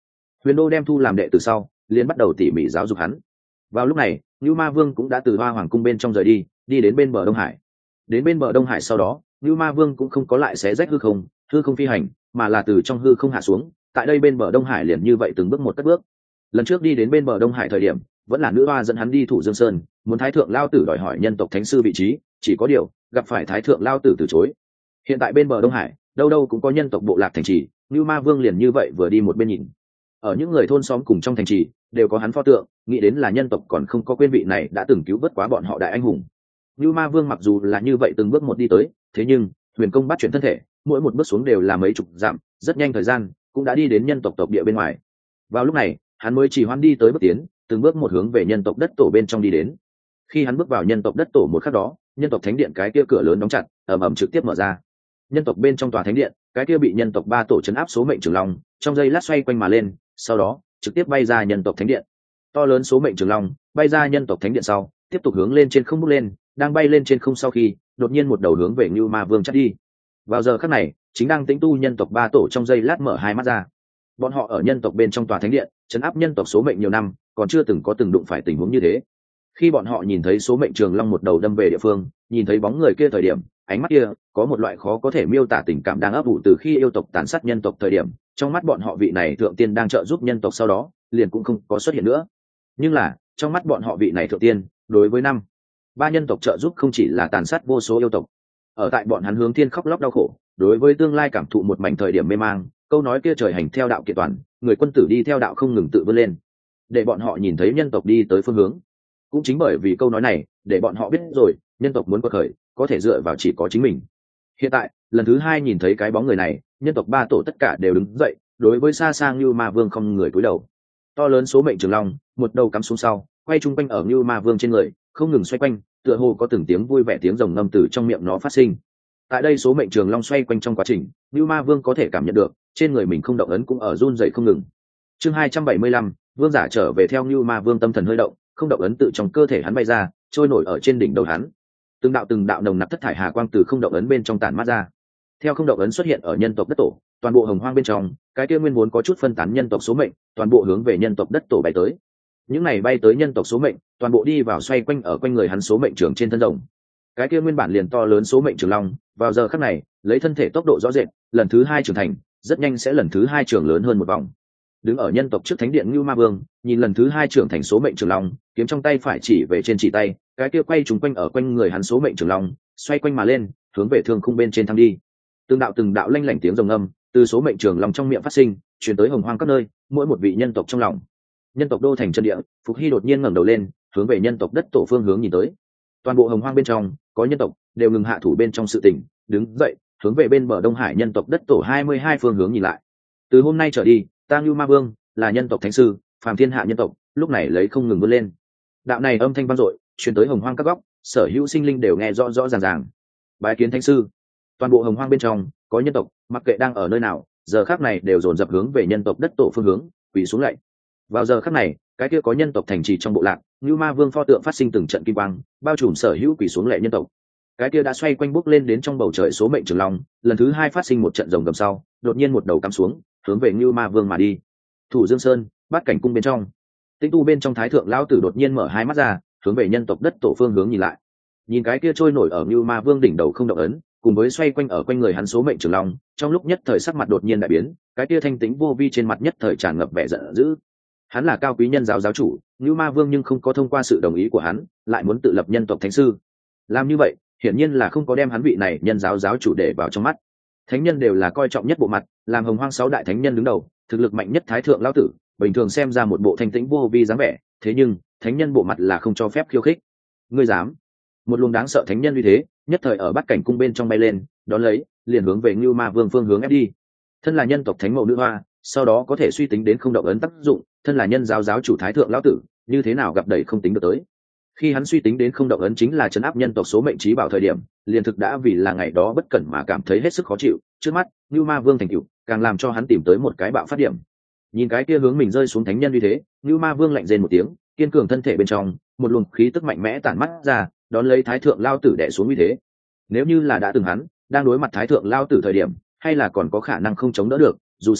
Huyền Đô đem thu làm đệ từ sau liền bắt đầu tỉ mỉ giáo dục hắn. Vào lúc này Nưu Ma Vương cũng đã từ Hoa Hoàng cung bên trong rời đi, đi đến bên bờ Đông Hải. Đến bên bờ Đông Hải sau đó, Nưu Ma Vương cũng không có lại xé rách hư không phi hành, mà là từ trong hư không hạ xuống. Tại đây bên bờ Đông Hải liền như vậy từng bước một cất bước. Lần trước đi đến bên bờ Đông Hải thời điểm, vẫn là nữ hoa dẫn hắn đi Thủ Dương Sơn, muốn Thái Thượng Lao Tử đòi hỏi nhân tộc thánh sư vị trí, chỉ có điều gặp phải Thái Thượng Lao Tử từ chối. Hiện tại bên bờ Đông Hải, đâu đâu cũng có nhân tộc bộ lạc thành trì, Nưu Ma Vương liền như vậy vừa đi một bên nhìn. Ở những người thôn xóm cùng trong thành trì đều có hắn pho tượng, nghĩ đến là nhân tộc còn không có quên vị này đã từng cứu vớt quá bọn họ đại anh hùng. Nưu Ma Vương mặc dù là như vậy từng bước một đi tới, thế nhưng huyền công bắt chuyển thân thể, mỗi một bước xuống đều là mấy chục dặm, rất nhanh thời gian cũng đã đi đến nhân tộc tộc địa bên ngoài. Vào lúc này hắn mới chỉ hoan đi tới bước tiến, từng bước một hướng về nhân tộc đất tổ bên trong đi đến. Khi hắn bước vào nhân tộc đất tổ một khắc đó, nhân tộc thánh điện cái kia cửa lớn đóng chặt, ầm ầm trực tiếp mở ra. Nhân tộc bên trong tòa thánh điện, cái kia bị nhân tộc ba tổ trấn áp số mệnh trường long, trong giây lát xoay quanh mà lên, sau đó trực tiếp bay ra nhân tộc thánh điện. To lớn số mệnh trường long bay ra nhân tộc thánh điện sau, tiếp tục hướng lên trên không bốc lên, đang bay lên trên không sau khi, đột nhiên một đầu hướng về Nưu Ma Vương chắt đi. Vào giờ khắc này, chính đang tĩnh tu nhân tộc ba tổ trong giây lát mở hai mắt ra. Bọn họ ở nhân tộc bên trong tòa thánh điện, trấn áp nhân tộc số mệnh nhiều năm, còn chưa từng có từng đụng phải tình huống như thế. Khi bọn họ nhìn thấy số mệnh trường long một đầu đâm về địa phương, nhìn thấy bóng người kia thời điểm, ánh mắt kia có một loại khó có thể miêu tả tình cảm đang ấp ủ từ khi yêu tộc tàn sát nhân tộc thời điểm, trong mắt bọn họ vị này thượng tiên đang trợ giúp nhân tộc sau đó, liền cũng không có xuất hiện nữa. Nhưng là, trong mắt bọn họ vị này thượng tiên, đối với ba nhân tộc trợ giúp không chỉ là tàn sát vô số yêu tộc. Ở tại bọn hắn hướng thiên khóc lóc đau khổ, đối với tương lai cảm thụ một mảnh thời điểm mê mang, câu nói kia trời hành theo đạo kiện toàn, người quân tử đi theo đạo không ngừng tự vươn lên, để bọn họ nhìn thấy nhân tộc đi tới phương hướng. Cũng chính bởi vì câu nói này, để bọn họ biết rồi, nhân tộc muốn quật khởi, có thể dựa vào chỉ có chính mình. Hiện tại, lần thứ hai nhìn thấy cái bóng người này, nhân tộc ba tổ tất cả đều đứng dậy, đối với xa sang Nưu Ma Vương không người cúi đầu. To lớn số mệnh trường long, một đầu cắm xuống sau, quay trung quanh ở Nưu Ma Vương trên người, không ngừng xoay quanh, tựa hồ có từng tiếng vui vẻ tiếng rồng ngâm từ trong miệng nó phát sinh. Tại đây số mệnh trường long xoay quanh trong quá trình, Nưu Ma Vương có thể cảm nhận được, trên người mình không động ấn cũng ở run rẩy không ngừng. Chương 275, Vương giả trở về. Theo Nưu Ma Vương tâm thần hơi động, không động ấn tự trong cơ thể hắn bay ra, trôi nổi ở trên đỉnh đầu hắn. Từng đạo nồng nặc thất thải hà quang từ không động ấn bên trong tản mát ra. Theo không động ấn xuất hiện ở nhân tộc đất tổ, toàn bộ hồng hoang bên trong, cái kia nguyên vốn có chút phân tán nhân tộc số mệnh, toàn bộ hướng về nhân tộc đất tổ bay tới. Những này bay tới nhân tộc số mệnh, toàn bộ đi vào xoay quanh ở quanh người hắn số mệnh trường trên thân rồng. Cái kia nguyên bản liền to lớn số mệnh trường long, vào giờ khắc này, lấy thân thể tốc độ rõ rệt, lần thứ hai trưởng thành, rất nhanh sẽ lần thứ hai trưởng lớn hơn một vòng. Đứng ở nhân tộc trước thánh điện Nưu Ma Vương, nhìn lần thứ hai trưởng thành số mệnh trường long, kiếm trong tay phải chỉ về trên chỉ tay, cái kia quay trùng quanh ở quanh người hắn số mệnh trường long, xoay quanh mà lên, hướng về thương khung bên trên thăng đi. Từng đạo lanh lảnh tiếng rồng âm từ số mệnh trường long trong miệng phát sinh, truyền tới hồng hoang các nơi, mỗi một vị nhân tộc trong lòng. Nhân tộc đô thành chân địa, Phục Hy đột nhiên ngẩng đầu lên, hướng về nhân tộc đất tổ phương hướng nhìn tới. Toàn bộ hồng hoang bên trong, có nhân tộc đều ngừng hạ thủ bên trong sự tình, đứng dậy, hướng về bên bờ Đông Hải nhân tộc đất tổ 22 phương hướng nhìn lại. Từ hôm nay trở đi, ta Nưu Ma Vương là nhân tộc thánh sư, phàm thiên hạ nhân tộc, lúc này lấy không ngừng vươn lên. Đạo này âm thanh vang dội, truyền tới hồng hoang các góc, sở hữu sinh linh đều nghe rõ rõ ràng ràng. Bái kiến thánh sư. Toàn bộ hồng hoang bên trong, có nhân tộc, mặc kệ đang ở nơi nào, giờ khắc này đều dồn dập hướng về nhân tộc đất tổ phương hướng, quỳ xuống lạy. Vào giờ khắc này, cái kia có nhân tộc thành trì trong bộ lạc, Nưu Ma Vương pho tượng phát sinh từng trận kim quang, bao trùm sở hữu quỳ xuống lạy nhân tộc. Cái kia đã xoay quanh bốc lên đến trong bầu trời số mệnh trường long, lần thứ hai phát sinh một trận rồng gầm sau, đột nhiên một đầu cắm xuống, hướng về Nưu Ma Vương mà đi. Thủ Dương Sơn, Bát Cảnh cung bên trong, Tĩnh tu bên trong Thái Thượng lão tử đột nhiên mở hai mắt ra, hướng về nhân tộc đất tổ phương hướng nhìn lại. Nhìn cái kia trôi nổi ở Nưu Ma Vương đỉnh đầu không động ấn, cùng với xoay quanh ở quanh người hắn số mệnh trường long, trong lúc nhất thời sắc mặt đột nhiên đại biến, cái kia thanh tĩnh vô vi trên mặt nhất thời tràn ngập vẻ giận dữ. Hắn là cao quý nhân giáo giáo chủ, Nưu Ma Vương nhưng không có thông qua sự đồng ý của hắn, lại muốn tự lập nhân tộc thánh sư. Làm như vậy, hiển nhiên là không có đem hắn vị này nhân giáo giáo chủ để vào trong mắt. Thánh nhân đều là coi trọng nhất bộ mặt, làm hồng hoang 6 đại thánh nhân đứng đầu, thực lực mạnh nhất Thái Thượng lão tử, bình thường xem ra một bộ thanh tĩnh vô vi dáng vẻ, thế nhưng thánh nhân bộ mặt là không cho phép khiêu khích. Ngươi dám? Một luồng đáng sợ thánh nhân như thế, nhất thời ở Bát Cảnh cung bên trong bay lên, đón lấy, liền hướng về Nưu Ma Vương phương hướng ép đi. Thân là nhân tộc thánh mẫu nữ hoa, sau đó có thể suy tính đến không động ấn tác dụng, thân là nhân giáo giáo chủ Thái Thượng lão tử, như thế nào gặp đẩy không tính được tới. Khi hắn suy tính đến không động ấn chính là trấn áp nhân tộc số mệnh trí bảo thời điểm, liền thực đã vì là ngày đó bất cẩn mà cảm thấy hết sức khó chịu. Trước mắt Nưu Ma Vương thành cựu càng làm cho hắn tìm tới một cái bạo phát điểm. Nhìn cái kia hướng mình rơi xuống thánh nhân như thế, Nưu Ma Vương lạnh rên một tiếng, kiên cường thân thể bên trong một luồng khí tức mạnh mẽ tản mắt ra, đón lấy Thái Thượng lao tử đè xuống như thế. Nếu như là đã từng hắn đang đối mặt Thái Thượng lao tử thời điểm, hay là còn có khả năng không chống đỡ được, dù sao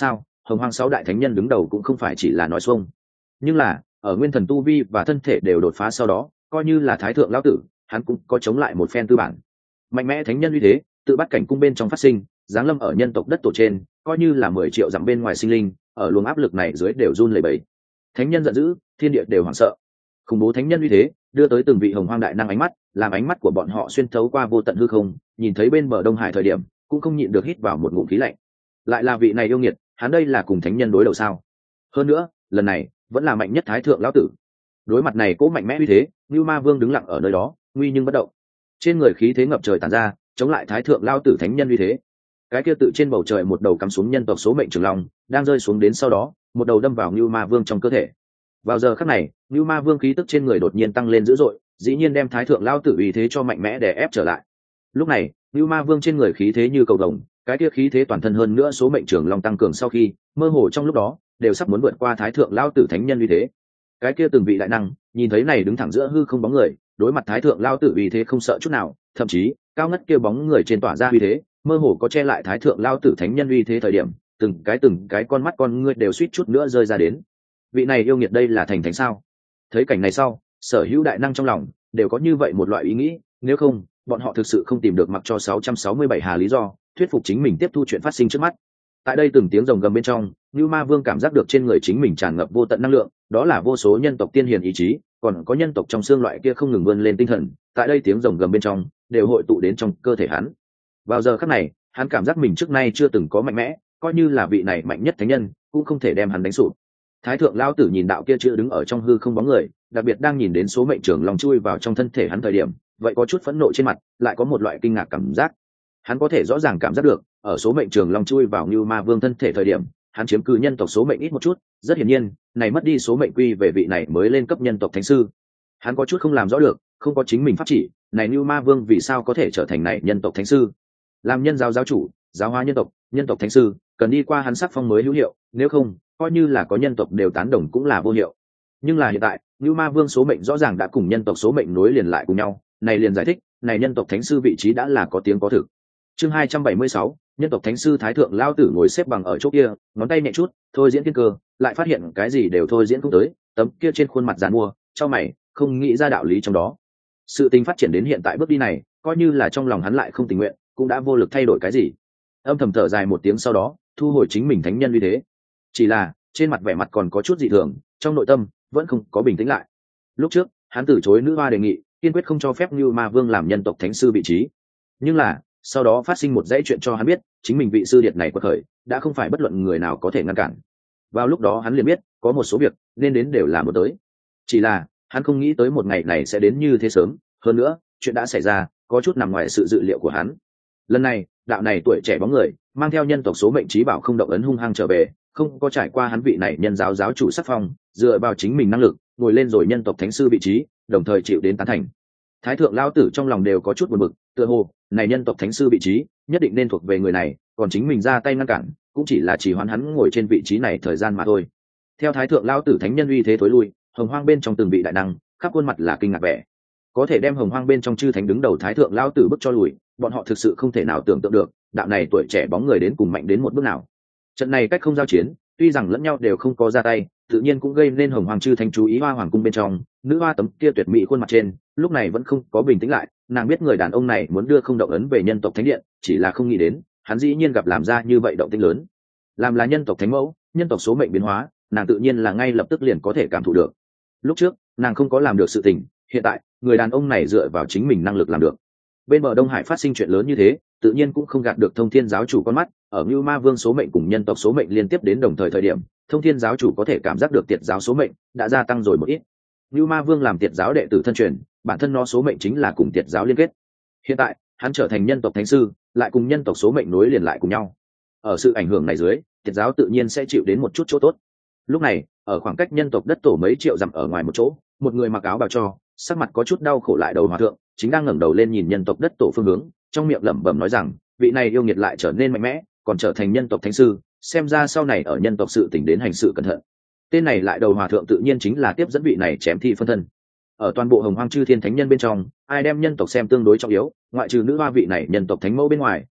hồng hoang 6 đại thánh nhân đứng đầu cũng không phải chỉ là nói xuông. Nhưng là ở nguyên thần tu vi và thân thể đều đột phá sau đó, coi như là thái thượng lão tử, hắn cũng có chống lại một phen tư bản. Mạnh mẽ thánh nhân uy thế tự bắt cảnh cung bên trong phát sinh, giáng lâm ở nhân tộc đất tổ trên, coi như là 10 triệu dặm bên ngoài sinh linh, ở luồng áp lực này dưới đều run lẩy bẩy. Thánh nhân giận dữ, thiên địa đều hoảng sợ. Khủng bố thánh nhân uy thế đưa tới từng vị hồng hoang đại năng ánh mắt, làm ánh mắt của bọn họ xuyên thấu qua vô tận hư không, nhìn thấy bên bờ Đông Hải thời điểm, cũng không nhịn được hít vào một ngụm khí lạnh. Lại là vị này yêu nghiệt, hắn đây là cùng thánh nhân đối đầu sao? Hơn nữa, lần này vẫn là mạnh nhất thái thượng lão tử. Đối mặt này cố mạnh mẽ uy thế, Nưu Ma Vương đứng lặng ở nơi đó, nguy nhưng bất động. Trên người khí thế ngập trời tản ra, chống lại thái thượng lão tử thánh nhân uy thế. Cái kia tự trên bầu trời một đầu cắm xuống nhân tộc số mệnh trường long, đang rơi xuống đến sau đó, một đầu đâm vào Nưu Ma Vương trong cơ thể. Vào giờ khắc này, Nưu Ma Vương khí tức trên người đột nhiên tăng lên dữ dội, dĩ nhiên đem thái thượng lão tử uy thế cho mạnh mẽ đè ép trở lại. Lúc này, Nưu Ma Vương trên người khí thế như cầu vồng, cái kia khí thế toàn thân hơn nữa số mệnh trường long tăng cường sau khi, mơ hồ trong lúc đó, đều sắp muốn vượt qua thái thượng lão tử thánh nhân uy thế. Cái kia từng vị đại năng, nhìn thấy này đứng thẳng giữa hư không bóng người, đối mặt thái thượng lão tử uy thế không sợ chút nào, thậm chí, cao ngất kia bóng người trên tỏa ra uy thế, mơ hồ có che lại thái thượng lão tử thánh nhân uy thế thời điểm, từng cái con mắt con ngươi đều suýt chút nữa rơi ra đến. Vị này yêu nghiệt đây là thành thánh sao? Thấy cảnh này sau, sở hữu đại năng trong lòng đều có như vậy một loại ý nghĩ, nếu không, bọn họ thực sự không tìm được mặc cho 667 hà lý do thuyết phục chính mình tiếp thu chuyện phát sinh trước mắt. Tại đây từng tiếng rồng gầm bên trong, Nưu Ma Vương cảm giác được trên người chính mình tràn ngập vô tận năng lượng, đó là vô số nhân tộc tiên hiền ý chí, còn có nhân tộc trong xương loại kia không ngừng vươn lên tinh thần, tại đây tiếng rồng gầm bên trong đều hội tụ đến trong cơ thể hắn. Vào giờ khắc này, hắn cảm giác mình trước nay chưa từng có mạnh mẽ, coi như là vị này mạnh nhất thánh nhân, cũng không thể đem hắn đánh sụp. Thái thượng lão tử nhìn đạo kia chữ đứng ở trong hư không bóng người, đặc biệt đang nhìn đến số mệnh trường long chui vào trong thân thể hắn thời điểm, vậy có chút phẫn nộ trên mặt, lại có một loại kinh ngạc cảm giác. Hắn có thể rõ ràng cảm giác được, ở số mệnh trường long chui vào Nưu Ma Vương thân thể thời điểm, hắn chiếm cứ nhân tộc số mệnh ít một chút, rất hiển nhiên, này mất đi số mệnh quy về vị này mới lên cấp nhân tộc thánh sư. Hắn có chút không làm rõ được, không có chính mình pháp chỉ, này Nưu Ma Vương vì sao có thể trở thành này nhân tộc thánh sư? Làm nhân giáo giáo chủ, giáo hóa nhân tộc thánh sư, cần đi qua hắn sắc phong mới hữu hiệu, nếu không, coi như là có nhân tộc đều tán đồng cũng là vô hiệu. Nhưng là hiện tại, Nưu Ma Vương số mệnh rõ ràng đã cùng nhân tộc số mệnh nối liền lại cùng nhau, này liền giải thích, này nhân tộc thánh sư vị trí đã là có tiếng có thực. Chương 276, nhân tộc thánh sư thái thượng lao tử ngồi xếp bằng ở chỗ kia, ngón tay nhẹ chút, thôi diễn thiên cơ, lại phát hiện cái gì đều thôi diễn không tới, tấm kia trên khuôn mặt giàn mua, cho mày, không nghĩ ra đạo lý trong đó. Sự tình phát triển đến hiện tại bước đi này, coi như là trong lòng hắn lại không tình nguyện, cũng đã vô lực thay đổi cái gì. Âm thầm thở dài một tiếng sau đó, thu hồi chính mình thánh nhân uy thế. Chỉ là, trên mặt vẻ mặt còn có chút dị thường, trong nội tâm vẫn không có bình tĩnh lại. Lúc trước, hắn từ chối nữ hoa đề nghị, kiên quyết không cho phép Nưu Ma Vương làm nhân tộc thánh sư vị trí. Nhưng là, sau đó phát sinh một dãy chuyện cho hắn biết, chính mình vị sư điệt này quật khởi, đã không phải bất luận người nào có thể ngăn cản. Vào lúc đó hắn liền biết, có một số việc nên đến đều là một tới. Chỉ là, hắn không nghĩ tới một ngày này sẽ đến như thế sớm, hơn nữa, chuyện đã xảy ra, có chút nằm ngoài sự dự liệu của hắn. Lần này, đạo này tuổi trẻ bóng người, mang theo nhân tộc số mệnh trí bảo không động ấn hung hăng trở về, không có trải qua hắn vị này nhân giáo giáo chủ sắc phong, dựa vào chính mình năng lực, ngồi lên rồi nhân tộc thánh sư vị trí, đồng thời chịu đến tán thành. Thái thượng lão tử trong lòng đều có chút buồn bực, tựa hồ này nhân tộc thánh sư vị trí nhất định nên thuộc về người này, còn chính mình ra tay ngăn cản, cũng chỉ là chỉ hoãn hắn ngồi trên vị trí này thời gian mà thôi. Theo thái thượng lão tử thánh nhân uy thế thối lui, hồng hoang bên trong từng vị đại năng, khắp khuôn mặt là kinh ngạc vẻ. Có thể đem hồng hoang bên trong chư thánh đứng đầu thái thượng lão tử bức cho lùi, bọn họ thực sự không thể nào tưởng tượng được, đạo này tuổi trẻ bóng người đến cùng mạnh đến một bước nào. Trận này cách không giao chiến, tuy rằng lẫn nhau đều không có ra tay, tự nhiên cũng gây nên hồng hoàng chư thánh chú ý hoa hoàng cung bên trong, nữ hoa tấm kia tuyệt mỹ khuôn mặt trên, lúc này vẫn không có bình tĩnh lại, nàng biết người đàn ông này muốn đưa không động ấn về nhân tộc thánh điện, chỉ là không nghĩ đến, hắn dĩ nhiên gặp làm ra như vậy động tĩnh lớn. Làm là nhân tộc thánh mẫu, nhân tộc số mệnh biến hóa, nàng tự nhiên là ngay lập tức liền có thể cảm thụ được. Lúc trước, nàng không có làm được sự tình, hiện tại, người đàn ông này dựa vào chính mình năng lực làm được. Bên bờ Đông Hải phát sinh chuyện lớn như thế, tự nhiên cũng không gạt được Thông Thiên giáo chủ con mắt, ở Nưu Ma Vương số mệnh cùng nhân tộc số mệnh liên tiếp đến đồng thời thời điểm, Thông Thiên giáo chủ có thể cảm giác được tiệt giáo số mệnh đã gia tăng rồi một ít. Nưu Ma Vương làm tiệt giáo đệ tử thân truyền, bản thân nó số mệnh chính là cùng tiệt giáo liên kết. Hiện tại, hắn trở thành nhân tộc thánh sư, lại cùng nhân tộc số mệnh nối liền lại cùng nhau. Ở sự ảnh hưởng này dưới, tiệt giáo tự nhiên sẽ chịu đến một chút chỗ tốt. Lúc này, ở khoảng cách nhân tộc đất tổ mấy triệu dặm ở ngoài một chỗ, một người mặc áo bào cho, sắc mặt có chút đau khổ lại đầu hòa thượng, chính đang ngẩng đầu lên nhìn nhân tộc đất tổ phương hướng, trong miệng lẩm bẩm nói rằng, vị này yêu nghiệt lại trở nên mạnh mẽ, còn trở thành nhân tộc thánh sư, xem ra sau này ở nhân tộc sự tỉnh đến hành sự cẩn thận. Tên này lại đầu hòa thượng tự nhiên chính là tiếp dẫn vị này chém thi phân thân. Ở toàn bộ hồng hoang chư thiên thánh nhân bên trong, ai đem nhân tộc xem tương đối trọng yếu, ngoại trừ nữ hoa vị này nhân tộc thánh mẫu bên ngoài,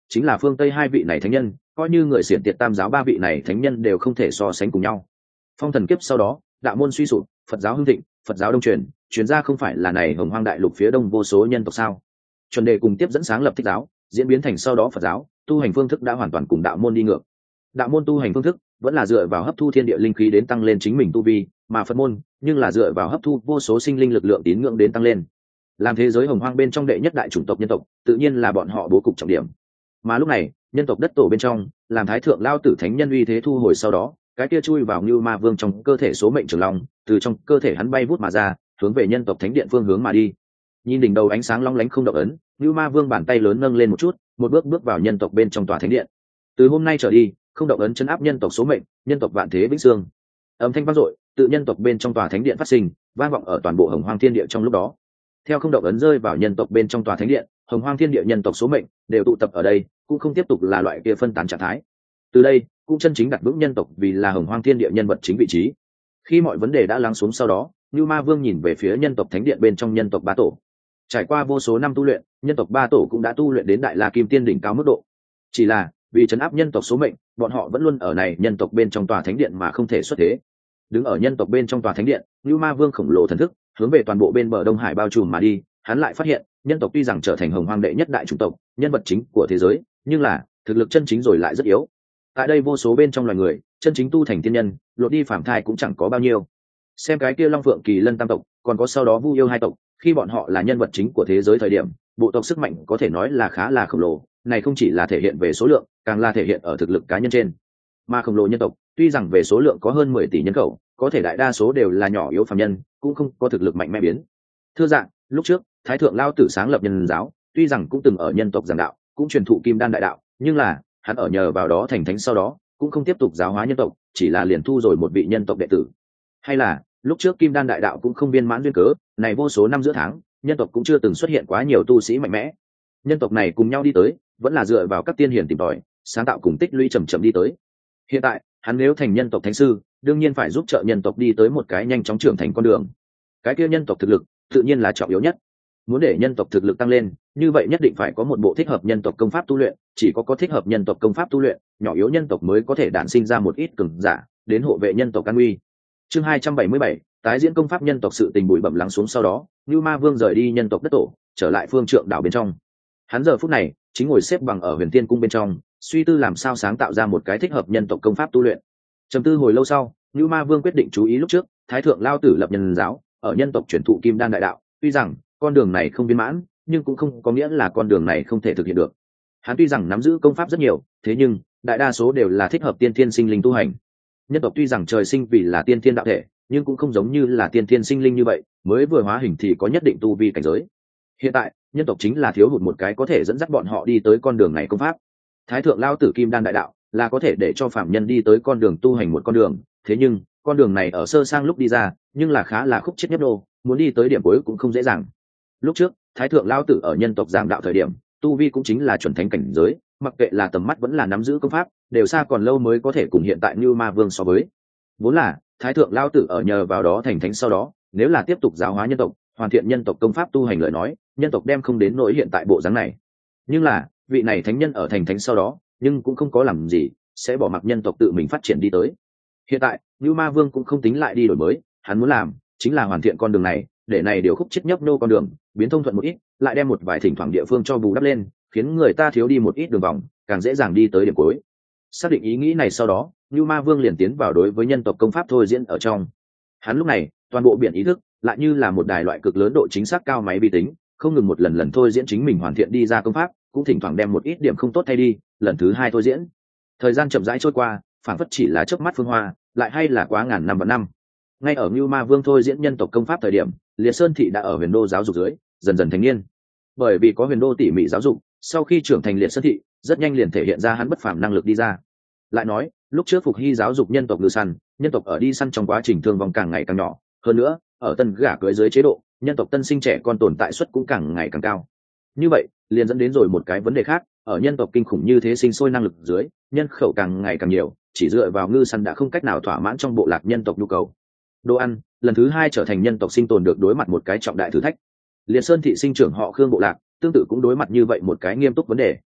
chính là phương Tây hai vị này thánh nhân, coi như người xiển tiệt tam giáo ba vị này thánh nhân đều không thể so sánh cùng nhau. Phong thần kiếp sau đó, đạo môn suy sụp, Phật giáo hưng thịnh, Phật giáo đông truyền, truyền ra không phải là này Hồng Hoang đại lục phía đông vô số nhân tộc sao? Chuẩn đề cùng tiếp dẫn sáng lập Thích giáo, diễn biến thành sau đó Phật giáo, tu hành phương thức đã hoàn toàn cùng đạo môn đi ngược. Đạo môn tu hành phương thức vẫn là dựa vào hấp thu thiên địa linh khí đến tăng lên chính mình tu vi, mà Phật môn nhưng là dựa vào hấp thu vô số sinh linh lực lượng tín ngưỡng đến tăng lên. Làm thế giới Hồng Hoang bên trong đệ nhất đại chủng tộc nhân tộc, tự nhiên là bọn họ bố cục trọng điểm. Mà lúc này, nhân tộc đất tổ bên trong, làm thái thượng lao tử thánh nhân uy thế thu hồi sau đó, cái kia chui vào Như Ma Vương trong cơ thể số mệnh trường long, từ trong cơ thể hắn bay vút mà ra, hướng về nhân tộc thánh điện phương hướng mà đi. Nhìn đỉnh đầu ánh sáng long lánh không động ấn, Như Ma Vương bàn tay lớn nâng lên một chút, một bước bước vào nhân tộc bên trong tòa thánh điện. Từ hôm nay trở đi, không động ấn chấn áp nhân tộc số mệnh, nhân tộc vạn thế vĩnh xương. Âm thanh vang dội, tự nhân tộc bên trong tòa thánh điện phát sinh, vang vọng ở toàn bộ Hồng Hoang thiên địa trong lúc đó. Theo không động ấn rơi vào nhân tộc bên trong tòa thánh điện, Hồng Hoang thiên địa nhân tộc số mệnh đều tụ tập ở đây, cũng không tiếp tục là loại kia phân tán trạng thái. Từ đây, cũng chân chính đặt vững nhân tộc vì là Hồng Hoang thiên địa nhân vật chính vị trí. Khi mọi vấn đề đã lắng xuống sau đó, Như Ma Vương nhìn về phía nhân tộc thánh điện bên trong nhân tộc ba tổ. Trải qua vô số năm tu luyện, nhân tộc ba tổ cũng đã tu luyện đến đại la kim tiên đỉnh cao mức độ. Chỉ là vì trấn áp nhân tộc số mệnh, bọn họ vẫn luôn ở này nhân tộc bên trong tòa thánh điện mà không thể xuất thế. Đứng ở nhân tộc bên trong tòa thánh điện, Như Ma Vương khổng lồ thần thức hướng về toàn bộ bên bờ Đông Hải bao trùm mà đi. Hắn lại phát hiện, nhân tộc tuy rằng trở thành Hồng Hoang đệ nhất đại chủng tộc, nhân vật chính của thế giới, nhưng là thực lực chân chính rồi lại rất yếu. Tại đây vô số bên trong loài người, chân chính tu thành tiên nhân, lột đi phàm thai cũng chẳng có bao nhiêu. Xem cái kia Long Phượng Kỳ Lân tam tộc, còn có sau đó Vu Yêu hai tộc, khi bọn họ là nhân vật chính của thế giới thời điểm, bộ tộc sức mạnh có thể nói là khá là khổng lồ, này không chỉ là thể hiện về số lượng, càng là thể hiện ở thực lực cá nhân trên. Mà khổng lồ nhân tộc, tuy rằng về số lượng có hơn 10 tỷ nhân khẩu, có thể đại đa số đều là nhỏ yếu phàm nhân, cũng không có thực lực mạnh mẽ biến. Thưa dạng, lúc trước, Thái thượng lao tử sáng lập nhân giáo, tuy rằng cũng từng ở nhân tộc giảng đạo, cũng truyền thụ kim đan đại đạo, nhưng là hắn ở nhờ vào đó thành thánh sau đó, cũng không tiếp tục giáo hóa nhân tộc, chỉ là liền thu rồi một vị nhân tộc đệ tử. Hay là lúc trước kim đan đại đạo cũng không viên mãn duyên cớ, này vô số năm giữa tháng, nhân tộc cũng chưa từng xuất hiện quá nhiều tu sĩ mạnh mẽ. Nhân tộc này cùng nhau đi tới, vẫn là dựa vào các tiên hiển tìm tòi, sáng tạo cùng tích lũy chậm chậm đi tới. Hiện tại, hắn nếu thành nhân tộc thánh sư, đương nhiên phải giúp trợ nhân tộc đi tới một cái nhanh chóng trưởng thành con đường. Cái kia nhân tộc thực lực, tự nhiên là trọng yếu nhất. Muốn để nhân tộc thực lực tăng lên, như vậy nhất định phải có một bộ thích hợp nhân tộc công pháp tu luyện, chỉ có thích hợp nhân tộc công pháp tu luyện, nhỏ yếu nhân tộc mới có thể đản sinh ra một ít cường giả, đến hộ vệ nhân tộc an nguy. Chương 277, tái diễn công pháp nhân tộc sự tình bụi bẩm lắng xuống sau đó, Như Ma Vương rời đi nhân tộc đất tổ, trở lại phương trượng đảo bên trong. Hắn giờ phút này chính ngồi xếp bằng ở Huyền Tiên cung bên trong, suy tư làm sao sáng tạo ra một cái thích hợp nhân tộc công pháp tu luyện. Trầm tư hồi lâu sau, Như Ma Vương quyết định chú ý lúc trước, Thái thượng lao tử lập nhân giáo, ở nhân tộc truyền thụ kim đan đại đạo, tuy rằng con đường này không viên mãn, nhưng cũng không có nghĩa là con đường này không thể thực hiện được. Hắn tuy rằng nắm giữ công pháp rất nhiều, thế nhưng đại đa số đều là thích hợp tiên thiên sinh linh tu hành. Nhân tộc tuy rằng trời sinh vì là tiên thiên đạo thể, nhưng cũng không giống như là tiên thiên sinh linh như vậy, mới vừa hóa hình thì có nhất định tu vi cảnh giới. Hiện tại, nhân tộc chính là thiếu hụt một cái có thể dẫn dắt bọn họ đi tới con đường này công pháp. Thái thượng lao tử kim đan đại đạo là có thể để cho phạm nhân đi tới con đường tu hành một con đường, thế nhưng con đường này ở sơ sang lúc đi ra, nhưng là khá là khúc chết nhấp đô, muốn đi tới điểm cuối cũng không dễ dàng. Lúc trước, Thái thượng lao tử ở nhân tộc giảng đạo thời điểm, tu vi cũng chính là chuẩn thánh cảnh giới, mặc kệ là tầm mắt vẫn là nắm giữ công pháp, đều xa còn lâu mới có thể cùng hiện tại Như Ma Vương so với. Vốn là Thái thượng lao tử ở nhờ vào đó thành thánh sau đó, nếu là tiếp tục giáo hóa nhân tộc, hoàn thiện nhân tộc công pháp tu hành lời nói, nhân tộc đem không đến nỗi hiện tại bộ dáng này. Nhưng là vị này thánh nhân ở thành thánh sau đó, nhưng cũng không có làm gì, sẽ bỏ mặc nhân tộc tự mình phát triển đi tới. Hiện tại Như Ma Vương cũng không tính lại đi đổi mới, hắn muốn làm chính là hoàn thiện con đường này, để này điều khúc chết nhấp nô con đường biến thông thuận một ít, lại đem một vài thỉnh thoảng địa phương cho bù đắp lên, khiến người ta thiếu đi một ít đường vòng, càng dễ dàng đi tới điểm cuối. Xác định ý nghĩ này sau đó, Như Ma Vương liền tiến vào đối với nhân tộc công pháp thôi diễn ở trong. Hắn lúc này toàn bộ biển ý thức lại như là một đài loại cực lớn độ chính xác cao máy vi tính, không ngừng một lần lần thôi diễn chính mình hoàn thiện đi ra công pháp, cũng thỉnh thoảng đem một ít điểm không tốt thay đi, lần thứ hai thôi diễn. Thời gian chậm rãi trôi qua, phảng phất chỉ là chớp mắt phương hoa, lại hay là quá ngàn năm vạn năm. Ngay ở Như Ma Vương thôi diễn nhân tộc công pháp thời điểm, Liệt Sơn thị đã ở Huyền Đô giáo dục dưới dần dần thành niên. Bởi vì có Huyền Đô tỉ mỉ giáo dục, sau khi trưởng thành Liệt Sơn thị rất nhanh liền thể hiện ra hắn bất phàm năng lực đi ra. Lại nói, lúc trước Phục Hy giáo dục nhân tộc ngự săn, nhân tộc ở đi săn trong quá trình thương vong càng ngày càng nhỏ, hơn nữa, ở tân gả cưới dưới chế độ, nhân tộc tân sinh trẻ con tồn tại suất cũng càng ngày càng cao. Như vậy, liền dẫn đến rồi một cái vấn đề khác, ở nhân tộc kinh khủng như thế sinh sôi năng lực dưới, nhân khẩu càng ngày càng nhiều, chỉ dựa vào ngư săn đã không cách nào thỏa mãn trong bộ lạc nhân tộc nhu cầu. Đồ ăn, lần thứ hai trở thành nhân tộc sinh tồn được đối mặt một cái trọng đại thử thách. Liệt Sơn thị sinh trưởng họ Khương bộ lạc, tương tự cũng đối mặt như vậy một cái nghiêm túc vấn đề.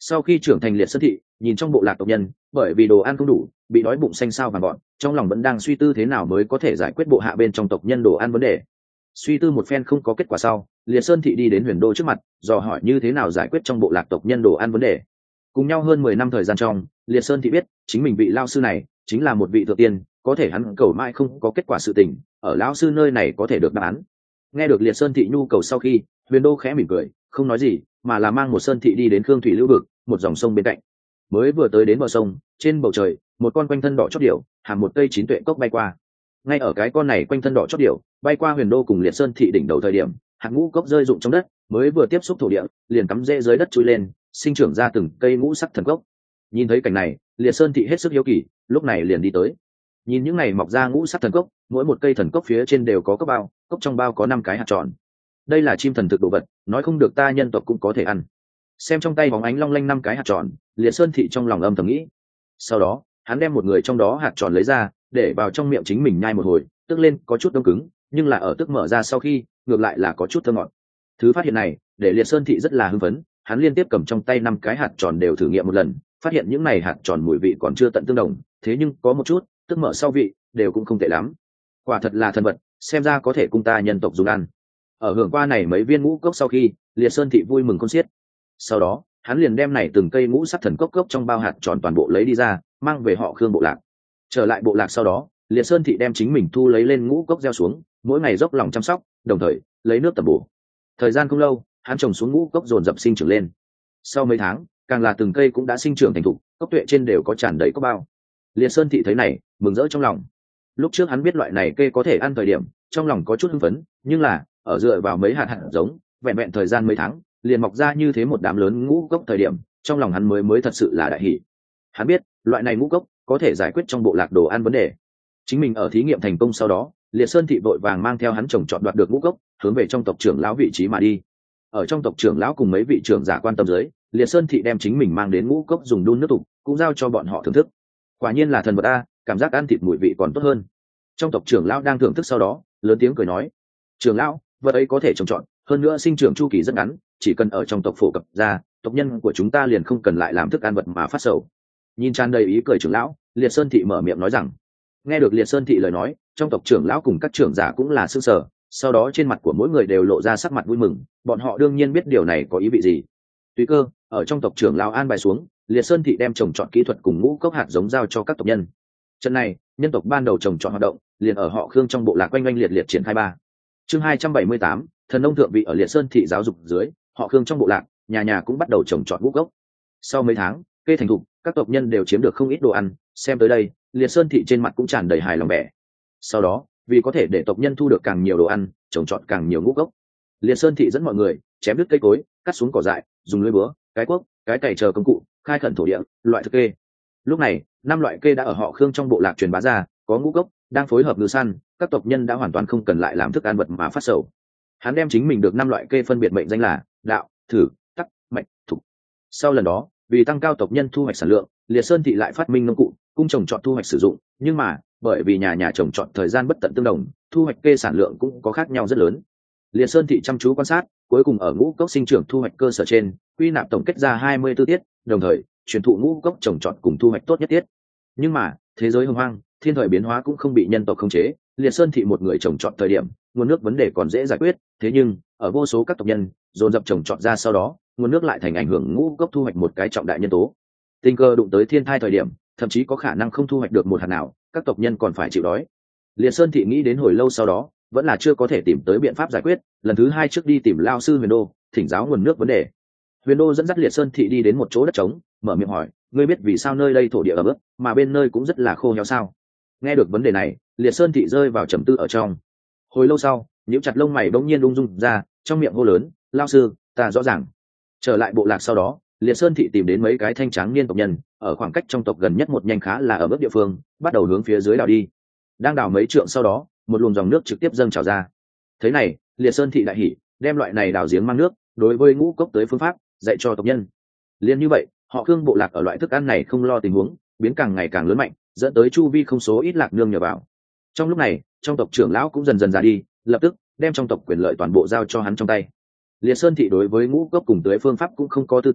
Sau khi trưởng thành liệt sơn thị nhìn trong bộ lạc tộc nhân, bởi vì đồ ăn không đủ bị đói bụng xanh sao vàng gọn, trong lòng vẫn đang suy tư thế nào mới có thể giải quyết bộ hạ bên trong tộc nhân đồ ăn vấn đề. Suy tư một phen không có kết quả sau, liệt sơn thị đi đến Huyền Đô trước mặt, dò hỏi như thế nào giải quyết trong bộ lạc tộc nhân đồ ăn vấn đề. Cùng nhau hơn 10 năm thời gian trong, liệt sơn thị biết chính mình vị lao sư này chính là một vị thượng tiên, có thể hắn cầu mãi không có kết quả sự tình, ở lão sư nơi này có thể được đáp án. Nghe được liệt sơn thị nhu cầu sau khi, Huyền Đô khẽ mỉm cười, không nói gì, mà là mang một sơn thị đi đến Khương Thủy Lưu vực, một dòng sông bên cạnh. Mới vừa tới đến bờ sông, trên bầu trời một con quanh thân đỏ chót điểu hàm một cây chín tuệ cốc bay qua. Ngay ở cái con này quanh thân đỏ chót điểu bay qua Huyền Đô cùng liệt sơn thị đỉnh đầu thời điểm, hạt ngũ cốc rơi rụng trong đất, mới vừa tiếp xúc thổ địa liền cắm rễ dưới đất chui lên, sinh trưởng ra từng cây ngũ sắc thần cốc. Nhìn thấy cảnh này, liệt sơn thị hết sức hiếu kỳ, lúc này liền đi tới. Nhìn những này mọc ra ngũ sắc thần cốc, mỗi một cây thần cốc phía trên đều có cốc bao, cốc trong bao có 5 cái hạt tròn. Đây là chim thần thực đồ vật, nói không được ta nhân tộc cũng có thể ăn. Xem trong tay bóng ánh long lanh 5 cái hạt tròn, liệt sơn thị trong lòng âm thầm nghĩ. Sau đó hắn đem một người trong đó hạt tròn lấy ra, để vào trong miệng chính mình nhai một hồi, tức lên có chút đông cứng, nhưng là ở tức mở ra sau khi, ngược lại là có chút thơm ngọt. Thứ phát hiện này để liệt sơn thị rất là hưng phấn, hắn liên tiếp cầm trong tay 5 cái hạt tròn đều thử nghiệm một lần, phát hiện những này hạt tròn mùi vị còn chưa tận tương đồng, thế nhưng có một chút tức mở sau vị đều cũng không tệ lắm. Quả thật là thần vật, xem ra có thể cung ta nhân tộc dùng ăn. Ở hưởng qua này mấy viên ngũ cốc sau khi, liệt sơn thị vui mừng khôn xiết. Sau đó hắn liền đem này từng cây ngũ sắc thần cốc cốc trong bao hạt tròn toàn bộ lấy đi ra, mang về họ Khương bộ lạc. Trở lại bộ lạc sau đó, liệt sơn thị đem chính mình thu lấy lên ngũ cốc gieo xuống, mỗi ngày dốc lòng chăm sóc, đồng thời lấy nước tẩm bổ. Thời gian không lâu, hắn trồng xuống ngũ cốc dồn dập sinh trưởng lên. Sau mấy tháng, càng là từng cây cũng đã sinh trưởng thành thục, cốc tuệ trên đều có tràn đầy cốc bao. Liệt sơn thị thấy này, mừng rỡ trong lòng. Lúc trước hắn biết loại này cây có thể ăn thời điểm, trong lòng có chút hưng phấn, nhưng là ở dựa vào mấy hạt giống, vẹn vẹn thời gian mấy tháng, liền mọc ra như thế một đám lớn ngũ cốc thời điểm, trong lòng hắn mới thật sự là đại hỉ. Hắn biết loại này ngũ cốc có thể giải quyết trong bộ lạc đồ ăn vấn đề. Chính mình ở thí nghiệm thành công sau đó, liệt sơn thị vội vàng mang theo hắn trồng trọt đoạt được ngũ cốc, hướng về trong tộc trưởng lão vị trí mà đi. Ở trong tộc trưởng lão cùng mấy vị trưởng giả quan tâm dưới, liệt sơn thị đem chính mình mang đến ngũ cốc dùng đun nước tục, cũng giao cho bọn họ thưởng thức. Quả nhiên là thần vật a, cảm giác ăn thịt mùi vị còn tốt hơn. Trong tộc trưởng lão đang thưởng thức sau đó, lớn tiếng cười nói: trưởng lão, vật ấy có thể trồng trọt, hơn nữa sinh trưởng chu kỳ rất ngắn, chỉ cần ở trong tộc phổ cập ra, tộc nhân của chúng ta liền không cần lại làm thức ăn vật mà phát sầu. Nhìn tràn đầy ý cười trưởng lão, liệt sơn thị mở miệng nói rằng. Nghe được liệt sơn thị lời nói, trong tộc trưởng lão cùng các trưởng giả cũng là sững sờ, sau đó trên mặt của mỗi người đều lộ ra sắc mặt vui mừng, bọn họ đương nhiên biết điều này có ý vị gì. Tùy cơ ở trong tộc trưởng lão an bài xuống, liệt sơn thị đem trồng trọt kỹ thuật cùng ngũ cốc hạt giống giao cho các tộc nhân. Trận này nhân tộc ban đầu trồng trọt hoạt động liền ở họ Khương trong bộ lạc oanh oanh liệt liệt triển khai ba. Chương 278, thần nông thượng vị ở liệt sơn thị giáo dục dưới, họ Khương trong bộ lạc nhà nhà cũng bắt đầu trồng trọt ngũ cốc. Sau mấy tháng cây thành thục, các tộc nhân đều chiếm được không ít đồ ăn, xem tới đây liệt sơn thị trên mặt cũng tràn đầy hài lòng vẻ. Sau đó vì có thể để tộc nhân thu được càng nhiều đồ ăn, trồng trọt càng nhiều ngũ cốc, liệt sơn thị dẫn mọi người chém đứt cây cối, cắt xuống cỏ dại, dùng lưỡi búa, cái cuốc, cái cày chờ công cụ khai khẩn thổ địa, loại thực kê. Lúc này 5 loại kê đã ở họ Khương trong bộ lạc truyền bá ra, có ngũ cốc đang phối hợp ngư săn, các tộc nhân đã hoàn toàn không cần lại làm thức ăn vật mà phát sầu. Hắn đem chính mình được 5 loại kê phân biệt mệnh danh là đạo, thử, tắc, mạch, thục. Sau lần đó, vì tăng cao tộc nhân thu hoạch sản lượng, liệt sơn thị lại phát minh nông cụ cung trồng trọt thu hoạch sử dụng, nhưng mà bởi vì nhà nhà trồng trọt thời gian bất tận tương đồng, thu hoạch kê sản lượng cũng có khác nhau rất lớn. Liệt sơn thị chăm chú quan sát, cuối cùng ở ngũ cốc sinh trưởng thu hoạch cơ sở trên quy nạp tổng kết ra 24 tiết, đồng thời truyền thụ ngũ cốc trồng trọt cùng thu hoạch tốt nhất tiết. Nhưng mà thế giới hồng hoang, thiên thời biến hóa cũng không bị nhân tộc khống chế, liệt sơn thị một người trồng trọt thời điểm nguồn nước vấn đề còn dễ giải quyết, thế nhưng ở vô số các tộc nhân dồn dập trồng trọt ra sau đó, nguồn nước lại thành ảnh hưởng ngũ cốc thu hoạch một cái trọng đại nhân tố. Tình cờ đụng tới thiên thai thời điểm, thậm chí có khả năng không thu hoạch được một hạt nào, các tộc nhân còn phải chịu đói. Liệt sơn thị nghĩ đến hồi lâu sau đó, vẫn là chưa có thể tìm tới biện pháp giải quyết, lần thứ 2 trước đi tìm lao sư Huyền Đô thỉnh giáo nguồn nước vấn đề. Huyền Đô dẫn dắt liệt sơn thị đi đến một chỗ đất trống, mở miệng hỏi: ngươi biết vì sao nơi đây thổ địa ẩm ướt, mà bên nơi cũng rất là khô héo sao? Nghe được vấn đề này, liệt sơn thị rơi vào trầm tư ở trong. Hồi lâu sau, nhíu chặt lông mày bỗng nhiên ung dung ra, trong miệng hô lớn: lao sư, ta rõ ràng. Trở lại bộ lạc sau đó, liệt sơn thị tìm đến mấy cái thanh tráng niên tộc nhân ở khoảng cách trong tộc gần nhất một nhanh khá là ở bước địa phương, bắt đầu hướng phía dưới đào đi. Đang đào mấy trượng sau đó, một luồng dòng nước trực tiếp dâng trào ra. Thế này, liệt sơn thị đại hỉ, đem loại này đào giếng mang nước đối với ngũ cốc tới phương pháp dạy cho tộc nhân. Liên như vậy, họ Khương bộ lạc ở loại thức ăn này không lo tình huống biến càng ngày càng lớn mạnh, dẫn tới chu vi không số ít lạc nương nhờ vào. Trong lúc này, trong tộc trưởng lão cũng dần dần già đi, lập tức đem trong tộc quyền lợi toàn bộ giao cho hắn trong tay. Liệt sơn thị đối với ngũ cốc cùng tưới phương pháp cũng không có tư tàng,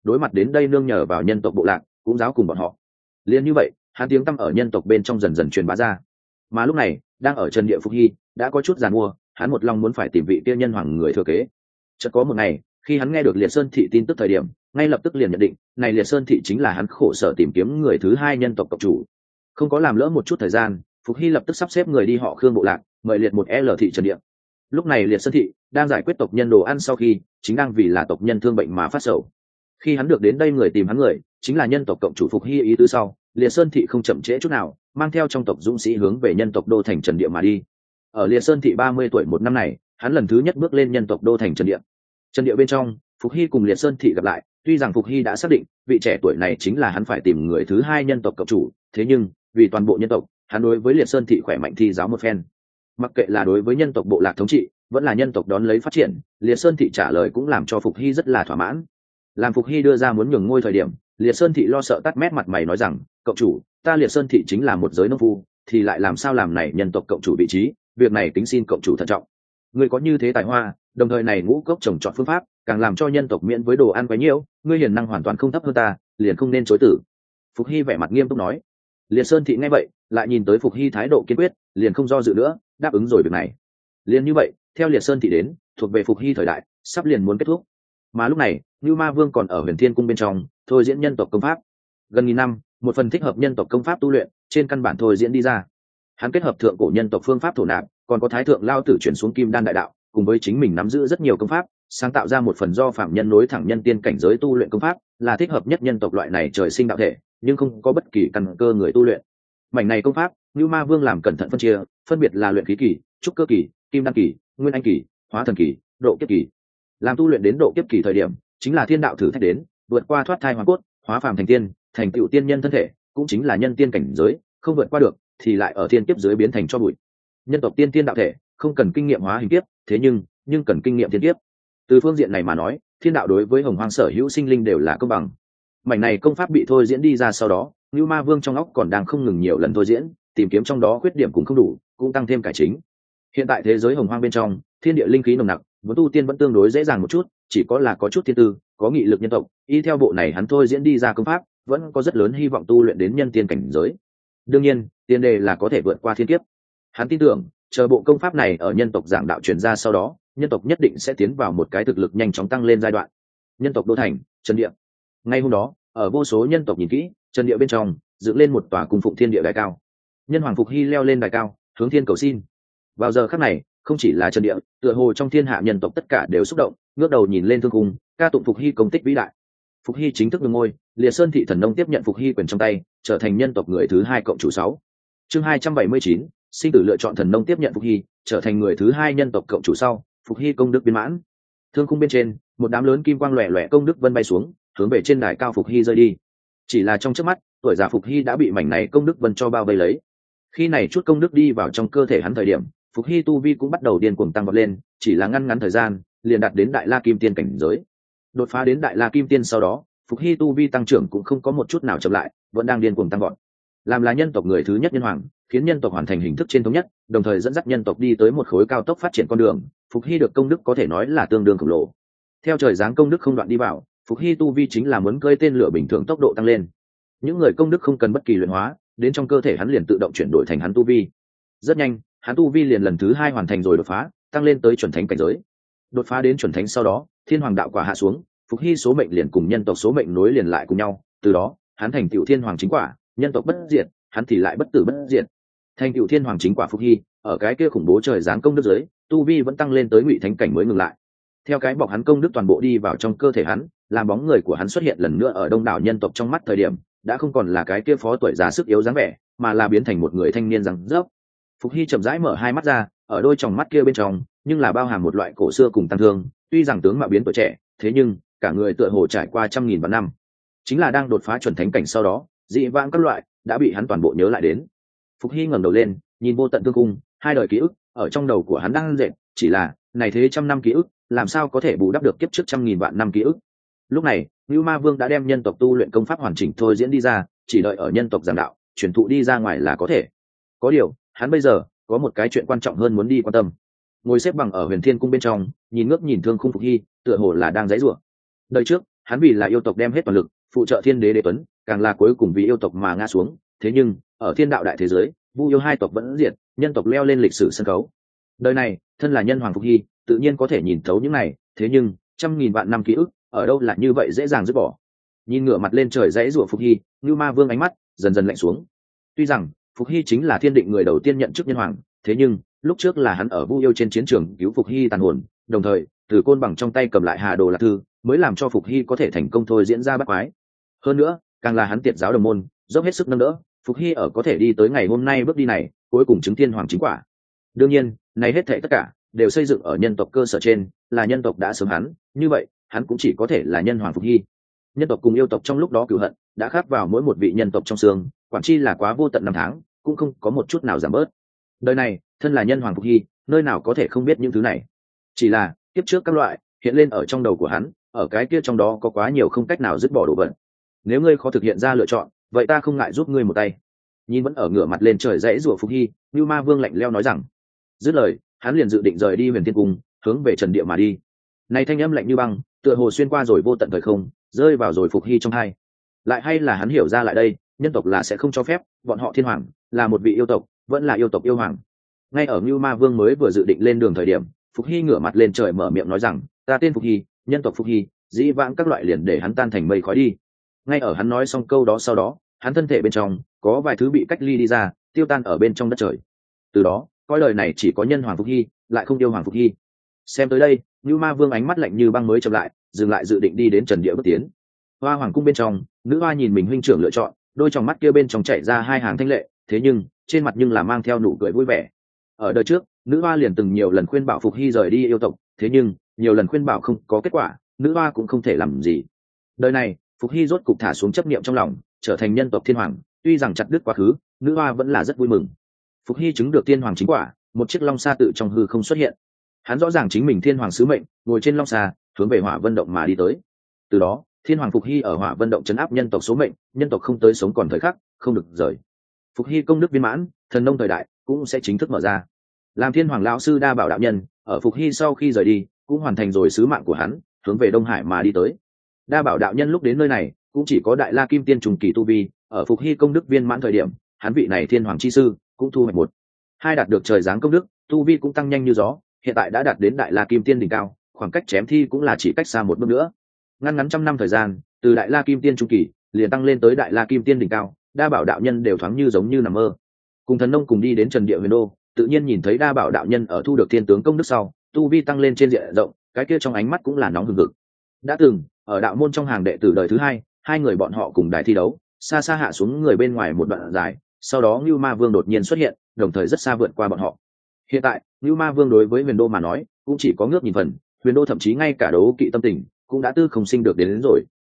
đối mặt đến đây nương nhờ vào nhân tộc bộ lạc cũng giáo cùng bọn họ. Liên như vậy hắn tiếng tăm ở nhân tộc bên trong dần dần truyền bá ra. Mà lúc này đang ở Trần Địa Phục Hy đã có chút giàn mua, hắn một lòng muốn phải tìm vị kia nhân hoàng người thừa kế. Chợt có một ngày, khi hắn nghe được Liệt Sơn thị tin tức thời điểm, ngay lập tức liền nhận định này Liệt Sơn thị chính là hắn khổ sở tìm kiếm người thứ hai nhân tộc cộng chủ. Không có làm lỡ một chút thời gian, Phục Hy lập tức sắp xếp người đi họ Khương bộ lạc, mời liệt một L thị Trần Địa. Lúc này Liệt Sơn thị đang giải quyết tộc nhân đồ ăn sau khi, chính đang vì là tộc nhân thương bệnh mà phát sầu. Khi hắn được đến đây người tìm hắn người, chính là nhân tộc cộng chủ Phục Hy ý tứ sau, Liệt Sơn thị không chậm trễ chút nào, mang theo trong tộc dũng sĩ hướng về nhân tộc đô thành Trần Địa mà đi. Ở Liệt Sơn thị 30 tuổi một năm này, hắn lần thứ nhất bước lên nhân tộc đô thành Trần Địa. Trần Địa bên trong, Phục Hy cùng Liệt Sơn thị gặp lại, tuy rằng Phục Hy đã xác định vị trẻ tuổi này chính là hắn phải tìm người thứ hai nhân tộc cộng chủ, thế nhưng vì toàn bộ nhân tộc, hắn đối với Liệt Sơn thị khỏe mạnh thi giáo một phen. Mặc kệ là đối với nhân tộc bộ lạc thống trị, vẫn là nhân tộc đón lấy phát triển, Liệt Sơn thị trả lời cũng làm cho Phục Hy rất là thỏa mãn. Làm Phục Hy đưa ra muốn nhường ngôi thời điểm, Liệt Sơn thị lo sợ tắt mét mặt mày nói rằng, cộng chủ, ta Liệt Sơn thị chính là một giới nông phu, thì lại làm sao làm này nhân tộc cộng chủ vị trí, việc này kính xin cộng chủ thận trọng. Ngươi có như thế tài hoa, đồng thời này ngũ cốc trồng trọt phương pháp, càng làm cho nhân tộc miễn với đồ ăn quá nhiều, ngươi hiền năng hoàn toàn không thấp hơn ta, liền không nên chối từ. Phục Hy vẻ mặt nghiêm túc nói. Liệt Sơn thị nghe vậy, lại nhìn tới Phục Hy thái độ kiên quyết, liền không do dự nữa, đáp ứng rồi việc này. Liền như vậy, theo Liệt Sơn thị đến, thuộc về Phục Hy thời đại, sắp liền muốn kết thúc. Mà lúc này, Nưu Ma Vương còn ở Huyền Thiên cung bên trong, thôi diễn nhân tộc công pháp. Gần nghìn năm, một phần thích hợp nhân tộc công pháp tu luyện, trên căn bản thôi diễn đi ra. Hắn kết hợp thượng cổ nhân tộc phương pháp thổ nạp, còn có thái thượng lao tử chuyển xuống kim đan đại đạo, cùng với chính mình nắm giữ rất nhiều công pháp, sáng tạo ra một phần do phạm nhân nối thẳng nhân tiên cảnh giới tu luyện công pháp, là thích hợp nhất nhân tộc loại này trời sinh đạo thể, nhưng không có bất kỳ căn cơ người tu luyện. Mảnh này công pháp, Nưu Ma Vương làm cẩn thận phân chia, phân biệt là luyện khí kỳ, trúc cơ kỳ, kim đan kỳ, nguyên anh kỳ, hóa thần kỳ, độ kiếp kỳ. Làm tu luyện đến độ kiếp kỳ thời điểm, chính là thiên đạo thử thách đến, vượt qua thoát thai hóa cốt, hóa phàm thành tiên, thành tựu tiên nhân thân thể, cũng chính là nhân tiên cảnh giới, không vượt qua được thì lại ở thiên kiếp dưới biến thành cho bụi. Nhân tộc tiên tiên đạo thể, không cần kinh nghiệm hóa hình kiếp, thế nhưng cần kinh nghiệm thiên kiếp. Từ phương diện này mà nói, thiên đạo đối với hồng hoang sở hữu sinh linh đều là công bằng. Mảnh này công pháp bị thôi diễn đi ra sau đó, Nưu Ma Vương trong óc còn đang không ngừng nhiều lần thôi diễn, tìm kiếm trong đó khuyết điểm cũng không đủ, cũng tăng thêm cải chính. Hiện tại thế giới hồng hoang bên trong, thiên địa linh khí nồng nặc, muốn tu tiên vẫn tương đối dễ dàng một chút, chỉ có là có chút thiên tư, có nghị lực nhân tộc, y theo bộ này hắn thôi diễn đi ra công pháp, vẫn có rất lớn hy vọng tu luyện đến nhân tiên cảnh giới. Đương nhiên, tiền đề là có thể vượt qua thiên kiếp. Hắn tin tưởng, chờ bộ công pháp này ở nhân tộc giảng đạo truyền ra sau đó, nhân tộc nhất định sẽ tiến vào một cái thực lực nhanh chóng tăng lên giai đoạn. Nhân tộc đô thành Trần Địa. Ngay hôm đó, ở vô số nhân tộc nhìn kỹ, Trần Địa bên trong dựng lên một tòa cung phụng thiên địa đài cao. Nhân hoàng Phục Hy leo lên đài cao, hướng thiên cầu xin. Vào giờ khắc này, không chỉ là Trần Địa, tựa hồ trong thiên hạ nhân tộc tất cả đều xúc động, ngước đầu nhìn lên thương cung, ca tụng Phục Hy công tích vĩ đại. Phục Hy chính thức được ngôi, Liệt Sơn thị thần nông tiếp nhận Phục Hy quyền trong tay, trở thành nhân tộc người thứ hai cộng chủ 6. Chương 279, sinh tử lựa chọn thần nông tiếp nhận Phục Hy, trở thành người thứ hai nhân tộc cộng chủ sau, Phục Hy công đức viên mãn. Thương khung bên trên, một đám lớn kim quang lòe lòe công đức vân bay xuống, hướng về trên đài cao Phục Hy rơi đi. Chỉ là trong chớp mắt, tuổi già Phục Hy đã bị mảnh này công đức vân cho bao vây lấy. Khi này chút công đức đi vào trong cơ thể hắn thời điểm, Phục Hy tu vi cũng bắt đầu điên cuồng tăng vọt lên, chỉ là ngăn ngắn thời gian, liền đạt đến Đại La Kim Tiên cảnh giới. Đột phá đến Đại La Kim Tiên sau đó, Phục Hy tu vi tăng trưởng cũng không có một chút nào chậm lại, vẫn đang điên cuồng tăng vọt. Làm là nhân tộc người thứ nhất nhân hoàng, khiến nhân tộc hoàn thành hình thức trên thống nhất, đồng thời dẫn dắt nhân tộc đi tới một khối cao tốc phát triển con đường. Phục Hy được công đức có thể nói là tương đương khổng lồ. Theo trời giáng công đức không đoạn đi vào, Phục Hy tu vi chính là muốn cơi tên lửa bình thường tốc độ tăng lên. Những người công đức không cần bất kỳ luyện hóa, đến trong cơ thể hắn liền tự động chuyển đổi thành hắn tu vi. Rất nhanh, hắn tu vi liền lần thứ hai hoàn thành rồi đột phá, tăng lên tới chuẩn thánh cảnh giới. Đột phá đến chuẩn thánh sau đó, thiên hoàng đạo quả hạ xuống, Phục Hy số mệnh liền cùng nhân tộc số mệnh nối liền lại cùng nhau, từ đó hắn thành tựu thiên hoàng chính quả, nhân tộc bất diệt, hắn thì lại bất tử bất diệt. Thành tựu thiên hoàng chính quả Phục Hy, ở cái kia khủng bố trời giáng công đức dưới, tu vi vẫn tăng lên tới ngụy thánh cảnh mới ngừng lại. Theo cái bọc hắn công đức toàn bộ đi vào trong cơ thể hắn, làm bóng người của hắn xuất hiện lần nữa ở đông đảo nhân tộc trong mắt thời điểm, đã không còn là cái kia phó tuổi già sức yếu dáng vẻ, mà là biến thành một người thanh niên răng rớp. Phục Hy chậm rãi mở hai mắt ra, ở đôi tròng mắt kia bên trong, nhưng là bao hàm một loại cổ xưa cùng tăng thương, tuy rằng tướng mạo biến tuổi trẻ, thế nhưng cả người tựa hồ trải qua trăm nghìn vạn năm. Chính là đang đột phá chuẩn thánh cảnh sau đó, dị vãng các loại đã bị hắn toàn bộ nhớ lại đến. Phục Hy ngẩng đầu lên, nhìn vô tận thương cung, hai đời ký ức ở trong đầu của hắn đang dệt, chỉ là này thế trăm năm ký ức, làm sao có thể bù đắp được kiếp trước trăm nghìn vạn năm ký ức. Lúc này, Nưu Ma Vương đã đem nhân tộc tu luyện công pháp hoàn chỉnh thôi diễn đi ra, chỉ đợi ở nhân tộc giảng đạo, truyền thụ đi ra ngoài là có thể. Có điều, hắn bây giờ có một cái chuyện quan trọng hơn muốn đi quan tâm. Ngồi xếp bằng ở Huyền Thiên cung bên trong, nhìn ngước nhìn thương khung Phục Hy, tựa hồ là đang giãy giụa. Đời trước, hắn vì là yêu tộc đem hết toàn lực phụ trợ thiên đế đế tuấn, càng là cuối cùng vì yêu tộc mà ngã xuống. Thế nhưng ở thiên đạo đại thế giới, vu yêu hai tộc vẫn diệt, nhân tộc leo lên lịch sử sân khấu. Đời này thân là nhân hoàng Phục Hy, tự nhiên có thể nhìn thấu những này. Thế nhưng trăm nghìn vạn năm ký ức ở đâu là như vậy dễ dàng dứt bỏ. Nhìn ngửa mặt lên trời dãy rủa Phục Hy, Nưu Ma Vương ánh mắt dần dần lạnh xuống. Tuy rằng Phục Hy chính là thiên định người đầu tiên nhận chức nhân hoàng, thế nhưng lúc trước là hắn ở vu yêu trên chiến trường cứu Phục Hy tàn hồn, đồng thời từ côn bằng trong tay cầm lại Hà Đồ Lạc Thư, mới làm cho Phục Hy có thể thành công thôi diễn ra bắt quái. Hơn nữa càng là hắn tiệt giáo đồng môn dốc hết sức nâng đỡ Phục Hy ở có thể đi tới ngày hôm nay bước đi này, cuối cùng chứng thiên hoàng chính quả. Đương nhiên này hết thảy tất cả đều xây dựng ở nhân tộc cơ sở trên, là nhân tộc đã sớm hắn, như vậy hắn cũng chỉ có thể là nhân hoàng Phục Hy. Nhân tộc cùng yêu tộc trong lúc đó cừu hận đã khắc vào mỗi một vị nhân tộc trong xương, quản chi là quá vô tận năm tháng, cũng không có một chút nào giảm bớt. Đời này thân là nhân hoàng Phục Hy, nơi nào có thể không biết những thứ này. Chỉ là kiếp trước các loại hiện lên ở trong đầu của hắn, ở cái kia trong đó có quá nhiều không cách nào dứt bỏ đồ vật. Nếu ngươi khó thực hiện ra lựa chọn, vậy ta không ngại giúp ngươi một tay. Nhìn vẫn ở ngửa mặt lên trời dãy rủa Phục Hy, Nưu Ma Vương lạnh lẽo nói rằng. Dứt lời, hắn liền dự định rời đi Huyền Thiên Cung, hướng về Trần Địa mà đi. Này thanh âm lạnh như băng, tựa hồ xuyên qua rồi vô tận thời không, rơi vào rồi Phục Hy trong tai. Lại hay là hắn hiểu ra lại đây, nhân tộc là sẽ không cho phép bọn họ thiên hoàng là một vị yêu tộc, vẫn là yêu tộc yêu hoàng. Ngay ở Nưu Ma Vương mới vừa dự định lên đường thời điểm, Phục Hy ngửa mặt lên trời mở miệng nói rằng, ta tên Phục Hy, nhân tộc Phục Hy, dĩ vãng các loại liền để hắn tan thành mây khói đi. Ngay ở hắn nói xong câu đó sau đó, hắn thân thể bên trong có vài thứ bị cách ly đi ra, tiêu tan ở bên trong đất trời. Từ đó coi lời này chỉ có nhân hoàng Phục Hy, lại không yêu hoàng Phục Hy. Xem tới đây, Nưu Ma Vương ánh mắt lạnh như băng mới chậm lại, dừng lại dự định đi đến Trần Địa bước tiến. Hoa hoàng cung bên trong, nữ hoa nhìn mình huynh trưởng lựa chọn, đôi tròng mắt kia bên trong chảy ra hai hàng thanh lệ, thế nhưng trên mặt nhưng là mang theo nụ cười vui vẻ. Ở đời trước, nữ hoa liền từng nhiều lần khuyên bảo Phục Hy rời đi yêu tộc, thế nhưng nhiều lần khuyên bảo không có kết quả, nữ hoa cũng không thể làm gì. Đời này Phục Hy rốt cục thả xuống chấp niệm trong lòng, trở thành nhân tộc thiên hoàng. Tuy rằng chặt đứt quá khứ, nữ hoa vẫn là rất vui mừng. Phục Hy chứng được thiên hoàng chính quả, một chiếc long sa tự trong hư không xuất hiện. Hắn rõ ràng chính mình thiên hoàng sứ mệnh, ngồi trên long sa hướng về Hỏa Vân Động mà đi tới. Từ đó thiên hoàng Phục Hy ở Hỏa Vân Động trấn áp nhân tộc số mệnh, nhân tộc không tới sống còn thời khắc không được rời. Phục Hy công đức viên mãn, thần nông thời đại cũng sẽ chính thức mở ra. Làm thiên hoàng lão sư Đa Bảo đạo nhân ở Phục Hy sau khi rời đi, cũng hoàn thành rồi sứ mạng của hắn, hướng về Đông Hải mà đi tới. Đa Bảo đạo nhân lúc đến nơi này cũng chỉ có Đại La Kim Tiên trùng kỳ tu vi, ở Phục Hy công đức viên mãn thời điểm, hắn vị này thiên hoàng chi sư cũng thu hoạch một hai đạt được trời giáng công đức, tu vi cũng tăng nhanh như gió, hiện tại đã đạt đến Đại La Kim Tiên đỉnh cao, khoảng cách chém thi cũng là chỉ cách xa một bước nữa. Ngắn trăm năm thời gian, từ Đại La Kim Tiên trung kỳ liền tăng lên tới Đại La Kim Tiên đỉnh cao, Đa Bảo đạo nhân đều thoáng như giống như nằm mơ. Cùng thần nông cùng đi đến Trần Địa Huyền Đô, tự nhiên nhìn thấy Đa Bảo đạo nhân ở thu được thiên tướng công đức sau, tu vi tăng lên trên diện rộng, cái kia trong ánh mắt cũng là nóng hừng hực. Đã từng ở đạo môn trong hàng đệ tử đời thứ hai người bọn họ cùng đài thi đấu, xa xa hạ xuống người bên ngoài một đoạn dài, sau đó Nưu Ma Vương đột nhiên xuất hiện, đồng thời rất xa vượt qua bọn họ. Hiện tại Nưu Ma Vương đối với Huyền Đô mà nói cũng chỉ có ngước nhìn phần, Huyền Đô thậm chí ngay cả đấu kỵ tâm tình cũng đã tư không sinh được đến rồi.